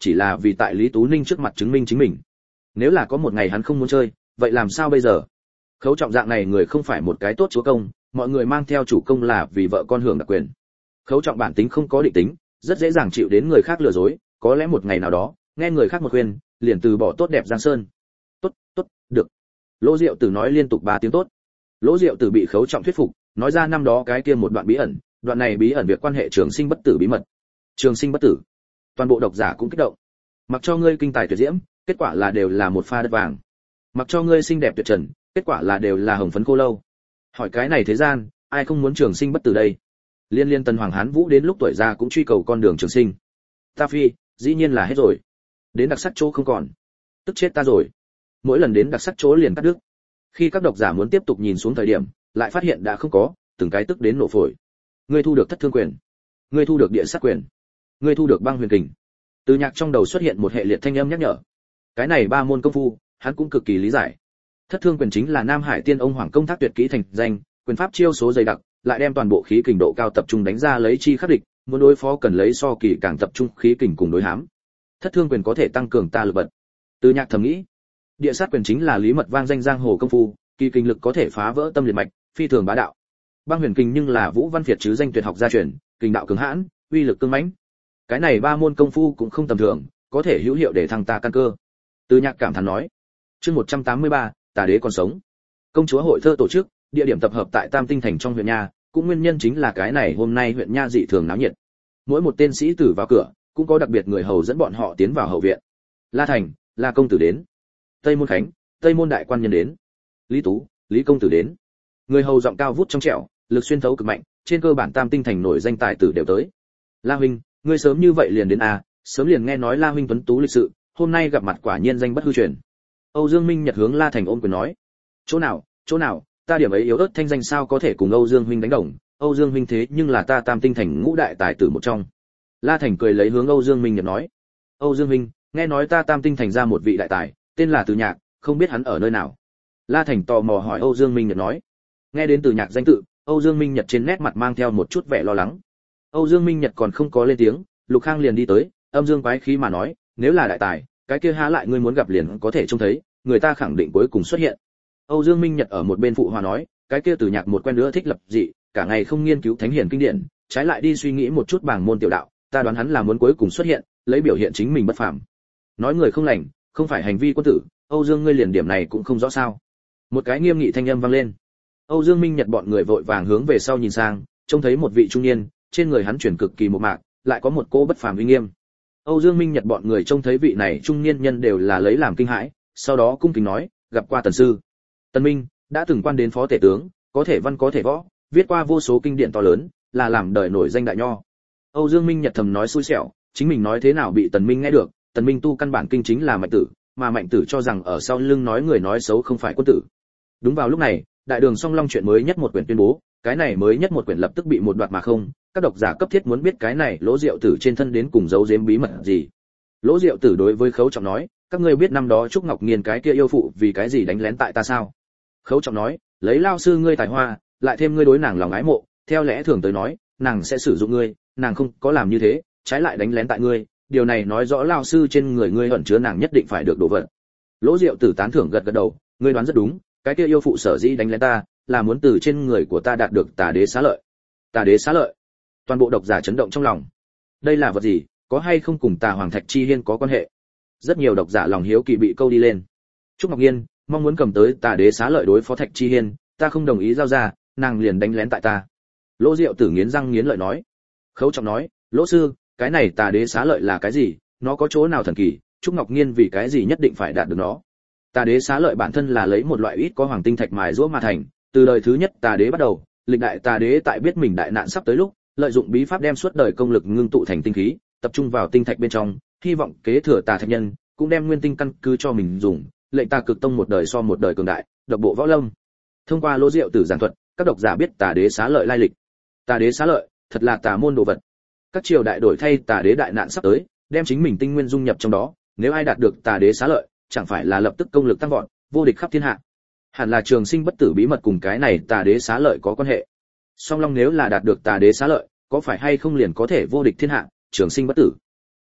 chỉ là vì tại Lý Tú Ninh trước mặt chứng minh chính mình. Nếu là có một ngày hắn không muốn chơi, vậy làm sao bây giờ? Khấu Trọng dạng này người không phải một cái tốt chúa công, mọi người mang theo chủ công là vì vợ con hưởng đặc quyền. Khấu Trọng bản tính không có định tính, rất dễ dàng chịu đến người khác lừa dối, có lẽ một ngày nào đó, nghe người khác một khuyên, liền từ bỏ tốt đẹp Giang Sơn. Tốt, tốt, được. Lỗ Diệu Tử nói liên tục ba tiếng tốt. Lỗ Diệu Tử bị Khấu Trọng thuyết phục, nói ra năm đó cái kia một đoạn bí ẩn, đoạn này bí ẩn việc quan hệ trường sinh bất tử bí mật. Trường sinh bất tử. Toàn bộ độc giả cũng kích động. Mặc cho ngươi kinh tài tuyệt diễm, kết quả là đều là một pha đất vàng. Mặc cho ngươi xinh đẹp tuyệt trần, kết quả là đều là hồng phấn cô lâu. Hỏi cái này thế gian, ai không muốn trường sinh bất tử đây? Liên liên Tần Hoàng Hán Vũ đến lúc tuổi già cũng truy cầu con đường trường sinh. Ta phi, dĩ nhiên là hết rồi. Đến đặc sắc chỗ không còn. Tức chết ta rồi. Mỗi lần đến đặc sắc chỗ liền cắt đứt. Khi các độc giả muốn tiếp tục nhìn xuống thời điểm, lại phát hiện đã không có, từng cái tức đến nổ phổi. Ngươi thu được thất thương quyền, ngươi thu được địa sát quyền, ngươi thu được băng huyền kình. Từ Nhạc trong đầu xuất hiện một hệ liệt thanh âm nhắc nhở. Cái này ba môn công phu, hắn cũng cực kỳ lý giải. Thất thương quyền chính là Nam Hải Tiên Ông Hoàng công thác tuyệt kỹ thành danh, quyền pháp chiêu số dày đặc, lại đem toàn bộ khí kình độ cao tập trung đánh ra lấy chi khắc địch, muốn đối phó cần lấy so kỳ càng tập trung khí kình cùng đối hám. Thất thương quyền có thể tăng cường ta lực bật. Từ Nhạc thầm nghĩ. Địa sát quyền chính là lý mật vang danh giang hồ công phu, kỳ kình lực có thể phá vỡ tâm liệt mạch, phi thường bá đạo. Băng huyền kình nhưng là Vũ Văn Việt chứ danh tuyệt học gia truyền, kình đạo cường hãn, uy lực cương mãnh. Cái này ba môn công phu cũng không tầm thường, có thể hữu hiệu để thăng ta căn cơ. Từ Nhạc cảm thán nói. Chương một trăm tám mươi ba, Tà đế còn sống. Công chúa hội thơ tổ chức, địa điểm tập hợp tại Tam Tinh thành trong huyện nha, cũng nguyên nhân chính là cái này hôm nay huyện nha dị thường náo nhiệt. Mỗi một tên sĩ tử vào cửa, cũng có đặc biệt người hầu dẫn bọn họ tiến vào hậu viện. La Thành, La công tử đến. Tây Môn Khánh, Tây Môn đại quan nhân đến. Lý Tú, Lý công tử đến. Người hầu giọng cao vút trong trẻo, lực xuyên thấu cực mạnh, trên cơ bản Tam Tinh thành nổi danh tài tử đều tới. La huynh, ngươi sớm như vậy liền đến à? Sớm liền nghe nói La huynh tuấn tú lịch sự, hôm nay gặp mặt quả nhiên danh bất hư truyền. Âu Dương Minh Nhật hướng La Thành ôm quyền nói. Chỗ nào, chỗ nào, ta điểm ấy yếu ớt thanh danh sao có thể cùng Âu Dương huynh đánh đồng, Âu Dương huynh thế nhưng là ta Tam Tinh thành ngũ đại tài tử một trong. La Thành cười lấy hướng Âu Dương Minh Nhật nói. Âu Dương huynh, nghe nói ta Tam Tinh thành ra một vị đại tài, tên là Từ Nhạc, không biết hắn ở nơi nào. La Thành tò mò hỏi Âu Dương Minh Nhật nói. Nghe đến Từ Nhạc danh tự, Âu Dương Minh Nhật trên nét mặt mang theo một chút vẻ lo lắng. Âu Dương Minh Nhật còn không có lên tiếng, Lục Khang liền đi tới, âm dương quái khí mà nói, nếu là đại tài, cái kia há lại ngươi muốn gặp liền có thể trông thấy, người ta khẳng định cuối cùng xuất hiện. Âu Dương Minh Nhật ở một bên phụ hòa nói, cái kia Từ Nhạc một quen nữa thích lập dị, cả ngày không nghiên cứu thánh hiền kinh điển, trái lại đi suy nghĩ một chút bảng môn tiểu đạo, ta đoán hắn là muốn cuối cùng xuất hiện, lấy biểu hiện chính mình bất phàm. Nói người không lành, không phải hành vi quân tử, Âu Dương ngươi liền điểm này cũng không rõ sao? Một cái nghiêm nghị thanh âm vang lên. Âu Dương Minh Nhật bọn người vội vàng hướng về sau nhìn sang, trông thấy một vị trung niên, trên người hắn chuyển cực kỳ một mạc, lại có một cô bất phàm uy nghiêm. Âu Dương Minh Nhật bọn người trông thấy vị này trung niên nhân đều là lấy làm kinh hãi, sau đó cung kính nói, gặp qua Tần sư. Tần Minh đã từng quan đến phó tể tướng, có thể văn có thể võ, viết qua vô số kinh điển to lớn, là làm đời nổi danh đại nho. Âu Dương Minh Nhật thầm nói xui xẻo, chính mình nói thế nào bị Tần Minh nghe được, Tần Minh tu căn bản kinh chính là mạnh tử, mà mạnh tử cho rằng ở sau lưng nói người nói xấu không phải quân tử. Đúng vào lúc này, Đại Đường Song Long chuyện mới nhất một quyển tuyên bố, cái này mới nhất một quyển lập tức bị một đoạt mà không, các độc giả cấp thiết muốn biết cái này Lỗ Diệu Tử trên thân đến cùng giấu giếm bí mật gì. Lỗ Diệu Tử đối với Khấu Trọng nói, các ngươi biết năm đó Trúc Ngọc Nghiên cái kia yêu phụ vì cái gì đánh lén tại ta sao? Khấu Trọng nói, lấy lao sư ngươi tài hoa, lại thêm ngươi đối nàng lòng ái mộ, theo lẽ thường tới nói, nàng sẽ sử dụng ngươi, nàng không có làm như thế, trái lại đánh lén tại ngươi, điều này nói rõ lao sư trên người ngươi ẩn chứa nàng nhất định phải được đồ vật. Lỗ Diệu Tử tán thưởng gật gật đầu, ngươi đoán rất đúng, cái kia yêu phụ sở dĩ đánh lén ta, là muốn từ trên người của ta đạt được Tà đế xá lợi. Tà đế xá lợi? Toàn bộ độc giả chấn động trong lòng. Đây là vật gì, có hay không cùng Tà Hoàng Thạch Chi Hiên có quan hệ? Rất nhiều độc giả lòng hiếu kỳ bị câu đi lên. Trúc Ngọc Nghiên mong muốn cầm tới Tà đế xá lợi đối phó Thạch Chi Hiên, ta không đồng ý giao ra, nàng liền đánh lén tại ta. Lỗ Diệu Tử nghiến răng nghiến lợi nói. Khấu Trọng nói, Lỗ sư, cái này Tà đế xá lợi là cái gì, nó có chỗ nào thần kỳ, Trúc Ngọc Nghiên vì cái gì nhất định phải đạt được nó? Tà đế xá lợi bản thân là lấy một loại ít có hoàng tinh thạch mài giũa mà thành, từ đời thứ nhất Tà đế bắt đầu, lịch đại Tà đế tại biết mình đại nạn sắp tới lúc, lợi dụng bí pháp đem suốt đời công lực ngưng tụ thành tinh khí, tập trung vào tinh thạch bên trong, hy vọng kế thừa Tà thạch nhân, cũng đem nguyên tinh căn cứ cho mình dùng, lệnh Tà cực tông một đời so một đời cường đại, độc bộ võ lâm. Thông qua Lỗ Diệu Tử giảng thuật, các độc giả biết Tà đế xá lợi lai lịch. Tà đế xá lợi, thật là tà môn đồ vật. Các triều đại đổi thay Tà đế đại nạn sắp tới, đem chính mình tinh nguyên dung nhập trong đó, nếu ai đạt được Tà đế xá lợi, chẳng phải là lập tức công lực tăng vọt, vô địch khắp thiên hạ. Hẳn là trường sinh bất tử bí mật cùng cái này Tà đế xá lợi có quan hệ. Song Long nếu là đạt được Tà đế xá lợi, có phải hay không liền có thể vô địch thiên hạ, trường sinh bất tử?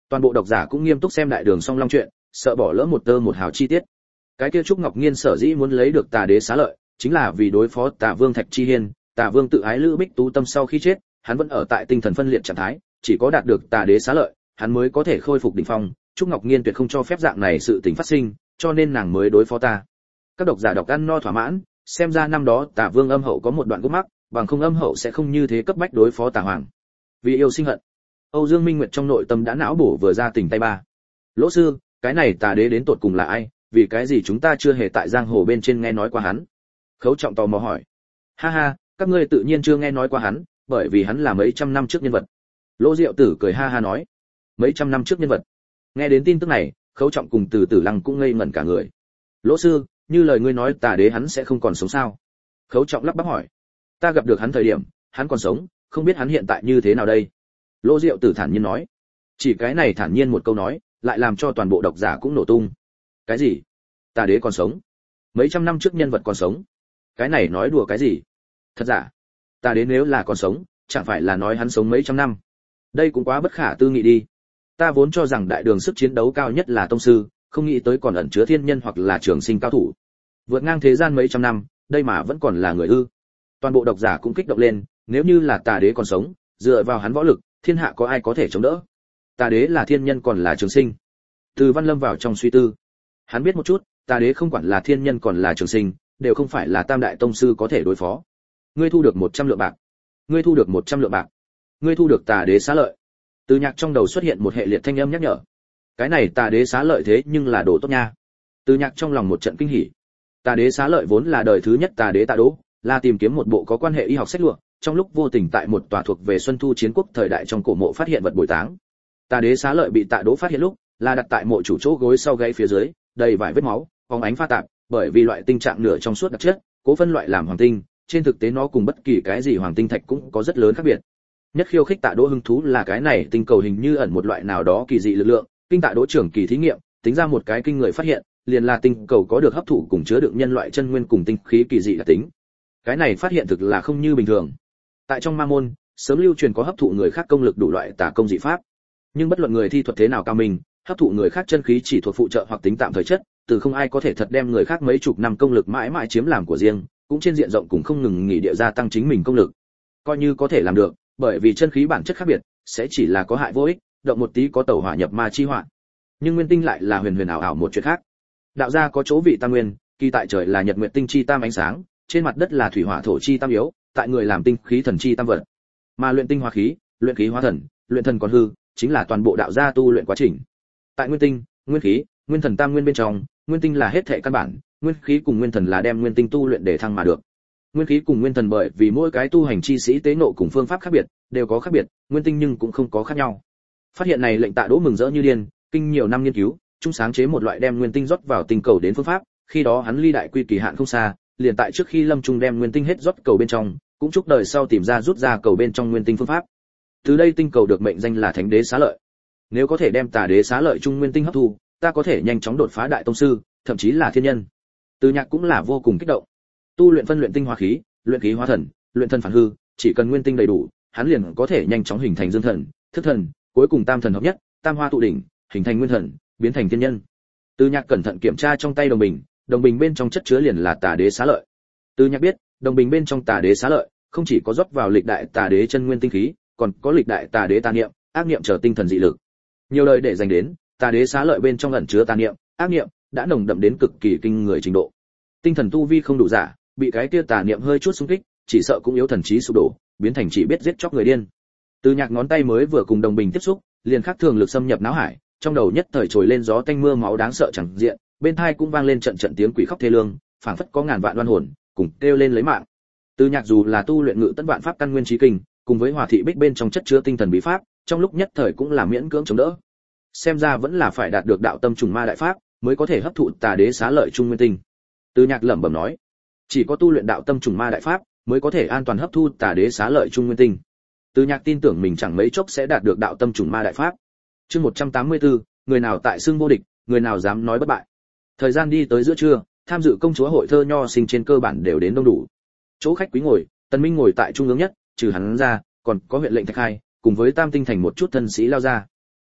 Toàn bộ độc giả cũng nghiêm túc xem đại đường song long chuyện, sợ bỏ lỡ một tơ một hào chi tiết. Cái kia Trúc Ngọc Nghiên sở dĩ muốn lấy được Tà Đế xá lợi, chính là vì đối phó Tà Vương Thạch Chi Hiên. Tà Vương tự ái Lữ Bích Tú Tâm sau khi chết, hắn vẫn ở tại tinh thần phân liệt trạng thái, chỉ có đạt được Tà Đế xá lợi, hắn mới có thể khôi phục đỉnh phong. Trúc Ngọc Nghiên tuyệt không cho phép dạng này sự tình phát sinh, cho nên nàng mới đối phó ta. Các độc giả đọc ăn no thỏa mãn, xem ra năm đó Tà Vương âm hậu có một đoạn gốc mắc, bằng không âm hậu sẽ không như thế cấp bách đối phó Tà Hoàng. Vì yêu sinh hận. Âu Dương Minh Nguyệt trong nội tâm đã não bổ vừa ra tình tay ba. Lỗ sư, cái này Tà Đế đến tột cùng là ai, vì cái gì chúng ta chưa hề tại giang hồ bên trên nghe nói qua hắn? Khấu Trọng tò mò hỏi. Ha ha, các ngươi tự nhiên chưa nghe nói qua hắn, bởi vì hắn là mấy trăm năm trước nhân vật. Lỗ Diệu Tử cười ha ha nói. Mấy trăm năm trước nhân vật. Nghe đến tin tức này, Khấu Trọng cùng Từ Tử Lăng cũng ngây ngẩn cả người. Lỗ sư, như lời ngươi nói Tà Đế hắn sẽ không còn sống sao? Khấu Trọng lắp bắp hỏi. Ta gặp được hắn thời điểm, hắn còn sống, không biết hắn hiện tại như thế nào đây? Lỗ Diệu Tử thản nhiên nói. Chỉ cái này thản nhiên một câu nói, lại làm cho toàn bộ độc giả cũng nổ tung. Cái gì? Tà Đế còn sống? Mấy trăm năm trước nhân vật còn sống? Cái này nói đùa cái gì? Thật giả? Tà Đế nếu là còn sống, chẳng phải là nói hắn sống mấy trăm năm? Đây cũng quá bất khả tư nghị đi. Ta vốn cho rằng đại đường sức chiến đấu cao nhất là tông sư, không nghĩ tới còn ẩn chứa thiên nhân hoặc là trường sinh cao thủ. Vượt ngang thế gian mấy trăm năm, đây mà vẫn còn là người ư? Toàn bộ độc giả cũng kích động lên, nếu như là Tà Đế còn sống, dựa vào hắn võ lực, thiên hạ có ai có thể chống đỡ? Tà Đế là thiên nhân còn là trường sinh? Từ Văn lâm vào trong suy tư. Hắn biết một chút, Tà Đế không quản là thiên nhân còn là trường sinh, đều không phải là tam đại tông sư có thể đối phó. Ngươi thu được một trăm lượng bạc. Ngươi thu được một trăm lượng bạc. Ngươi thu được Tà Đế xá lợi. Từ Nhạc trong đầu xuất hiện một hệ liệt thanh âm nhắc nhở. Cái này Tà Đế xá lợi thế nhưng là đồ tốt nha. Từ Nhạc trong lòng một trận kinh hỉ. Tà Đế xá lợi vốn là đời thứ nhất Tà Đế Tạ Đỗ, là tìm kiếm một bộ có quan hệ y học sách lụa, trong lúc vô tình tại một tòa thuộc về Xuân Thu chiến quốc thời đại trong cổ mộ phát hiện vật bồi táng. Tà Đế xá lợi bị Tạ Đỗ phát hiện lúc, là đặt tại mộ chủ chỗ gối sau gáy phía dưới, đầy vài vết máu, phóng ánh pha tạp, bởi vì loại tinh trạng nửa trong suốt đặc chất, cố phân loại làm hoàng tinh, trên thực tế nó cùng bất kỳ cái gì hoàng tinh thạch cũng có rất lớn khác biệt. Nhất khiêu khích Tạ Đỗ hứng thú là cái này tinh cầu hình như ẩn một loại nào đó kỳ dị lực lượng, kinh Tạ Đỗ trưởng kỳ thí nghiệm, tính ra một cái kinh người phát hiện, liền là tinh cầu có được hấp thụ cùng chứa đựng nhân loại chân nguyên cùng tinh khí kỳ dị đặc tính. Cái này phát hiện thực là không như bình thường. Tại trong ma môn, sớm lưu truyền có hấp thụ người khác công lực đủ loại tà công dị pháp. Nhưng bất luận người thi thuật thế nào cao minh, hấp thụ người khác chân khí chỉ thuộc phụ trợ hoặc tính tạm thời chất, từ không ai có thể thật đem người khác mấy chục năm công lực mãi mãi chiếm làm của riêng, cũng trên diện rộng cũng không ngừng nghỉ địa gia tăng chính mình công lực. Coi như có thể làm được, bởi vì chân khí bản chất khác biệt, sẽ chỉ là có hại vô ích, động một tí có tẩu hỏa nhập ma chi họa. Nhưng nguyên tinh lại là huyền huyền ảo ảo một chuyện khác. Đạo gia có chỗ vị tam nguyên, kỳ tại trời là nhật nguyệt tinh chi tam ánh sáng, trên mặt đất là thủy hỏa thổ chi tam yếu, tại người làm tinh khí thần chi tam vật. Mà luyện tinh hóa khí, luyện khí hóa thần, luyện thần còn hư, chính là toàn bộ đạo gia tu luyện quá trình. Tại nguyên tinh, nguyên khí, nguyên thần tam nguyên bên trong, nguyên tinh là hết thảy căn bản, nguyên khí cùng nguyên thần là đem nguyên tinh tu luyện để thăng mà được. Nguyên khí cùng nguyên thần bởi vì mỗi cái tu hành chi sĩ tế nộ cùng phương pháp khác biệt, đều có khác biệt, nguyên tinh nhưng cũng không có khác nhau. Phát hiện này lệnh Tạ Đỗ mừng rỡ như điên, kinh nhiều năm nghiên cứu, trung sáng chế một loại đem nguyên tinh rót vào tinh cầu đến phương pháp, khi đó hắn ly đại quy kỳ hạn không xa, liền tại trước khi lâm trung đem nguyên tinh hết rót cầu bên trong, cũng chúc đời sau tìm ra rút ra cầu bên trong nguyên tinh phương pháp. Từ đây tinh cầu được mệnh danh là Thánh Đế xá lợi. Nếu có thể đem Tà Đế xá lợi trung nguyên tinh hấp thu, ta có thể nhanh chóng đột phá đại tông sư, thậm chí là thiên nhân. Từ Nhạc cũng là vô cùng kích động. Tu luyện phân luyện tinh hóa khí, luyện khí hóa thần, luyện thân phản hư, chỉ cần nguyên tinh đầy đủ, hắn liền có thể nhanh chóng hình thành dương thần, thức thần, cuối cùng tam thần hợp nhất, tam hoa tụ đỉnh, hình thành nguyên thần, biến thành thiên nhân. Từ Nhạc cẩn thận kiểm tra trong tay đồng bình, đồng bình bên trong chất chứa liền là Tà Đế xá lợi. Từ Nhạc biết, đồng bình bên trong Tà Đế xá lợi, không chỉ có rót vào lịch đại Tà Đế chân nguyên tinh khí, còn có lịch đại Tà Đế tà niệm, ác niệm trở tinh thần dị lực. Nhiều lời để dành đến, Tà Đế xá lợi bên trong ẩn chứa tà niệm, ác niệm, đã nồng đậm đến cực kỳ kinh người trình độ. Tinh thần tu vi không đủ giả, bị cái kia tà niệm hơi chút xung kích, chỉ sợ cũng yếu thần trí sụp đổ, biến thành chỉ biết giết chóc người điên. Từ Nhạc ngón tay mới vừa cùng đồng bình tiếp xúc, liền khắc thường lực xâm nhập não hải, trong đầu nhất thời trồi lên gió tanh mưa máu đáng sợ chẳng diện, bên tai cũng vang lên trận trận tiếng quỷ khóc thê lương, phảng phất có ngàn vạn oan hồn cùng kêu lên lấy mạng. Từ Nhạc dù là tu luyện ngự tấn vạn pháp căn nguyên chí kinh, cùng với Hòa thị bích bên trong chất chứa tinh thần bí pháp, trong lúc nhất thời cũng là miễn cưỡng chống đỡ. Xem ra vẫn là phải đạt được đạo tâm trùng ma đại pháp, mới có thể hấp thụ Tà Đế xá lợi trung nguyên tinh. Từ Nhạc lẩm bẩm nói, chỉ có tu luyện đạo tâm trùng ma đại pháp, mới có thể an toàn hấp thu Tà Đế xá lợi trung nguyên tinh. Từ Nhạc tin tưởng mình chẳng mấy chốc sẽ đạt được đạo tâm trùng ma đại pháp. Chương một trăm tám mươi tư, người nào tại xưng vô địch, người nào dám nói bất bại. Thời gian đi tới giữa trưa, tham dự công chúa hội thơ nho sinh trên cơ bản đều đến đông đủ. Chỗ khách quý ngồi, Tần Minh ngồi tại trung ương nhất, trừ hắn ra, còn có huyện lệnh Thạch Khai, cùng với Tam Tinh thành một chút thân sĩ lao ra.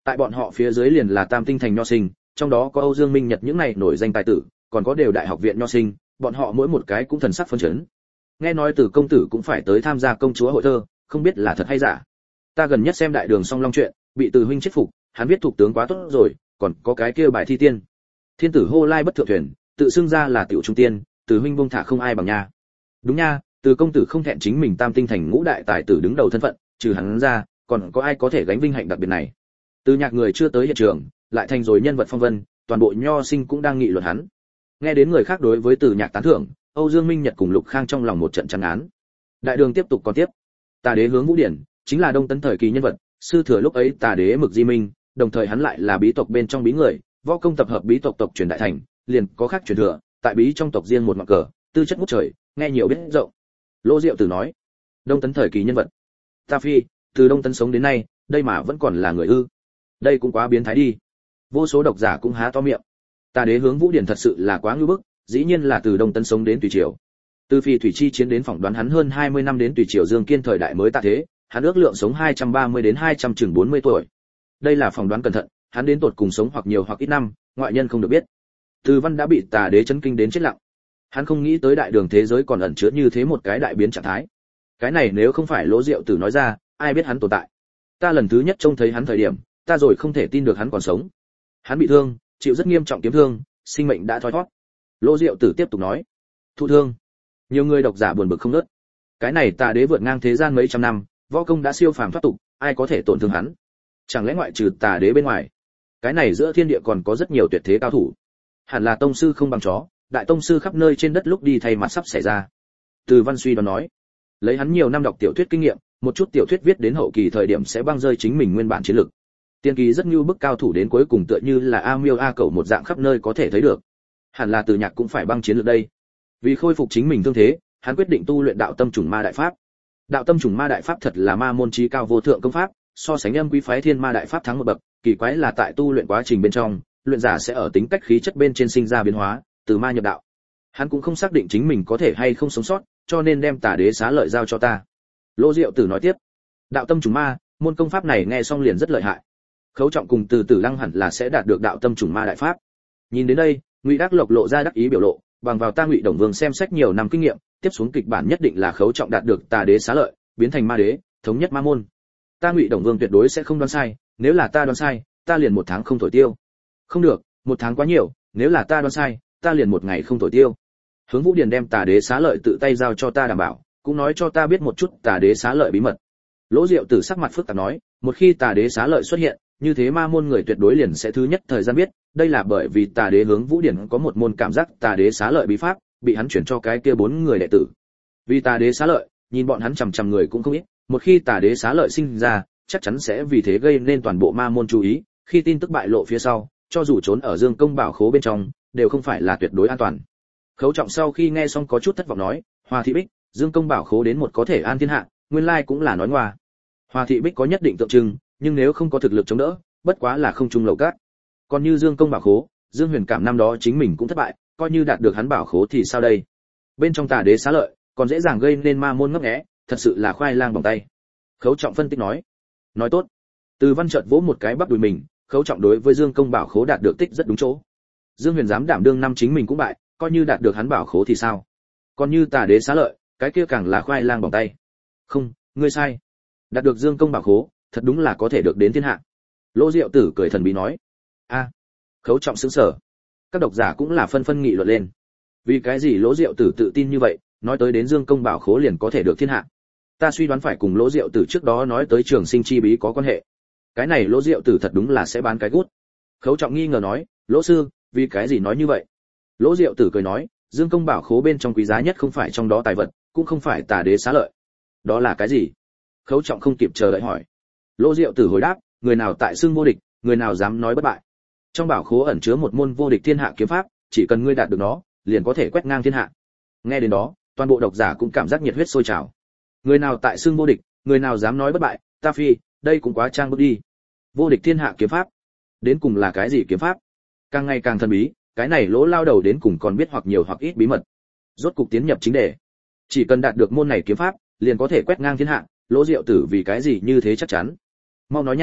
Tại bọn họ phía dưới liền là Tam Tinh thành nho sinh, trong đó có Âu Dương Minh Nhật những này nổi danh tài tử, còn có đều đại học viện nho sinh, bọn họ mỗi một cái cũng thần sắc phấn chấn. Nghe nói Từ công tử cũng phải tới tham gia công chúa hội thơ, không biết là thật hay giả. Ta gần nhất xem đại đường song long chuyện, bị Từ huynh chết phục, hắn viết thuộc tướng quá tốt rồi, còn có cái kia bài thi tiên. Thiên tử hô lai bất thượng thuyền, tự xưng ra là tiểu trung tiên, Từ huynh buông thả không ai bằng nha. Đúng nha, Từ công tử không thẹn chính mình Tam Tinh thành ngũ đại tài tử đứng đầu thân phận, trừ hắn ra, còn có ai có thể gánh vinh hạnh đặc biệt này. Từ Nhạc người chưa tới hiện trường, lại thành rồi nhân vật phong vân, toàn bộ nho sinh cũng đang nghị luận hắn. Nghe đến người khác đối với Từ Nhạc tán thưởng, Âu Dương Minh Nhật cùng Lục Khang trong lòng một trận chán án. Đại đường tiếp tục còn tiếp. Tà đế Hướng Vũ Điển chính là Đông Tấn thời kỳ nhân vật, sư thừa lúc ấy Tà đế Mực Di Minh, đồng thời hắn lại là bí tộc bên trong bí người, võ công tập hợp bí tộc tộc truyền đại thành, liền có khác truyền thừa, tại bí trong tộc riêng một ngọn cờ, tư chất ngút trời, nghe nhiều biết rộng. Lỗ Diệu Tử nói, Đông Tấn thời kỳ nhân vật. Ta phi, từ Đông Tấn sống đến nay, đây mà vẫn còn là người ư? Đây cũng quá biến thái đi. Vô số độc giả cũng há to miệng. Tà đế Hướng Vũ Điển thật sự là quá ngưu bức, dĩ nhiên là từ Đông Tấn sống đến Tùy Triều. Từ phi thủy chi chiến đến phỏng đoán hắn hơn hai mươi năm đến Tùy Triều Dương Kiên thời đại mới tạ thế, hắn ước lượng sống hai trăm ba mươi đến hai trăm chừng bốn mươi tuổi. Đây là phỏng đoán cẩn thận, hắn đến tột cùng sống hoặc nhiều hoặc ít năm, ngoại nhân không được biết. Từ Văn đã bị Tà đế chấn kinh đến chết lặng. Hắn không nghĩ tới đại đường thế giới còn ẩn chứa như thế một cái đại biến trạng thái. Cái này nếu không phải Lỗ Diệu Tử nói ra, ai biết hắn tồn tại. Ta lần thứ nhất trông thấy hắn thời điểm, ta rồi không thể tin được hắn còn sống. Hắn bị thương, chịu rất nghiêm trọng kiếm thương, sinh mệnh đã thoi thoát. Lỗ Diệu Tử tiếp tục nói, thụ thương. Nhiều người độc giả buồn bực không ngớt. Cái này Tà đế vượt ngang thế gian mấy trăm năm, võ công đã siêu phàm thoát tục, ai có thể tổn thương hắn? Chẳng lẽ ngoại trừ Tà đế bên ngoài, cái này giữa thiên địa còn có rất nhiều tuyệt thế cao thủ. Hẳn là tông sư không bằng chó, đại tông sư khắp nơi trên đất lúc đi thay mặt sắp xảy ra. Từ Văn suy đoán nói, lấy hắn nhiều năm đọc tiểu thuyết kinh nghiệm, một chút tiểu thuyết viết đến hậu kỳ thời điểm sẽ băng rơi chính mình nguyên bản chiến lược. Tiên kỳ rất như bức cao thủ đến cuối cùng tựa như là A Miêu A Cẩu một dạng khắp nơi có thể thấy được. Hẳn là Từ Nhạc cũng phải băng chiến lược đây. Vì khôi phục chính mình thương thế, hắn quyết định tu luyện đạo tâm trùng ma đại pháp. Đạo tâm trùng ma đại pháp thật là ma môn chí cao vô thượng công pháp, so sánh âm quý phái thiên ma đại pháp thắng một bậc, kỳ quái là tại tu luyện quá trình bên trong, luyện giả sẽ ở tính cách khí chất bên trên sinh ra biến hóa, từ ma nhập đạo. Hắn cũng không xác định chính mình có thể hay không sống sót, cho nên đem Tà đế xá lợi giao cho ta. Lỗ Diệu Tử nói tiếp, đạo tâm trùng ma, môn công pháp này nghe xong liền rất lợi hại. Khấu Trọng cùng Từ Tử Lăng hẳn là sẽ đạt được đạo tâm trùng ma đại pháp. Nhìn đến đây, Ngụy Đắc Lộc lộ ra đắc ý biểu lộ, bằng vào ta Ngụy Đồng Vương xem sách nhiều năm kinh nghiệm, tiếp xuống kịch bản nhất định là Khấu Trọng đạt được Tà đế xá lợi, biến thành ma đế, thống nhất ma môn. Ta Ngụy Đồng Vương tuyệt đối sẽ không đoán sai, nếu là ta đoán sai, ta liền một tháng không thổi tiêu. Không được, một tháng quá nhiều, nếu là ta đoán sai, ta liền một ngày không thổi tiêu. Hướng Vũ Điền đem Tà đế xá lợi tự tay giao cho ta đảm bảo, cũng nói cho ta biết một chút Tà đế xá lợi bí mật. Lỗ Diệu Tử sắc mặt phức tạp nói, một khi Tà đế xá lợi xuất hiện, như thế ma môn người tuyệt đối liền sẽ thứ nhất thời gian biết, đây là bởi vì Tà đế Hướng Vũ Điển có một môn cảm giác Tà đế xá lợi bí pháp, bị hắn chuyển cho cái kia bốn người đệ tử. Vì Tà đế xá lợi, nhìn bọn hắn chằm chằm người cũng không ít, một khi Tà đế xá lợi sinh ra, chắc chắn sẽ vì thế gây nên toàn bộ ma môn chú ý, khi tin tức bại lộ phía sau, cho dù trốn ở Dương Công bảo khố bên trong, đều không phải là tuyệt đối an toàn. Khấu Trọng sau khi nghe xong có chút thất vọng nói, Hoa Thị Bích, Dương Công bảo khố đến một có thể an thiên hạ, nguyên lai cũng là nói ngoa. Hoa Thị Bích có nhất định tượng trưng, nhưng nếu không có thực lực chống đỡ, bất quá là không trung lầu cát. Còn như Dương Công bảo khố, Dương Huyền cảm năm đó chính mình cũng thất bại, coi như đạt được hắn bảo khố thì sao đây? Bên trong Tà đế xá lợi, còn dễ dàng gây nên ma môn ngấp nghé, thật sự là khoai lang bằng tay. Khấu Trọng phân tích nói, nói tốt. Từ Văn chợt vỗ một cái bắp đùi mình, Khấu Trọng đối với Dương Công bảo khố đạt được tích rất đúng chỗ. Dương Huyền dám đảm đương năm chính mình cũng bại, coi như đạt được hắn bảo khố thì sao? Còn như Tà đế xá lợi, cái kia càng là khoai lang bằng tay. Không, ngươi sai. Đạt được Dương Công bảo khố, thật đúng là có thể được đến thiên hạ. Lỗ Diệu Tử cười thần bí nói. A. À, Khấu Trọng sững sờ. Các độc giả cũng là phân phân nghị luận lên. Vì cái gì Lỗ Diệu Tử tự tin như vậy, nói tới đến Dương Công bảo khố liền có thể được thiên hạ? Ta suy đoán phải cùng Lỗ Diệu Tử trước đó nói tới Trường Sinh chi bí có quan hệ. Cái này Lỗ Diệu Tử thật đúng là sẽ bán cái gút. Khấu Trọng nghi ngờ nói, Lỗ sư, vì cái gì nói như vậy? Lỗ Diệu Tử cười nói, Dương Công bảo khố bên trong quý giá nhất không phải trong đó tài vật, cũng không phải Tà đế xá lợi. Đó là cái gì? Khấu Trọng không kịp chờ đợi hỏi. Lỗ Diệu Tử hồi đáp, người nào tại xưng vô địch, người nào dám nói bất bại. Trong bảo khố ẩn chứa một môn vô địch thiên hạ kiếm pháp, chỉ cần ngươi đạt được nó, liền có thể quét ngang thiên hạ. Nghe đến đó, toàn bộ độc giả cũng cảm giác nhiệt huyết sôi trào. Người nào tại xưng vô địch, người nào dám nói bất bại, ta phi, đây cũng quá trang bức đi. Vô địch thiên hạ kiếm pháp, đến cùng là cái gì kiếm pháp? Càng ngày càng thần bí, cái này Lỗ lao đầu đến cùng còn biết hoặc nhiều hoặc ít bí mật. Rốt cục tiến nhập chính đề. Chỉ cần đạt được môn này kiếm pháp, liền có thể quét ngang thiên hạ, Lỗ Diệu Tử vì cái gì như thế chắc chắn? Mau nói nha,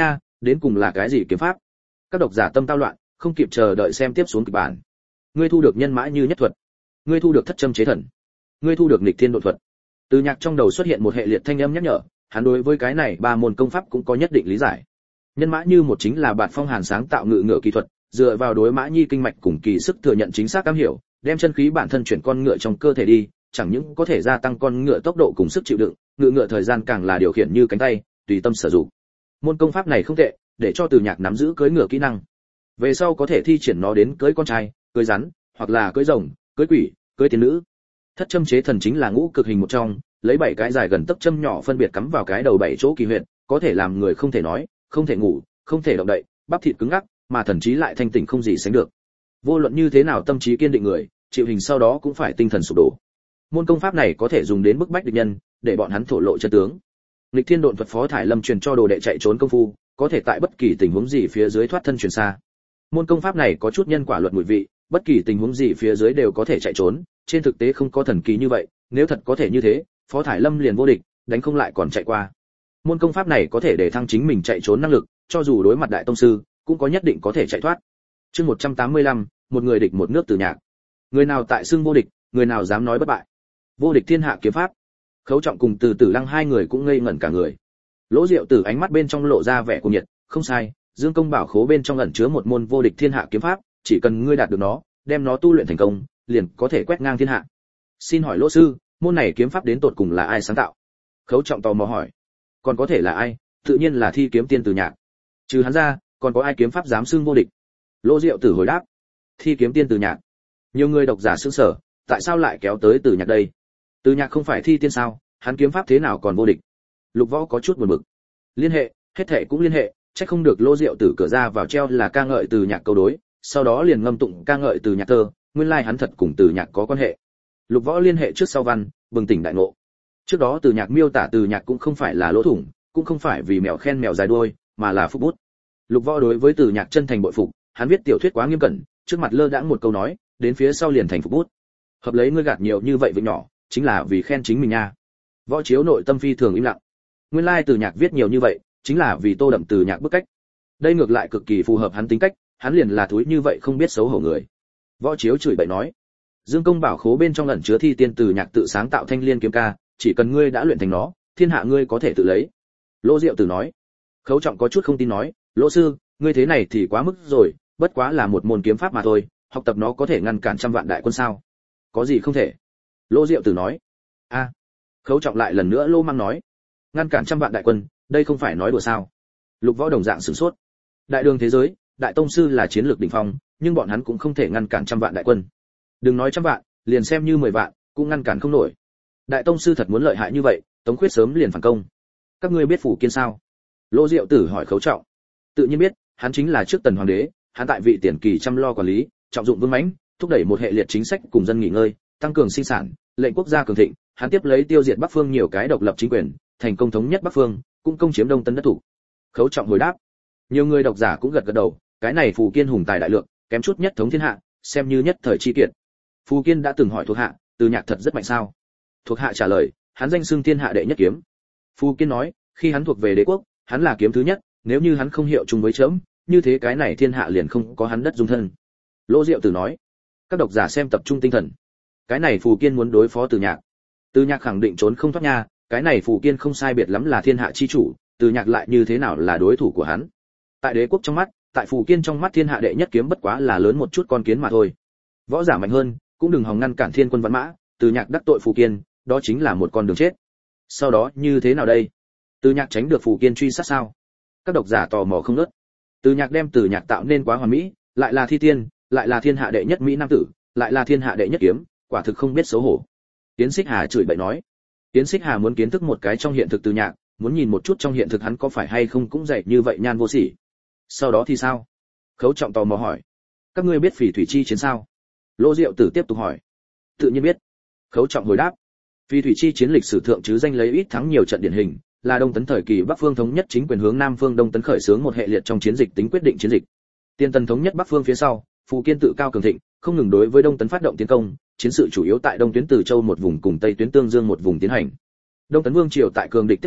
đến cùng là cái gì kiếm pháp? Các độc giả tâm tao loạn, không kịp chờ đợi xem tiếp xuống kịch bản. Ngươi thu được nhân mã như nhất thuật, ngươi thu được thất châm chế thần, ngươi thu được nghịch thiên độ thuật. Từ Nhạc trong đầu xuất hiện một hệ liệt thanh âm nhắc nhở, hắn đối với cái này ba môn công pháp cũng có nhất định lý giải. Nhân mã như một chính là Bạt Phong Hàn sáng tạo ngự ngựa kỹ thuật, dựa vào đối mã nhi kinh mạch cùng kỳ sức thừa nhận chính xác am hiểu, đem chân khí bản thân chuyển con ngựa trong cơ thể đi, chẳng những có thể gia tăng con ngựa tốc độ cùng sức chịu đựng, ngự ngựa thời gian càng là điều khiển như cánh tay, tùy tâm sử dụng. Môn công pháp này không tệ, để cho Từ Nhạc nắm giữ cưỡi ngựa kỹ năng. Về sau có thể thi triển nó đến cưỡi con trai, cưỡi rắn, hoặc là cưỡi rồng, cưỡi quỷ, cưỡi tiên nữ. Thất châm chế thần chính là ngũ cực hình một trong, lấy bảy cái dài gần tấc châm nhỏ phân biệt cắm vào cái đầu bảy chỗ kỳ huyệt, có thể làm người không thể nói, không thể ngủ, không thể động đậy, bắp thịt cứng ngắc, mà thần trí lại thanh tỉnh không gì sánh được. Vô luận như thế nào tâm trí kiên định người, chịu hình sau đó cũng phải tinh thần sụp đổ. Môn công pháp này có thể dùng đến bức bách địch nhân, để bọn hắn thổ lộ chân tướng. Nghịch thiên độn thuật Phó Thải Lâm truyền cho đồ đệ chạy trốn công phu, có thể tại bất kỳ tình huống gì phía dưới thoát thân truyền xa. Môn công pháp này có chút nhân quả luật mùi vị, bất kỳ tình huống gì phía dưới đều có thể chạy trốn, trên thực tế không có thần kỳ như vậy, nếu thật có thể như thế, Phó Thải Lâm liền vô địch, đánh không lại còn chạy qua. Môn công pháp này có thể để thăng chính mình chạy trốn năng lực, cho dù đối mặt đại tông sư, cũng có nhất định có thể chạy thoát. Chương một trăm tám mươi lăm, một người địch một nước Từ Nhạc. Người nào tại xưng vô địch, người nào dám nói bất bại. Vô địch thiên hạ kiếm pháp. Khấu Trọng cùng Từ Tử Lăng hai người cũng ngây ngẩn cả người. Lỗ Diệu Tử ánh mắt bên trong lộ ra vẻ cuồng nhiệt, không sai, Dương Công Bảo khố bên trong ẩn chứa một môn vô địch thiên hạ kiếm pháp, chỉ cần ngươi đạt được nó, đem nó tu luyện thành công, liền có thể quét ngang thiên hạ. Xin hỏi Lỗ sư, môn này kiếm pháp đến tột cùng là ai sáng tạo? Khấu Trọng tò mò hỏi. Còn có thể là ai? Tự nhiên là Thi Kiếm Tiên Từ Nhạc. Trừ hắn ra, còn có ai kiếm pháp dám xưng vô địch? Lỗ Diệu Tử hồi đáp. Thi Kiếm Tiên Từ Nhạc. Nhiều người độc giả sững sờ, tại sao lại kéo tới Từ Nhạc đây? Từ Nhạc không phải thi tiên sao, hắn kiếm pháp thế nào còn vô địch? Lục Võ có chút buồn bực. Liên hệ, hết thệ cũng liên hệ, chắc không được Lỗ Diệu Tử cửa ra vào treo là ca ngợi Từ Nhạc câu đối, sau đó liền ngâm tụng ca ngợi Từ Nhạc thơ, nguyên lai like hắn thật cùng Từ Nhạc có quan hệ. Lục Võ liên hệ trước sau văn, bừng tỉnh đại ngộ. Trước đó Từ Nhạc miêu tả Từ Nhạc cũng không phải là lỗ thủng, cũng không phải vì mèo khen mèo dài đuôi, mà là phúc bút. Lục Võ đối với Từ Nhạc chân thành bội phục, hắn viết tiểu thuyết quá nghiêm cẩn, trước mặt lơ đãng một câu nói, đến phía sau liền thành phúc bút. Hợp lấy ngươi gạt nhiều như vậy với nhỏ, chính là vì khen chính mình nha. Võ Chiếu nội tâm phi thường im lặng. Nguyên lai like Từ Nhạc viết nhiều như vậy, chính là vì tô đậm Từ Nhạc bức cách. Đây ngược lại cực kỳ phù hợp hắn tính cách, hắn liền là thúi như vậy không biết xấu hổ người. Võ Chiếu chửi bậy nói, Dương Công Bảo khố bên trong ẩn chứa thi tiên Từ Nhạc tự sáng tạo thanh liên kiếm ca, chỉ cần ngươi đã luyện thành nó, thiên hạ ngươi có thể tự lấy. Lỗ Diệu Tử nói. Khấu Trọng có chút không tin nói, Lỗ sư, ngươi thế này thì quá mức rồi, bất quá là một môn kiếm pháp mà thôi, học tập nó có thể ngăn cản trăm vạn đại quân sao? Có gì không thể? Lỗ Diệu Tử nói. A. À. Khấu Trọng lại lần nữa lô mang nói, ngăn cản trăm vạn đại quân, đây không phải nói đùa sao? Lục Võ đồng dạng sửng sốt. Đại đường thế giới, đại tông sư là chiến lược đỉnh phong, nhưng bọn hắn cũng không thể ngăn cản trăm vạn đại quân. Đừng nói trăm vạn, liền xem như mười vạn, cũng ngăn cản không nổi. Đại tông sư thật muốn lợi hại như vậy, Tống Khuyết sớm liền phản công. Các ngươi biết Phủ Kiên sao? Lỗ Diệu Tử hỏi Khấu Trọng. Tự nhiên biết, hắn chính là trước Tần hoàng đế, hắn tại vị tiền kỳ chăm lo quản lý, trọng dụng vương mãnh, thúc đẩy một hệ liệt chính sách cùng dân nghỉ ngơi, tăng cường sinh sản, lệnh quốc gia cường thịnh, hắn tiếp lấy tiêu diệt Bắc Phương nhiều cái độc lập chính quyền, thành công thống nhất Bắc Phương, cũng công chiếm Đông Tấn đất thủ. Khấu Trọng hồi đáp. Nhiều người độc giả cũng gật gật đầu, cái này Phù Kiên hùng tài đại lượng, kém chút nhất thống thiên hạ, xem như nhất thời chi kiệt. Phù Kiên đã từng hỏi thuộc hạ, Từ Nhạc thật rất mạnh sao? Thuộc hạ trả lời, hắn danh xưng thiên hạ đệ nhất kiếm. Phù Kiên nói, khi hắn thuộc về đế quốc, hắn là kiếm thứ nhất, nếu như hắn không hiệu chung với chớm, như thế cái này thiên hạ liền không có hắn đất dung thân. Lỗ Diệu Tử nói. Các độc giả xem tập trung tinh thần. Cái này Phù Kiên muốn đối phó Từ Nhạc. Từ Nhạc khẳng định trốn không thoát nha, cái này Phù Kiên không sai biệt lắm là thiên hạ chi chủ, Từ Nhạc lại như thế nào là đối thủ của hắn? Tại đế quốc trong mắt, tại Phù Kiên trong mắt thiên hạ đệ nhất kiếm bất quá là lớn một chút con kiến mà thôi. Võ giả mạnh hơn, cũng đừng hòng ngăn cản thiên quân văn mã, Từ Nhạc đắc tội Phù Kiên, đó chính là một con đường chết. Sau đó như thế nào đây? Từ Nhạc tránh được Phù Kiên truy sát sao? Các độc giả tò mò không ngớt. Từ Nhạc đem Từ Nhạc tạo nên quá hoàn mỹ, lại là thi tiên, lại là thiên hạ đệ nhất mỹ nam tử, lại là thiên hạ đệ nhất kiếm, quả thực không biết xấu hổ. Tiến Xích Hà chửi bậy nói. Tiến Xích Hà muốn kiến thức một cái trong hiện thực Từ Nhạc, muốn nhìn một chút trong hiện thực hắn có phải hay không cũng dạy như vậy nhan vô sỉ. Sau đó thì sao? Khấu Trọng tò mò hỏi. Các ngươi biết Phỉ Thủy chi chiến sao? Lỗ Diệu Tử tiếp tục hỏi. Tự nhiên biết. Khấu Trọng hồi đáp. Phỉ Thủy chi chiến lịch sử thượng chứ danh lấy ít thắng nhiều trận điển hình, là Đông Tấn thời kỳ Bắc Phương thống nhất chính quyền hướng Nam Phương Đông Tấn khởi xướng một hệ liệt trong chiến dịch tính quyết định chiến dịch. Tiên Tần thống nhất Bắc Phương phía sau, Phù Kiên tự cao cường thịnh, không ngừng đối với Đông Tấn phát động tiến công, chiến sự chủ yếu tại Đông tuyến Từ Châu một vùng cùng Tây tuyến Tương Dương một vùng tiến hành. Đông Tấn Vương triều tại cường địch tiếp cận,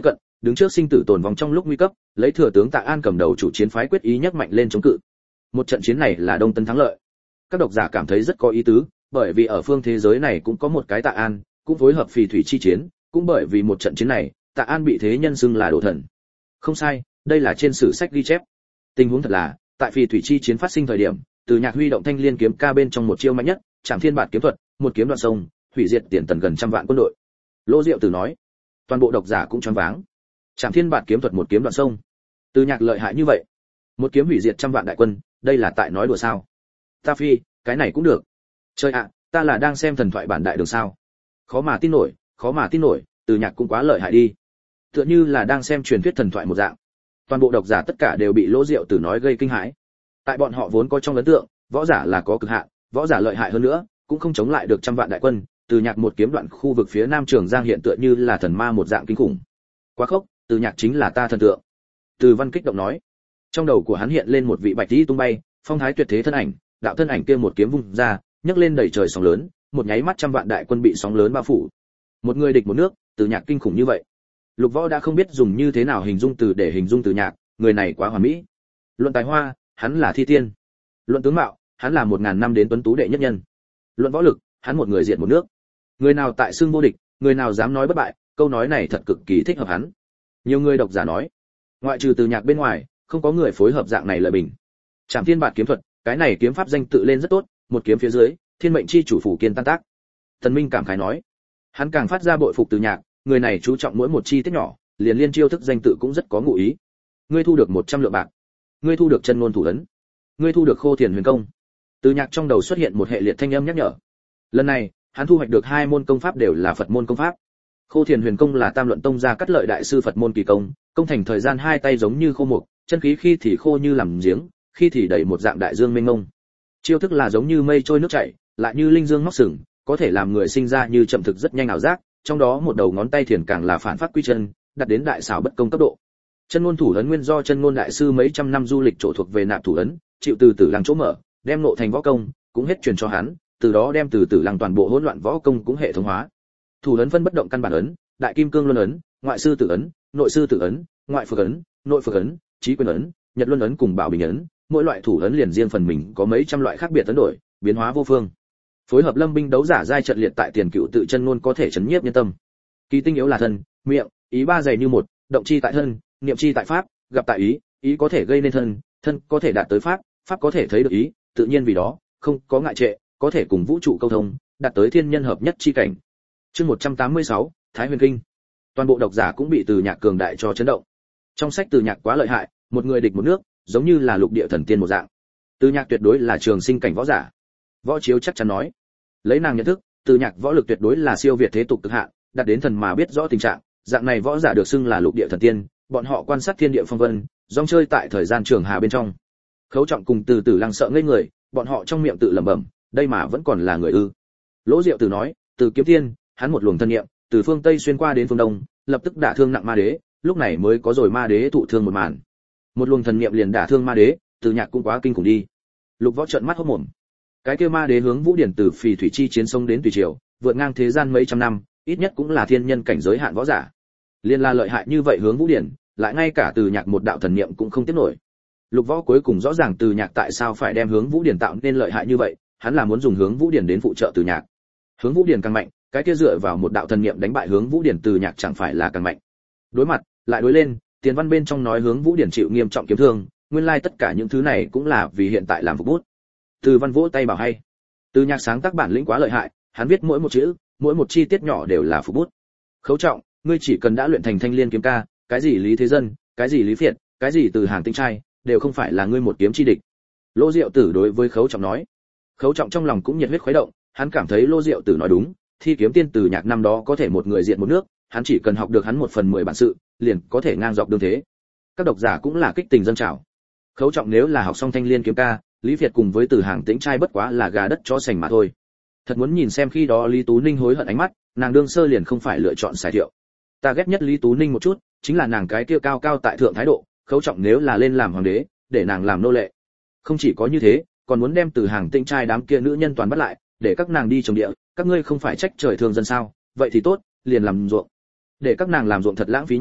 đứng trước sinh tử tồn vong trong lúc nguy cấp, lấy thừa tướng Tạ An cầm đầu chủ chiến phái quyết ý nhấc mạnh lên chống cự. Một trận chiến này là Đông Tấn thắng lợi. Các độc giả cảm thấy rất có ý tứ, bởi vì ở phương thế giới này cũng có một cái Tạ An, cũng phối hợp phì thủy chi chiến, cũng bởi vì một trận chiến này, Tạ An bị thế nhân xưng là đồ thần. Không sai, đây là trên sử sách ghi chép. Tình huống thật là, tại phì thủy chi chiến phát sinh thời điểm, Từ Nhạc huy động Thanh Liên kiếm ca bên trong một chiêu mạnh nhất, Trảm Thiên Bạt kiếm thuật, một kiếm đoạn sông, hủy diệt tiền tần gần trăm vạn quân đội. Lô Diệu Tử nói, toàn bộ độc giả cũng choáng váng. Trảm Thiên Bạt kiếm thuật một kiếm đoạn sông, Từ Nhạc lợi hại như vậy, một kiếm hủy diệt trăm vạn đại quân, đây là tại nói đùa sao? Ta phi, cái này cũng được. Trời ạ, ta là đang xem thần thoại bản đại đường sao? Khó mà tin nổi, khó mà tin nổi, Từ Nhạc cũng quá lợi hại đi. Tựa như là đang xem truyền thuyết thần thoại một dạng. Toàn bộ độc giả tất cả đều bị Lỗ Diệu Tử nói gây kinh hãi. Tại bọn họ vốn có trong ấn tượng, võ giả là có cực hạn, võ giả lợi hại hơn nữa, cũng không chống lại được trăm vạn đại quân. Từ Nhạc một kiếm đoạn khu vực phía Nam Trường Giang hiện tựa như là thần ma một dạng kinh khủng. Quá khốc, Từ Nhạc chính là ta thần tượng. Từ Văn kích động nói. Trong đầu của hắn hiện lên một vị bạch tí tung bay, phong thái tuyệt thế thân ảnh, đạo thân ảnh kia một kiếm vung ra, nhấc lên đầy trời sóng lớn, một nháy mắt trăm vạn đại quân bị sóng lớn bao phủ. Một người địch một nước, Từ Nhạc kinh khủng như vậy. Lục Võ đã không biết dùng như thế nào hình dung từ để hình dung Từ Nhạc, người này quá hoàn mỹ. Luận tài hoa, hắn là thi tiên. Luận tướng mạo, hắn là một ngàn năm đến tuấn tú đệ nhất nhân. Luận võ lực, hắn một người diệt một nước. Người nào tại xương vô địch, người nào dám nói bất bại, câu nói này thật cực kỳ thích hợp hắn. Nhiều người độc giả nói, ngoại trừ Từ Nhạc bên ngoài, không có người phối hợp dạng này lời bình. Trảm Thiên Bạt kiếm thuật, cái này kiếm pháp danh tự lên rất tốt, một kiếm phía dưới, thiên mệnh chi chủ phủ kiên tan tác. Tần Minh cảm khái nói, hắn càng phát ra bội phục Từ Nhạc, người này chú trọng mỗi một chi tiết nhỏ, liền liên chiêu thức danh tự cũng rất có ngụ ý. Ngươi thu được một trăm lượng bạc, ngươi thu được chân ngôn thủ ấn, ngươi thu được khô thiền huyền công. Từ Nhạc trong đầu xuất hiện một hệ liệt thanh âm nhắc nhở. Lần này, hắn thu hoạch được hai môn công pháp đều là Phật môn công pháp. Khô thiền huyền công là Tam luận tông gia cắt lợi đại sư Phật môn kỳ công, công thành thời gian hai tay giống như khô mục, chân khí khi thì khô như làm giếng, khi thì đẩy một dạng đại dương mênh mông. Chiêu thức là giống như mây trôi nước chảy, lại như linh dương móc sừng, có thể làm người sinh ra như chậm thực rất nhanh ảo giác, trong đó một đầu ngón tay thiền càng là phản pháp quy chân, đặt đến đại xảo bất công cấp độ. Chân ngôn thủ ấn nguyên do chân ngôn đại sư mấy trăm năm du lịch chỗ thuộc về nạp thủ ấn, chịu từ từ lăng chỗ mở, đem nộ thành võ công, cũng hết truyền cho hắn, từ đó đem từ từ lăng toàn bộ hỗn loạn võ công cũng hệ thống hóa. Thủ ấn phân bất động căn bản ấn, đại kim cương luân ấn, ngoại sư tử ấn, nội sư tử ấn, ngoại phược ấn, nội phược ấn, chí quyền ấn, nhật luân ấn cùng bảo bình ấn, mỗi loại thủ ấn liền riêng phần mình có mấy trăm loại khác biệt ấn đổi, biến hóa vô phương. Phối hợp lâm binh đấu giả giai trận liệt tại tiền cựu tự chân ngôn có thể chấn nhiếp nhân tâm. Kỳ tinh yếu là thân, miệng, ý ba dày như một, động chi tại thân, niệm chi tại pháp, gặp tại ý, ý có thể gây nên thân, thân có thể đạt tới pháp, pháp có thể thấy được ý, tự nhiên vì đó, không có ngại trệ, có thể cùng vũ trụ câu thông, đạt tới thiên nhân hợp nhất chi cảnh. Chương một trăm tám mươi sáu, Thái Huyền Kinh. Toàn bộ độc giả cũng bị Từ Nhạc cường đại cho chấn động. Trong sách Từ Nhạc quá lợi hại, một người địch một nước, giống như là lục địa thần tiên một dạng. Từ Nhạc tuyệt đối là trường sinh cảnh võ giả. Võ Chiếu chắc chắn nói, lấy nàng nhận thức, Từ Nhạc võ lực tuyệt đối là siêu việt thế tục cực hạn, đạt đến thần mà biết rõ tình trạng, dạng này võ giả được xưng là lục địa thần tiên, bọn họ quan sát thiên địa phong vân, rong chơi tại thời gian trường hà bên trong. Khấu Trọng cùng Từ Tử Lăng sợ ngây người, bọn họ trong miệng tự lẩm bẩm, đây mà vẫn còn là người ư? Lỗ Diệu Tử nói, Từ Kiếm Tiên, hắn một luồng thân niệm, từ phương tây xuyên qua đến phương đông, lập tức đả thương nặng ma đế, lúc này mới có rồi ma đế thụ thương một màn. Một luồng thần niệm liền đả thương ma đế, Từ Nhạc cũng quá kinh khủng đi. Lục Võ trợn mắt hốt mồm. Cái kia ma đế hướng Vũ Điển từ phì thủy chi chiến sông đến tùy triều, vượt ngang thế gian mấy trăm năm, ít nhất cũng là thiên nhân cảnh giới hạn võ giả. Liên la lợi hại như vậy hướng Vũ Điển, lại ngay cả Từ Nhạc một đạo thần niệm cũng không tiếp nổi. Lục Võ cuối cùng rõ ràng Từ Nhạc tại sao phải đem hướng Vũ Điển tạo nên lợi hại như vậy, hắn là muốn dùng hướng Vũ Điển đến phụ trợ Từ Nhạc. Hướng Vũ Điển càng mạnh, cái kia dựa vào một đạo thần niệm đánh bại hướng Vũ Điển Từ Nhạc chẳng phải là càng mạnh. Đối mặt, lại đối lên, tiền văn bên trong nói hướng Vũ Điển chịu nghiêm trọng kiếm thương, nguyên lai tất cả những thứ này cũng là vì hiện tại làm phục bút. Từ Văn vỗ tay bảo hay. Từ Nhạc sáng tác bản lĩnh quá lợi hại, hắn viết mỗi một chữ, mỗi một chi tiết nhỏ đều là phục bút. Khấu Trọng, ngươi chỉ cần đã luyện thành Thanh Liên kiếm ca, cái gì Lý Thế Dân, cái gì Lý Phiệt, cái gì Từ Hàng Tinh trai, đều không phải là ngươi một kiếm chi địch. Lô Diệu Tử đối với Khấu Trọng nói. Khấu Trọng trong lòng cũng nhiệt huyết khuấy động, hắn cảm thấy Lô Diệu Tử nói đúng, thi kiếm tiên Từ Nhạc năm đó có thể một người diện một nước, hắn chỉ cần học được hắn một phần mười bản sự, liền có thể ngang dọc đương thế. Các độc giả cũng là kích tình dâng trào. Khấu Trọng nếu là học xong Thanh Liên kiếm ca, Lý Việt cùng với Từ Hàng Tĩnh trai bất quá là gà đất chó sành mà thôi. Thật muốn nhìn xem khi đó Lý Tú Ninh hối hận ánh mắt, nàng đương sơ liền không phải lựa chọn xài thiệu. Ta ghét nhất Lý Tú Ninh một chút, chính là nàng cái kia cao cao tại thượng thái độ, Khấu Trọng nếu là lên làm hoàng đế, để nàng làm nô lệ. Không chỉ có như thế, còn muốn đem Từ Hàng Tĩnh trai đám kia nữ nhân toàn bắt lại, để các nàng đi trồng địa, các ngươi không phải trách trời thương dân sao? Vậy thì tốt, liền làm ruộng. Để các nàng làm ruộng thật lãng phí nha,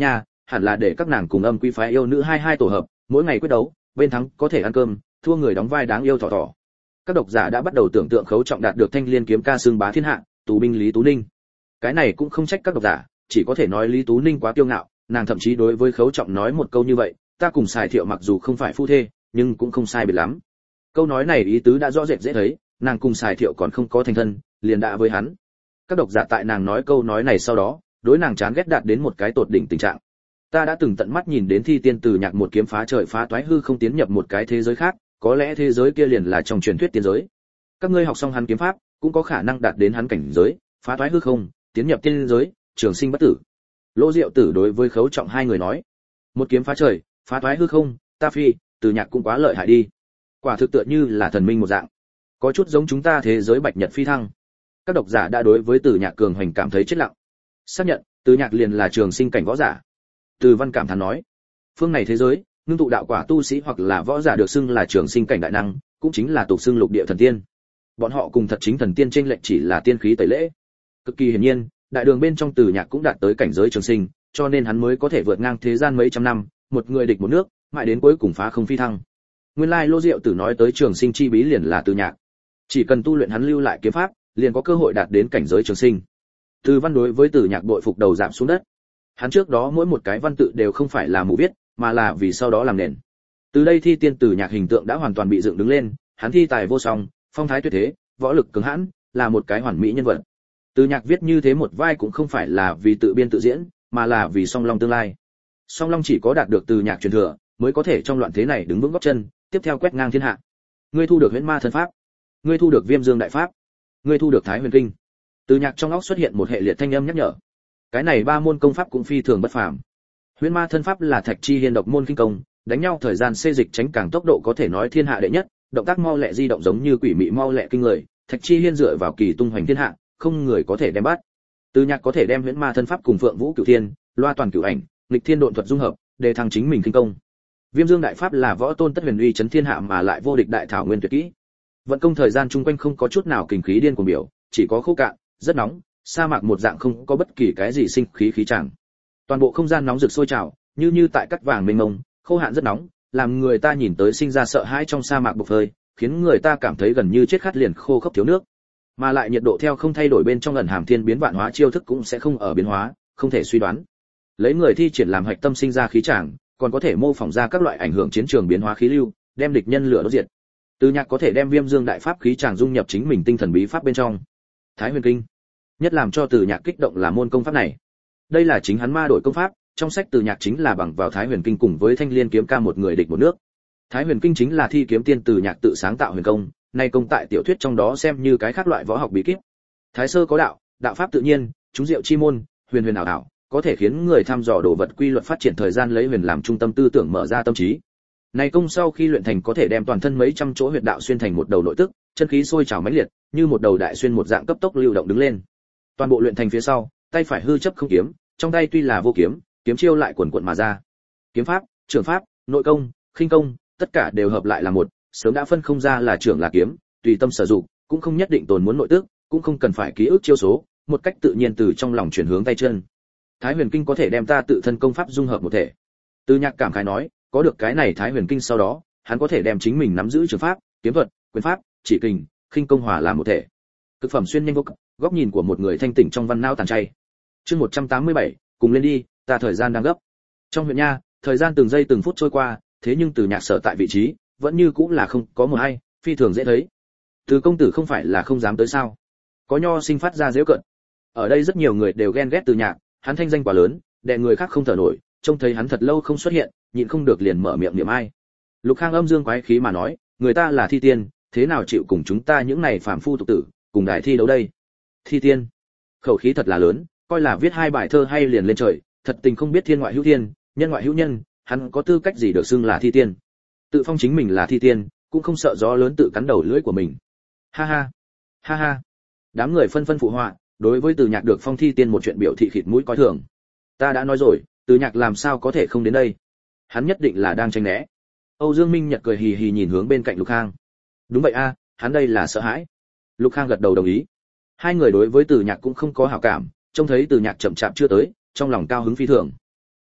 hẳn là để các nàng cùng âm quý phái yêu nữ hai hai tổ hợp, mỗi ngày quyết đấu, bên thắng có thể ăn cơm, thua người đóng vai đáng yêu thỏ thỏ. Các độc giả đã bắt đầu tưởng tượng Khấu Trọng đạt được Thanh Liên kiếm ca xương bá thiên hạ, tù binh Lý Tú Ninh. Cái này cũng không trách các độc giả, chỉ có thể nói Lý Tú Ninh quá kiêu ngạo, nàng thậm chí đối với Khấu Trọng nói một câu như vậy, ta cùng Sài Thiệu mặc dù không phải phu thê, nhưng cũng không sai biệt lắm. Câu nói này ý tứ đã rõ rệt dễ thấy, nàng cùng Sài Thiệu còn không có thành thân, liền đã với hắn. Các độc giả tại nàng nói câu nói này sau đó, đối nàng chán ghét đạt đến một cái tột đỉnh tình trạng. Ta đã từng tận mắt nhìn đến Thi Tiên Từ Nhạc một kiếm phá trời phá toái hư không tiến nhập một cái thế giới khác, có lẽ thế giới kia liền là trong truyền thuyết tiên giới. Các ngươi học xong hắn kiếm pháp, cũng có khả năng đạt đến hắn cảnh giới, phá toái hư không, tiến nhập tiên giới, trường sinh bất tử. Lỗ Diệu Tử đối với Khấu Trọng hai người nói, một kiếm phá trời, phá toái hư không, ta phi, Từ Nhạc cũng quá lợi hại đi. Quả thực tựa như là thần minh một dạng, có chút giống chúng ta thế giới bạch nhật phi thăng. Các độc giả đã đối với Từ Nhạc cường hoành cảm thấy chết lặng. Xác nhận, Từ Nhạc liền là trường sinh cảnh võ giả. Từ Văn cảm thán nói, phương này thế giới, ngưng tụ đạo quả tu sĩ hoặc là võ giả được xưng là trường sinh cảnh đại năng, cũng chính là tục xưng lục địa thần tiên. Bọn họ cùng thật chính thần tiên trên lệnh chỉ là tiên khí tẩy lễ. Cực kỳ hiển nhiên, đại đường bên trong Từ Nhạc cũng đạt tới cảnh giới trường sinh, cho nên hắn mới có thể vượt ngang thế gian mấy trăm năm, một người địch một nước, mãi đến cuối cùng phá không phi thăng. Nguyên lai Lô Diệu Tử nói tới trường sinh chi bí liền là Từ Nhạc. Chỉ cần tu luyện hắn lưu lại kiếm pháp, liền có cơ hội đạt đến cảnh giới trường sinh. Từ Văn đối với Từ Nhạc bội phục đầu giảm xuống đất. Hắn trước đó mỗi một cái văn tự đều không phải là mù viết, mà là vì sau đó làm nền. Từ đây Thi Tiên Từ Nhạc hình tượng đã hoàn toàn bị dựng đứng lên, hắn thi tài vô song, phong thái tuyệt thế, võ lực cường hãn, là một cái hoàn mỹ nhân vật. Từ Nhạc viết như thế một vai cũng không phải là vì tự biên tự diễn, mà là vì Song Long tương lai. Song Long chỉ có đạt được Từ Nhạc truyền thừa, mới có thể trong loạn thế này đứng vững gót chân, tiếp theo quét ngang thiên hạ. Ngươi thu được Huyễn Ma thân pháp, ngươi thu được Viêm Dương đại pháp, ngươi thu được Thái Huyền kinh. Từ Nhạc trong óc xuất hiện một hệ liệt thanh âm nhắc nhở. Cái này ba môn công pháp cũng phi thường bất phàm. Huyễn Ma thân pháp là Thạch Chi Hiên độc môn kinh công, đánh nhau thời gian xê dịch tránh càng tốc độ có thể nói thiên hạ đệ nhất, động tác mau lẹ di động giống như quỷ mị mau lẹ kinh người, Thạch Chi Hiên dựa vào kỳ tung hoành thiên hạ, không người có thể đem bắt. Từ Nhạc có thể đem Huyễn Ma thân pháp cùng Phượng Vũ Cửu Thiên, Loa Toàn Cửu Ảnh, Nghịch Thiên Độn thuật dung hợp, để thăng chính mình kinh công. Viêm Dương đại pháp là võ tôn tất huyền uy chấn thiên hạ mà lại vô địch đại thảo nguyên tuyệt kỹ. Vận công thời gian chung quanh không có chút nào kình khí điên cuồng biểu, chỉ có khô cạn, rất nóng, sa mạc một dạng không có bất kỳ cái gì sinh khí khí chẳng. Toàn bộ không gian nóng rực sôi trào, như như tại cắt vàng mênh mông, khô hạn rất nóng, làm người ta nhìn tới sinh ra sợ hãi trong sa mạc bộc phơi, khiến người ta cảm thấy gần như chết khát liền khô khốc thiếu nước. Mà lại nhiệt độ theo không thay đổi bên trong ẩn hàm thiên biến vạn hóa chiêu thức cũng sẽ không ở biến hóa, không thể suy đoán. Lấy người thi triển làm hạch tâm sinh ra khí tràng, còn có thể mô phỏng ra các loại ảnh hưởng chiến trường biến hóa khí lưu, đem địch nhân lửa đốt diệt. Từ Nhạc có thể đem Viêm Dương đại pháp khí tràng dung nhập chính mình tinh thần bí pháp bên trong. Thái Huyền kinh. Nhất làm cho Từ Nhạc kích động là môn công pháp này. Đây là chính hắn ma đổi công pháp, trong sách Từ Nhạc chính là bằng vào Thái Huyền kinh cùng với Thanh Liên kiếm ca một người địch một nước. Thái Huyền kinh chính là thi kiếm tiên Từ Nhạc tự sáng tạo huyền công, nay công tại tiểu thuyết trong đó xem như cái khác loại võ học bí kíp. Thái sơ có đạo, đạo pháp tự nhiên, chúng diệu chi môn, huyền huyền ảo ảo, có thể khiến người thăm dò đồ vật quy luật phát triển thời gian lấy huyền làm trung tâm tư tưởng mở ra tâm trí. Này công sau khi luyện thành có thể đem toàn thân mấy trăm chỗ huyệt đạo xuyên thành một đầu nội tức, chân khí sôi trào mãnh liệt, như một đầu đại xuyên một dạng cấp tốc lưu động đứng lên. Toàn bộ luyện thành phía sau, tay phải hư chấp không kiếm, trong tay tuy là vô kiếm, kiếm chiêu lại quần quật mà ra. Kiếm pháp, trường pháp, nội công, khinh công, tất cả đều hợp lại là một, sớm đã phân không ra là trưởng là kiếm, tùy tâm sử dụng, cũng không nhất định tồn muốn nội tức, cũng không cần phải ký ức chiêu số, một cách tự nhiên từ trong lòng chuyển hướng tay chân. Thái Huyền kinh có thể đem ta tự thân công pháp dung hợp một thể. Từ Nhạc cảm khái nói, có được cái này Thái Huyền kinh sau đó, hắn có thể đem chính mình nắm giữ trường pháp, kiếm thuật, quyền pháp, chỉ kình, khinh công hòa làm một thể. Cực phẩm xuyên nhanh vô cực, góc nhìn của một người thanh tỉnh trong văn não tàn chay. Chương một trăm tám mươi bảy, cùng lên đi, ta thời gian đang gấp. Trong huyện nha, thời gian từng giây từng phút trôi qua, thế nhưng Từ Nhạc sở tại vị trí, vẫn như cũng là không có một ai, phi thường dễ thấy. Từ công tử không phải là không dám tới sao? Có nho sinh phát ra giễu cận. Ở đây rất nhiều người đều ghen ghét Từ Nhạc, hắn thanh danh quá lớn, đè người khác không thở nổi, trông thấy hắn thật lâu không xuất hiện, nhịn không được liền mở miệng niệm ai. Lục Khang âm dương quái khí mà nói, người ta là thi tiên, thế nào chịu cùng chúng ta những này phàm phu tục tử, cùng đại thi đấu đây? Thi tiên, khẩu khí thật là lớn, coi là viết hai bài thơ hay liền lên trời, thật tình không biết thiên ngoại hữu thiên, nhân ngoại hữu nhân, hắn có tư cách gì được xưng là thi tiên? Tự phong chính mình là thi tiên, cũng không sợ gió lớn tự cắn đầu lưỡi của mình. Ha ha, ha ha. Đám người phân phân phụ họa, đối với Từ Nhạc được phong thi tiên một chuyện biểu thị khịt mũi coi thường. Ta đã nói rồi, Từ Nhạc làm sao có thể không đến đây? Hắn nhất định là đang tránh né. Âu Dương Minh Nhật cười hì hì nhìn hướng bên cạnh Lục Khang. Đúng vậy a, hắn đây là sợ hãi. Lục Khang gật đầu đồng ý. Hai người đối với Từ Nhạc cũng không có hảo cảm, trông thấy Từ Nhạc chậm chạp chưa tới, trong lòng cao hứng phi thường.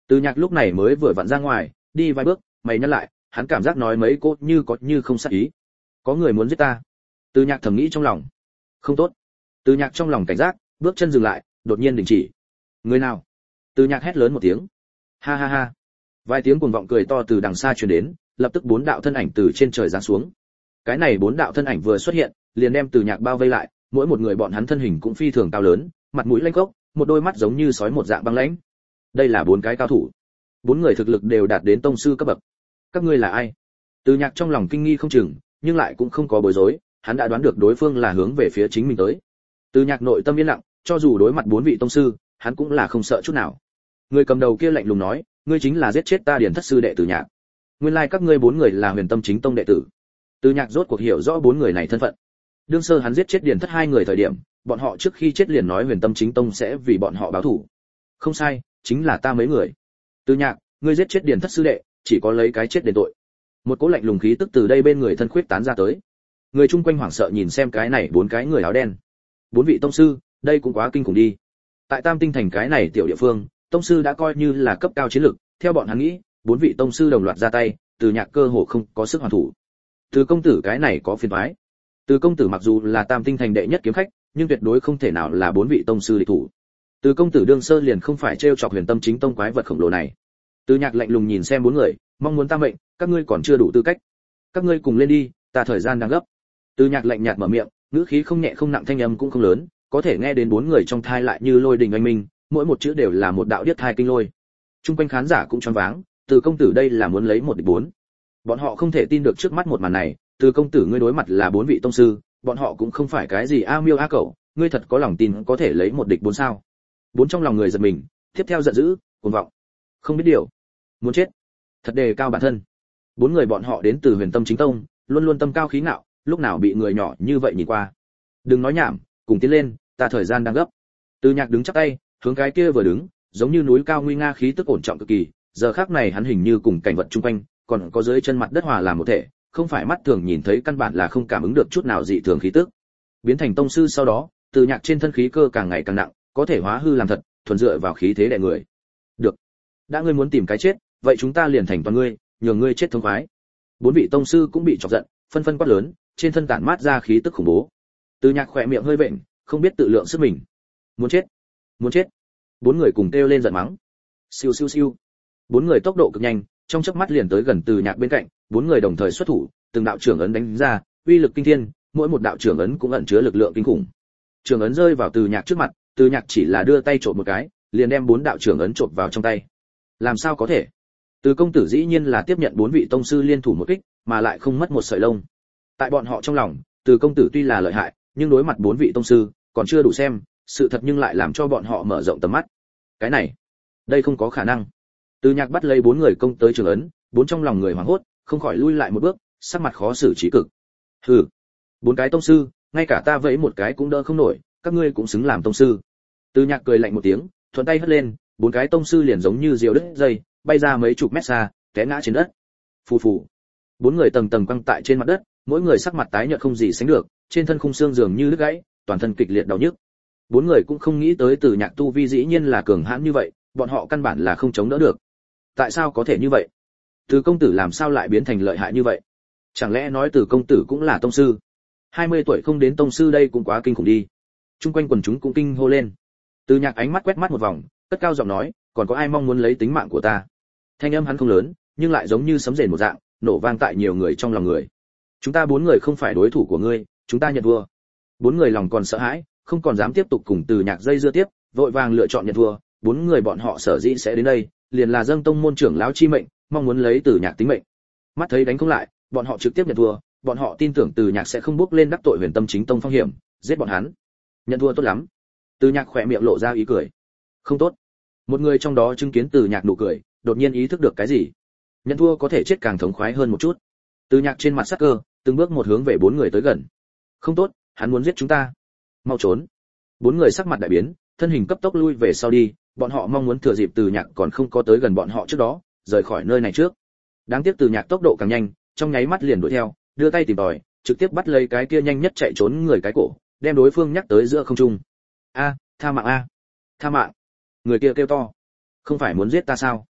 Từ Nhạc lúc này mới vừa vặn ra ngoài, đi vài bước, mày nhăn lại, hắn cảm giác nói mấy cô như có như không sát ý. Có người muốn giết ta. Từ Nhạc thầm nghĩ trong lòng. Không tốt. Từ Nhạc trong lòng cảnh giác, bước chân dừng lại, đột nhiên đình chỉ. Người nào? Từ Nhạc hét lớn một tiếng. Ha ha ha. Vài tiếng cuồng vọng cười to từ đằng xa truyền đến, lập tức bốn đạo thân ảnh từ trên trời giáng xuống. Cái này bốn đạo thân ảnh vừa xuất hiện, liền đem Từ Nhạc bao vây lại, mỗi một người bọn hắn thân hình cũng phi thường cao lớn, mặt mũi lanh gốc, một đôi mắt giống như sói một dạng băng lãnh. Đây là bốn cái cao thủ. Bốn người thực lực đều đạt đến tông sư cấp bậc. Các ngươi là ai? Từ Nhạc trong lòng kinh nghi không chừng, nhưng lại cũng không có bối rối, hắn đã đoán được đối phương là hướng về phía chính mình tới. Từ Nhạc nội tâm yên lặng, cho dù đối mặt bốn vị tông sư, hắn cũng là không sợ chút nào. Người cầm đầu kia lạnh lùng nói, ngươi chính là giết chết ta Điển Thất sư đệ Từ Nhạc. Nguyên lai like các ngươi bốn người là Huyền Tâm Chính Tông đệ tử. Từ Nhạc rốt cuộc hiểu rõ bốn người này thân phận. Đương sơ hắn giết chết Điển Thất hai người thời điểm, bọn họ trước khi chết liền nói Huyền Tâm Chính Tông sẽ vì bọn họ báo thù. Không sai, chính là ta mấy người. Từ Nhạc, ngươi giết chết Điển Thất sư đệ, chỉ có lấy cái chết đền tội. Một cỗ lạnh lùng khí tức từ đây bên người thân khuyết tán ra tới. Người chung quanh hoảng sợ nhìn xem cái này bốn cái người áo đen. Bốn vị tông sư, đây cũng quá kinh khủng đi. Tại Tam Tinh thành cái này tiểu địa phương, tông sư đã coi như là cấp cao chiến lực, theo bọn hắn nghĩ, bốn vị tông sư đồng loạt ra tay, Từ Nhạc cơ hồ không có sức hoàn thủ. Từ công tử cái này có phiền toái. Từ công tử mặc dù là Tam Tinh thành đệ nhất kiếm khách, nhưng tuyệt đối không thể nào là bốn vị tông sư địch thủ. Từ công tử đương sơ liền không phải trêu chọc Huyền Tâm Chính Tông quái vật khổng lồ này. Từ Nhạc lạnh lùng nhìn xem bốn người, mong muốn ta mệnh, các ngươi còn chưa đủ tư cách. Các ngươi cùng lên đi, ta thời gian đang gấp. Từ Nhạc lạnh nhạt mở miệng, ngữ khí không nhẹ không nặng, thanh âm cũng không lớn, có thể nghe đến bốn người trong thai lại như lôi đình oanh minh, mỗi một chữ đều là một đạo điếc thai kinh lôi. Trung quanh khán giả cũng choáng váng, Từ công tử đây là muốn lấy một địch bốn. Bọn họ không thể tin được trước mắt một màn này, Từ công tử ngươi đối mặt là bốn vị tông sư, bọn họ cũng không phải cái gì a miêu a cẩu, ngươi thật có lòng tin có thể lấy một địch bốn sao? Bốn trong lòng người giật mình, tiếp theo giận dữ, cuồng vọng. Không biết điều, muốn chết. Thật đề cao bản thân. Bốn người bọn họ đến từ Huyền Tâm Chính Tông, luôn luôn tâm cao khí ngạo, lúc nào bị người nhỏ như vậy nhìn qua. Đừng nói nhảm, cùng tiến lên, ta thời gian đang gấp. Từ Nhạc đứng chắp tay, hướng cái kia vừa đứng, giống như núi cao nguy nga khí tức ổn trọng cực kỳ, giờ khắc này hắn hình như cùng cảnh vật chung quanh, còn có dưới chân mặt đất hòa làm một thể, không phải mắt thường nhìn thấy căn bản là không cảm ứng được chút nào dị thường khí tức. Biến thành tông sư sau đó, Từ Nhạc trên thân khí cơ càng ngày càng nặng, có thể hóa hư làm thật, thuần dựa vào khí thế đè người. Được, đã ngươi muốn tìm cái chết, vậy chúng ta liền thành toàn ngươi, nhường ngươi chết thống khoái. Bốn vị tông sư cũng bị chọc giận, phân phân quát lớn, trên thân tản mát ra khí tức khủng bố. Từ Nhạc khỏe miệng hơi vện, không biết tự lượng sức mình. Muốn chết, muốn chết. Bốn người cùng kêu lên giận mắng. Siêu siêu siêu. Bốn người tốc độ cực nhanh, trong chớp mắt liền tới gần Từ Nhạc bên cạnh, bốn người đồng thời xuất thủ, từng đạo trưởng ấn đánh ra, uy lực kinh thiên, mỗi một đạo trưởng ấn cũng ẩn chứa lực lượng kinh khủng. Trưởng ấn rơi vào Từ Nhạc trước mặt, Từ Nhạc chỉ là đưa tay trộm một cái, liền đem bốn đạo trưởng ấn trộm vào trong tay. Làm sao có thể? Từ công tử dĩ nhiên là tiếp nhận bốn vị tông sư liên thủ một kích, mà lại không mất một sợi lông. Tại bọn họ trong lòng, Từ công tử tuy là lợi hại, nhưng đối mặt bốn vị tông sư, còn chưa đủ xem, sự thật nhưng lại làm cho bọn họ mở rộng tầm mắt. Cái này, đây không có khả năng. Từ Nhạc bắt lấy bốn người công tới trường ấn, bốn trong lòng người hoảng hốt, không khỏi lui lại một bước, sắc mặt khó xử trí cực. Hừ, bốn cái tông sư, ngay cả ta vẫy một cái cũng đỡ không nổi, các ngươi cũng xứng làm tông sư. Từ Nhạc cười lạnh một tiếng, thuận tay hất lên, bốn cái tông sư liền giống như diều đứt dây, bay ra mấy chục mét xa, té ngã trên đất. Phù phù. Bốn người tầng tầng quăng tại trên mặt đất, mỗi người sắc mặt tái nhợt không gì sánh được, trên thân khung xương dường như đứt gãy, toàn thân kịch liệt đau nhức. Bốn người cũng không nghĩ tới Từ Nhạc tu vi dĩ nhiên là cường hãn như vậy, bọn họ căn bản là không chống đỡ được. Tại sao có thể như vậy? Từ công tử làm sao lại biến thành lợi hại như vậy? Chẳng lẽ nói Từ công tử cũng là tông sư? hai mươi tuổi không đến tông sư đây cũng quá kinh khủng đi. Trung quanh quần chúng cũng kinh hô lên. Từ Nhạc ánh mắt quét mắt một vòng, cất cao giọng nói, còn có ai mong muốn lấy tính mạng của ta? Thanh âm hắn không lớn, nhưng lại giống như sấm rền một dạng, nổ vang tại nhiều người trong lòng người. Chúng ta bốn người không phải đối thủ của ngươi, chúng ta nhận thua. Bốn người lòng còn sợ hãi, không còn dám tiếp tục cùng Từ Nhạc dây dưa tiếp, vội vàng lựa chọn nhận thua. Bốn người bọn họ sở dĩ sẽ đến đây, liền là dâng tông môn trưởng lão chi mệnh, mong muốn lấy Từ Nhạc tính mệnh. Mắt thấy đánh không lại, bọn họ trực tiếp nhận thua, bọn họ tin tưởng Từ Nhạc sẽ không bước lên đắc tội Huyền Tâm Chính Tông phong hiểm, giết bọn hắn. Nhận thua tốt lắm. Từ Nhạc khỏe miệng lộ ra ý cười. Không tốt. Một người trong đó chứng kiến Từ Nhạc nụ cười, đột nhiên ý thức được cái gì. Nhận thua có thể chết càng thống khoái hơn một chút. Từ Nhạc trên mặt sắc cơ, từng bước một hướng về bốn người tới gần. Không tốt, hắn muốn giết chúng ta. Mau trốn. Bốn người sắc mặt đại biến, thân hình cấp tốc lui về sau đi, bọn họ mong muốn thừa dịp Từ Nhạc còn không có tới gần bọn họ trước đó, rời khỏi nơi này trước. Đáng tiếc Từ Nhạc tốc độ càng nhanh, trong nháy mắt liền đuổi theo, đưa tay tìm tòi, trực tiếp bắt lấy cái kia nhanh nhất chạy trốn người cái cổ, đem đối phương nhắc tới giữa không trung. A, tha mạng a, tha mạng. Người kia kêu to, không phải muốn giết ta sao?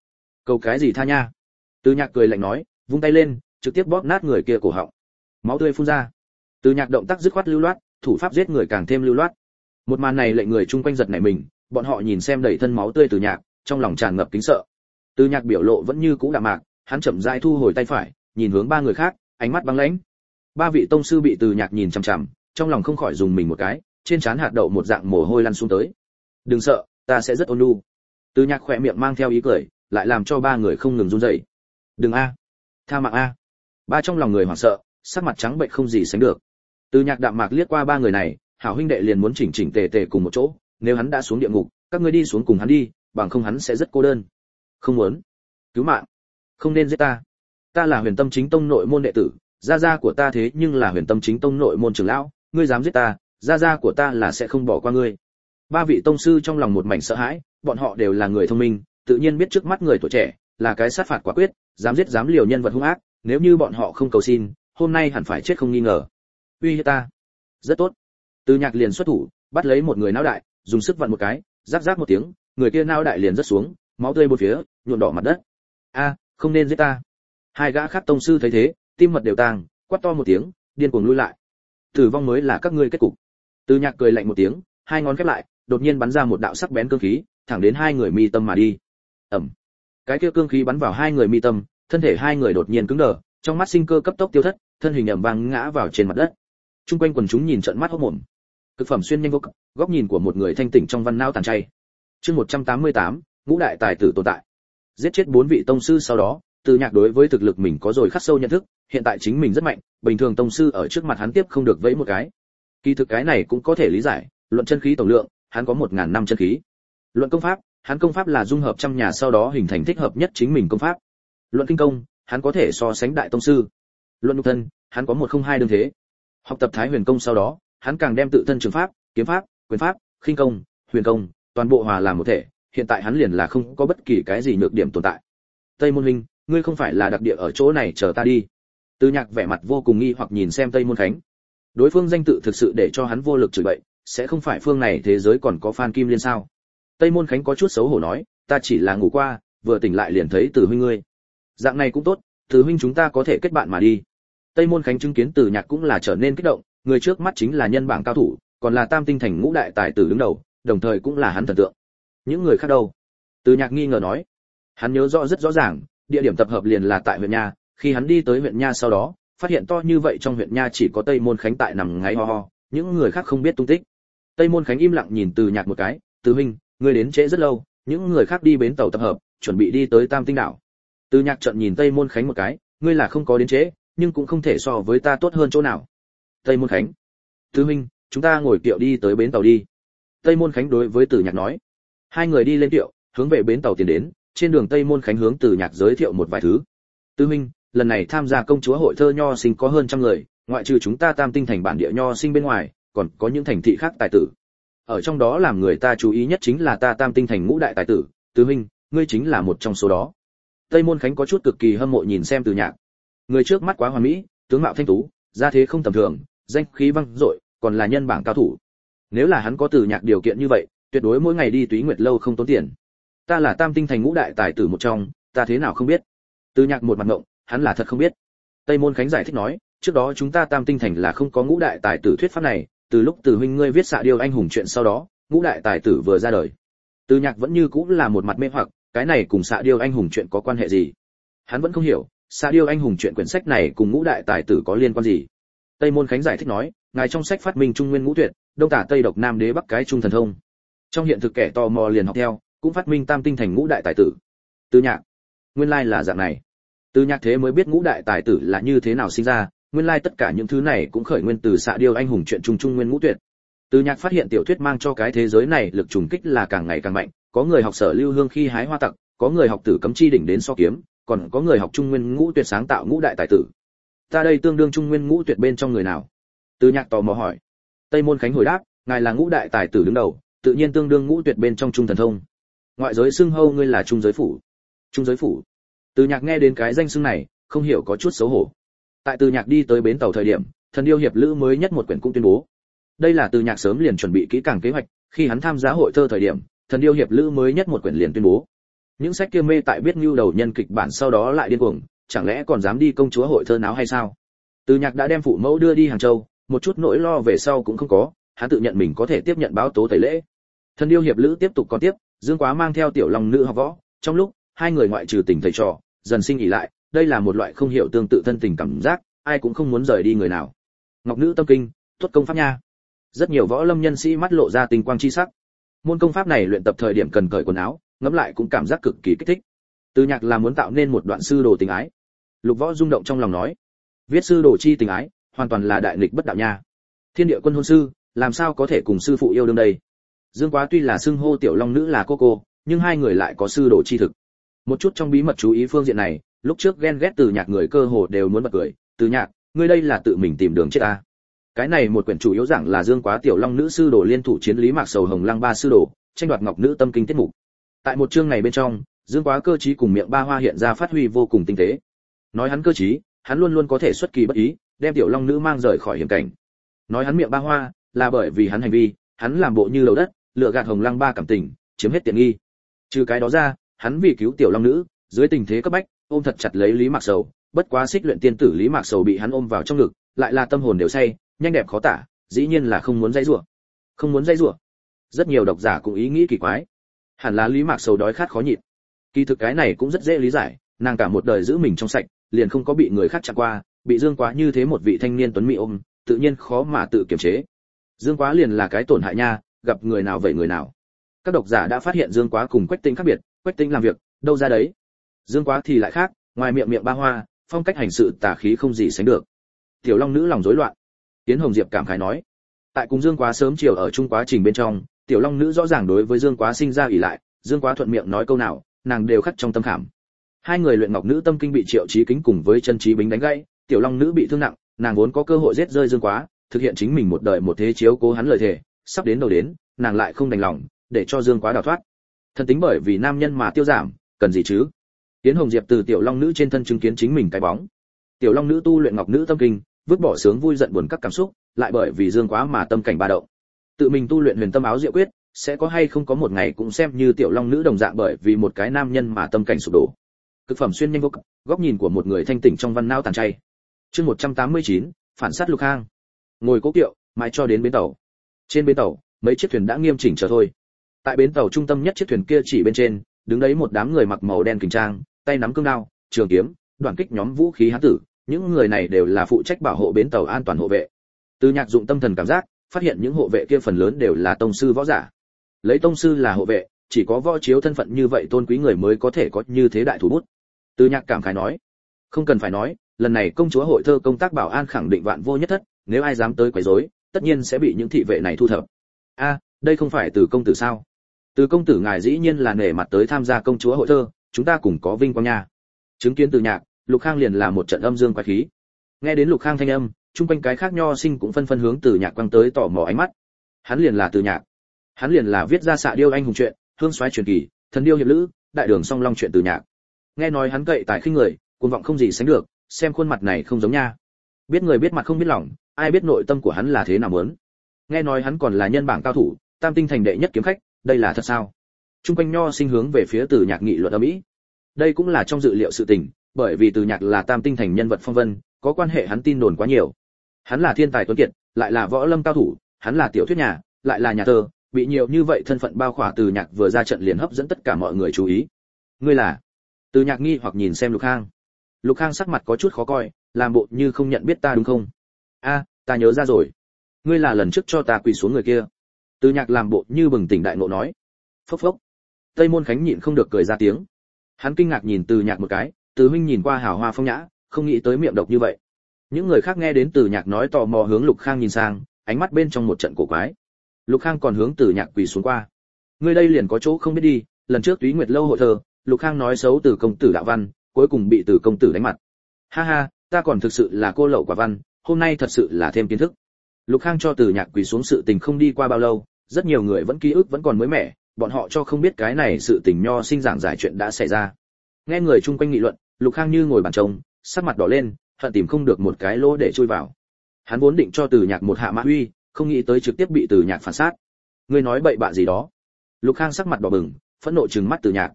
Cầu cái gì tha nha? Từ Nhạc cười lạnh nói, vung tay lên, trực tiếp bóp nát người kia cổ họng. Máu tươi phun ra. Từ Nhạc động tác dứt khoát lưu loát, thủ pháp giết người càng thêm lưu loát. Một màn này lệnh người chung quanh giật nảy mình, bọn họ nhìn xem đầy thân máu tươi Từ Nhạc, trong lòng tràn ngập kính sợ. Từ Nhạc biểu lộ vẫn như cũ đạm mạc, hắn chậm rãi thu hồi tay phải, nhìn hướng ba người khác, ánh mắt băng lãnh. Ba vị tông sư bị Từ Nhạc nhìn chằm chằm, trong lòng không khỏi dùng mình một cái, trên trán hạt đậu một dạng mồ hôi lăn xuống tới. Đừng sợ, ta sẽ rất ôn nhu. Từ Nhạc khỏe miệng mang theo ý cười, lại làm cho ba người không ngừng run rẩy. Đừng a, tha mạng a. Ba trong lòng người hoảng sợ, sắc mặt trắng bệch không gì sánh được. Từ Nhạc đạm mạc liếc qua ba người này, hảo huynh đệ liền muốn chỉnh chỉnh tề tề cùng một chỗ, nếu hắn đã xuống địa ngục, các ngươi đi xuống cùng hắn đi, bằng không hắn sẽ rất cô đơn. Không muốn. Cứu mạng. Không nên giết ta. Ta là Huyền Tâm Chính Tông nội môn đệ tử, gia gia của ta thế nhưng là Huyền Tâm Chính Tông nội môn trưởng lão, ngươi dám giết ta, gia gia của ta là sẽ không bỏ qua ngươi. Ba vị tông sư trong lòng một mảnh sợ hãi, bọn họ đều là người thông minh, tự nhiên biết trước mắt người tuổi trẻ là cái sát phạt quả quyết, dám giết dám liều nhân vật hung ác, nếu như bọn họ không cầu xin, hôm nay hẳn phải chết không nghi ngờ. Uy hiếp ta. Rất tốt. Từ Nhạc liền xuất thủ, bắt lấy một người não đại, dùng sức vặn một cái, rắc rắc một tiếng, người kia não đại liền rớt xuống, máu tươi bốn phía, nhuộm đỏ mặt đất. A, không nên giết ta. Hai gã khác tông sư thấy thế, tim mật đều tàng, quát to một tiếng, điên cuồng lui lại. Tử vong mới là các ngươi kết cục. Từ Nhạc cười lạnh một tiếng, hai ngón khép lại, đột nhiên bắn ra một đạo sắc bén cương khí, thẳng đến hai người mi tâm mà đi. Ầm. Cái kia cương khí bắn vào hai người mi tâm, thân thể hai người đột nhiên cứng đờ, trong mắt sinh cơ cấp tốc tiêu thất, thân hình ầm vang ngã vào trên mặt đất. Trung quanh quần chúng nhìn trợn mắt hốt mồm. Cực phẩm xuyên nhanh vô cực, góc nhìn của một người thanh tỉnh trong văn não tàn chay. Chương một trăm tám mươi tám, ngũ đại tài tử tồn tại. Giết chết bốn vị tông sư sau đó, Từ Nhạc đối với thực lực mình có rồi khắc sâu nhận thức, hiện tại chính mình rất mạnh, bình thường tông sư ở trước mặt hắn tiếp không được vẫy một cái. Kỳ thực cái này cũng có thể lý giải, luận chân khí tổng lượng, hắn có một ngàn năm chân khí. Luận công pháp, hắn công pháp là dung hợp trăm nhà sau đó hình thành thích hợp nhất chính mình công pháp. Luận kinh công, hắn có thể so sánh đại tông sư. Luận nhục thân, hắn có một không hai đương thế. Học tập Thái Huyền công sau đó, hắn càng đem tự thân trường pháp, kiếm pháp, quyền pháp, khinh công, huyền công, toàn bộ hòa làm một thể, hiện tại hắn liền là không có bất kỳ cái gì nhược điểm tồn tại. Tây Môn Huynh, ngươi không phải là đặc địa ở chỗ này chờ ta đi. Từ Nhạc vẻ mặt vô cùng nghi hoặc nhìn xem Tây Môn Khánh. Đối phương danh tự thực sự để cho hắn vô lực chửi bậy, sẽ không phải phương này thế giới còn có Phan Kim Liên sao? Tây Môn Khánh có chút xấu hổ nói, ta chỉ là ngủ qua, vừa tỉnh lại liền thấy Từ huynh ngươi. Dạng này cũng tốt, Từ huynh chúng ta có thể kết bạn mà đi. Tây Môn Khánh chứng kiến Từ Nhạc cũng là trở nên kích động, người trước mắt chính là nhân bảng cao thủ, còn là Tam Tinh Thành ngũ đại tài tử đứng đầu, đồng thời cũng là hắn thần tượng. Những người khác đâu? Từ Nhạc nghi ngờ nói. Hắn nhớ rõ rất rõ ràng, địa điểm tập hợp liền là tại huyện Nha, khi hắn đi tới huyện Nha sau đó, phát hiện to như vậy trong huyện Nha chỉ có Tây Môn Khánh tại nằm ngáy ho ho, những người khác không biết tung tích. Tây Môn Khánh im lặng nhìn Từ Nhạc một cái, "Từ huynh, ngươi đến trễ rất lâu, những người khác đi bến tàu tập hợp, chuẩn bị đi tới Tam Tinh đảo." Từ Nhạc trợn nhìn Tây Môn Khánh một cái, "Ngươi là không có đến trễ, nhưng cũng không thể so với ta tốt hơn chỗ nào." Tây Môn Khánh, "Từ huynh, chúng ta ngồi kiệu đi tới bến tàu đi." Tây Môn Khánh đối với Từ Nhạc nói. Hai người đi lên kiệu, hướng về bến tàu tiến đến, trên đường Tây Môn Khánh hướng Từ Nhạc giới thiệu một vài thứ. "Từ huynh, lần này tham gia công chúa hội thơ nho sinh có hơn trăm người, ngoại trừ chúng ta Tam Tinh Thành bản địa nho sinh bên ngoài, còn có những thành thị khác tài tử. Ở trong đó làm người ta chú ý nhất chính là ta Tam Tinh Thành ngũ đại tài tử, Từ huynh, ngươi chính là một trong số đó." Tây Môn Khánh có chút cực kỳ hâm mộ nhìn xem Từ Nhạc. Người trước mắt quá hoàn mỹ, tướng mạo thanh tú, gia thế không tầm thường, danh khí vang dội, còn là nhân bảng cao thủ. Nếu là hắn có Từ Nhạc điều kiện như vậy, tuyệt đối mỗi ngày đi Túy Nguyệt lâu không tốn tiền. Ta là Tam Tinh Thành ngũ đại tài tử một trong, ta thế nào không biết? Từ Nhạc một mặt ngộng, hắn là thật không biết. Tây Môn Khánh giải thích nói, trước đó chúng ta Tam Tinh Thành là không có ngũ đại tài tử thuyết pháp này, từ lúc Từ huynh ngươi viết Xạ Điêu anh hùng chuyện sau đó, ngũ đại tài tử vừa ra đời. Từ Nhạc vẫn như cũ là một mặt mê hoặc, cái này cùng Xạ Điêu anh hùng chuyện có quan hệ gì? Hắn vẫn không hiểu, Xạ Điêu anh hùng chuyện quyển sách này cùng ngũ đại tài tử có liên quan gì? Tây Môn Khánh giải thích nói, ngài trong sách phát minh Trung Nguyên Ngũ Tuyệt, Đông Tả Tây Độc Nam Đế Bắc cái Trung thần thông. Trong hiện thực kẻ tò mò liền học theo, cũng phát minh Tam Tinh Thành ngũ đại tài tử. Từ Nhạc, nguyên lai là dạng này. Từ Nhạc thế mới biết ngũ đại tài tử là như thế nào sinh ra, nguyên lai tất cả những thứ này cũng khởi nguyên từ Xạ Điêu anh hùng chuyện Trung Trung Nguyên Ngũ Tuyệt. Từ Nhạc phát hiện tiểu thuyết mang cho cái thế giới này lực trùng kích là càng ngày càng mạnh, có người học Sở Lưu Hương khi hái hoa tặc, có người học Tử Cấm Chi đỉnh đến so kiếm, còn có người học Trung Nguyên Ngũ Tuyệt sáng tạo ngũ đại tài tử. Ta đây tương đương Trung Nguyên Ngũ Tuyệt bên trong người nào? Từ Nhạc tò mò hỏi. Tây Môn Khánh hồi đáp, ngài là ngũ đại tài tử đứng đầu, tự nhiên tương đương Ngũ Tuyệt bên trong Trung thần thông. Ngoại giới xưng hô ngươi là Trung giới phủ. Trung giới phủ. Từ Nhạc nghe đến cái danh xưng này, không hiểu có chút xấu hổ. Tại Từ Nhạc đi tới bến tàu thời điểm, Thần Điêu hiệp lữ mới nhất một quyển cũng tuyên bố. Đây là Từ Nhạc sớm liền chuẩn bị kỹ càng kế hoạch, khi hắn tham gia hội thơ thời điểm, Thần Điêu hiệp lữ mới nhất một quyển liền tuyên bố. Những sách kia mê tại biết nhu đầu nhân kịch bản sau đó lại điên cuồng, chẳng lẽ còn dám đi công chúa hội thơ náo hay sao? Từ Nhạc đã đem phụ mẫu đưa đi Hàng Châu, một chút nỗi lo về sau cũng không có, hắn tự nhận mình có thể tiếp nhận báo tố tẩy lễ. Thần điêu hiệp lữ tiếp tục còn tiếp, Dương Quá mang theo Tiểu Long nữ học võ, trong lúc hai người ngoại trừ tình thầy trò, dần sinh ỉ lại, đây là một loại không hiểu tương tự thân tình cảm giác, ai cũng không muốn rời đi người nào. Ngọc nữ tâm kinh, tuất công pháp nha. Rất nhiều võ lâm nhân sĩ mắt lộ ra tình quang chi sắc. Môn công pháp này luyện tập thời điểm cần cởi quần áo, ngẫm lại cũng cảm giác cực kỳ kích thích. Từ Nhạc là muốn tạo nên một đoạn sư đồ tình ái. Lục Võ rung động trong lòng nói, viết sư đồ chi tình ái, hoàn toàn là đại nghịch bất đạo nha. Thiên địa quân hôn sư, làm sao có thể cùng sư phụ yêu đương đây? Dương Quá tuy là xưng hô Tiểu Long nữ là cô cô, nhưng hai người lại có sư đồ chi thực. Một chút trong bí mật chú ý phương diện này, lúc trước ghen ghét Từ Nhạc người cơ hồ đều muốn bật cười. Từ Nhạc, ngươi đây là tự mình tìm đường chết ta. Cái này một quyển chủ yếu giảng là Dương Quá Tiểu Long nữ sư đồ liên thủ chiến Lý Mạc Sầu Hồng Lăng ba sư đồ, tranh đoạt Ngọc nữ tâm kinh tiết mục. Tại một chương này bên trong, Dương Quá cơ trí cùng miệng ba hoa hiện ra phát huy vô cùng tinh tế. Nói hắn cơ trí, hắn luôn luôn có thể xuất kỳ bất ý, đem Tiểu Long nữ mang rời khỏi hiểm cảnh. Nói hắn miệng ba hoa, là bởi vì hắn hành vi, hắn làm bộ như đầu đất, lừa gạt Hồng Lăng ba cảm tình, chiếm hết tiện nghi. Trừ cái đó ra, hắn vì cứu Tiểu Long nữ, dưới tình thế cấp bách, ôm thật chặt lấy Lý Mạc Sầu, bất quá xích luyện tiên tử Lý Mạc Sầu bị hắn ôm vào trong ngực, lại là tâm hồn đều say, nhanh đẹp khó tả, dĩ nhiên là không muốn dây rủa. Không muốn dây rủa. Rất nhiều độc giả cũng ý nghĩ kỳ quái. Hẳn là Lý Mạc Sầu đói khát khó nhịn. Kỳ thực cái này cũng rất dễ lý giải, nàng cả một đời giữ mình trong sạch, liền không có bị người khác chạm qua, bị Dương Quá như thế một vị thanh niên tuấn mỹ ôm, tự nhiên khó mà tự kiềm chế. Dương Quá liền là cái tổn hại nha, gặp người nào vậy người nào. Các độc giả đã phát hiện Dương Quá cùng Quách Tĩnh khác biệt, Quách Tĩnh làm việc, đâu ra đấy. Dương Quá thì lại khác, ngoài miệng miệng ba hoa, phong cách hành sự tà khí không gì sánh được. Tiểu Long nữ lòng rối loạn. Tiến Hồng Diệp cảm khái nói, tại cùng Dương Quá sớm chiều ở chung quá trình bên trong, Tiểu Long nữ rõ ràng đối với Dương Quá sinh ra ỷ lại, Dương Quá thuận miệng nói câu nào, nàng đều khắc trong tâm khảm. Hai người luyện Ngọc nữ tâm kinh bị Triệu Chí Kính cùng với Chân Chí Bính đánh gãy, Tiểu Long nữ bị thương nặng, nàng vốn có cơ hội giết rơi Dương Quá, thực hiện chính mình một đời một thế chiếu cố hắn lời thề, sắp đến đầu đến, nàng lại không đành lòng, để cho Dương Quá đào thoát. Thân tính bởi vì nam nhân mà tiêu giảm, cần gì chứ? Tiến Hồng Diệp từ Tiểu Long nữ trên thân chứng kiến chính mình cái bóng. Tiểu Long nữ tu luyện Ngọc nữ tâm kinh, vứt bỏ sướng vui giận buồn các cảm xúc, lại bởi vì Dương Quá mà tâm cảnh ba động. Tự mình tu luyện Huyền Tâm Áo Diệu Quyết, sẽ có hay không có một ngày cũng xem như Tiểu Long nữ đồng dạng bởi vì một cái nam nhân mà tâm cảnh sụp đổ. Cực phẩm xuyên nhanh vô cực, góc nhìn của một người thanh tỉnh trong văn nao tàn chay. Chương một trăm tám mươi chín, phản sát Lục Khang. Ngồi cố kiệu, mãi cho đến bến tàu. Trên bến tàu, mấy chiếc thuyền đã nghiêm chỉnh chờ thôi. Tại bến tàu trung tâm nhất chiếc thuyền kia chỉ bên trên, đứng đấy một đám người mặc màu đen kình trang, tay nắm cương đao, trường kiếm, đoạn kích nhóm vũ khí hán tử, những người này đều là phụ trách bảo hộ bến tàu an toàn hộ vệ. Từ Nhạc dụng tâm thần cảm giác, phát hiện những hộ vệ kia phần lớn đều là tông sư võ giả. Lấy tông sư là hộ vệ, chỉ có võ chiếu thân phận như vậy tôn quý người mới có thể có như thế đại thủ bút. Từ Nhạc cảm khái nói, không cần phải nói, lần này công chúa hội thơ công tác bảo an khẳng định vạn vô nhất thất, nếu ai dám tới quấy rối, tất nhiên sẽ bị những thị vệ này thu thập. A, đây không phải Từ công tử sao? Từ công tử ngài dĩ nhiên là nể mặt tới tham gia công chúa hội thơ, chúng ta cùng có vinh quang nha. Chứng kiến Từ Nhạc, Lục Khang liền là một trận âm dương quái khí. Nghe đến Lục Khang thanh âm, chung quanh cái khác nho sinh cũng phân phân hướng Từ Nhạc quăng tới tò mò ánh mắt. Hắn liền là Từ Nhạc. Hắn liền là viết ra Xạ Điêu anh hùng truyện, Hương soái truyền kỳ, Thần điêu hiệp lữ, Đại đường song long truyện Từ Nhạc. Nghe nói hắn cậy tài khinh người, cuồng vọng không gì sánh được, xem khuôn mặt này không giống nha. Biết người biết mặt không biết lòng, ai biết nội tâm của hắn là thế nào muốn. Nghe nói hắn còn là nhân bảng cao thủ, Tam tinh thành đệ nhất kiếm khách, đây là thật sao? Trung quanh nho sinh hướng về phía Từ Nhạc nghị luận ầm ĩ. Đây cũng là trong dự liệu sự tình, bởi vì Từ Nhạc là Tam tinh thành nhân vật phong vân, có quan hệ hắn tin đồn quá nhiều. Hắn là thiên tài tuấn kiệt, lại là võ lâm cao thủ, hắn là tiểu thuyết nhà, lại là nhà thơ, bị nhiều như vậy thân phận bao khỏa. Từ Nhạc vừa ra trận liền hấp dẫn tất cả mọi người chú ý. Ngươi là? Từ Nhạc nghi hoặc nhìn xem Lục Khang. Lục Khang sắc mặt có chút khó coi, làm bộ như không nhận biết ta đúng không? A, ta nhớ ra rồi. Ngươi là lần trước cho ta quỳ xuống người kia. Từ Nhạc làm bộ như bừng tỉnh đại ngộ nói. Phốc phốc. Tây Môn Khánh nhịn không được cười ra tiếng. Hắn kinh ngạc nhìn Từ Nhạc một cái, Từ huynh nhìn qua hào hoa phong nhã, không nghĩ tới miệng độc như vậy. Những người khác nghe đến Từ Nhạc nói tò mò hướng Lục Khang nhìn sang, ánh mắt bên trong một trận cổ quái. Lục Khang còn hướng Từ Nhạc quỳ xuống qua. Ngươi đây liền có chỗ không biết đi, lần trước Túy Nguyệt lâu hội thơ, Lục Khang nói xấu Từ công tử đạo văn, cuối cùng bị Từ công tử đánh mặt. Ha ha, ta còn thực sự là cô lậu quả văn, hôm nay thật sự là thêm kiến thức. Lục Khang cho Từ Nhạc quỳ xuống sự tình không đi qua bao lâu, rất nhiều người vẫn ký ức vẫn còn mới mẻ, bọn họ cho không biết cái này sự tình nho sinh giảng giải chuyện đã xảy ra. Nghe người chung quanh nghị luận, Lục Khang như ngồi bàn trông, sắc mặt đỏ lên, hận tìm không được một cái lỗ để chui vào. Hắn vốn định cho Từ Nhạc một hạ mã uy, không nghĩ tới trực tiếp bị Từ Nhạc phản sát. Ngươi nói bậy bạ gì đó? Lục Khang sắc mặt đỏ bừng, phẫn nộ trừng mắt Từ Nhạc.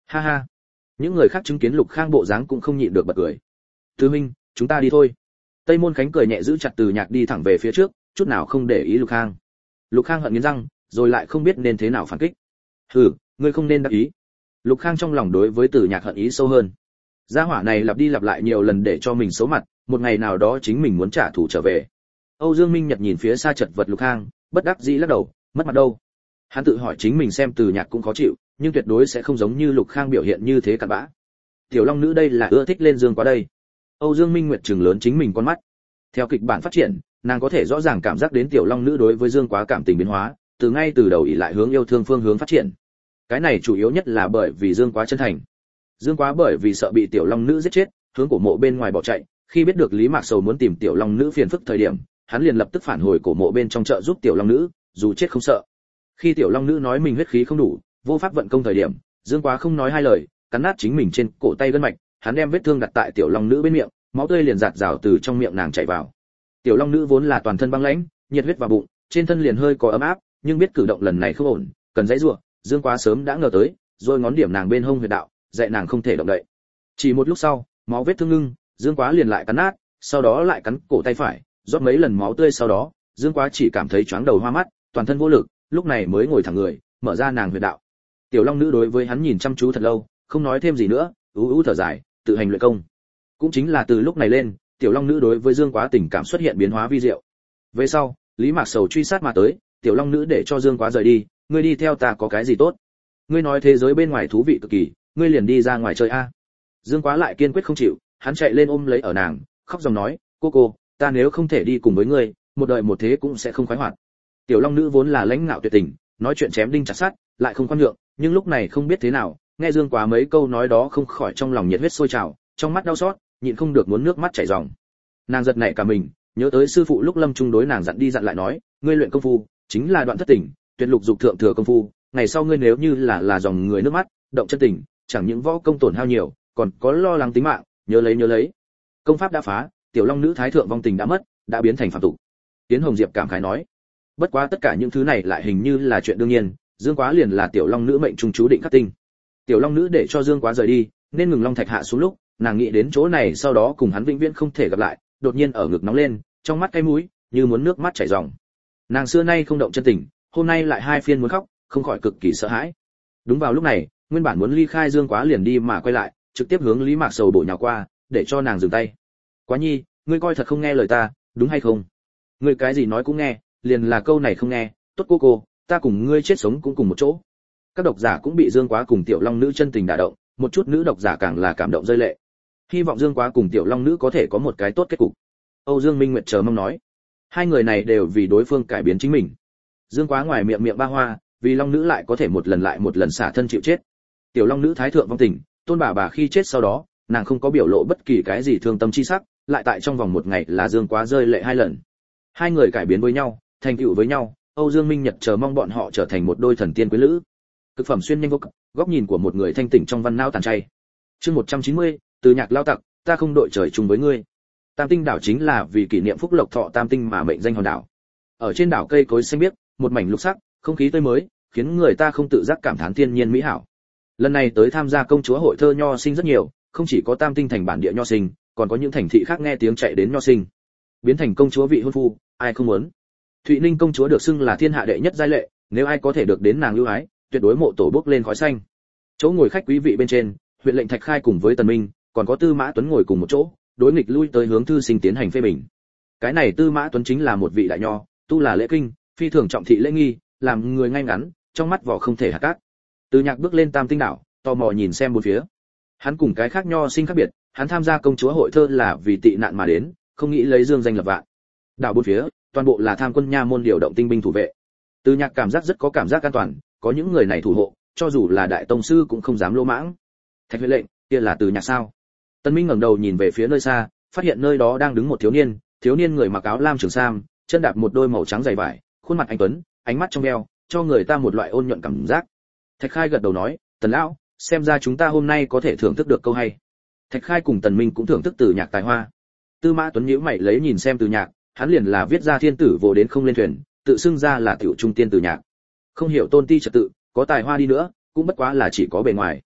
Ha ha. Những người khác chứng kiến Lục Khang bộ dáng cũng không nhịn được bật cười. Tứ huynh, chúng ta đi thôi. Tây Môn Khánh cười nhẹ giữ chặt Từ Nhạc đi thẳng về phía trước, chút nào không để ý Lục Khang. Lục Khang hận nghiến răng, rồi lại không biết nên thế nào phản kích. Hừ, ngươi không nên đắc ý. Lục Khang trong lòng đối với Từ Nhạc hận ý sâu hơn. Gia hỏa này lặp đi lặp lại nhiều lần để cho mình xấu mặt, một ngày nào đó chính mình muốn trả thù trở về. Âu Dương Minh Nhật nhìn phía xa chật vật Lục Khang, bất đắc dĩ lắc đầu, mất mặt đâu. Hắn tự hỏi chính mình xem Từ Nhạc cũng khó chịu, nhưng tuyệt đối sẽ không giống như Lục Khang biểu hiện như thế cặn bã. Tiểu Long nữ đây là ưa thích lên giường quá đây. Âu Dương Minh Nguyệt trừng lớn chính mình con mắt. Theo kịch bản phát triển, nàng có thể rõ ràng cảm giác đến Tiểu Long nữ đối với Dương Quá cảm tình biến hóa, từ ngay từ đầu ỷ lại hướng yêu thương phương hướng phát triển. Cái này chủ yếu nhất là bởi vì Dương Quá chân thành. Dương Quá bởi vì sợ bị Tiểu Long nữ giết chết, hướng cổ mộ bên ngoài bỏ chạy, khi biết được Lý Mạc Sầu muốn tìm Tiểu Long nữ phiền phức thời điểm, hắn liền lập tức phản hồi cổ mộ bên trong trợ giúp Tiểu Long nữ, dù chết không sợ. Khi Tiểu Long nữ nói mình huyết khí không đủ, vô pháp vận công thời điểm, Dương Quá không nói hai lời, cắn nát chính mình trên cổ tay gân mạch, hắn đem vết thương đặt tại Tiểu Long nữ bên miệng, máu tươi liền giạt rào từ trong miệng nàng chảy vào. Tiểu Long nữ vốn là toàn thân băng lãnh, nhiệt huyết vào bụng, trên thân liền hơi có ấm áp, nhưng biết cử động lần này không ổn, cần dãy rủa, Dương Quá sớm đã ngờ tới, rồi ngón điểm nàng bên hông huyệt đạo, dạy nàng không thể động đậy. Chỉ một lúc sau, máu vết thương ngưng, Dương Quá liền lại cắn nát, sau đó lại cắn cổ tay phải, rót mấy lần máu tươi sau đó, Dương Quá chỉ cảm thấy chóng đầu hoa mắt, toàn thân vô lực, lúc này mới ngồi thẳng người, mở ra nàng huyệt đạo. Tiểu Long nữ đối với hắn nhìn chăm chú thật lâu, không nói thêm gì nữa, ú ú thở dài, tự hành luyện công. Cũng chính là từ lúc này lên, Tiểu Long nữ đối với Dương Quá tình cảm xuất hiện biến hóa vi diệu. Về sau, Lý Mạc Sầu truy sát mà tới, Tiểu Long nữ để cho Dương Quá rời đi, ngươi đi theo ta có cái gì tốt? Ngươi nói thế giới bên ngoài thú vị cực kỳ, ngươi liền đi ra ngoài chơi a. Dương Quá lại kiên quyết không chịu, hắn chạy lên ôm lấy ở nàng, khóc dòng nói, cô cô, ta nếu không thể đi cùng với ngươi, một đời một thế cũng sẽ không khoái hoạt. Tiểu Long nữ vốn là lãnh ngạo tuyệt tình, nói chuyện chém đinh chặt sắt, lại không khoan nhượng, nhưng lúc này không biết thế nào, nghe Dương Quá mấy câu nói đó không khỏi trong lòng nhiệt huyết sôi trào, trong mắt đau xót, nhịn không được muốn nước mắt chảy ròng. Nàng giật nảy cả mình, nhớ tới sư phụ lúc lâm chung đối nàng dặn đi dặn lại nói, ngươi luyện công phu chính là đoạn thất tình, tuyệt lục dục thượng thừa công phu, ngày sau ngươi nếu như là là dòng người nước mắt, động chân tình, chẳng những võ công tổn hao nhiều, còn có lo lắng tính mạng, nhớ lấy nhớ lấy. Công pháp đã phá, Tiểu Long nữ thái thượng vong tình đã mất, đã biến thành phàm tục. Tiến Hồng Diệp cảm khái nói, bất quá tất cả những thứ này lại hình như là chuyện đương nhiên, Dương Quá liền là Tiểu Long nữ mệnh trung chú định khắc tinh. Tiểu Long nữ để cho Dương Quá rời đi, nên ngừng long thạch hạ xuống lúc, nàng nghĩ đến chỗ này sau đó cùng hắn vĩnh viễn không thể gặp lại, đột nhiên ở ngực nóng lên, trong mắt cay mũi, như muốn nước mắt chảy ròng. Nàng xưa nay không động chân tình, hôm nay lại hai phiên muốn khóc, không khỏi cực kỳ sợ hãi. Đúng vào lúc này, nguyên bản muốn ly khai Dương Quá liền đi mà quay lại, trực tiếp hướng Lý Mạc Sầu bổ nhào qua, để cho nàng dừng tay. Quá nhi, ngươi coi thật không nghe lời ta, đúng hay không? Ngươi cái gì nói cũng nghe, liền là câu này không nghe, tốt cô cô, ta cùng ngươi chết sống cũng cùng một chỗ. Các độc giả cũng bị Dương Quá cùng Tiểu Long nữ chân tình đả động, một chút nữ độc giả càng là cảm động rơi lệ. Hy vọng Dương Quá cùng Tiểu Long nữ có thể có một cái tốt kết cục. Âu Dương Minh Nguyệt chờ mong nói, hai người này đều vì đối phương cải biến chính mình. Dương Quá ngoài miệng miệng ba hoa, vì Long nữ lại có thể một lần lại một lần xả thân chịu chết. Tiểu Long nữ thái thượng vong tình, tôn bà bà khi chết sau đó, nàng không có biểu lộ bất kỳ cái gì thương tâm chi sắc, lại tại trong vòng một ngày là Dương Quá rơi lệ hai lần. Hai người cải biến với nhau, thành tựu với nhau, Âu Dương Minh Nhật chờ mong bọn họ trở thành một đôi thần tiên quyến lữ. Cực phẩm xuyên nhanh vô cực, góc nhìn của một người thanh tỉnh trong văn não tàn chay. Chương một trăm chín mươi, từ nhạc lao tặc, ta không đội trời chung với ngươi. Tam Tinh đảo chính là vì kỷ niệm phúc lộc thọ Tam Tinh mà mệnh danh hòn đảo. Ở trên đảo cây cối xanh biếc, một mảnh lục sắc, không khí tươi mới, khiến người ta không tự giác cảm thán thiên nhiên mỹ hảo. Lần này tới tham gia công chúa hội thơ nho sinh rất nhiều, không chỉ có Tam Tinh thành bản địa nho sinh, còn có những thành thị khác nghe tiếng chạy đến nho sinh. Biến thành công chúa vị hôn phu, ai không muốn. Thụy Ninh công chúa được xưng là thiên hạ đệ nhất giai lệ, nếu ai có thể được đến nàng ưu ái, tuyệt đối mộ tổ bốc lên khói xanh. Chỗ ngồi khách quý vị bên trên, huyện lệnh Thạch Khai cùng với Tần Minh, còn có Tư Mã Tuấn ngồi cùng một chỗ, đối nghịch lui tới hướng thư sinh tiến hành phê bình. Cái này Tư Mã Tuấn chính là một vị đại nho, tu là lễ kinh, phi thường trọng thị lễ nghi, làm người ngay ngắn, trong mắt vỏ không thể hạt cát. Từ Nhạc bước lên Tam Tinh đảo, tò mò nhìn xem bốn phía. Hắn cùng cái khác nho sinh khác biệt, hắn tham gia công chúa hội thơ là vì tị nạn mà đến, không nghĩ lấy dương danh lập vạn. Đảo bốn phía, toàn bộ là tham quân nha môn điều động tinh binh thủ vệ. Từ Nhạc cảm giác rất có cảm giác an toàn, có những người này thủ hộ, cho dù là đại tông sư cũng không dám lỗ mãng. Thạch huyện lệnh, kia là Từ Nhạc sao? Tân Minh ngẩng đầu nhìn về phía nơi xa, phát hiện nơi đó đang đứng một thiếu niên, thiếu niên người mặc áo lam trường sam, chân đạp một đôi màu trắng dày vải, khuôn mặt anh tuấn, ánh mắt trong veo, cho người ta một loại ôn nhuận cảm giác. Thạch Khai gật đầu nói, Tần lão, xem ra chúng ta hôm nay có thể thưởng thức được câu hay. Thạch Khai cùng Tần Minh cũng thưởng thức Từ Nhạc tài hoa. Tư Mã Tuấn nhíu mày lấy nhìn xem Từ Nhạc, hắn liền là viết ra thiên tử vô đến không lên thuyền, tự xưng ra là tiểu trung tiên Từ Nhạc. Không hiểu tôn ti trật tự, có tài hoa đi nữa, cũng bất quá là chỉ có bề ngoài.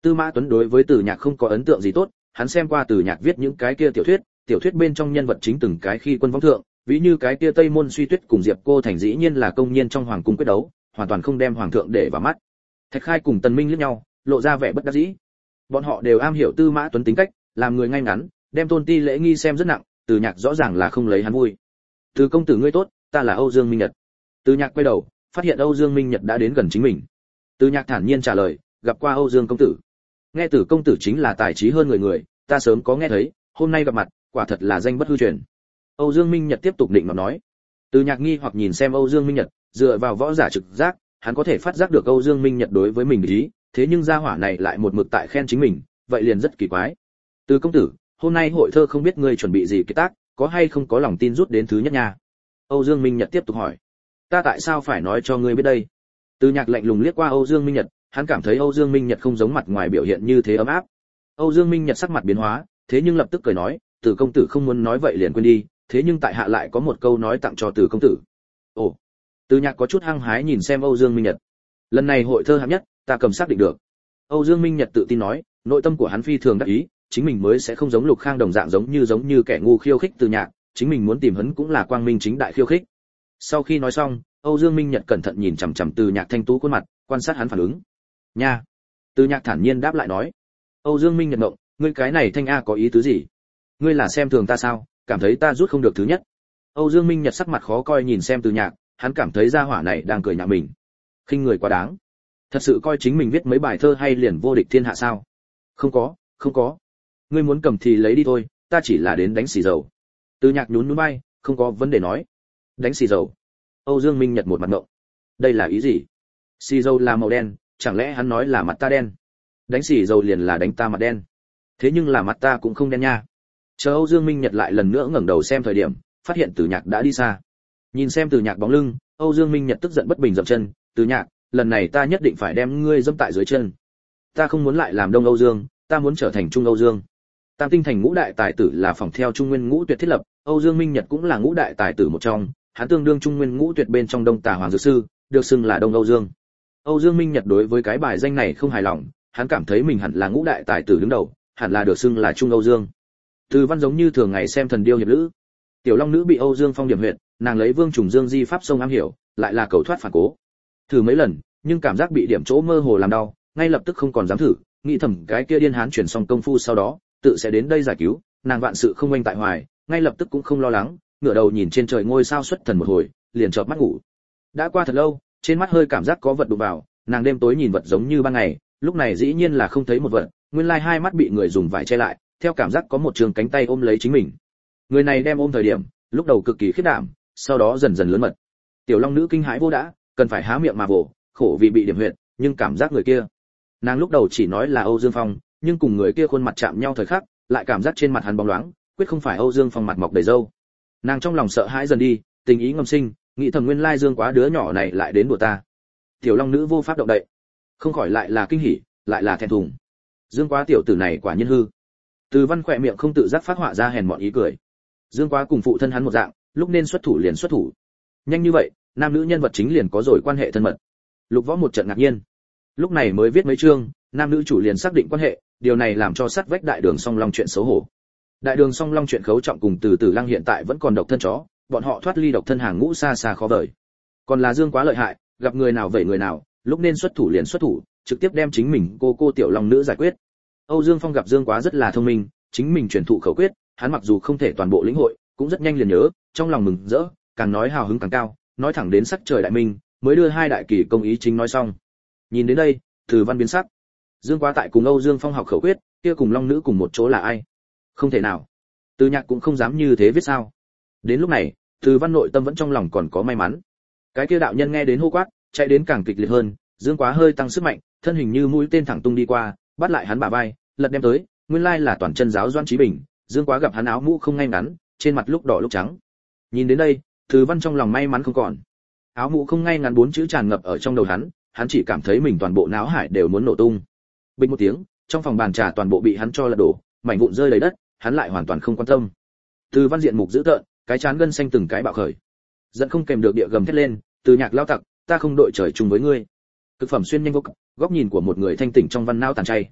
Tư Mã Tuấn đối với Từ Nhạc không có ấn tượng gì tốt, hắn xem qua Từ Nhạc viết những cái kia tiểu thuyết, tiểu thuyết bên trong nhân vật chính từng cái khi quân vong thượng, ví như cái kia Tây Môn Suy Tuyết cùng Diệp Cô Thành dĩ nhiên là công nhiên trong hoàng cung quyết đấu, hoàn toàn không đem hoàng thượng để vào mắt. Thạch Khai cùng Tần Minh liếc nhau, lộ ra vẻ bất đắc dĩ. Bọn họ đều am hiểu Tư Mã Tuấn tính cách, làm người ngay ngắn, đem tôn ti lễ nghi xem rất nặng, Từ Nhạc rõ ràng là không lấy hắn vui. "Từ công tử ngươi tốt, ta là Âu Dương Minh Nhật." Từ Nhạc quay đầu, phát hiện Âu Dương Minh Nhật đã đến gần chính mình. Từ Nhạc thản nhiên trả lời, "Gặp qua Âu Dương công tử." Nghe Từ công tử chính là tài trí hơn người người, ta sớm có nghe thấy, hôm nay gặp mặt, quả thật là danh bất hư truyền. Âu Dương Minh Nhật tiếp tục định mà nói. Từ Nhạc nghi hoặc nhìn xem Âu Dương Minh Nhật, dựa vào võ giả trực giác, hắn có thể phát giác được Âu Dương Minh Nhật đối với mình ý, thế nhưng gia hỏa này lại một mực tại khen chính mình, vậy liền rất kỳ quái. Từ công tử, hôm nay hội thơ không biết ngươi chuẩn bị gì kết tác, có hay không có lòng tin rút đến thứ nhất nha? Âu Dương Minh Nhật tiếp tục hỏi. Ta tại sao phải nói cho ngươi biết đây? Từ Nhạc lạnh lùng liếc qua Âu Dương Minh Nhật, hắn cảm thấy Âu Dương Minh Nhật không giống mặt ngoài biểu hiện như thế ấm áp. Âu Dương Minh Nhật sắc mặt biến hóa, thế nhưng lập tức cười nói, Từ công tử không muốn nói vậy liền quên đi, thế nhưng tại hạ lại có một câu nói tặng cho Từ công tử. Ồ. Từ Nhạc có chút hăng hái nhìn xem Âu Dương Minh Nhật. Lần này hội thơ hạng nhất, ta cầm xác định được. Âu Dương Minh Nhật tự tin nói, nội tâm của hắn phi thường đắc ý, chính mình mới sẽ không giống Lục Khang đồng dạng giống như giống như kẻ ngu khiêu khích Từ Nhạc, chính mình muốn tìm hắn cũng là quang minh chính đại khiêu khích. Sau khi nói xong, Âu Dương Minh Nhật cẩn thận nhìn chằm chằm Từ Nhạc thanh tú khuôn mặt, quan sát hắn phản ứng. Nha. Từ Nhạc thản nhiên đáp lại nói. Âu Dương Minh Nhật ngộng, ngươi cái này thanh a có ý tứ gì? Ngươi là xem thường ta sao, cảm thấy ta rút không được thứ nhất? Âu Dương Minh Nhật sắc mặt khó coi nhìn xem Từ Nhạc, hắn cảm thấy gia hỏa này đang cười nhạo mình. Khinh người quá đáng. Thật sự coi chính mình viết mấy bài thơ hay liền vô địch thiên hạ sao? Không có, không có. Ngươi muốn cầm thì lấy đi thôi, ta chỉ là đến đánh xì dầu. Từ Nhạc nhún nhún vai, không có vấn đề nói. Đánh xì dầu. Âu Dương Minh Nhật một mặt ngộng. Đây là ý gì? Xì dầu là màu đen, chẳng lẽ hắn nói là mặt ta đen? Đánh xì dầu liền là đánh ta mặt đen. Thế nhưng là mặt ta cũng không đen nha. Chờ Âu Dương Minh Nhật lại lần nữa ngẩng đầu xem thời điểm, phát hiện Từ Nhạc đã đi xa. Nhìn xem Từ Nhạc bóng lưng, Âu Dương Minh Nhật tức giận bất bình dậm chân, "Từ Nhạc, lần này ta nhất định phải đem ngươi dẫm tại dưới chân. Ta không muốn lại làm Đông Âu Dương, ta muốn trở thành Trung Âu Dương." Tam tinh thành ngũ đại tài tử là phòng theo Trung Nguyên Ngũ Tuyệt thiết lập, Âu Dương Minh Nhật cũng là ngũ đại tài tử một trong, hắn tương đương Trung Nguyên Ngũ Tuyệt bên trong Đông Tà Hoàng Dược Sư, được xưng là Đông Âu Dương. Âu Dương Minh Nhật đối với cái bài danh này không hài lòng, hắn cảm thấy mình hẳn là ngũ đại tài tử đứng đầu, hẳn là được xưng là Trung Âu Dương. Từ Văn giống như thường ngày xem thần điêu hiệp lữ. Tiểu Long nữ bị Âu Dương Phong điểm huyệt, nàng lấy Vương Trùng Dương di pháp sông am hiểu, lại là cầu thoát phản cố. Thử mấy lần, nhưng cảm giác bị điểm chỗ mơ hồ làm đau, ngay lập tức không còn dám thử, nghĩ thầm cái kia điên hán chuyển xong công phu sau đó, tự sẽ đến đây giải cứu, nàng vạn sự không oanh tại hoài, ngay lập tức cũng không lo lắng, ngửa đầu nhìn trên trời ngôi sao xuất thần một hồi, liền chợp mắt ngủ. Đã qua thật lâu, trên mắt hơi cảm giác có vật đụng vào, nàng đêm tối nhìn vật giống như ban ngày, lúc này dĩ nhiên là không thấy một vật, nguyên lai hai mắt bị người dùng vải che lại, theo cảm giác có một trường cánh tay ôm lấy chính mình. Người này đem ôm thời điểm, lúc đầu cực kỳ khiếp đảm, sau đó dần dần lớn mật. Tiểu Long nữ kinh hãi vô đã, cần phải há miệng mà vồ, khổ vì bị điểm huyệt, nhưng cảm giác người kia. Nàng lúc đầu chỉ nói là Âu Dương Phong, nhưng cùng người kia khuôn mặt chạm nhau thời khắc, lại cảm giác trên mặt hắn bóng loáng, quyết không phải Âu Dương Phong mặt mọc đầy râu. Nàng trong lòng sợ hãi dần đi, tình ý ngầm sinh, nghĩ thầm nguyên lai Dương Quá đứa nhỏ này lại đến đùa ta. Tiểu Long nữ vô pháp động đậy, không khỏi lại là kinh hỉ, lại là thẹn thùng. Dương Quá tiểu tử này quả nhiên hư. Từ Văn khỏe miệng không tự giác phát họa ra hèn mọn ý cười. Dương Quá cùng phụ thân hắn một dạng, lúc nên xuất thủ liền xuất thủ. Nhanh như vậy, nam nữ nhân vật chính liền có rồi quan hệ thân mật. Lục Võ một trận ngạc nhiên. Lúc này mới viết mấy chương, nam nữ chủ liền xác định quan hệ, điều này làm cho sát vách Đại Đường Song Long chuyện xấu hổ. Đại Đường Song Long chuyện Khấu Trọng cùng Từ Từ Lăng hiện tại vẫn còn độc thân chó, bọn họ thoát ly độc thân hàng ngũ xa xa khó vời. Còn là Dương Quá lợi hại, gặp người nào vậy người nào, lúc nên xuất thủ liền xuất thủ, trực tiếp đem chính mình cô cô tiểu long nữ giải quyết. Âu Dương Phong gặp Dương Quá rất là thông minh, chính mình truyền thụ khẩu quyết, hắn mặc dù không thể toàn bộ lĩnh hội, cũng rất nhanh liền nhớ, trong lòng mừng rỡ, càng nói hào hứng càng cao, nói thẳng đến sắc trời đại minh, mới đưa hai đại kỳ công ý chính nói xong. Nhìn đến đây, Từ Văn biến sắc. Dương Quá tại cùng Âu Dương Phong học khẩu quyết, kia cùng long nữ cùng một chỗ là ai? Không thể nào. Từ Nhạc cũng không dám như thế viết sao? Đến lúc này, Từ Văn nội tâm vẫn trong lòng còn có may mắn. Cái kia đạo nhân nghe đến hô quát, chạy đến càng kịch liệt hơn, Dương Quá hơi tăng sức mạnh, thân hình như mũi tên thẳng tung đi qua, bắt lại hắn bả vai, lật đem tới, nguyên lai là toàn chân giáo Doãn Chí Bình. Dương Quá gặp hắn áo mũ không ngay ngắn, trên mặt lúc đỏ lúc trắng. Nhìn đến đây, Từ Văn trong lòng may mắn không còn. Áo mũ không ngay ngắn bốn chữ tràn ngập ở trong đầu hắn, hắn chỉ cảm thấy mình toàn bộ não hải đều muốn nổ tung. Bình một tiếng, trong phòng bàn trà toàn bộ bị hắn cho lật đổ, mảnh vụn rơi đầy đất, hắn lại hoàn toàn không quan tâm. Từ Văn diện mục dữ tợn, cái trán gân xanh từng cái bạo khởi. Giận không kèm được địa gầm thét lên, Từ Nhạc lao tặc, ta không đội trời chung với ngươi. Cực phẩm xuyên nhanh vô cực, góc nhìn của một người thanh tỉnh trong văn não tàn chay.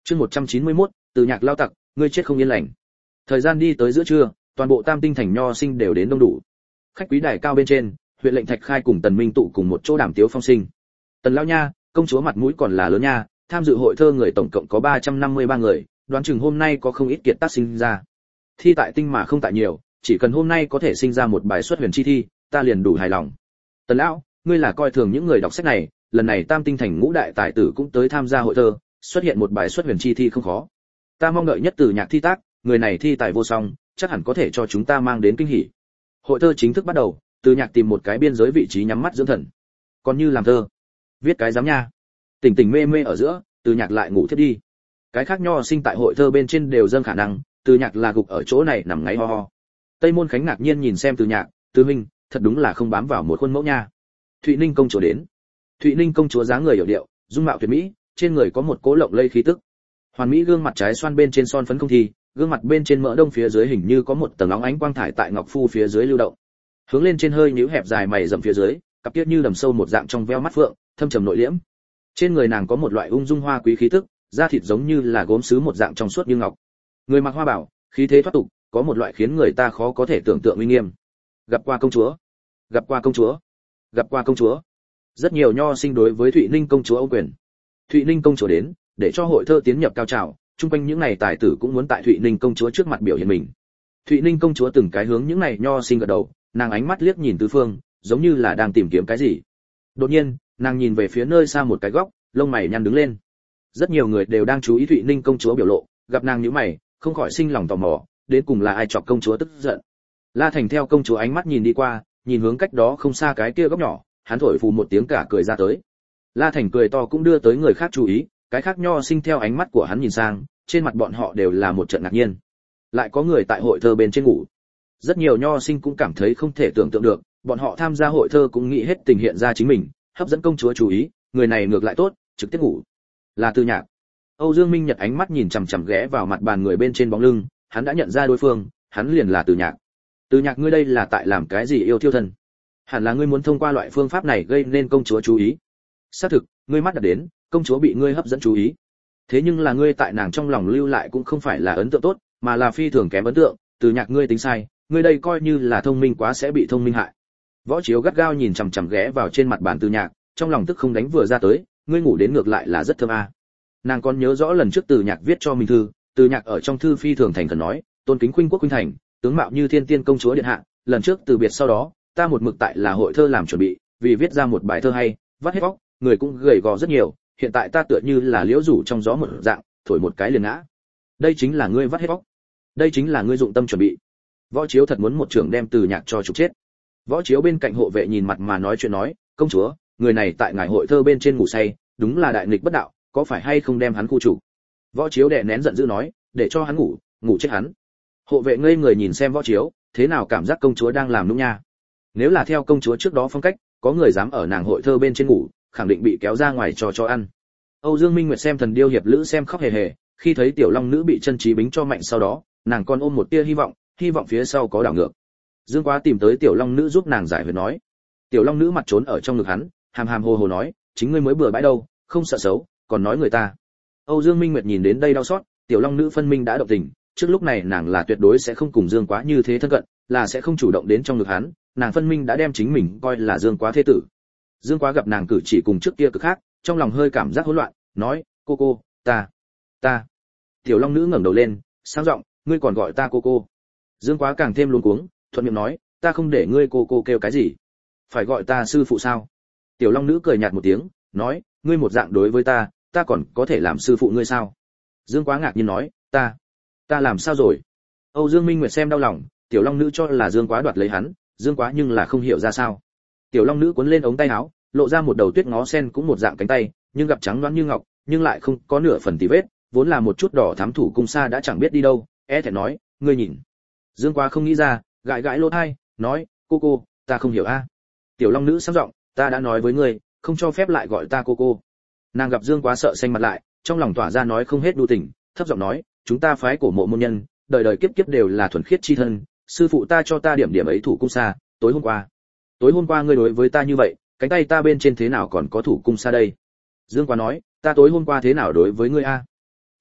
Chương một trăm chín mươi mốt, Từ Nhạc lao tặc, ngươi chết không yên lành. Thời gian đi tới giữa trưa, toàn bộ Tam Tinh thành nho sinh đều đến đông đủ. Khách quý đài cao bên trên, huyện lệnh Thạch Khai cùng Tần Minh tụ cùng một chỗ đàm tiếu phong sinh. Tần lão nha, công chúa mặt mũi còn là lớn nha, tham dự hội thơ người tổng cộng có ba trăm năm mươi ba người, đoán chừng hôm nay có không ít kiệt tác sinh ra. Thi tại tinh mà không tại nhiều, chỉ cần hôm nay có thể sinh ra một bài xuất huyền chi thi, ta liền đủ hài lòng. Tần lão, ngươi là coi thường những người đọc sách này, lần này Tam Tinh thành ngũ đại tài tử cũng tới tham gia hội thơ, xuất hiện một bài xuất huyền chi thi không khó. Ta mong đợi nhất Từ Nhạc thi tác, người này thi tài vô song, chắc hẳn có thể cho chúng ta mang đến kinh hỉ. Hội thơ chính thức bắt đầu, Từ Nhạc tìm một cái biên giới vị trí nhắm mắt dưỡng thần. Còn như làm thơ, viết cái dám nha. Tỉnh tỉnh mê mê ở giữa, Từ Nhạc lại ngủ thiếp đi. Cái khác nho sinh tại hội thơ bên trên đều dâng khả năng, Từ Nhạc là gục ở chỗ này nằm ngáy ho ho. Tây Môn Khánh ngạc nhiên nhìn xem Từ Nhạc, "Từ huynh, thật đúng là không bám vào một khuôn mẫu nha." Thụy Ninh công chúa đến. Thụy Ninh công chúa dáng người hiểu điệu, dung mạo tuyệt mỹ, trên người có một cỗ lộng lây khí tức. Hoàn mỹ gương mặt trái xoan bên trên son phấn không thi, gương mặt bên trên mỡ đông phía dưới hình như có một tầng óng ánh quang thải tại ngọc phu phía dưới lưu động. Hướng lên trên hơi nhíu hẹp dài mày rậm phía dưới, cặp kiết như đầm sâu một dạng trong veo mắt phượng, thâm trầm nội liễm. Trên người nàng có một loại ung dung hoa quý khí tức, da thịt giống như là gốm sứ một dạng trong suốt như ngọc. Người mặc hoa bảo, khí thế thoát tục, có một loại khiến người ta khó có thể tưởng tượng uy nghiêm. Gặp qua công chúa, gặp qua công chúa, gặp qua công chúa. Rất nhiều nho sinh đối với Thụy Ninh công chúa ôm quyền. Thụy Ninh công chúa đến, để cho hội thơ tiến nhập cao trào, chung quanh những này tài tử cũng muốn tại Thụy Ninh công chúa trước mặt biểu hiện mình. Thụy Ninh công chúa từng cái hướng những này nho sinh gật đầu, nàng ánh mắt liếc nhìn tứ phương, giống như là đang tìm kiếm cái gì. Đột nhiên, nàng nhìn về phía nơi xa một cái góc, lông mày nhăn đứng lên. Rất nhiều người đều đang chú ý Thụy Ninh công chúa biểu lộ, gặp nàng nhíu mày, không khỏi sinh lòng tò mò, đến cùng là ai chọc công chúa tức giận. La Thành theo công chúa ánh mắt nhìn đi qua, nhìn hướng cách đó không xa cái kia góc nhỏ, hắn thổi phù một tiếng cả cười ra tới. La Thành cười to cũng đưa tới người khác chú ý, cái khác nho sinh theo ánh mắt của hắn nhìn sang, trên mặt bọn họ đều là một trận ngạc nhiên. Lại có người tại hội thơ bên trên ngủ. Rất nhiều nho sinh cũng cảm thấy không thể tưởng tượng được, bọn họ tham gia hội thơ cũng nghĩ hết tình hiện ra chính mình, hấp dẫn công chúa chú ý, người này ngược lại tốt, trực tiếp ngủ. Là Từ Nhạc. Âu Dương Minh Nhật ánh mắt nhìn chằm chằm ghé vào mặt bàn người bên trên bóng lưng, hắn đã nhận ra đối phương, hắn liền là Từ Nhạc. Từ Nhạc, ngươi đây là tại làm cái gì yêu thiêu thân? Hẳn là ngươi muốn thông qua loại phương pháp này gây nên công chúa chú ý. Xác thực, ngươi mắt đặt đến, công chúa bị ngươi hấp dẫn chú ý. Thế nhưng là ngươi tại nàng trong lòng lưu lại cũng không phải là ấn tượng tốt, mà là phi thường kém ấn tượng. Từ Nhạc, ngươi tính sai, ngươi đây coi như là thông minh quá sẽ bị thông minh hại. Võ Chiếu gắt gao nhìn chằm chằm ghé vào trên mặt bàn Từ Nhạc, trong lòng tức không đánh vừa ra tới, ngươi ngủ đến ngược lại là rất thơm a. Nàng còn nhớ rõ lần trước Từ Nhạc viết cho mình thư, Từ Nhạc ở trong thư phi thường thành khẩn nói, tôn kính khuynh quốc khuynh thành, tướng mạo như thiên tiên công chúa điện hạ, lần trước từ biệt sau đó, ta một mực tại là hội thơ làm chuẩn bị, vì viết ra một bài thơ hay, vắt hết vóc, người cũng gầy gò rất nhiều, hiện tại ta tựa như là liễu rủ trong gió một dạng, thổi một cái liền ngã. Đây chính là ngươi vắt hết vóc, đây chính là ngươi dụng tâm chuẩn bị. Võ Chiếu thật muốn một trưởng đem Từ Nhạc cho trục chết. Võ Chiếu bên cạnh hộ vệ nhìn mặt mà nói chuyện nói, công chúa, người này tại ngài hội thơ bên trên ngủ say, đúng là đại nghịch bất đạo, có phải hay không đem hắn khu chủ? Võ Chiếu đè nén giận dữ nói, để cho hắn ngủ, ngủ chết hắn. Hộ vệ ngây người nhìn xem Võ Chiếu, thế nào cảm giác công chúa đang làm nũng nha? Nếu là theo công chúa trước đó phong cách, có người dám ở nàng hội thơ bên trên ngủ, khẳng định bị kéo ra ngoài cho cho ăn. Âu Dương Minh Nguyệt xem Thần Điêu hiệp lữ xem khóc hề hề, khi thấy tiểu long nữ bị chân trí bính cho mạnh sau đó, nàng còn ôm một tia hy vọng, hy vọng phía sau có đảo ngược. Dương Quá tìm tới tiểu long nữ giúp nàng giải huyệt nói. Tiểu long nữ mặt trốn ở trong ngực hắn, hàm hàm hồ hồ nói, chính ngươi mới bừa bãi đâu, không sợ xấu, còn nói người ta. Âu Dương Minh Nguyệt nhìn đến đây đau xót, tiểu long nữ phân minh đã động tình, trước lúc này nàng là tuyệt đối sẽ không cùng Dương Quá như thế thân cận, là sẽ không chủ động đến trong ngực hắn, nàng phân minh đã đem chính mình coi là Dương Quá thế tử. Dương Quá gặp nàng cử chỉ cùng trước kia cực khác, trong lòng hơi cảm giác hỗn loạn, nói, cô cô, ta, ta. Tiểu long nữ ngẩng đầu lên, sang giọng, ngươi còn gọi ta cô cô. Dương Quá càng thêm luống cuống, thuận miệng nói, ta không để ngươi cô cô kêu cái gì, phải gọi ta sư phụ sao? Tiểu long nữ cười nhạt một tiếng, nói, ngươi một dạng đối với ta, ta còn có thể làm sư phụ ngươi sao? Dương Quá ngạc nhiên nói, ta, ta làm sao rồi? Âu Dương Minh Nguyệt xem đau lòng, tiểu long nữ cho là Dương Quá đoạt lấy hắn, Dương Quá nhưng là không hiểu ra sao. Tiểu long nữ cuốn lên ống tay áo, lộ ra một đầu tuyết ngó sen cũng một dạng cánh tay, nhưng gặp trắng loáng như ngọc, nhưng lại không có nửa phần tì vết, vốn là một chút đỏ thắm thủ cung sa đã chẳng biết đi đâu, e thẹn nói, ngươi nhìn. Dương Quá không nghĩ ra, gãi gãi lỗ tai, nói, cô cô, ta không hiểu a. Tiểu long nữ sáng giọng, ta đã nói với ngươi, không cho phép lại gọi ta cô cô. Nàng gặp Dương Quá sợ xanh mặt lại, trong lòng tỏa ra nói không hết đu tình, thấp giọng nói, chúng ta phái cổ mộ môn nhân, đời đời kiếp kiếp đều là thuần khiết chi thân, sư phụ ta cho ta điểm điểm ấy thủ cung sa, tối hôm qua, tối hôm qua ngươi đối với ta như vậy, cánh tay ta bên trên thế nào còn có thủ cung sa đây? Dương Quá nói, ta tối hôm qua thế nào đối với ngươi a?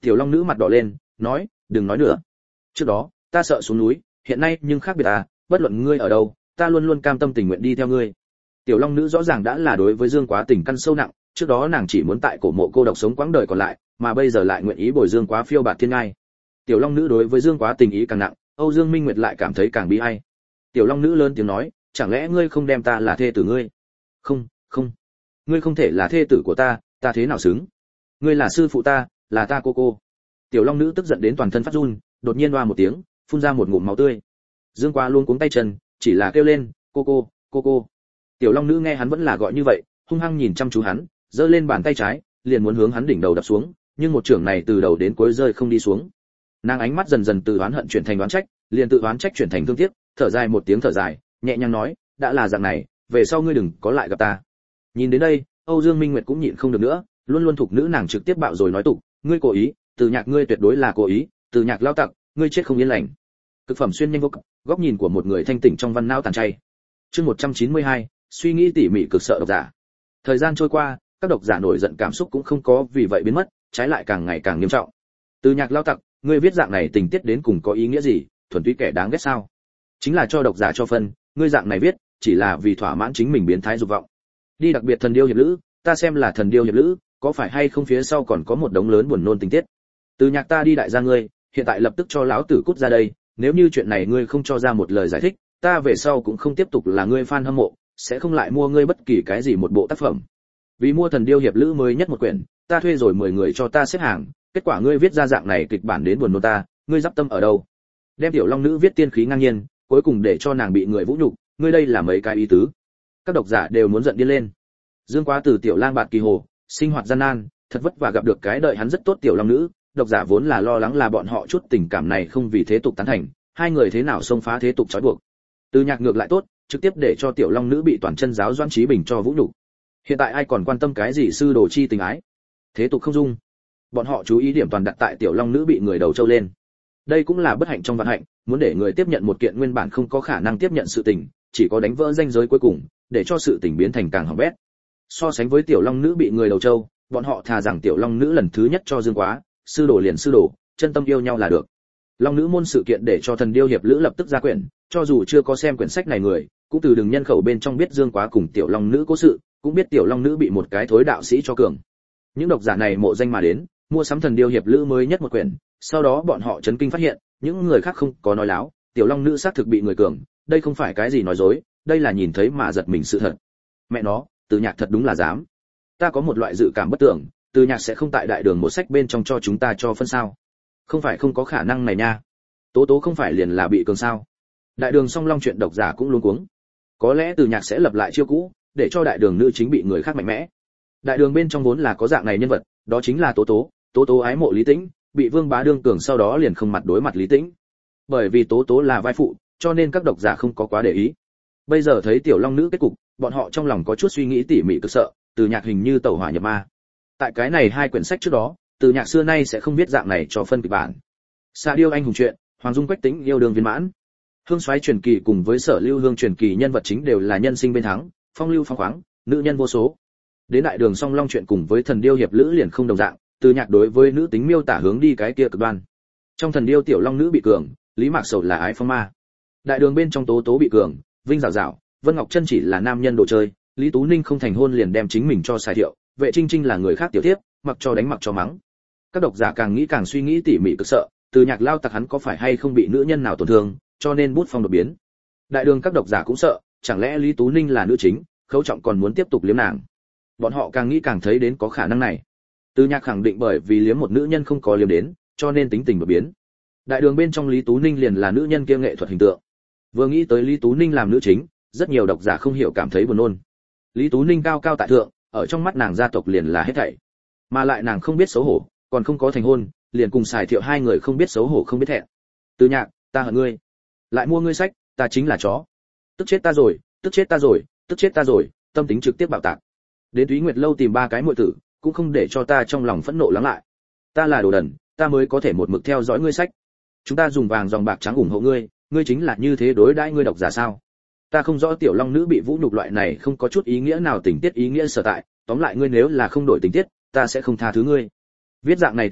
Tiểu Long Nữ mặt đỏ lên, nói, đừng nói nữa. Trước đó, ta sợ xuống núi, hiện nay nhưng khác biệt à, bất luận ngươi ở đâu, ta luôn luôn cam tâm tình nguyện đi theo ngươi. Tiểu Long Nữ rõ ràng đã là đối với Dương Quá tình căn sâu nặng, trước đó nàng chỉ muốn tại cổ mộ cô độc sống quãng đời còn lại, mà bây giờ lại nguyện ý bồi Dương Quá phiêu bạt thiên ngai. Tiểu Long Nữ đối với Dương Quá tình ý càng nặng, Âu Dương Minh Nguyệt lại cảm thấy càng bi ai. Tiểu Long Nữ lớn tiếng nói, chẳng lẽ ngươi không đem ta là thê tử ngươi? Không, không, ngươi không thể là thê tử của ta, ta thế nào xứng? Ngươi là sư phụ ta, là ta cô cô. Tiểu Long Nữ tức giận đến toàn thân phát run, đột nhiên oa một tiếng, phun ra một ngụm máu tươi. Dương Quá luôn cuống tay chân, chỉ là kêu lên, cô cô, cô cô. Tiểu Long Nữ nghe hắn vẫn là gọi như vậy, hung hăng nhìn chăm chú hắn, giơ lên bàn tay trái, liền muốn hướng hắn đỉnh đầu đập xuống, nhưng một chưởng này từ đầu đến cuối rơi không đi xuống. Nàng ánh mắt dần dần từ oán hận chuyển thành oán trách, liền tự oán trách chuyển thành thương tiếc, thở dài một tiếng thở dài, nhẹ nhàng nói, đã là dạng này, về sau ngươi đừng có lại gặp ta. Nhìn đến đây, Âu Dương Minh Nguyệt cũng nhịn không được nữa, luôn luôn thuộc nữ nàng trực tiếp bạo rồi nói tục, ngươi cố ý, Từ Nhạc ngươi tuyệt đối là cố ý, Từ Nhạc lao tặc, ngươi chết không yên lành. Cực phẩm xuyên nhanh vô cực, góc nhìn của một người thanh tỉnh trong văn não tàn chay. Chương một trăm chín mươi hai, suy nghĩ tỉ mỉ cực sợ độc giả. Thời gian trôi qua, các độc giả nổi giận cảm xúc cũng không có vì vậy biến mất, trái lại càng ngày càng nghiêm trọng. Từ Nhạc lao tặc, ngươi viết dạng này tình tiết đến cùng có ý nghĩa gì, thuần túy kẻ đáng ghét sao? Chính là cho độc giả cho phân, ngươi dạng này viết, chỉ là vì thỏa mãn chính mình biến thái dục vọng. Đi đặc biệt thần điêu hiệp lữ, ta xem là thần điêu hiệp lữ, có phải hay không phía sau còn có một đống lớn buồn nôn tình tiết. Từ Nhạc ta đi đại gia ngươi, hiện tại lập tức cho lão tử cút ra đây, nếu như chuyện này ngươi không cho ra một lời giải thích, ta về sau cũng không tiếp tục là ngươi fan hâm mộ, sẽ không lại mua ngươi bất kỳ cái gì một bộ tác phẩm. Vì mua thần điêu hiệp lữ mới nhất một quyển, ta thuê rồi mười người cho ta xếp hàng, kết quả ngươi viết ra dạng này kịch bản đến buồn nôn ta, ngươi giáp tâm ở đâu? Đem Tiểu Long Nữ viết tiên khí ngang nhiên, cuối cùng để cho nàng bị người vũ nhục, ngươi đây là mấy cái ý tứ? Các độc giả đều muốn giận điên lên. Dương Quá từ Tiểu Lang Bạt Kỳ Hồ, sinh hoạt gian nan, thật vất vả gặp được cái đợi hắn rất tốt Tiểu Long Nữ, độc giả vốn là lo lắng là bọn họ chút tình cảm này không vì thế tục tán thành, hai người thế nào xông phá thế tục trói buộc. Từ Nhạc ngược lại tốt, trực tiếp để cho Tiểu Long Nữ bị toàn chân giáo Doãn Chí Bình cho vũ nhục. Hiện tại ai còn quan tâm cái gì sư đồ chi tình ái? Thế tục không dung. Bọn họ chú ý điểm toàn đặt tại Tiểu Long Nữ bị người đầu trâu lên. Đây cũng là bất hạnh trong vạn hạnh, muốn để người tiếp nhận một kiện nguyên bản không có khả năng tiếp nhận sự tình, chỉ có đánh vỡ ranh giới cuối cùng, để cho sự tình biến thành càng hỏng bét. So sánh với Tiểu Long Nữ bị người đầu trâu, bọn họ thà rằng Tiểu Long Nữ lần thứ nhất cho Dương Quá, sư đồ liền sư đồ, chân tâm yêu nhau là được. Long Nữ môn sự kiện để cho thần điêu hiệp lữ lập tức ra quyển, cho dù chưa có xem quyển sách này người, cũng từ đường nhân khẩu bên trong biết Dương Quá cùng Tiểu Long Nữ cố sự, cũng biết Tiểu Long Nữ bị một cái thối đạo sĩ cho cường. Những độc giả này mộ danh mà đến, mua sắm thần điêu hiệp lữ mới nhất một quyển, sau đó bọn họ chấn kinh phát hiện, những người khác không có nói láo, Tiểu Long Nữ xác thực bị người cường, đây không phải cái gì nói dối, đây là nhìn thấy mà giật mình sự thật. Mẹ nó, Từ Nhạc thật đúng là dám. Ta có một loại dự cảm bất tưởng, Từ Nhạc sẽ không tại đại đường một sách bên trong cho chúng ta cho phân sao? Không phải không có khả năng này nha. Tố Tố không phải liền là bị cường sao? Đại đường Song Long chuyện độc giả cũng luống cuống. Có lẽ Từ Nhạc sẽ lập lại chiêu cũ, để cho đại đường nữ chính bị người khác mạnh mẽ. Đại đường bên trong vốn là có dạng này nhân vật, đó chính là Tố Tố, Tố Tố ái mộ Lý Tĩnh, bị Vương Bá đương cường sau đó liền không mặt đối mặt Lý Tĩnh. Bởi vì Tố Tố là vai phụ, cho nên các độc giả không có quá để ý. Bây giờ thấy Tiểu Long Nữ kết cục, bọn họ trong lòng có chút suy nghĩ tỉ mỉ cực sợ, Từ Nhạc hình như tẩu hỏa nhập ma. Tại cái này hai quyển sách trước đó, Từ Nhạc xưa nay sẽ không biết dạng này cho phân kịch bản. Sa Điêu anh hùng truyện, Hoàng Dung Quách Tĩnh yêu đương viên mãn. Hương Soái truyền kỳ cùng với Sở Lưu Hương truyền kỳ nhân vật chính đều là nhân sinh bên thắng, phong lưu phong khoáng, nữ nhân vô số. Đến đại đường Song Long chuyện cùng với thần điêu hiệp lữ liền không đồng dạng, Từ Nhạc đối với nữ tính miêu tả hướng đi cái kia cực đoan. Trong thần điêu Tiểu Long Nữ bị cường, Lý Mạc Sầu là ái phong ma. Đại đường bên trong Tố Tố bị cường, Vinh Dạo Dạo, Vân Ngọc Chân chỉ là nam nhân đồ chơi, Lý Tú Ninh không thành hôn liền đem chính mình cho xài thiệu, Vệ Trinh Trinh là người khác tiểu tiếp, mặc cho đánh mặc cho mắng. Các độc giả càng nghĩ càng suy nghĩ tỉ mỉ cực sợ, Từ Nhạc lao tặc hắn có phải hay không bị nữ nhân nào tổn thương, cho nên bút phong đột biến. Đại đường các độc giả cũng sợ, chẳng lẽ Lý Tú Ninh là nữ chính, Khấu Trọng còn muốn tiếp tục liếm nàng. Bọn họ càng nghĩ càng thấy đến có khả năng này. Từ Nhạc khẳng định bởi vì liếm một nữ nhân không có liếm đến, cho nên tính tình đột biến. Đại đường bên trong Lý Tú Ninh liền là nữ nhân kia nghệ thuật hình tượng. Vừa nghĩ tới Lý Tú Ninh làm nữ chính, rất nhiều độc giả không hiểu cảm thấy buồn nôn. Lý Tú Ninh cao cao tại thượng, ở trong mắt nàng gia tộc liền là hết thảy. Mà lại nàng không biết xấu hổ, còn không có thành hôn, liền cùng xài thiệu hai người không biết xấu hổ không biết thẹn. Từ Nhạc, ta hận ngươi. Lại mua ngươi sách, ta chính là chó. Tức chết ta rồi, tức chết ta rồi, tức chết ta rồi, tâm tính trực tiếp bạo tạc. Đến Túy Nguyệt lâu tìm ba cái muội tử, cũng không để cho ta trong lòng phẫn nộ lắng lại. Ta là đồ đần, ta mới có thể một mực theo dõi ngươi sách. Chúng ta dùng vàng dòng bạc trắng ủng hộ ngươi, ngươi chính là như thế đối đãi ngươi độc giả sao? Ta không rõ Tiểu Long Nữ bị vũ nhục loại này không có chút ý nghĩa nào tình tiết ý nghĩa sở tại, tóm lại ngươi nếu là không đổi tình tiết, ta sẽ không tha thứ ngươi. Viết dạng này tình tiết,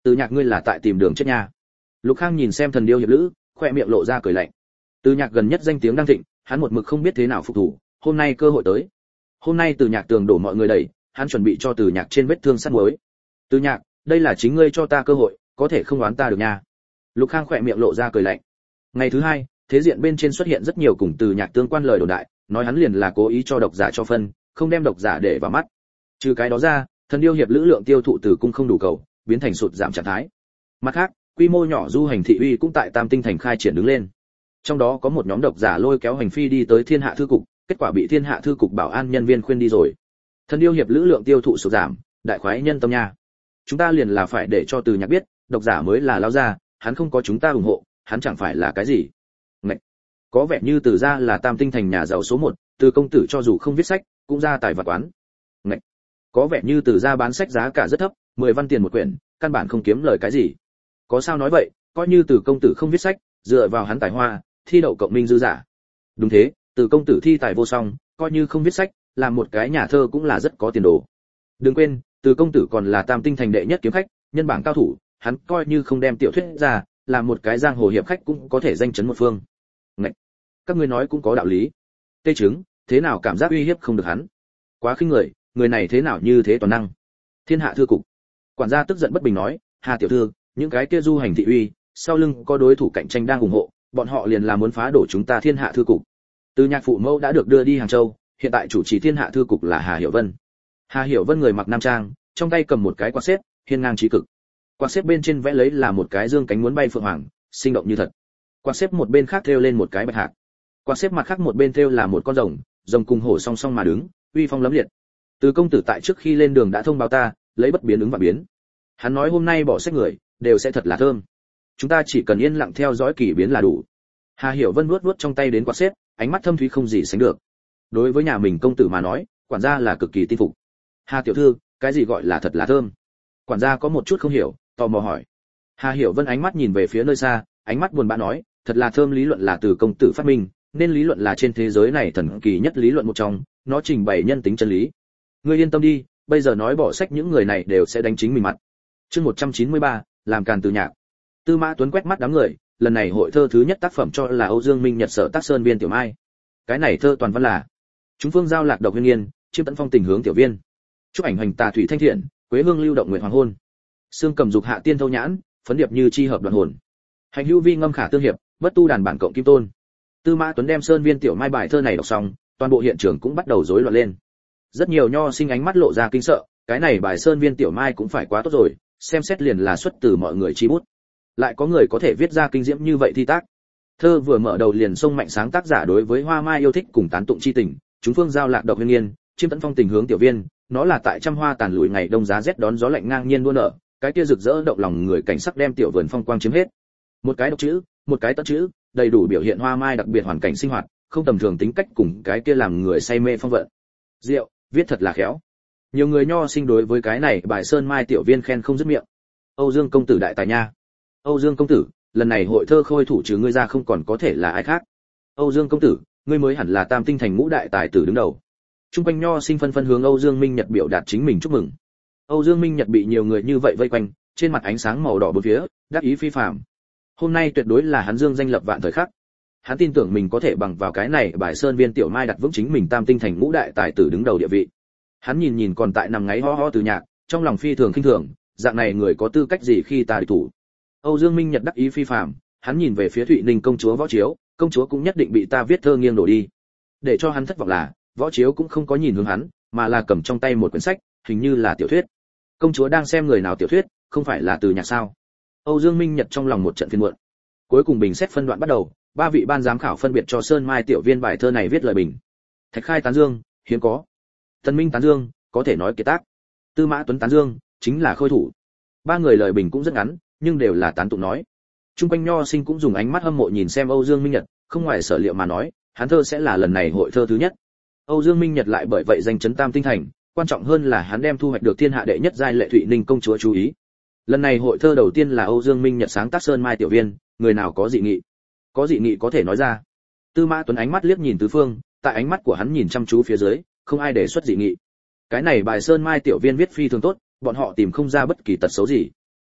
Từ Nhạc ngươi là tại tìm đường chết nha. Lục Khang nhìn xem Thần Điêu hiệp lữ, khoe miệng lộ ra cười lạnh. Từ Nhạc gần nhất danh tiếng đang thịnh, hắn một mực không biết thế nào phục thủ, hôm nay cơ hội tới. Hôm nay Từ Nhạc tường đổ mọi người đẩy, hắn chuẩn bị cho Từ Nhạc trên vết thương sắt muối. Từ Nhạc, đây là chính ngươi cho ta cơ hội, có thể không đoán ta được nha. Lục Khang khoe miệng lộ ra cười lạnh. Ngày thứ hai, thế diện bên trên xuất hiện rất nhiều cùng Từ Nhạc tương quan lời đồn đại, nói hắn liền là cố ý cho độc giả cho phân, không đem độc giả để vào mắt. Trừ cái đó ra, Thần Điêu hiệp lữ lượng tiêu thụ từ cung không đủ cầu, biến thành sụt giảm trạng thái. Mặt khác, quy mô nhỏ du hành thị uy cũng tại Tam Tinh thành khai triển đứng lên. Trong đó có một nhóm độc giả lôi kéo hành phi đi tới Thiên Hạ thư cục, kết quả bị Thiên Hạ thư cục bảo an nhân viên khuyên đi rồi. Thần Điêu hiệp lữ lượng tiêu thụ sụt giảm, đại khoái nhân tâm nha. Chúng ta liền là phải để cho Từ Nhạc biết, độc giả mới là lao ra, hắn không có chúng ta ủng hộ, hắn chẳng phải là cái gì. Ngậy. Có vẻ như Từ gia là Tam Tinh thành nhà giàu số một, Từ công tử cho dù không viết sách, cũng ra tài vật quán. Ngậy. Có vẻ như Từ gia bán sách giá cả rất thấp, mười văn tiền một quyển, căn bản không kiếm lời cái gì. Có sao nói vậy, coi như Từ công tử không viết sách, dựa vào hắn tài hoa, thi đậu cộng minh dư giả. Đúng thế, Từ công tử thi tài vô song, coi như không viết sách, làm một cái nhà thơ cũng là rất có tiền đồ. Đừng quên, Từ công tử còn là Tam Tinh thành đệ nhất kiếm khách, nhân bảng cao thủ, hắn coi như không đem tiểu thuyết ra, làm một cái giang hồ hiệp khách cũng có thể danh chấn một phương. Ngậy. Các ngươi nói cũng có đạo lý. Tê chứng, thế nào cảm giác uy hiếp không được hắn? Quá khinh người, người này thế nào như thế toàn năng? Thiên Hạ thư cục. Quản gia tức giận bất bình nói, Hà tiểu thư, những cái kia du hành thị uy, sau lưng có đối thủ cạnh tranh đang ủng hộ, bọn họ liền là muốn phá đổ chúng ta Thiên Hạ thư cục. Từ Nhạc phụ mẫu đã được đưa đi Hàng Châu, hiện tại chủ trì Thiên Hạ thư cục là Hà Hiểu Vân. Hà Hiểu Vân người mặc nam trang, trong tay cầm một cái quạt xếp, hiên ngang trí cực. Quạt xếp bên trên vẽ lấy là một cái dương cánh muốn bay phượng hoàng, sinh động như thật. Quạt xếp một bên khác thêu lên một cái bạch hạc. Quạt xếp mặt khác một bên thêu là một con rồng, rồng cùng hổ song song mà đứng, uy phong lẫm liệt. Từ công tử tại trước khi lên đường đã thông báo ta, lấy bất biến ứng và biến. Hắn nói hôm nay bỏ sách người, đều sẽ thật là thơm. Chúng ta chỉ cần yên lặng theo dõi kỳ biến là đủ. Hà Hiểu Vân vuốt vuốt trong tay đến quạt xếp, ánh mắt thâm thúy không gì sánh được. Đối với nhà mình công tử mà nói, quản gia là cực kỳ tin phục. Hà tiểu thư, cái gì gọi là thật là thơm? Quản gia có một chút không hiểu, tò mò hỏi. Hà Hiểu Vân ánh mắt nhìn về phía nơi xa, ánh mắt buồn bã nói, thật là thơm lý luận là từ công tử phát minh, nên lý luận là trên thế giới này thần kỳ nhất lý luận một trong, nó trình bày nhân tính chân lý. Ngươi yên tâm đi, bây giờ nói bỏ sách những người này đều sẽ đánh chính mình mặt. Chương một trăm chín mươi ba, làm càn Từ Nhạc. Tư Mã Tuấn quét mắt đám người, lần này hội thơ thứ nhất tác phẩm cho là Âu Dương Minh Nhật sở tác Sơn Viên Tiểu Mai. Cái này thơ toàn văn là: chúng phương giao lạc độc viên nghiên, chiêm tận phong tình hướng tiểu viên. Chúc ảnh hoành tà thủy thanh thiện, quế hương lưu động nguyện hoàng hôn. Xương cầm dục hạ tiên thâu nhãn, phấn điệp như chi hợp đoạn hồn. Hành hữu vi ngâm khả tương hiệp, bất tu đàn bản cộng kim tôn. Tư Mã Tuấn đem Sơn Viên Tiểu Mai bài thơ này đọc xong, toàn bộ hiện trường cũng bắt đầu rối loạn lên. Rất nhiều nho sinh ánh mắt lộ ra kinh sợ, cái này bài Sơn Viên Tiểu Mai cũng phải quá tốt rồi, xem xét liền là xuất từ mọi người chi bút. Lại có người có thể viết ra kinh diễm như vậy thi tác. Thơ vừa mở đầu liền xông mạnh sáng tác giả đối với hoa mai yêu thích cùng tán tụng chi tình, chúng phương giao lạc độc viên nghiên, chiêm tận phong tình hướng tiểu viên, nó là tại trăm hoa tàn lụi ngày đông giá rét đón gió lạnh ngang nhiên đua nở, cái kia rực rỡ động lòng người cảnh sắc đem tiểu vườn phong quang chiếm hết. Một cái độc chữ, một cái tận chữ, đầy đủ biểu hiện hoa mai đặc biệt hoàn cảnh sinh hoạt, không tầm thường tính cách cùng cái kia làm người say mê phong vận. Diệu, viết thật là khéo. Nhiều người nho sinh đối với cái này bài Sơn Mai tiểu viên khen không dứt miệng. Âu Dương công tử đại tài nha. Âu Dương công tử, lần này hội thơ khôi thủ trừ ngươi ra không còn có thể là ai khác. Âu Dương công tử, ngươi mới hẳn là Tam Tinh thành ngũ đại tài tử đứng đầu. Trung quanh nho sinh phân phân hướng Âu Dương Minh Nhật biểu đạt chính mình chúc mừng. Âu Dương Minh Nhật bị nhiều người như vậy vây quanh, trên mặt ánh sáng màu đỏ bốn phía, đắc ý phi phàm. Hôm nay tuyệt đối là hắn dương danh lập vạn thời khắc. Hắn tin tưởng mình có thể bằng vào cái này bài Sơn Viên Tiểu Mai đặt vững chính mình Tam Tinh thành ngũ đại tài tử đứng đầu địa vị. Hắn nhìn nhìn còn tại nằm ngáy ho ho Từ Nhạc, trong lòng phi thường khinh thường, dạng này người có tư cách gì khi ta địch thủ. Âu Dương Minh Nhật đắc ý phi phàm, hắn nhìn về phía Thụy Ninh công chúa Võ Chiếu, công chúa cũng nhất định bị ta viết thơ nghiêng đổ đi. Để cho hắn thất vọng là, Võ Chiếu cũng không có nhìn hướng hắn, mà là cầm trong tay một quyển sách, hình như là tiểu thuyết. Công chúa đang xem người nào tiểu thuyết, không phải là Từ Nhạc sao? Âu Dương Minh Nhật trong lòng một trận phiền muộn. Cuối cùng bình xét phân đoạn bắt đầu, ba vị ban giám khảo phân biệt cho Sơn Mai tiểu viên bài thơ này viết lời bình. Thạch Khai tán dương, hiếm có. Tần Minh tán dương, có thể nói kiệt tác. Tư Mã Tuấn tán dương, chính là khôi thủ. Ba người lời bình cũng rất ngắn, nhưng đều là tán tụng nói. Trung quanh nho sinh cũng dùng ánh mắt hâm mộ nhìn xem Âu Dương Minh Nhật, không ngoài sở liệu mà nói, hắn thơ sẽ là lần này hội thơ thứ nhất. Âu Dương Minh Nhật lại bởi vậy danh chấn Tam Tinh thành, quan trọng hơn là hắn đem thu hoạch được thiên hạ đệ nhất giai lệ Thụy Ninh công chúa chú ý. Lần này hội thơ đầu tiên là Âu Dương Minh Nhật sáng tác Sơn Mai tiểu viên, người nào có dị nghị? Có dị nghị có thể nói ra. Tư Mã Tuấn ánh mắt liếc nhìn tứ phương, tại ánh mắt của hắn nhìn chăm chú phía dưới, không ai đề xuất dị nghị. Cái này bài Sơn Mai tiểu viên viết phi thường tốt, bọn họ tìm không ra bất kỳ tật xấu gì.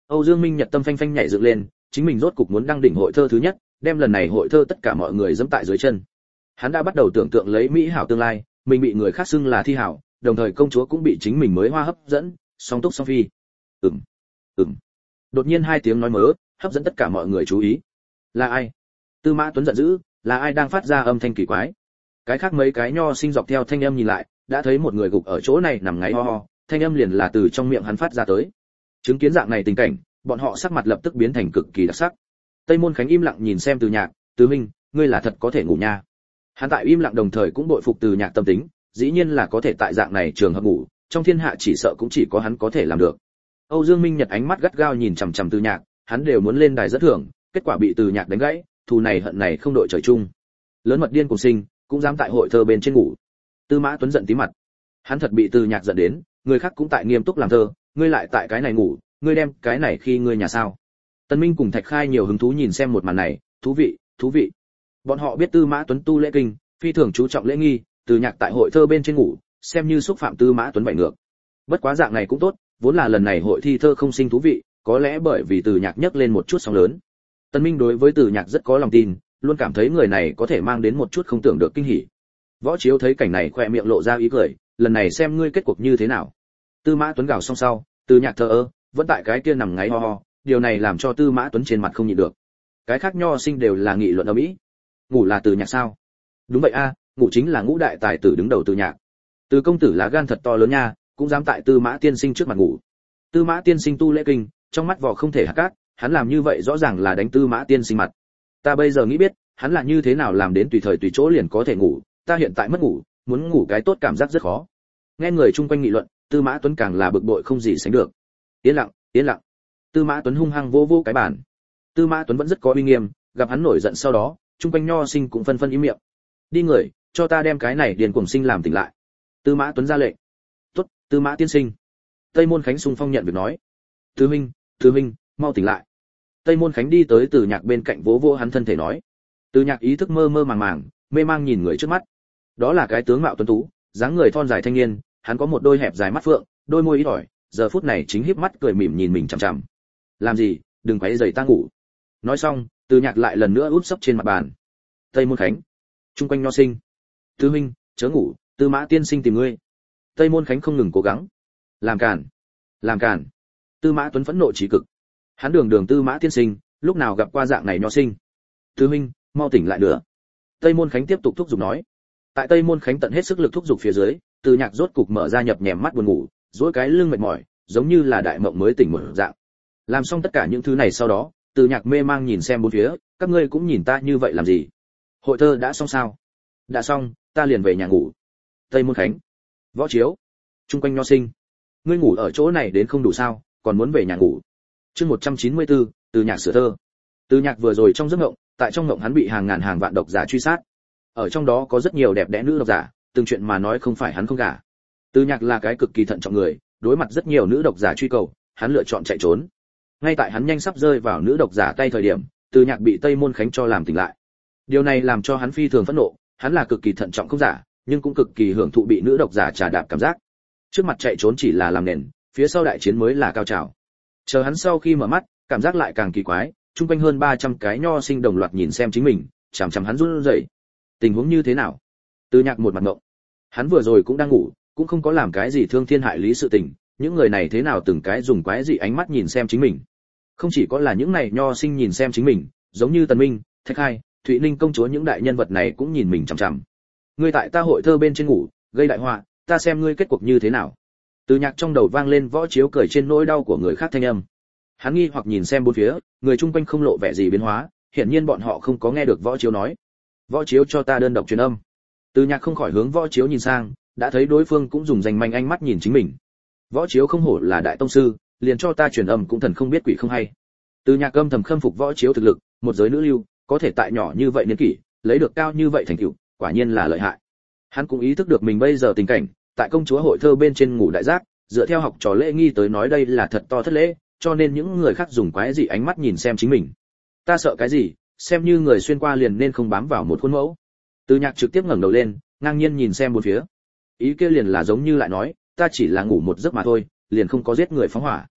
Âu Dương Minh Nhật tâm phanh phanh nhảy dựng lên, chính mình rốt cục muốn đăng đỉnh hội thơ thứ nhất, đem lần này hội thơ tất cả mọi người giẫm tại dưới chân. Hắn đã bắt đầu tưởng tượng lấy mỹ hảo tương lai, mình bị người khác xưng là thi hảo, đồng thời công chúa cũng bị chính mình mới hoa hấp dẫn, song túc song phi. Ừm, ừm. Đột nhiên hai tiếng nói mớ, hấp dẫn tất cả mọi người chú ý. Là ai? Tư Mã Tuấn giận dữ, là ai đang phát ra âm thanh kỳ quái? Cái khác mấy cái nho sinh dọc theo thanh âm nhìn lại, đã thấy một người gục ở chỗ này nằm ngáy ho ho, thanh âm liền là từ trong miệng hắn phát ra tới. Chứng kiến dạng này tình cảnh, bọn họ sắc mặt lập tức biến thành cực kỳ đặc sắc. Tây Môn Khánh im lặng nhìn xem Từ Nhạc, "Tứ Minh, ngươi là thật có thể ngủ nha." Hắn tại im lặng đồng thời cũng bội phục Từ Nhạc tâm tính, dĩ nhiên là có thể tại dạng này trường hợp ngủ, trong thiên hạ chỉ sợ cũng chỉ có hắn có thể làm được. Âu Dương Minh Nhật ánh mắt gắt gao nhìn chằm chằm Từ Nhạc, hắn đều muốn lên đài dẫn thưởng, kết quả bị Từ Nhạc đánh gãy, thù này hận này không đội trời chung. Lớn mật điên cùng sinh, cũng dám tại hội thơ bên trên ngủ. Tư Mã Tuấn giận tí mặt. Hắn thật bị Từ Nhạc giận đến, người khác cũng tại nghiêm túc làm thơ, ngươi lại tại cái này ngủ, ngươi đem cái này khi ngươi nhà sao? Tân Minh cùng Thạch Khai nhiều hứng thú nhìn xem một màn này, thú vị, thú vị. Bọn họ biết Tư Mã Tuấn tu lễ kinh, phi thường chú trọng lễ nghi, Từ Nhạc tại hội thơ bên trên ngủ, xem như xúc phạm Tư Mã Tuấn vậy ngược. Bất quá dạng này cũng tốt, vốn là lần này hội thi thơ không sinh thú vị, có lẽ bởi vì Từ Nhạc nhấc lên một chút sóng lớn. Tân Minh đối với Từ Nhạc rất có lòng tin, luôn cảm thấy người này có thể mang đến một chút không tưởng được kinh hỉ. Võ Chiếu thấy cảnh này khỏe miệng lộ ra ý cười, lần này xem ngươi kết cuộc như thế nào. Tư Mã Tuấn gào xong sau, Từ Nhạc thờ ơ, vẫn tại cái kia nằm ngáy ho ho, điều này làm cho Tư Mã Tuấn trên mặt không nhịn được. Cái khác nho sinh đều là nghị luận ầm ĩ. Ngủ là Từ Nhạc sao? Đúng vậy a, ngủ chính là ngũ đại tài tử đứng đầu Từ Nhạc. Từ công tử lá gan thật to lớn nha, cũng dám tại Tư Mã tiên sinh trước mặt ngủ. Tư Mã tiên sinh tu lễ kinh, trong mắt vò không thể hạt cát, hắn làm như vậy rõ ràng là đánh Tư Mã tiên sinh mặt. Ta bây giờ nghĩ biết, hắn là như thế nào làm đến tùy thời tùy chỗ liền có thể ngủ, ta hiện tại mất ngủ, muốn ngủ cái tốt cảm giác rất khó. Nghe người chung quanh nghị luận, Tư Mã Tuấn càng là bực bội không gì sánh được. Yên lặng, yên lặng. Tư Mã Tuấn hung hăng vô vô cái bàn. Tư Mã Tuấn vẫn rất có uy nghiêm, gặp hắn nổi giận sau đó, chung quanh nho sinh cũng phân phân im miệng. Đi người, cho ta đem cái này điền cuồng sinh làm tỉnh lại. Tư Mã Tuấn ra lệnh. Tốt, Tư Mã tiên sinh. Tây Môn Khánh xung phong nhận việc nói. Tư huynh, Tư huynh, mau tỉnh lại. Tây Môn Khánh đi tới Từ Nhạc bên cạnh vỗ vỗ hắn thân thể nói. Từ Nhạc ý thức mơ mơ màng màng, mê mang nhìn người trước mắt. Đó là cái tướng mạo tuấn tú, dáng người thon dài thanh niên, hắn có một đôi hẹp dài mắt phượng, đôi môi ít ỏi, giờ phút này chính híp mắt cười mỉm nhìn mình chằm chằm. Làm gì, đừng quấy rầy ta ngủ. Nói xong, Từ Nhạc lại lần nữa úp sấp trên mặt bàn. Tây Môn Khánh, chung quanh nho sinh. Tư huynh, chớ ngủ, Tư Mã tiên sinh tìm ngươi. Tây Môn Khánh không ngừng cố gắng. Làm cản, làm cản. Tư Mã Tuấn phẫn nộ chí cực. Hắn đường đường Tư Mã tiên sinh, lúc nào gặp qua dạng này nho sinh. Tư huynh, mau tỉnh lại nữa. Tây Môn Khánh tiếp tục thúc giục nói. Tại Tây Môn Khánh tận hết sức lực thúc giục phía dưới, Từ Nhạc rốt cục mở ra nhập nhèm mắt buồn ngủ, duỗi cái lưng mệt mỏi, giống như là đại mộng mới tỉnh một dạng. Làm xong tất cả những thứ này sau đó, Từ Nhạc mê mang nhìn xem bốn phía, các ngươi cũng nhìn ta như vậy làm gì? Hội thơ đã xong sao? Đã xong, ta liền về nhà ngủ. Tây Môn Khánh, Võ Chiếu, chung quanh nho sinh, ngươi ngủ ở chỗ này đến không đủ sao, còn muốn về nhà ngủ? Chương một trăm chín mươi tư, Từ Nhạc sửa thơ. Từ Nhạc vừa rồi trong giấc mộng, tại trong mộng hắn bị hàng ngàn hàng vạn độc giả truy sát. Ở trong đó có rất nhiều đẹp đẽ nữ độc giả, từng chuyện mà nói không phải hắn không gả. Từ Nhạc là cái cực kỳ thận trọng người, đối mặt rất nhiều nữ độc giả truy cầu, hắn lựa chọn chạy trốn. Ngay tại hắn nhanh sắp rơi vào nữ độc giả tay thời điểm, Từ Nhạc bị Tây Môn Khánh cho làm tỉnh lại. Điều này làm cho hắn phi thường phẫn nộ, hắn là cực kỳ thận trọng không giả, nhưng cũng cực kỳ hưởng thụ bị nữ độc giả trà đạp cảm giác. Trước mặt chạy trốn chỉ là làm nền, phía sau đại chiến mới là cao trào. Chờ hắn sau khi mở mắt, cảm giác lại càng kỳ quái, chung quanh hơn ba trăm cái nho sinh đồng loạt nhìn xem chính mình, chằm chằm hắn run rẩy. Tình huống như thế nào? Từ Nhạc một mặt ngộng. Hắn vừa rồi cũng đang ngủ, cũng không có làm cái gì thương thiên hại lý sự tình, những người này thế nào từng cái dùng quái dị ánh mắt nhìn xem chính mình. Không chỉ có là những này nho sinh nhìn xem chính mình, giống như Tần Minh, Thạch Khai, Thụy Ninh công chúa những đại nhân vật này cũng nhìn mình chằm chằm. Ngươi tại ta hội thơ bên trên ngủ, gây đại họa, ta xem ngươi kết cuộc như thế nào. Từ Nhạc trong đầu vang lên Võ Chiếu cười trên nỗi đau của người khác thanh âm. Hắn nghi hoặc nhìn xem bốn phía, người chung quanh không lộ vẻ gì biến hóa, hiển nhiên bọn họ không có nghe được Võ Chiếu nói. Võ Chiếu cho ta đơn độc truyền âm. Từ Nhạc không khỏi hướng Võ Chiếu nhìn sang, đã thấy đối phương cũng dùng danh manh ánh mắt nhìn chính mình. Võ Chiếu không hổ là đại tông sư, liền cho ta truyền âm cũng thần không biết quỷ không hay. Từ Nhạc âm thầm khâm phục Võ Chiếu thực lực, một giới nữ lưu, có thể tại nhỏ như vậy niên kỷ, lấy được cao như vậy thành tựu, quả nhiên là lợi hại. Hắn cũng ý thức được mình bây giờ tình cảnh, tại công chúa hội thơ bên trên ngủ đại giác, dựa theo học trò lễ nghi tới nói đây là thật to thất lễ, cho nên những người khác dùng quái dị ánh mắt nhìn xem chính mình. Ta sợ cái gì, xem như người xuyên qua liền nên không bám vào một khuôn mẫu. Từ Nhạc trực tiếp ngẩng đầu lên, ngang nhiên nhìn xem bốn phía. Ý kia liền là giống như lại nói, ta chỉ là ngủ một giấc mà thôi, liền không có giết người phóng hỏa.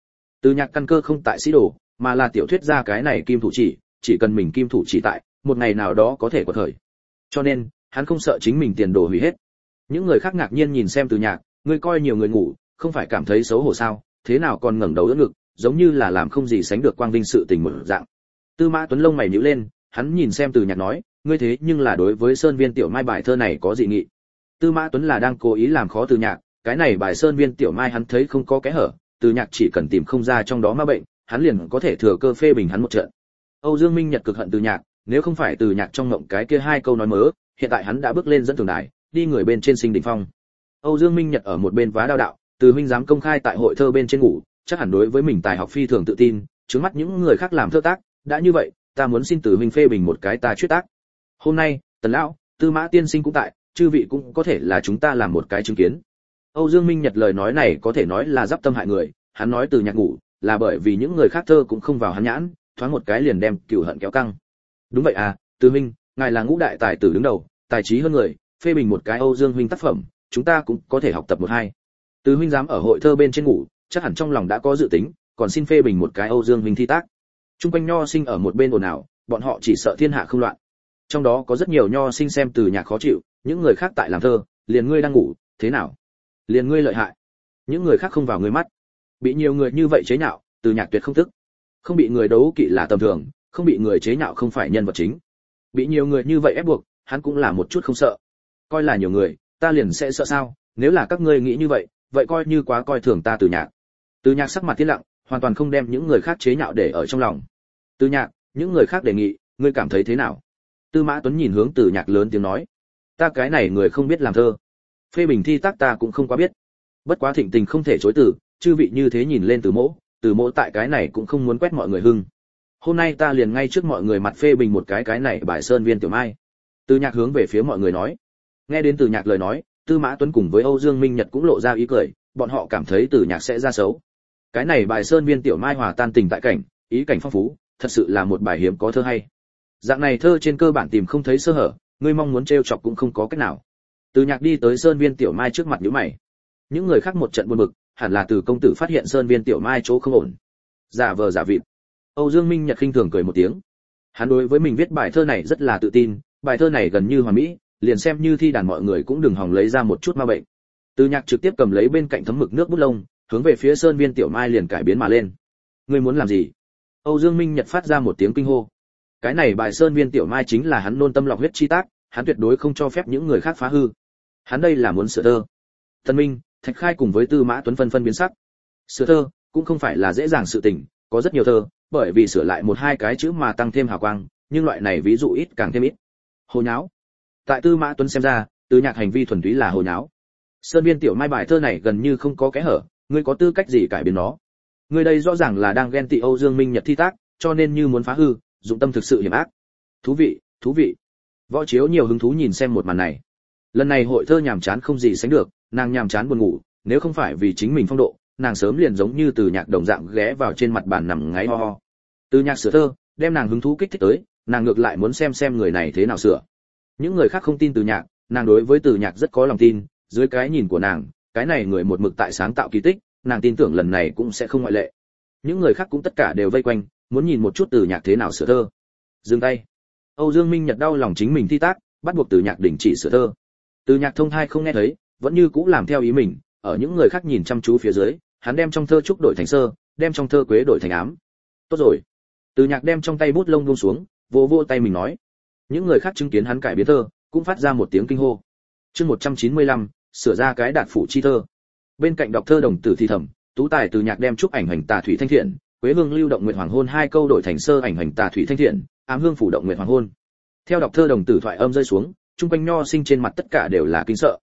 Từ Nhạc căn cơ không tại sĩ đồ, mà là tiểu thuyết gia cái này kim thủ chỉ, chỉ cần mình kim thủ chỉ tại, một ngày nào đó có thể quật khởi. Cho nên, hắn không sợ chính mình tiền đồ hủy hết. Những người khác ngạc nhiên nhìn xem Từ Nhạc, ngươi coi nhiều người ngủ, không phải cảm thấy xấu hổ sao? Thế nào còn ngẩng đầu đỡ ngực, giống như là làm không gì sánh được quang vinh sự tình một dạng. Tư Mã Tuấn lông mày nhíu lên, hắn nhìn xem Từ Nhạc nói, ngươi thế nhưng là đối với Sơn Viên Tiểu Mai bài thơ này có dị nghị. Tư Mã Tuấn là đang cố ý làm khó Từ Nhạc, cái này bài Sơn Viên Tiểu Mai hắn thấy không có kẽ hở, Từ Nhạc chỉ cần tìm không ra trong đó ma bệnh, hắn liền có thể thừa cơ phê bình hắn một trận. Âu Dương Minh Nhật cực hận Từ Nhạc, nếu không phải Từ Nhạc trong ngộng cái kia hai câu nói mớ, hiện tại hắn đã bước lên dẫn tường đài, đi người bên trên sinh đỉnh phong. Âu Dương Minh Nhật ở một bên vá đao đạo, Từ huynh dám công khai tại hội thơ bên trên ngủ, chắc hẳn đối với mình tài học phi thường tự tin, trước mắt những người khác làm thơ tác, đã như vậy, ta muốn xin Từ huynh phê bình một cái ta chuyết tác. Hôm nay, Tần lão, Tư Mã tiên sinh cũng tại, chư vị cũng có thể là chúng ta làm một cái chứng kiến. Âu Dương Minh Nhật lời nói này có thể nói là giáp tâm hại người, hắn nói Từ Nhạc ngủ, là bởi vì những người khác thơ cũng không vào hắn nhãn, thoáng một cái liền đem cừu hận kéo căng. Đúng vậy à, Từ huynh, ngài là ngũ đại tài tử đứng đầu, tài trí hơn người, phê bình một cái Âu Dương huynh tác phẩm, chúng ta cũng có thể học tập một hai. Từ huynh dám ở hội thơ bên trên ngủ, chắc hẳn trong lòng đã có dự tính, còn xin phê bình một cái Âu Dương huynh thi tác. Trung quanh nho sinh ở một bên ồn ào, bọn họ chỉ sợ thiên hạ không loạn. Trong đó có rất nhiều nho sinh xem Từ Nhạc khó chịu, những người khác tại làm thơ, liền ngươi đang ngủ, thế nào? Liền ngươi lợi hại. Những người khác không vào ngươi mắt. Bị nhiều người như vậy chế nhạo, Từ Nhạc tuyệt không tức. Không bị người đấu kỵ là tầm thường, không bị người chế nhạo không phải nhân vật chính. Bị nhiều người như vậy ép buộc, hắn cũng là một chút không sợ. Coi là nhiều người, ta liền sẽ sợ sao? Nếu là các ngươi nghĩ như vậy, vậy coi như quá coi thường ta Từ Nhạc. Từ Nhạc sắc mặt thiên lặng, hoàn toàn không đem những người khác chế nhạo để ở trong lòng. Từ Nhạc, những người khác đề nghị, ngươi cảm thấy thế nào? Tư Mã Tuấn nhìn hướng Từ Nhạc lớn tiếng nói, ta cái này người không biết làm thơ, phê bình thi tác ta cũng không quá biết. Bất quá thịnh tình không thể chối từ, chư vị như thế nhìn lên Từ Mỗ, Từ Mỗ tại cái này cũng không muốn quét mọi người hưng. Hôm nay ta liền ngay trước mọi người mặt phê bình một cái cái này bài Sơn Viên Tiểu Mai. Từ Nhạc hướng về phía mọi người nói. Nghe đến Từ Nhạc lời nói, Tư Mã Tuấn cùng với Âu Dương Minh Nhật cũng lộ ra ý cười, bọn họ cảm thấy Từ Nhạc sẽ ra xấu. Cái này bài Sơn Viên Tiểu Mai hòa tan tình tại cảnh, ý cảnh phong phú, thật sự là một bài hiếm có thơ hay. Dạng này thơ trên cơ bản tìm không thấy sơ hở, ngươi mong muốn trêu chọc cũng không có cách nào. Từ Nhạc đi tới Sơn Viên Tiểu Mai trước mặt nhíu mày. Những người khác một trận buồn bực, hẳn là Từ công tử phát hiện Sơn Viên Tiểu Mai chỗ không ổn. Giả vờ giả vịt. Âu Dương Minh Nhật khinh thường cười một tiếng. Hắn đối với mình viết bài thơ này rất là tự tin, bài thơ này gần như hoàn mỹ, liền xem như thi đàn mọi người cũng đừng hòng lấy ra một chút ma bệnh. Từ Nhạc trực tiếp cầm lấy bên cạnh thấm mực nước bút lông, hướng về phía Sơn Viên Tiểu Mai liền cải biến mà lên. Ngươi muốn làm gì? Âu Dương Minh Nhật phát ra một tiếng kinh hô. Cái này bài Sơn Viên Tiểu Mai chính là hắn nôn tâm lọc huyết chi tác, hắn tuyệt đối không cho phép những người khác phá hư. Hắn đây là muốn sửa thơ. Tân Minh, Thạch Khai cùng với Tư Mã Tuấn phân phân biến sắc. Sửa thơ cũng không phải là dễ dàng sự tình, có rất nhiều thơ, bởi vì sửa lại một hai cái chữ mà tăng thêm hào quang, nhưng loại này ví dụ ít càng thêm ít. Hồ nháo. Tại Tư Mã Tuấn xem ra, Từ Nhạc hành vi thuần túy là hồ nháo. Sơn Viên Tiểu Mai bài thơ này gần như không có kẽ hở, ngươi có tư cách gì cải biến nó? Ngươi đây rõ ràng là đang ghen tị Âu Dương Minh Nhật thi tác, cho nên như muốn phá hư, dụng tâm thực sự hiểm ác. Thú vị, thú vị. Võ Chiếu nhiều hứng thú nhìn xem một màn này. Lần này hội thơ nhàm chán không gì sánh được, nàng nhàm chán buồn ngủ, nếu không phải vì chính mình phong độ, nàng sớm liền giống như Từ Nhạc đồng dạng ghé vào trên mặt bàn nằm ngáy ho ho. Từ Nhạc sửa thơ, đem nàng hứng thú kích thích tới, nàng ngược lại muốn xem xem người này thế nào sửa. Những người khác không tin Từ Nhạc, nàng đối với Từ Nhạc rất có lòng tin, dưới cái nhìn của nàng, cái này người một mực tại sáng tạo kỳ tích, nàng tin tưởng lần này cũng sẽ không ngoại lệ. Những người khác cũng tất cả đều vây quanh, muốn nhìn một chút Từ Nhạc thế nào sửa thơ. Dừng tay. Âu Dương Minh Nhật đau lòng chính mình thi tác, bắt buộc Từ Nhạc đình chỉ sửa thơ. Từ Nhạc thông thai không nghe thấy, vẫn như cũ làm theo ý mình, ở những người khác nhìn chăm chú phía dưới, hắn đem trong thơ trúc đổi thành sơ, đem trong thơ quế đổi thành ám. Tốt rồi. Từ Nhạc đem trong tay bút lông buông xuống, vỗ vỗ tay mình nói. Những người khác chứng kiến hắn cải biến thơ, cũng phát ra một tiếng kinh hô. Chương một trăm chín mươi lăm, sửa ra cái đạt phủ chi thơ. Bên cạnh đọc thơ đồng tử thì thầm, tú tài Từ Nhạc đem trúc ảnh hành tà thủy thanh thiện, quế hương lưu động nguyện hoàng hôn hai câu đổi thành sơ ảnh hành tà thủy thanh thiện, ám hương phủ động nguyện hoàng hôn. Theo đọc thơ đồng tử thoại âm rơi xuống, chung quanh nho sinh trên mặt tất cả đều là kinh sợ.